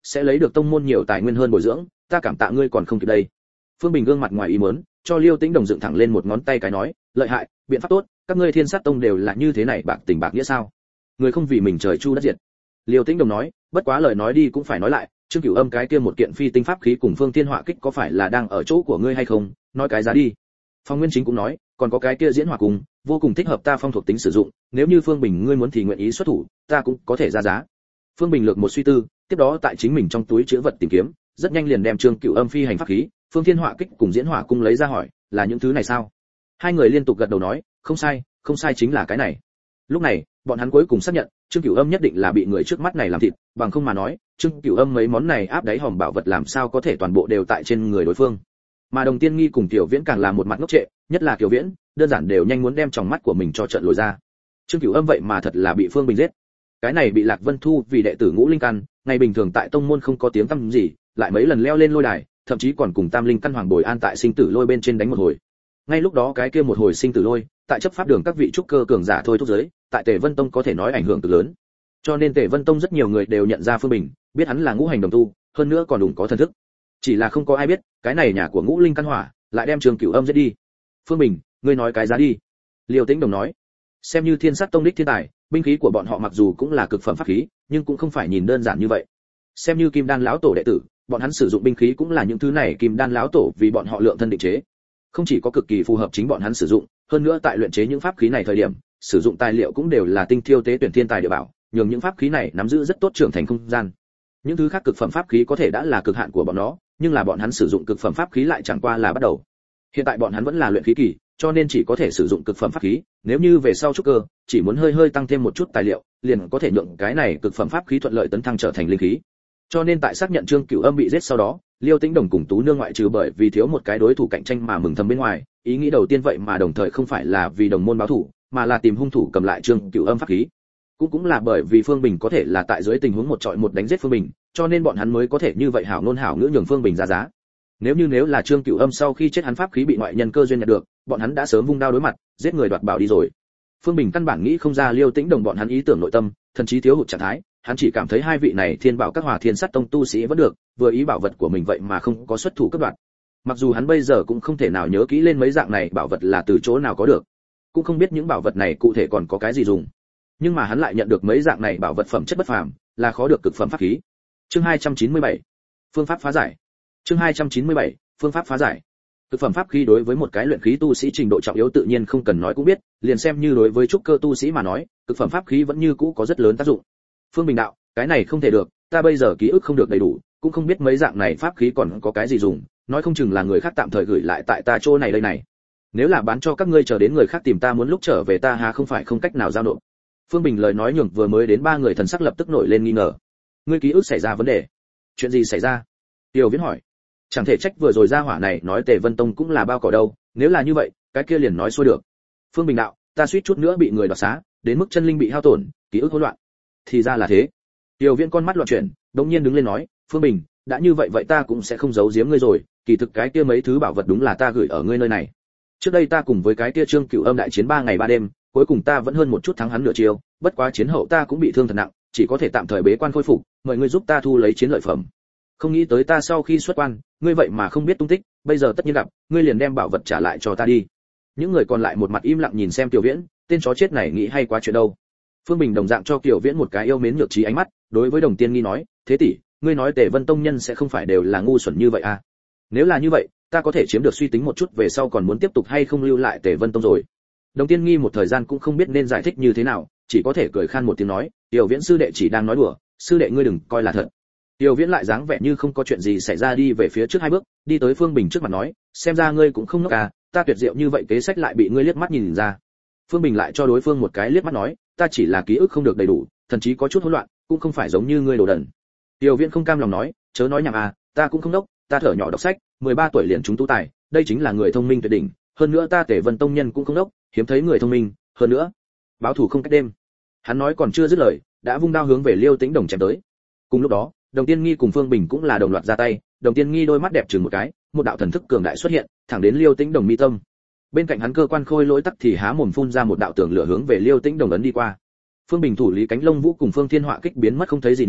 sẽ lấy được tông môn nhiều tài nguyên hơn bồi dưỡng, ta cảm tạ ngươi còn không kịp đây. Phương Bình gương mặt ngoài ý muốn, cho Liêu Tĩnh Đồng dựng thẳng lên một ngón tay cái nói, lợi hại, biện pháp tốt, các ngươi Thiên Sát Tông đều là như thế này bạc tình bạc nghĩa sao? Người không vì mình trời chu đất diệt. Liêu Tĩnh Đồng nói, bất quá lời nói đi cũng phải nói lại, Trương Cửu Âm cái kia một kiện phi tinh pháp khí cùng Phương Thiên Họa Kích có phải là đang ở chỗ của ngươi hay không, nói cái giá đi. Phong Nguyên Chính cũng nói, còn có cái kia diễn hỏa cùng, vô cùng thích hợp ta phong thuộc tính sử dụng, nếu như Phương Bình ngươi muốn thì nguyện ý xuất thủ, ta cũng có thể ra giá. Phương Bình lược một suy tư, tiếp đó tại chính mình trong túi trữ vật tìm kiếm, rất nhanh liền đem Trương Cửu Âm phi hành pháp khí, Phương Thiên Họa Kích cùng diễn hỏa cung lấy ra hỏi, là những thứ này sao? Hai người liên tục gật đầu nói, không sai chính là cái này. Lúc này, bọn hắn cuối cùng xác nhận, Trương Cửu Âm nhất định là bị người trước mắt này làm thịt, bằng không mà nói, Trương Cửu Âm mấy món này áp đáy hòm bảo vật làm sao có thể toàn bộ đều tại trên người đối phương. Mà Đồng Tiên Nghi cùng Tiểu Viễn càng là một mặt ngốc trệ, nhất là Tiểu Viễn, đơn giản đều nhanh muốn đem tròng mắt của mình cho trợn lồi ra. Trương Cửu Âm vậy mà thật là bị Phương Bình giết. Cái này bị Lạc Vân thu vì đệ tử Ngũ Linh Căn, ngày bình thường tại tông môn không có tiếng tăm gì, lại mấy lần leo lên lôi đài, thậm chí còn cùng Tam Linh Căn Hoàng Bồi An tại sinh tử lôi bên trên đánh một hồi. Ngay lúc đó cái kia một hồi sinh tử lôi, tại chấp pháp đường các vị trúc cơ cường giả thôi thúc giới, tại Tề Vân Tông có thể nói ảnh hưởng cực lớn. Cho nên Tề Vân Tông rất nhiều người đều nhận ra Phương Bình, biết hắn là ngũ hành đồng tu, hơn nữa còn đủ có thần thức. Chỉ là không có ai biết, cái này nhà của Ngũ Linh Căn Hỏa lại đem Trương Cửu Âm giết đi. Phương Bình, ngươi nói cái giá đi. Liêu Tĩnh Đồng nói, xem như Thiên Sát Tông đích thiên tài, binh khí của bọn họ mặc dù cũng là cực phẩm pháp khí, nhưng cũng không phải nhìn đơn giản như vậy. Xem như Kim Đan lão tổ đệ tử, bọn hắn sử dụng binh khí cũng là những thứ này Kim Đan lão tổ vì bọn họ lượng thân định chế. Không chỉ có cực kỳ phù hợp chính bọn hắn sử dụng, hơn nữa tại luyện chế những pháp khí này thời điểm, sử dụng tài liệu cũng đều là tinh thiêu tế tuyển thiên tài địa bảo, nhường những pháp khí này nắm giữ rất tốt trưởng thành không gian. Những thứ khác cực phẩm pháp khí có thể đã là cực hạn của bọn nó, nhưng là bọn hắn sử dụng cực phẩm pháp khí lại chẳng qua là bắt đầu. Hiện tại bọn hắn vẫn là luyện khí kỳ, cho nên chỉ có thể sử dụng cực phẩm pháp khí, nếu như về sau trúc cơ, chỉ muốn hơi tăng thêm một chút tài liệu, liền có thể nhượng cái này cực phẩm pháp khí thuận lợi tấn thăng trở thành linh khí. Cho nên tại xác nhận Trương Cửu Âm bị giết sau đó, Liêu Tĩnh Đồng cùng Tú Nương ngoại trừ bởi vì thiếu một cái đối thủ cạnh tranh mà mừng thầm bên ngoài, ý nghĩ đầu tiên vậy mà đồng thời không phải là vì đồng môn báo thủ, mà là tìm hung thủ cầm lại Trương Cửu Âm pháp khí. Cũng là bởi vì Phương Bình có thể là tại dưới tình huống một trọi một đánh giết Phương Bình, cho nên bọn hắn mới có thể như vậy hảo ngôn hảo ngữ nhường Phương Bình ra giá. Nếu là Trương Cửu Âm sau khi chết hắn pháp khí bị ngoại nhân cơ duyên nhận được, bọn hắn đã sớm vung đao đối mặt, giết người đoạt bảo đi rồi. Phương Bình căn bản nghĩ không ra Liêu Tĩnh Đồng bọn hắn ý tưởng nội tâm, thậm chí thiếu hụt trạng thái, hắn chỉ cảm thấy hai vị này Thiên Bảo các Hòa Thiên Sát Tông tu sĩ vẫn được, vừa ý bảo vật của mình vậy mà không có xuất thủ cấp đoạt. Mặc dù hắn bây giờ cũng không thể nào nhớ kỹ lên mấy dạng này bảo vật là từ chỗ nào có được, cũng không biết những bảo vật này cụ thể còn có cái gì dùng, nhưng mà hắn lại nhận được mấy dạng này bảo vật phẩm chất bất phàm, là khó được cực phẩm pháp khí. Chương 297, phương pháp phá giải. Chương 297, phương pháp phá giải. Cực phẩm pháp khí đối với một cái luyện khí tu sĩ trình độ trọng yếu tự nhiên không cần nói cũng biết, liền xem như đối với trúc cơ tu sĩ mà nói, cực phẩm pháp khí vẫn như cũ có rất lớn tác dụng. Phương Bình đạo, cái này không thể được, ta bây giờ ký ức không được đầy đủ, cũng không biết mấy dạng này pháp khí còn có cái gì dùng, nói không chừng là người khác tạm thời gửi lại tại ta chỗ này đây này. Nếu là bán cho các ngươi chờ đến người khác tìm ta muốn lúc trở về ta hà không phải không cách nào giao nộp. Phương Bình lời nói nhường vừa mới đến ba người thần sắc lập tức nổi lên nghi ngờ. Ngươi ký ức xảy ra vấn đề? Chuyện gì xảy ra? Tiêu Viễn hỏi. Chẳng thể trách vừa rồi ra hỏa này nói Tề Vân Tông cũng là bao cỏ đâu, nếu là như vậy, cái kia liền nói xuôi được. Phương Bình đạo, ta suýt chút nữa bị người đoạt xá, đến mức chân linh bị hao tổn, ký ức hỗn loạn. Thì ra là thế. Tiêu Viễn con mắt loạn chuyển, đột nhiên đứng lên nói, Phương Bình, đã như vậy vậy ta cũng sẽ không giấu giếm ngươi rồi, kỳ thực cái kia mấy thứ bảo vật đúng là ta gửi ở ngươi nơi này. Trước đây ta cùng với cái kia Trương Cửu Âm đại chiến 3 ngày 3 đêm, cuối cùng ta vẫn hơn một chút thắng hắn nửa chiêu, bất quá chiến hậu ta cũng bị thương thật nặng, chỉ có thể tạm thời bế quan khôi phục, mời ngươi giúp ta thu lấy chiến lợi phẩm. Không nghĩ tới ta sau khi xuất quan, ngươi vậy mà không biết tung tích, bây giờ tất nhiên gặp, ngươi liền đem bảo vật trả lại cho ta đi. Những người còn lại một mặt im lặng nhìn xem Tiểu Viễn, tên chó chết này nghĩ hay quá chuyện đâu. Phương Bình đồng dạng cho Tiểu Viễn một cái yêu mến nhược trí ánh mắt, đối với Đồng Tiên Nghi nói, thế tỷ, ngươi nói Tề Vân Tông nhân sẽ không phải đều là ngu xuẩn như vậy à? Nếu là như vậy, ta có thể chiếm được suy tính một chút về sau còn muốn tiếp tục hay không lưu lại Tề Vân Tông rồi. Đồng Tiên Nghi một thời gian cũng không biết nên giải thích như thế nào, chỉ có thể cười khan một tiếng nói, Tiểu Viễn sư đệ chỉ đang nói đùa, sư đệ ngươi đừng coi là thật. Tiểu Viễn lại dáng vẻ như không có chuyện gì xảy ra đi về phía trước 2 bước, đi tới Phương Bình trước mặt nói, xem ra ngươi cũng không ngốc à, ta tuyệt diệu như vậy kế sách lại bị ngươi liếc mắt nhìn ra. Phương Bình lại cho đối phương một cái liếc mắt nói, ta chỉ là ký ức không được đầy đủ, thậm chí có chút hỗn loạn, cũng không phải giống như ngươi đồ đần. Tiểu Viễn không cam lòng nói, chớ nói nhảm à, ta cũng không đốc, ta thở nhỏ đọc sách, 13 tuổi liền trúng tú tài, đây chính là người thông minh tuyệt đỉnh, hơn nữa ta Tề Vân Tông nhân cũng không đốc, hiếm thấy người thông minh, hơn nữa, báo thủ không cách đêm. Hắn nói còn chưa dứt lời, đã vung đao hướng về Liêu Tĩnh Đồng chém tới. Cùng lúc đó, Đồng Tiên Nghi cùng Phương Bình cũng là đồng loạt ra tay, Đồng Tiên Nghi đôi mắt đẹp chừng một cái, một đạo thần thức cường đại xuất hiện, thẳng đến Liêu Tĩnh Đồng mi tâm. Bên cạnh hắn cơ quan khôi lỗi tắc thì há mồm phun ra một đạo tường lửa hướng về Liêu Tĩnh Đồng ấn đi qua. Phương Bình thủ lý cánh lông vũ cùng Phương Thiên Họa kích biến mất không thấy gì nữa,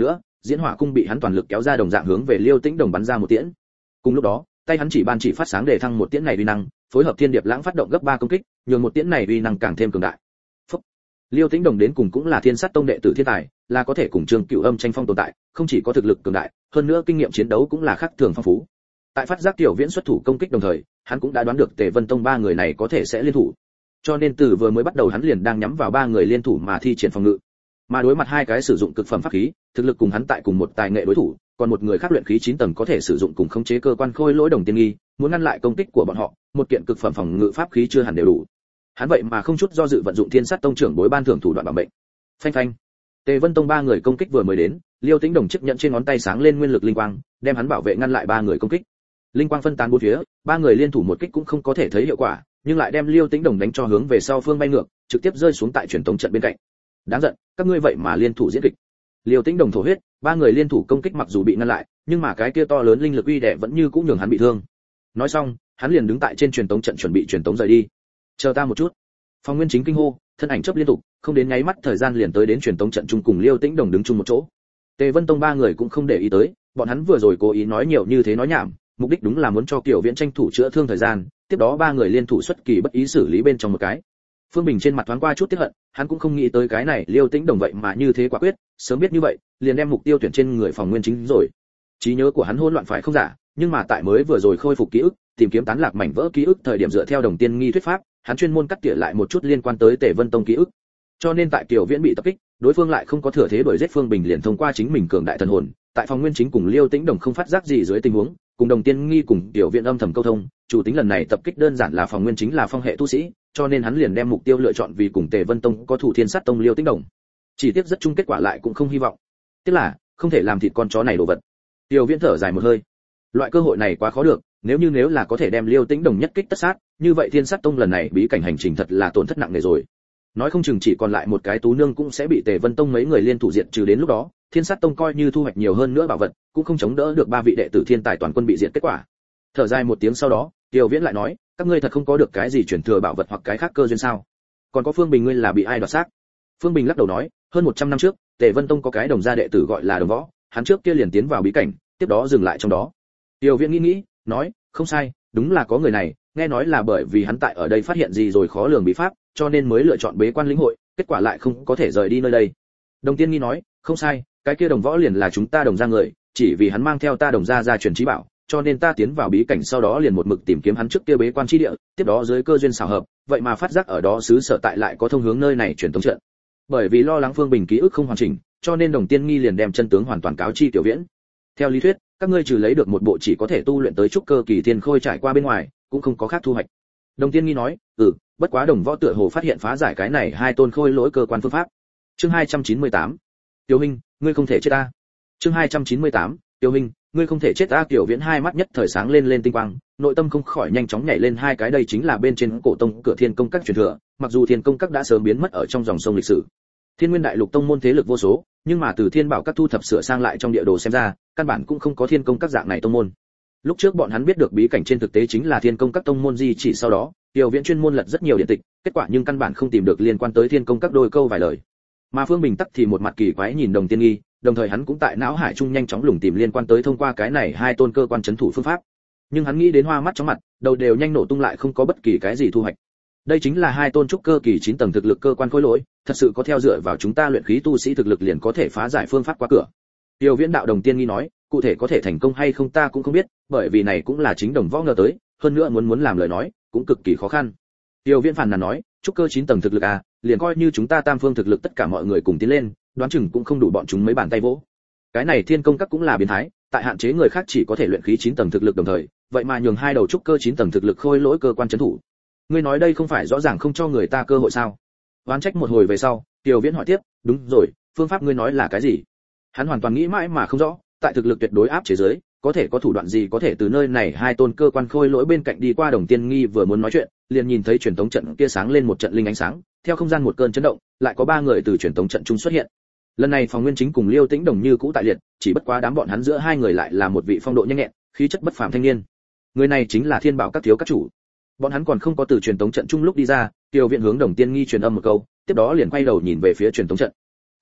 diễn hỏa cung bị hắn toàn lực kéo ra đồng dạng hướng về Liêu Tĩnh Đồng bắn ra một tiễn. Cùng lúc đó, tay hắn chỉ phát sáng để thăng một tiễn này uy năng, phối hợp Thiên Điệp Lãng phát động gấp 3 công kích, nhường một tiễn này uy năng càng thêm cường đại. Phúc. Liêu Tĩnh Đồng đến cùng cũng là Thiên Sát Tông đệ tử thiên tài, là có thể cùng Trương Cửu Âm tranh phong tồn tại, không chỉ có thực lực cường đại, hơn nữa kinh nghiệm chiến đấu cũng là khác thường phong phú. Tại phát giác Tiểu Viễn xuất thủ công kích đồng thời, hắn cũng đã đoán được Tề Vân Tông ba người này có thể sẽ liên thủ. Cho nên từ vừa mới bắt đầu hắn liền đang nhắm vào ba người liên thủ mà thi triển phòng ngự. Mà đối mặt hai cái sử dụng cực phẩm pháp khí, thực lực cùng hắn tại cùng một tài nghệ đối thủ, còn một người khác luyện khí 9 tầng có thể sử dụng cùng khống chế cơ quan khôi lỗi đồng tiên nghi, muốn ngăn lại công kích của bọn họ, một kiện cực phẩm phòng ngự pháp khí chưa hẳn đều đủ. Hắn vậy mà không chút do dự vận dụng Thiên Sát Tông trưởng bối ban thưởng thủ đoạn bảo mệnh. Phanh phanh. Tề Vân Tông ba người công kích vừa mới đến, Liêu Tĩnh Đồng chiếc nhẫn trên ngón tay sáng lên nguyên lực linh quang, đem hắn bảo vệ ngăn lại ba người công kích. Linh quang phân tán bốn phía, ba người liên thủ một kích cũng không có thể thấy hiệu quả, nhưng lại đem Liêu Tĩnh Đồng đánh cho hướng về sau phương bay ngược, trực tiếp rơi xuống tại truyền tống trận bên cạnh. Đáng giận, các ngươi vậy mà liên thủ diễn kịch. Liêu Tĩnh Đồng thổ huyết, ba người liên thủ công kích mặc dù bị ngăn lại, nhưng mà cái kia to lớn linh lực uy đè vẫn như cũ nhường hắn bị thương. Nói xong, hắn liền đứng tại trên truyền tống trận chuẩn bị truyền tống rời đi. Chờ ta một chút. Phong Nguyên Chính kinh hô, thân ảnh chớp liên tục, không đến nháy mắt thời gian liền tới đến truyền tống trận chung cùng Liêu Tĩnh Đồng đứng chung một chỗ. Tề Vân Tông ba người cũng không để ý tới, bọn hắn vừa rồi cố ý nói nhiều như thế nói nhảm, mục đích đúng là muốn cho Tiểu Viễn tranh thủ chữa thương thời gian, tiếp đó ba người liên thủ xuất kỳ bất ý xử lý bên trong một cái. Phương Bình trên mặt thoáng qua chút tiếc hận, hắn cũng không nghĩ tới cái này Liêu Tĩnh Đồng vậy mà như thế quả quyết, sớm biết như vậy, liền đem mục tiêu tuyển trên người Phong Nguyên Chính rồi. Trí nhớ của hắn hỗn loạn phải không giả, nhưng mà tại mới vừa rồi khôi phục ký ức, tìm kiếm tán lạc mảnh vỡ ký ức thời điểm dựa theo đồng tiên nghi thuyết pháp, hắn chuyên môn cắt tỉa lại một chút liên quan tới Tề Vân Tông ký ức. Cho nên tại Tiểu Viễn bị tập kích, đối phương lại không có thừa thế đuổi giết Phương Bình liền thông qua chính mình cường đại thần hồn, tại Phong Nguyên Chính cùng Liêu Tĩnh Đồng không phát giác gì dưới tình huống, cùng đồng tiên nghi cùng Tiểu Viễn âm thầm câu thông, chủ tính lần này tập kích đơn giản là Phong Nguyên Chính là phong hệ tu sĩ, cho nên hắn liền đem mục tiêu lựa chọn vì cùng Tề Vân Tông có thủ Thiên Sát Tông Liêu Tĩnh Đồng. Chỉ tiếc rất chung kết quả lại cũng không hy vọng. Tiếc là không thể làm thịt con chó này đồ vật. Tiểu Viễn thở dài một hơi. Loại cơ hội này quá khó được, nếu là có thể đem Liêu Tĩnh Đồng nhất kích tất sát, như vậy Thiên Sát Tông lần này bí cảnh hành trình thật là tổn thất nặng nề rồi. Nói không chừng chỉ còn lại một cái tú nương cũng sẽ bị Tề Vân Tông mấy người liên thủ diệt trừ, đến lúc đó, Thiên Sát Tông coi như thu hoạch nhiều hơn nữa bảo vật, cũng không chống đỡ được ba vị đệ tử thiên tài toàn quân bị diệt kết quả. Thở dài một tiếng sau đó, Tiểu Viễn lại nói, các ngươi thật không có được cái gì truyền thừa bảo vật hoặc cái khác cơ duyên sao? Còn có Phương Bình ngươi là bị ai đoạt xác? Phương Bình lắc đầu nói, hơn 100 năm trước, Tề Vân Tông có cái đồng gia đệ tử gọi là Đồng Võ, hắn trước kia liền tiến vào bí cảnh, tiếp đó dừng lại trong đó. Tiểu Viễn nghĩ, nói, không sai, đúng là có người này, nghe nói là bởi vì hắn tại ở đây phát hiện gì rồi khó lường bí pháp, cho nên mới lựa chọn bế quan lĩnh hội, kết quả lại không có thể rời đi nơi đây. Đồng Tiên Nghi nói, không sai, cái kia Đồng Võ liền là chúng ta Đồng gia người, chỉ vì hắn mang theo ta Đồng gia gia truyền chí bảo, cho nên ta tiến vào bí cảnh sau đó liền một mực tìm kiếm hắn trước kia bế quan chi địa, tiếp đó dưới cơ duyên xảo hợp, vậy mà phát giác ở đó xứ sở tại lại có thông hướng nơi này truyền tống trận. Bởi vì lo lắng Phương Bình ký ức không hoàn chỉnh, cho nên Đồng Tiên Nghi liền đem chân tướng hoàn toàn cáo chi Tiểu Viễn. Theo lý thuyết, các ngươi trừ lấy được một bộ chỉ có thể tu luyện tới trúc cơ kỳ thiên khôi trải qua bên ngoài, cũng không có khác thu hoạch. Đồng Tiên Nghi nói, bất quá Đồng Võ tựa hồ phát hiện phá giải cái này hai tôn khôi lỗi cơ quan phương pháp. Chương 298. Tiểu huynh, ngươi không thể chết ta. Chương 298. Tiểu huynh, ngươi không thể chết ta. Tiểu Viễn hai mắt nhất thời sáng lên tinh quang, nội tâm không khỏi nhanh chóng nhảy lên hai cái, đây chính là bên trên cổ tông cửa Thiên Công Các truyền thừa, mặc dù Thiên Công Các đã sớm biến mất ở trong dòng sông lịch sử. Thiên Nguyên Đại Lục tông môn thế lực vô số, nhưng mà từ Thiên Bảo Các thu thập sửa sang lại trong địa đồ xem ra, căn bản cũng không có Thiên Công Các dạng này tông môn. Lúc trước bọn hắn biết được bí cảnh trên thực tế chính là Thiên Công Các tông môn di chỉ, sau đó, Tiểu Viễn chuyên môn lật rất nhiều điện tịch, kết quả nhưng căn bản không tìm được liên quan tới Thiên Công Các đôi câu vài lời. Mà Phương Bình tắc thì một mặt kỳ quái nhìn Đồng Tiên Nghi, đồng thời hắn cũng tại não hải trung nhanh chóng lùng tìm liên quan tới thông qua cái này hai tôn cơ quan chấn thủ phương pháp. Nhưng hắn nghĩ đến hoa mắt chóng mặt, đầu đều nhanh nổ tung lại không có bất kỳ cái gì thu hoạch. Đây chính là hai tôn trúc cơ kỳ 9 tầng thực lực cơ quan khối lỗi, thật sự có theo dựa vào chúng ta luyện khí tu sĩ thực lực liền có thể phá giải phương pháp qua cửa. Tiểu Viễn đạo Đồng Tiên Nghi nói, cụ thể có thể thành công hay không ta cũng không biết, bởi vì này cũng là chính Đồng Võ ngờ tới, hơn nữa muốn làm lời nói, cũng cực kỳ khó khăn. Tiểu Viễn phàn nàn nói, trúc cơ 9 tầng thực lực à, liền coi như chúng ta tam phương thực lực tất cả mọi người cùng tiến lên, đoán chừng cũng không đủ bọn chúng mấy bàn tay vỗ. Cái này Thiên Công Các cũng là biến thái, tại hạn chế người khác chỉ có thể luyện khí 9 tầng thực lực đồng thời, vậy mà nhường hai đầu trúc cơ 9 tầng thực lực khôi lỗi cơ quan trấn thủ. Ngươi nói đây không phải rõ ràng không cho người ta cơ hội sao? Oán trách một hồi về sau, Tiểu Viễn hỏi tiếp, đúng rồi, phương pháp ngươi nói là cái gì? Hắn hoàn toàn nghĩ mãi mà không rõ, tại thực lực tuyệt đối áp chế giới, có thể có thủ đoạn gì có thể từ nơi này hai tôn cơ quan khôi lỗi bên cạnh đi qua. Đồng Tiên Nghi vừa muốn nói chuyện, liền nhìn thấy truyền tống trận kia sáng lên một trận linh ánh sáng, theo không gian một cơn chấn động, lại có ba người từ truyền tống trận trung xuất hiện. Lần này Phong Nguyên Chính cùng Liêu Tĩnh Đồng như cũ tại liệt, chỉ bất quá đám bọn hắn giữa hai người lại là một vị phong độ nhanh nhẹn, khí chất bất phàm thanh niên. Người này chính là Thiên Bảo Các thiếu các chủ. Bọn hắn còn không có từ truyền tống trận chung lúc đi ra, Tiểu Viễn hướng Đồng Tiên Nghi truyền âm một câu, tiếp đó liền quay đầu nhìn về phía truyền tống trận.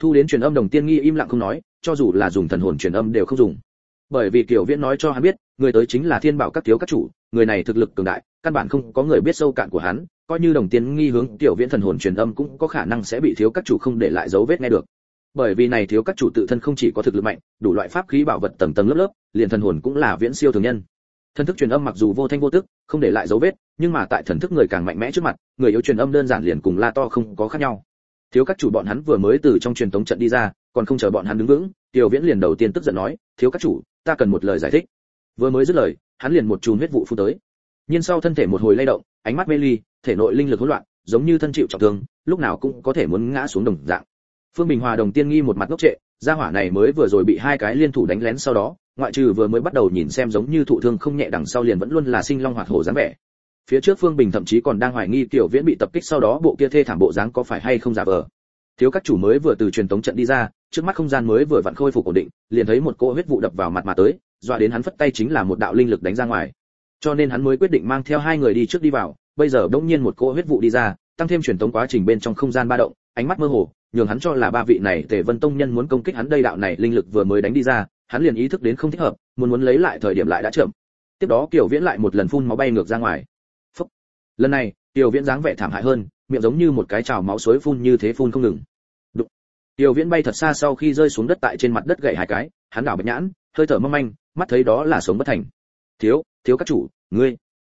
Thu đến truyền âm Đồng Tiên Nghi im lặng không nói, cho dù là dùng thần hồn truyền âm đều không dùng. Bởi vì Kiều Viễn nói cho hắn biết, người tới chính là Thiên Bảo các thiếu các chủ, người này thực lực cường đại, căn bản không có người biết sâu cạn của hắn, coi như Đồng Tiên Nghi hướng Kiều Viễn thần hồn truyền âm cũng có khả năng sẽ bị thiếu các chủ không để lại dấu vết nghe được. Bởi vì này thiếu các chủ tự thân không chỉ có thực lực mạnh, đủ loại pháp khí bảo vật tầng tầng lớp lớp, liền thần hồn cũng là viễn siêu thường nhân. Thần thức truyền âm mặc dù vô thanh vô tức, không để lại dấu vết, nhưng mà tại thần thức người càng mạnh mẽ trước mặt, người yếu truyền âm đơn giản liền cùng la to không có khác nhau. Thiếu các chủ bọn hắn vừa mới từ trong truyền tống trận đi ra, còn không chờ bọn hắn đứng vững, Kiều Viễn liền đầu tiên tức giận nói, thiếu các chủ, ta cần một lời giải thích. Vừa mới dứt lời, hắn liền một chùm huyết vụ phun tới. Nhưng sau thân thể một hồi lay động, ánh mắt mê ly, thể nội linh lực hỗn loạn, giống như thân chịu trọng thương, lúc nào cũng có thể muốn ngã xuống đồng dạng. Phương Bình Hòa Đồng Tiên Nghi một mặt ngốc trệ, gia hỏa này mới vừa rồi bị hai cái liên thủ đánh lén sau đó, ngoại trừ vừa mới bắt đầu nhìn xem giống như thụ thương không nhẹ, đằng sau liền vẫn luôn là sinh long hoạt hổ dáng vẻ. Phía trước Phương Bình thậm chí còn đang hoài nghi Kiều Viễn bị tập kích sau đó bộ kia thê thảm bộ dáng có phải hay không giả vờ. Thiếu các chủ mới vừa từ truyền tống trận đi ra, trước mắt không gian mới vừa vặn khôi phục ổn định, liền thấy một cỗ huyết vụ đập vào mặt mà tới, dọa đến hắn phất tay chính là một đạo linh lực đánh ra ngoài. Cho nên hắn mới quyết định mang theo hai người đi trước đi vào, bây giờ đột nhiên một cỗ huyết vụ đi ra, tăng thêm truyền tống quá trình bên trong không gian ba động, ánh mắt mơ hồ, nhường hắn cho là ba vị này Tề Vân Tông nhân muốn công kích hắn đây đạo này linh lực vừa mới đánh đi ra, hắn liền ý thức đến không thích hợp, muốn lấy lại thời điểm lại đã chậm. Tiếp đó Kiều Viễn lại một lần phun máu bay ngược ra ngoài. Phốc. Lần này, Kiều Viễn dáng vẻ thảm hại hơn, miệng giống như một cái trào máu suối phun như thế phun không ngừng. Đụng. Kiều Viễn bay thật xa sau khi rơi xuống đất tại trên mặt đất gậy hai cái, hắn đảo bạch nhãn, hơi thở mong manh, mắt thấy đó là sống bất thành. Thiếu các chủ, ngươi,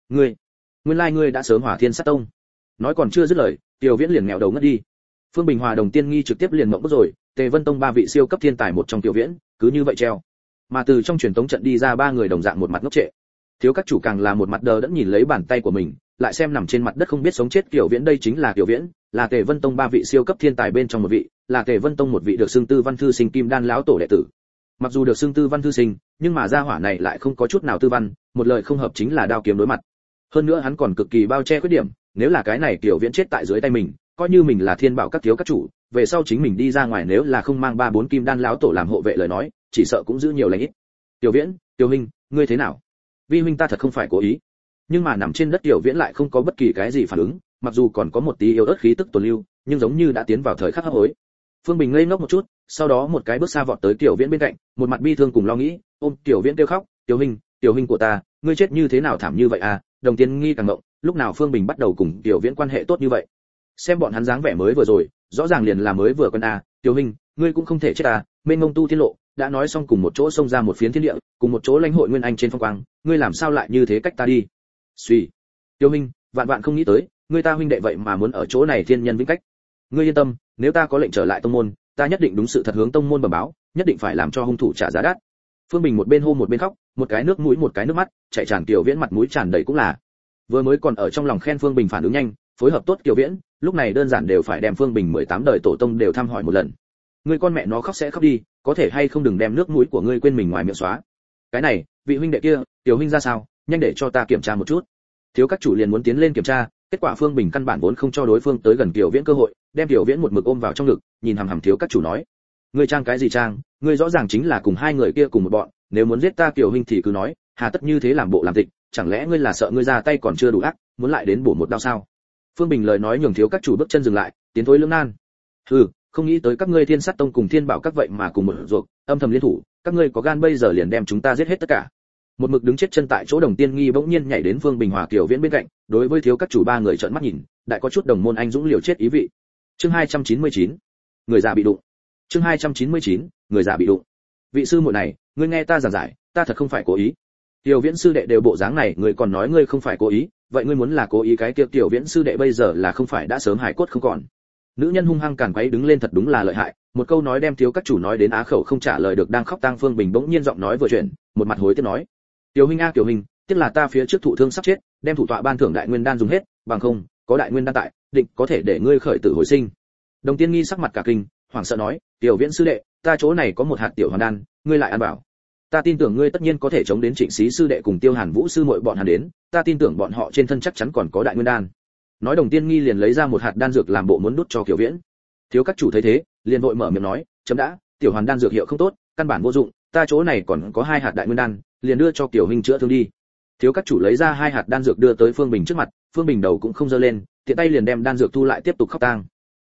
nguyên lai ngươi đã sớm Hỏa Thiên Sát Tông. Nói còn chưa dứt lời, Kiều Viễn liền nghẹo đầu ngất đi. Phương Bình Hòa Đồng Tiên Nghi trực tiếp liền mộng bức rồi, Tề Vân Tông ba vị siêu cấp thiên tài một trong Kiều Viễn, cứ như vậy treo. Mà từ trong truyền tống trận đi ra ba người đồng dạng một mặt ngốc trệ. Thiếu các chủ càng là một mặt đờ đẫn nhìn lấy bàn tay của mình, lại xem nằm trên mặt đất không biết sống chết Kiều Viễn, đây chính là Kiều Viễn, là Tề Vân Tông ba vị siêu cấp thiên tài bên trong một vị, là Tề Vân Tông một vị được xưng Tư Văn thư sinh Kim Đan lão tổ đệ tử. Mặc dù được xưng Tư Văn thư sinh, nhưng mà gia hỏa này lại không có chút nào tư văn, một lời không hợp chính là đao kiếm đối mặt. Hơn nữa hắn còn cực kỳ bao che khuyết điểm, nếu là cái này Kiều Viễn chết tại dưới tay mình, coi như mình là Thiên Bảo các thiếu các chủ, về sau chính mình đi ra ngoài nếu là không mang 3-4 Kim Đan lão tổ làm hộ vệ lời nói, chỉ sợ cũng giữ nhiều lành ít. Tiểu Viễn, Tiểu huynh, ngươi thế nào? Vi huynh ta thật không phải cố ý. Nhưng mà nằm trên đất Tiểu Viễn lại không có bất kỳ cái gì phản ứng, mặc dù còn có một tí yếu ớt khí tức tồn lưu, nhưng giống như đã tiến vào thời khắc hấp hối. Phương Bình ngây ngốc một chút, sau đó một cái bước xa vọt tới Tiểu Viễn bên cạnh, một mặt bi thương cùng lo nghĩ, ôm Tiểu Viễn kêu khóc, Tiểu huynh của ta, ngươi chết như thế nào thảm như vậy à? Đồng Tiên Nghi càng ngộng, lúc nào Phương Bình bắt đầu cùng Tiểu Viễn quan hệ tốt như vậy? Xem bọn hắn dáng vẻ mới vừa rồi, rõ ràng liền là mới vừa quen à, Tiểu huynh, ngươi cũng không thể chết à, mênh mông tu thiên lộ, đã nói xong cùng một chỗ xông ra một phiến thiên địa, cùng một chỗ lãnh hội nguyên anh trên phong quang, ngươi làm sao lại như thế cách ta đi? Suy. Tiểu huynh, vạn không nghĩ tới, ngươi ta huynh đệ vậy mà muốn ở chỗ này thiên nhân vĩnh cách. Ngươi yên tâm, nếu ta có lệnh trở lại tông môn, ta nhất định đúng sự thật hướng tông môn bẩm báo, nhất định phải làm cho hung thủ trả giá đắt. Phương Bình một bên hô một bên khóc, một cái nước mũi một cái nước mắt, chạy tràn Tiểu Viễn mặt mũi tràn đầy cũng là. Vừa mới còn ở trong lòng khen Phương Bình phản ứng nhanh, phối hợp tốt Tiểu Viễn, lúc này đơn giản đều phải đem Phương Bình 18 đời tổ tông đều thăm hỏi một lần. Ngươi con mẹ nó khóc sẽ khóc đi, có thể hay không đừng đem nước mũi của ngươi quên mình ngoài miệng xóa. Cái này, vị huynh đệ kia, Tiểu huynh ra sao, nhanh để cho ta kiểm tra một chút. Thiếu các chủ liền muốn tiến lên kiểm tra, kết quả Phương Bình căn bản vốn không cho đối phương tới gần Tiểu Viễn cơ hội, đem Tiểu Viễn một mực ôm vào trong ngực, nhìn hằm hằm thiếu các chủ nói: "Ngươi trang cái gì trang, ngươi rõ ràng chính là cùng hai người kia cùng một bọn, nếu muốn giết ta Tiểu huynh thì cứ nói, hà tất như thế làm bộ làm tịch, chẳng lẽ ngươi là sợ ngươi ra tay còn chưa đủ ác, muốn lại đến bổ một đao sao?" Phương Bình lời nói nhường thiếu các chủ bước chân dừng lại, tiến thối lưỡng nan. "Hừ, không nghĩ tới các ngươi Thiên Sát Tông cùng Thiên Bảo các vậy mà cùng một ruột, âm thầm liên thủ, các ngươi có gan bây giờ liền đem chúng ta giết hết tất cả." Một mực đứng chết chân tại chỗ Đồng Tiên Nghi bỗng nhiên nhảy đến Phương Bình Hòa Kiều Viễn bên cạnh, đối với thiếu các chủ ba người trợn mắt nhìn, đại có chút đồng môn anh dũng liều chết ý vị. Chương 299, người già bị đụng. Chương 299, người già bị đụng. Vị sư muội này, ngươi nghe ta giảng giải, ta thật không phải cố ý. Kiều Viễn sư đệ đều bộ dáng này, ngươi còn nói ngươi không phải cố ý, vậy ngươi muốn là cố ý cái kia Kiều Viễn sư đệ bây giờ là không phải đã sớm hải cốt không còn. Nữ nhân hung hăng càn quấy đứng lên thật đúng là lợi hại, một câu nói đem thiếu các chủ nói đến á khẩu không trả lời được, đang khóc tang Phương Bình bỗng nhiên giọng nói vừa chuyển, một mặt hối tiếc nói: "Tiểu huynh a Tiểu huynh, tiếc là ta phía trước thụ thương sắp chết, đem thủ tọa ban thưởng đại nguyên đan dùng hết, bằng không, có đại nguyên đan tại, định có thể để ngươi khởi tử hồi sinh." Đồng Tiên Nghi sắc mặt cả kinh, hoảng sợ nói: "Tiểu Viễn sư đệ, ta chỗ này có một hạt tiểu hoàn đan, ngươi lại ăn bảo. Ta tin tưởng ngươi tất nhiên có thể chống đến Trịnh Xí sư đệ cùng Tiêu Hàn Vũ sư muội bọn hắn đến, ta tin tưởng bọn họ trên thân chắc chắn còn có đại nguyên đan." Nói Đồng Tiên Nghi liền lấy ra một hạt đan dược làm bộ muốn đút cho Kiều Viễn. Thiếu các chủ thấy thế, liền vội mở miệng nói: "Chấm đã, tiểu hoàn đan dược hiệu không tốt, căn bản vô dụng, ta chỗ này còn có 2 hạt đại nguyên đan, liền đưa cho Kiều huynh chữa thương đi." Thiếu các chủ lấy ra 2 hạt đan dược đưa tới Phương Bình trước mặt, Phương Bình đầu cũng không giơ lên, tiện tay liền đem đan dược thu lại tiếp tục khóc tang.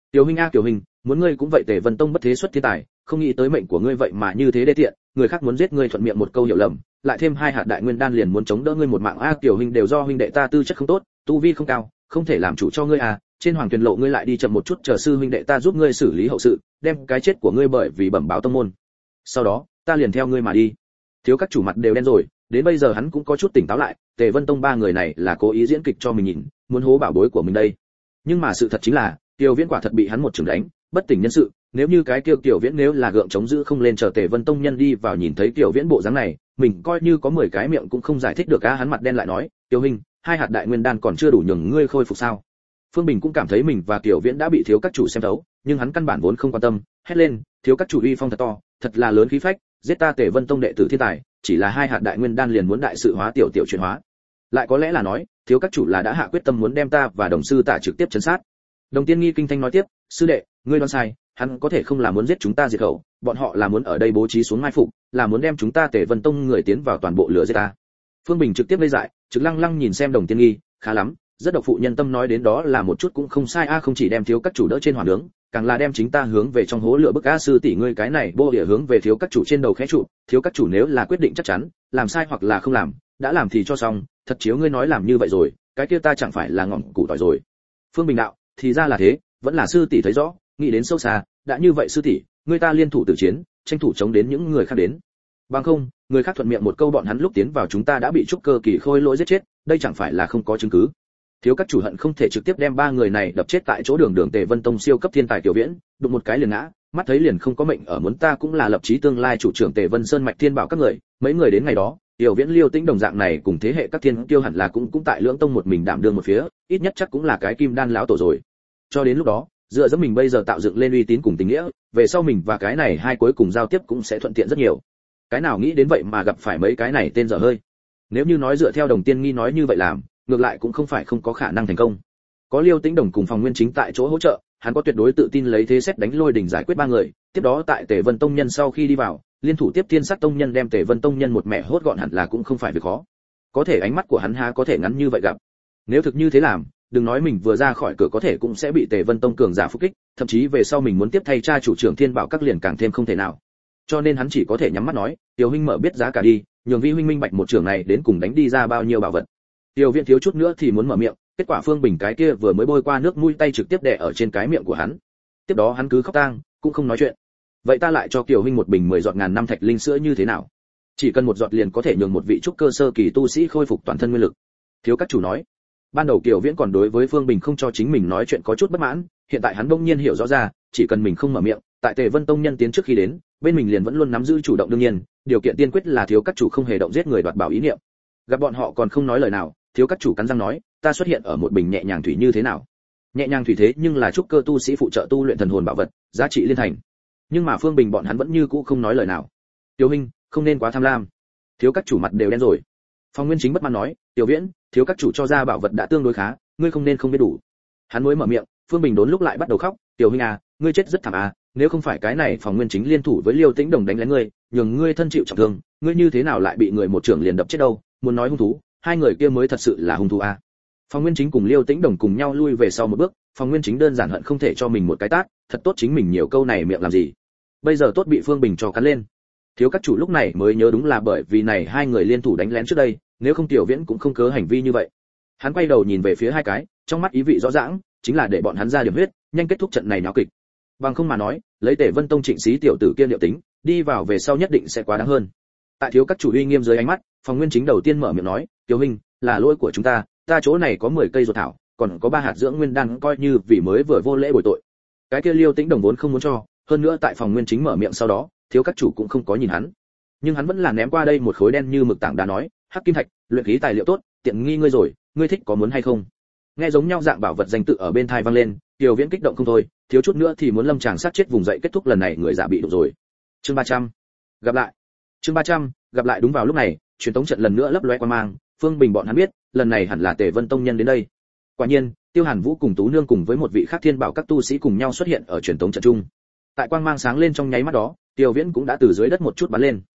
Tiểu huynh a Tiểu huynh, muốn ngươi cũng vậy, Tề Vân Tông bất thế xuất thiên tài, không nghĩ tới mệnh của ngươi vậy mà như thế đê tiện, người khác muốn giết ngươi thuận miệng một câu hiểu lầm, lại thêm 2 hạt đại nguyên đan liền muốn chống đỡ ngươi một mạng a. Tiểu huynh đều do huynh đệ ta tư chất không tốt, tu vi không cao, không thể làm chủ cho ngươi à, trên Hoàng Tuyền lộ ngươi lại đi chậm một chút, chờ sư huynh đệ ta giúp ngươi xử lý hậu sự, đem cái chết của ngươi bởi vì bẩm báo tông môn. Sau đó, ta liền theo ngươi mà đi. Thiếu các chủ mặt đều đen rồi, đến bây giờ hắn cũng có chút tỉnh táo lại, Tề Vân Tông 3 người này là cố ý diễn kịch cho mình nhìn, muốn hố bảo bối của mình đây. Nhưng mà sự thật chính là, Tiểu Viễn quả thật bị hắn một trường đánh, bất tỉnh nhân sự, nếu như cái kia Tiểu Viễn nếu là gượng chống giữ không lên, chờ Tề Vân Tông nhân đi vào nhìn thấy Tiểu Viễn bộ dáng này, mình coi như có 10 cái miệng cũng không giải thích được á. Hắn mặt đen lại nói, Tiểu huynh, 2 hạt đại nguyên đan còn chưa đủ nhường ngươi khôi phục sao? Phương Bình cũng cảm thấy mình và Tiểu Viễn đã bị thiếu các chủ xem thấu, nhưng hắn căn bản vốn không quan tâm, hét lên, thiếu các chủ uy phong thật to, thật là lớn khí phách, giết ta Tề Vân Tông đệ tử thiên tài, chỉ là 2 hạt đại nguyên đan liền muốn đại sự hóa tiểu tiểu chuyển hóa. Lại có lẽ là nói, thiếu các chủ là đã hạ quyết tâm muốn đem ta và đồng sư Tạ trực tiếp trấn sát. Đồng Tiên Nghi kinh thanh nói tiếp, sư đệ, ngươi đoán sai, hắn có thể không là muốn giết chúng ta diệt khẩu, bọn họ là muốn ở đây bố trí xuống mai phục, là muốn đem chúng ta Tề Vân Tông người tiến vào toàn bộ lửa giết ta. Phương Bình trực tiếp lây dại, trực lăng lăng nhìn xem Đồng Tiên Nghi, khá lắm, rất độc phụ nhân tâm, nói đến đó là một chút cũng không sai a. Không chỉ đem thiếu các chủ đỡ trên hỏa nướng, càng là đem chính ta hướng về trong hố lửa bức a. Sư tỷ ngươi cái này bô địa hướng về thiếu các chủ trên đầu khẽ trụ, thiếu các chủ nếu là quyết định chắc chắn, làm sai hoặc là không làm, đã làm thì cho xong, thật chiếu ngươi nói làm như vậy rồi, cái kia ta chẳng phải là ngọn củ tỏi rồi. Phương Bình đạo, thì ra là thế, vẫn là sư tỷ thấy rõ, nghĩ đến sâu xa, đã như vậy sư tỷ, ngươi ta liên thủ tử chiến, tranh thủ chống đến những người khác đến. Bằng không, người khác thuận miệng một câu bọn hắn lúc tiến vào chúng ta đã bị trúc cơ kỳ khôi lỗi giết chết, đây chẳng phải là không có chứng cứ. Thiếu các chủ hận không thể trực tiếp đem 3 người này đập chết tại chỗ. Đường Tề Vân Tông siêu cấp thiên tài Tiểu Viễn, đụng một cái liền ngã, mắt thấy liền không có mệnh ở, muốn ta cũng là lập chí tương lai chủ trưởng Tề Vân Sơn mạch thiên bảo các người, mấy người đến ngày đó, Tiểu Viễn Liêu Tĩnh đồng dạng này cùng thế hệ các thiên tiêu hẳn là cũng tại Lưỡng Tông một mình đảm đương một phía, ít nhất chắc cũng là cái kim đan lão tổ rồi. Cho đến lúc đó, dựa dẫm mình bây giờ tạo dựng lên uy tín cùng tình nghĩa, về sau mình và cái này hai cuối cùng giao tiếp cũng sẽ thuận tiện rất nhiều. Cái nào nghĩ đến vậy mà gặp phải mấy cái này tên dở hơi. Nếu như nói dựa theo Đồng Tiên Nghi nói như vậy làm, ngược lại cũng không phải không có khả năng thành công. Có Liêu Tĩnh Đồng cùng Phòng Nguyên Chính tại chỗ hỗ trợ, hắn có tuyệt đối tự tin lấy thế xét đánh lôi đỉnh giải quyết 3 người. Tiếp đó tại Tề Vân Tông nhân sau khi đi vào, liên thủ tiếp Thiên Sát Tông nhân đem Tề Vân Tông nhân một mẹ hốt gọn hẳn là cũng không phải việc khó. Có thể ánh mắt của hắn há có thể ngắn như vậy gặp. Nếu thực như thế làm, đừng nói mình vừa ra khỏi cửa có thể cũng sẽ bị Tề Vân Tông cường giả phục kích, thậm chí về sau mình muốn tiếp thay cha chủ trưởng Thiên Bảo các liền càng thêm không thể nào. Cho nên hắn chỉ có thể nhắm mắt nói, Tiểu huynh mở biết giá cả đi, nhường vi huynh minh bạch một trưởng này đến cùng đánh đi ra bao nhiêu bảo vật. Tiểu Viễn thiếu chút nữa thì muốn mở miệng, kết quả Phương Bình cái kia vừa mới bôi qua nước mũi tay trực tiếp đè ở trên cái miệng của hắn. Tiếp đó hắn cứ khóc tang, cũng không nói chuyện. Vậy ta lại cho Kiều huynh một bình 10 giọt ngàn năm thạch linh sữa như thế nào? Chỉ cần 1 giọt liền có thể nhường một vị trúc cơ sơ kỳ tu sĩ khôi phục toàn thân nguyên lực. Thiếu các chủ nói. Ban đầu Kiều Viễn còn đối với Phương Bình không cho chính mình nói chuyện có chút bất mãn, hiện tại hắn bỗng nhiên hiểu rõ ra, chỉ cần mình không mở miệng, tại Tề Vân Tông nhân tiến trước khi đến, bên mình liền vẫn luôn nắm giữ chủ động, đương nhiên, điều kiện tiên quyết là thiếu các chủ không hề động giết người đoạt bảo ý niệm. Gặp bọn họ còn không nói lời nào, thiếu các chủ cắn răng nói, ta xuất hiện ở một bình nhẹ nhàng thủy như thế nào? Nhẹ nhàng thủy thế nhưng là trúc cơ tu sĩ phụ trợ tu luyện thần hồn bảo vật, giá trị liên thành. Nhưng mà Phương Bình bọn hắn vẫn như cũ không nói lời nào. Tiểu huynh, không nên quá tham lam. Thiếu các chủ mặt đều đen rồi. Phong Nguyên Chính bất mãn nói, Tiểu Viễn, thiếu các chủ cho ra bảo vật đã tương đối khá, ngươi không nên không biết đủ. Hắn mới mở miệng, Phương Bình đốn lúc lại bắt đầu khóc, Tiểu huynh à, ngươi chết rất thảm à, nếu không phải cái này Phong Nguyên Chính liên thủ với Liêu Tĩnh Đồng đánh lén ngươi, nhường ngươi thân chịu trọng thương, ngươi như thế nào lại bị người một trưởng liền đập chết đâu? Muốn nói hung thú, hai người kia mới thật sự là hung thú à. Phong Nguyên Chính cùng Liêu Tĩnh Đồng cùng nhau lui về sau một bước, Phong Nguyên Chính đơn giản hận không thể cho mình một cái tát, thật tốt chính mình nhiều câu này miệng làm gì? Bây giờ tốt bị Phương Bình cho cắn lên. Thiếu các chủ lúc này mới nhớ đúng là bởi vì này hai người liên thủ đánh lén trước đây, nếu không Tiểu Viễn cũng không cớ hành vi như vậy. Hắn quay đầu nhìn về phía hai cái, trong mắt ý vị rõ ràng, chính là để bọn hắn ra điểm huyết, nhanh kết thúc trận này náo kịch. Bằng không mà nói, lấy Tề Vân Tông Trịnh Xí tiểu tử kia liệu tính, đi vào về sau nhất định sẽ quá đáng hơn. Tại thiếu các chủ uy nghiêm dưới ánh mắt, Phong Nguyên Chính đầu tiên mở miệng nói, Tiểu huynh, là lỗi của chúng ta chỗ này có 10 cây ruột thảo, còn có 3 hạt dưỡng nguyên đan coi như vì mới vừa vô lễ bồi tội. Cái kia Liêu Tĩnh Đồng vốn không muốn cho, hơn nữa tại Phong Nguyên Chính mở miệng sau đó, thiếu các chủ cũng không có nhìn hắn, nhưng hắn vẫn là ném qua đây một khối đen như mực tảng đá nói, hắc kim thạch, luyện khí tài liệu tốt, tiện nghi ngươi rồi, ngươi thích có muốn hay không? Nghe giống nhau dạng bảo vật danh tự ở bên tai vang lên, Tiểu Viễn kích động không thôi, thiếu chút nữa thì muốn lâm chàng sát chết vùng dậy, kết thúc lần này người giả bị đụng rồi. Chương 300. Gặp lại. Chương 300, gặp lại. Đúng vào lúc này, truyền tống trận lần nữa lấp loé quang mang, Phương Bình bọn hắn biết, lần này hẳn là Tề Vân Tông nhân đến đây. Quả nhiên, Tiêu Hàn Vũ cùng Tú Nương cùng với một vị khác thiên bảo các tu sĩ cùng nhau xuất hiện ở truyền tống trận chung. Tại quang mang sáng lên trong nháy mắt đó, Tiêu Viễn cũng đã từ dưới đất một chút bắn lên.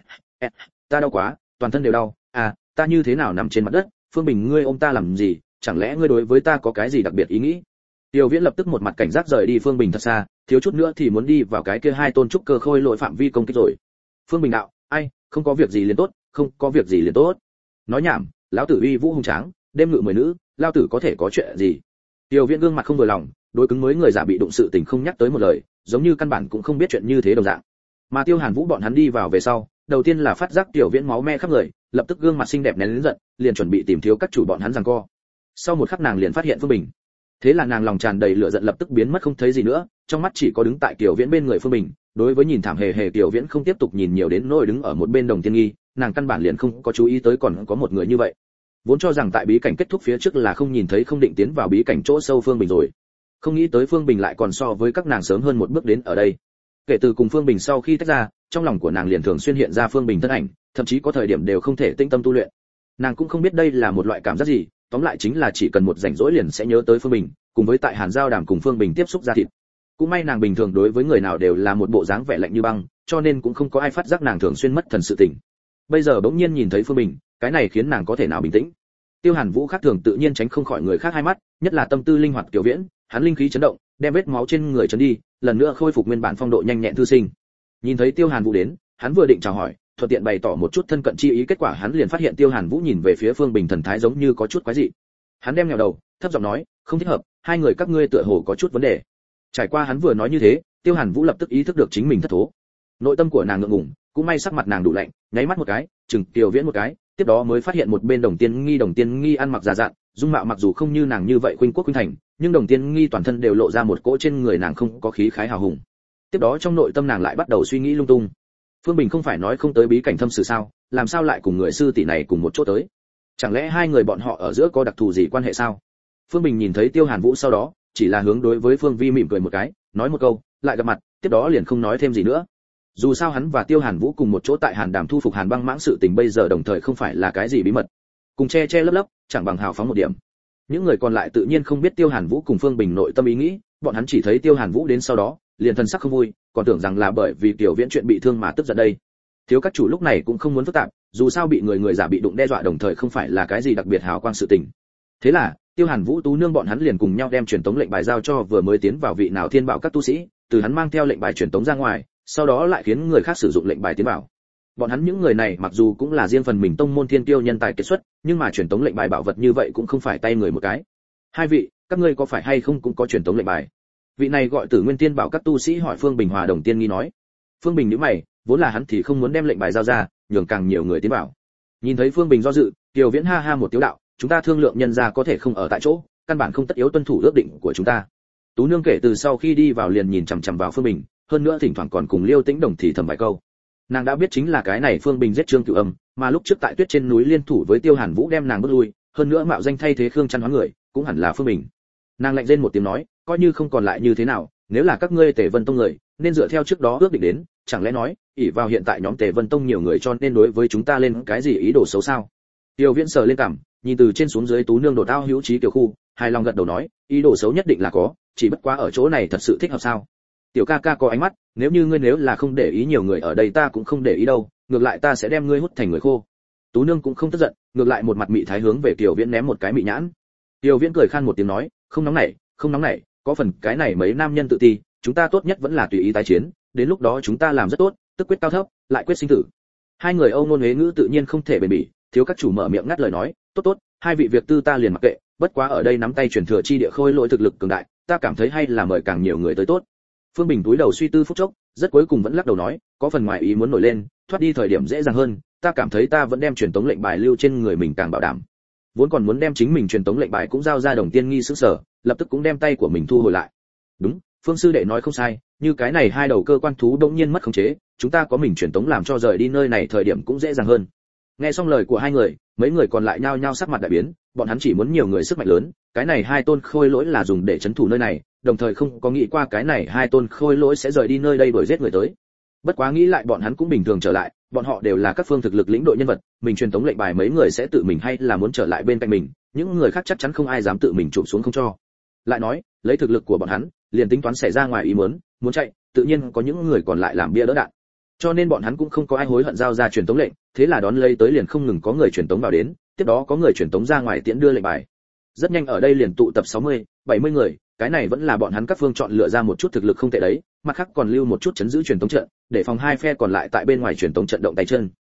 Ta đau quá, toàn thân đều đau. À, ta như thế nào nằm trên mặt đất? Phương Bình, ngươi ôm ta làm gì? Chẳng lẽ ngươi đối với ta có cái gì đặc biệt ý nghĩ? Tiêu Viễn lập tức một mặt cảnh giác rời đi Phương Bình thật xa, thiếu chút nữa thì muốn đi vào cái kia hai tôn trúc cơ khôi lỗi phạm vi công kích rồi. Phương Bình đạo, ai, không có việc gì liền tốt, không có việc gì liền tốt. Nói nhảm, lão tử uy vũ hùng tráng, đêm ngự 10 nữ, lão tử có thể có chuyện gì? Tiêu Viễn gương mặt không vừa lòng, đối cứng mới người giả bị đụng sự tình không nhắc tới một lời, giống như căn bản cũng không biết chuyện như thế đồng dạng. Mà Tiêu Hàn Vũ bọn hắn đi vào về sau, đầu tiên là phát giác Tiểu Viễn máu me khắp người, lập tức gương mặt xinh đẹp nén lớn giận, liền chuẩn bị tìm thiếu các chủ bọn hắn giằng co. Sau một khắc nàng liền phát hiện Phương Bình. Thế là nàng lòng tràn đầy lửa giận lập tức biến mất không thấy gì nữa, trong mắt chỉ có đứng tại Tiểu Viễn bên người Phương Bình. Đối với nhìn thảm hề hề Tiểu Viễn không tiếp tục nhìn nhiều đến nỗi đứng ở một bên Đồng Tiên Nghi, nàng căn bản liền không có chú ý tới còn có một người như vậy. Vốn cho rằng tại bí cảnh kết thúc phía trước là không nhìn thấy không định tiến vào bí cảnh chỗ sâu Phương Bình rồi. Không nghĩ tới Phương Bình lại còn so với các nàng sớm hơn một bước đến ở đây. Kể từ cùng Phương Bình sau khi tách ra, trong lòng của nàng liền thường xuyên hiện ra Phương Bình thân ảnh, thậm chí có thời điểm đều không thể tĩnh tâm tu luyện. Nàng cũng không biết đây là một loại cảm giác gì, tóm lại chính là chỉ cần một rảnh rỗi liền sẽ nhớ tới Phương Bình, cùng với tại Hàn Giao Đàm cùng Phương Bình tiếp xúc ra thịt. Cũng may nàng bình thường đối với người nào đều là một bộ dáng vẻ lạnh như băng, cho nên cũng không có ai phát giác nàng thường xuyên mất thần sự tình. Bây giờ bỗng nhiên nhìn thấy Phương Bình, cái này khiến nàng có thể nào bình tĩnh. Tiêu Hàn Vũ khác thường tự nhiên tránh không khỏi người khác hai mắt, nhất là tâm tư linh hoạt Tiểu Viễn, hắn linh khí chấn động, đem vết máu trên người chấn đi, lần nữa khôi phục nguyên bản phong độ nhanh nhẹn thư sinh. Nhìn thấy Tiêu Hàn Vũ đến, hắn vừa định chào hỏi, thuận tiện bày tỏ một chút thân cận chi ý, kết quả hắn liền phát hiện Tiêu Hàn Vũ nhìn về phía Phương Bình thần thái giống như có chút quái dị. Hắn đem nhèo đầu, thấp giọng nói, không thích hợp, hai người các ngươi tựa hồ có chút vấn đề. Trải qua hắn vừa nói như thế, Tiêu Hàn Vũ lập tức ý thức được chính mình thất thố. Nội tâm của nàng ngượng ngùng, cũng may sắc mặt nàng đủ lạnh, nháy mắt một cái, chừng Tiêu Viễn một cái, tiếp đó mới phát hiện một bên Đồng Tiên Nghi ăn mặc già dặn, dung mạo mặc dù không như nàng như vậy khuynh quốc khuynh thành, nhưng Đồng Tiên Nghi toàn thân đều lộ ra một cỗ trên người nàng không có khí khái hào hùng. Tiếp đó trong nội tâm nàng lại bắt đầu suy nghĩ lung tung. Phương Bình không phải nói không tới bí cảnh thâm sự sao, làm sao lại cùng người sư tỷ này cùng một chỗ tới? Chẳng lẽ hai người bọn họ ở giữa có đặc thù gì quan hệ sao? Phương Bình nhìn thấy Tiêu Hàn Vũ sau đó, chỉ là hướng đối với Phương Vi mỉm cười một cái, nói một câu, lại gặp mặt, tiếp đó liền không nói thêm gì nữa. Dù sao hắn và Tiêu Hàn Vũ cùng một chỗ tại Hàn Đàm thu phục Hàn Băng Mãng sự tình bây giờ đồng thời không phải là cái gì bí mật, cùng che che lấp lấp, chẳng bằng hào phóng một điểm. Những người còn lại tự nhiên không biết Tiêu Hàn Vũ cùng Phương Bình nội tâm ý nghĩ, bọn hắn chỉ thấy Tiêu Hàn Vũ đến sau đó, liền thân sắc không vui, còn tưởng rằng là bởi vì Tiểu Viễn chuyện bị thương mà tức giận đây. Thiếu các chủ lúc này cũng không muốn phức tạp, dù sao bị người giả bị đụng đe dọa đồng thời không phải là cái gì đặc biệt hào quang sự tình. Thế là, Tiêu Hàn Vũ tú nương bọn hắn liền cùng nhau đem truyền tống lệnh bài giao cho vừa mới tiến vào vị nào thiên bảo các tu sĩ, từ hắn mang theo lệnh bài truyền tống ra ngoài, sau đó lại khiến người khác sử dụng lệnh bài tiến vào. Bọn hắn những người này mặc dù cũng là riêng phần mình tông môn thiên tiêu nhân tài kiệt xuất, nhưng mà truyền tống lệnh bài bảo vật như vậy cũng không phải tay người một cái. Hai vị, các ngươi có phải hay không cũng có truyền tống lệnh bài? Vị này gọi Tử Nguyên Tiên bảo các tu sĩ hỏi Phương Bình. Hòa Đồng Tiên Nghi nói. Phương Bình nhíu mày, vốn là hắn thì không muốn đem lệnh bài giao ra, nhường càng nhiều người tiến vào. Nhìn thấy Phương Bình do dự, Tiêu Viễn ha ha một tiếng đạo, chúng ta thương lượng nhân ra có thể không ở tại chỗ, căn bản không tất yếu tuân thủ ước định của chúng ta. Tú nương kể từ sau khi đi vào liền nhìn chằm chằm vào Phương Bình, hơn nữa thỉnh thoảng còn cùng Liêu Tĩnh Đồng thì thầm vài câu. Nàng đã biết chính là cái này Phương Bình giết Trương Cửu Âm, mà lúc trước tại Tuyết trên núi liên thủ với Tiêu Hàn Vũ đem nàng bước lui, hơn nữa mạo danh thay thế Khương Chăn hóa người, cũng hẳn là Phương Bình. Nàng lạnh rên một tiếng nói, coi như không còn lại như thế nào, nếu là các ngươi Tề Vân Tông người, nên dựa theo trước đó ước định đến, chẳng lẽ nói, ỷ vào hiện tại nhóm Tề Vân Tông nhiều người cho nên đối với chúng ta lên cái gì ý đồ xấu sao? Tiêu Viễn sờ lên cằm, nhìn từ trên xuống dưới Tú nương đổ tao hữu trí tiểu khu, hài lòng gật đầu nói, ý đồ xấu nhất định là có, chỉ bất quá ở chỗ này thật sự thích hợp sao? Tiểu ca ca có ánh mắt, nếu như ngươi nếu là không để ý nhiều người ở đây ta cũng không để ý đâu, ngược lại ta sẽ đem ngươi hút thành người khô. Tú nương cũng không tức giận, ngược lại một mặt mị thái hướng về Tiểu Viễn ném một cái mị nhãn. Tiểu Viễn cười khan một tiếng nói, không nóng nảy, có phần cái này mấy nam nhân tự ti, chúng ta tốt nhất vẫn là tùy ý tái chiến, đến lúc đó chúng ta làm rất tốt, tức quyết cao thấp, lại quyết sinh tử. Hai người Âu ngôn huế ngữ tự nhiên không thể bền bỉ, thiếu các chủ mở miệng ngắt lời nói, tốt, hai vị việc tư ta liền mặc kệ, bất quá ở đây nắm tay truyền thừa chi địa khôi lỗi thực lực cường đại, ta cảm thấy hay là mời càng nhiều người tới tốt. Phương Bình túi đầu suy tư phút chốc, rất cuối cùng vẫn lắc đầu nói, có phần ngoài ý muốn nổi lên, thoát đi thời điểm dễ dàng hơn, ta cảm thấy ta vẫn đem truyền tống lệnh bài lưu trên người mình càng bảo đảm. Vốn còn muốn đem chính mình truyền tống lệnh bài cũng giao ra Đồng Tiên Nghi sững sờ, lập tức cũng đem tay của mình thu hồi lại. Đúng, Phương sư đệ nói không sai, như cái này hai đầu cơ quan thú đột nhiên mất khống chế, chúng ta có mình truyền tống làm cho rời đi nơi này thời điểm cũng dễ dàng hơn. Nghe xong lời của hai người, mấy người còn lại nhao nhao sắc mặt đại biến, bọn hắn chỉ muốn nhiều người sức mạnh lớn, cái này hai tôn khôi lỗi là dùng để trấn thủ nơi này, đồng thời không có nghĩ qua cái này hai tôn khôi lỗi sẽ rời đi nơi đây đuổi giết người tới. Bất quá nghĩ lại bọn hắn cũng bình thường trở lại, bọn họ đều là các phương thực lực lĩnh đội nhân vật, mình truyền tống lệnh bài mấy người sẽ tự mình hay là muốn trở lại bên cạnh mình, những người khác chắc chắn không ai dám tự mình chụp xuống không cho. Lại nói, lấy thực lực của bọn hắn, liền tính toán xảy ra ngoài ý muốn chạy, tự nhiên có những người còn lại làm bia đỡ đạn. Cho nên bọn hắn cũng không có ai hối hận giao ra truyền tống lệnh, thế là đón lấy tới liền không ngừng có người truyền tống vào đến, tiếp đó có người truyền tống ra ngoài tiễn đưa lệnh bài. Rất nhanh ở đây liền tụ tập 60, 70 người, cái này vẫn là bọn hắn các phương chọn lựa ra một chút thực lực không tệ đấy, mặt khác còn lưu một chút chấn giữ truyền tống trận, để phòng hai phe còn lại tại bên ngoài truyền tống trận động tay chân.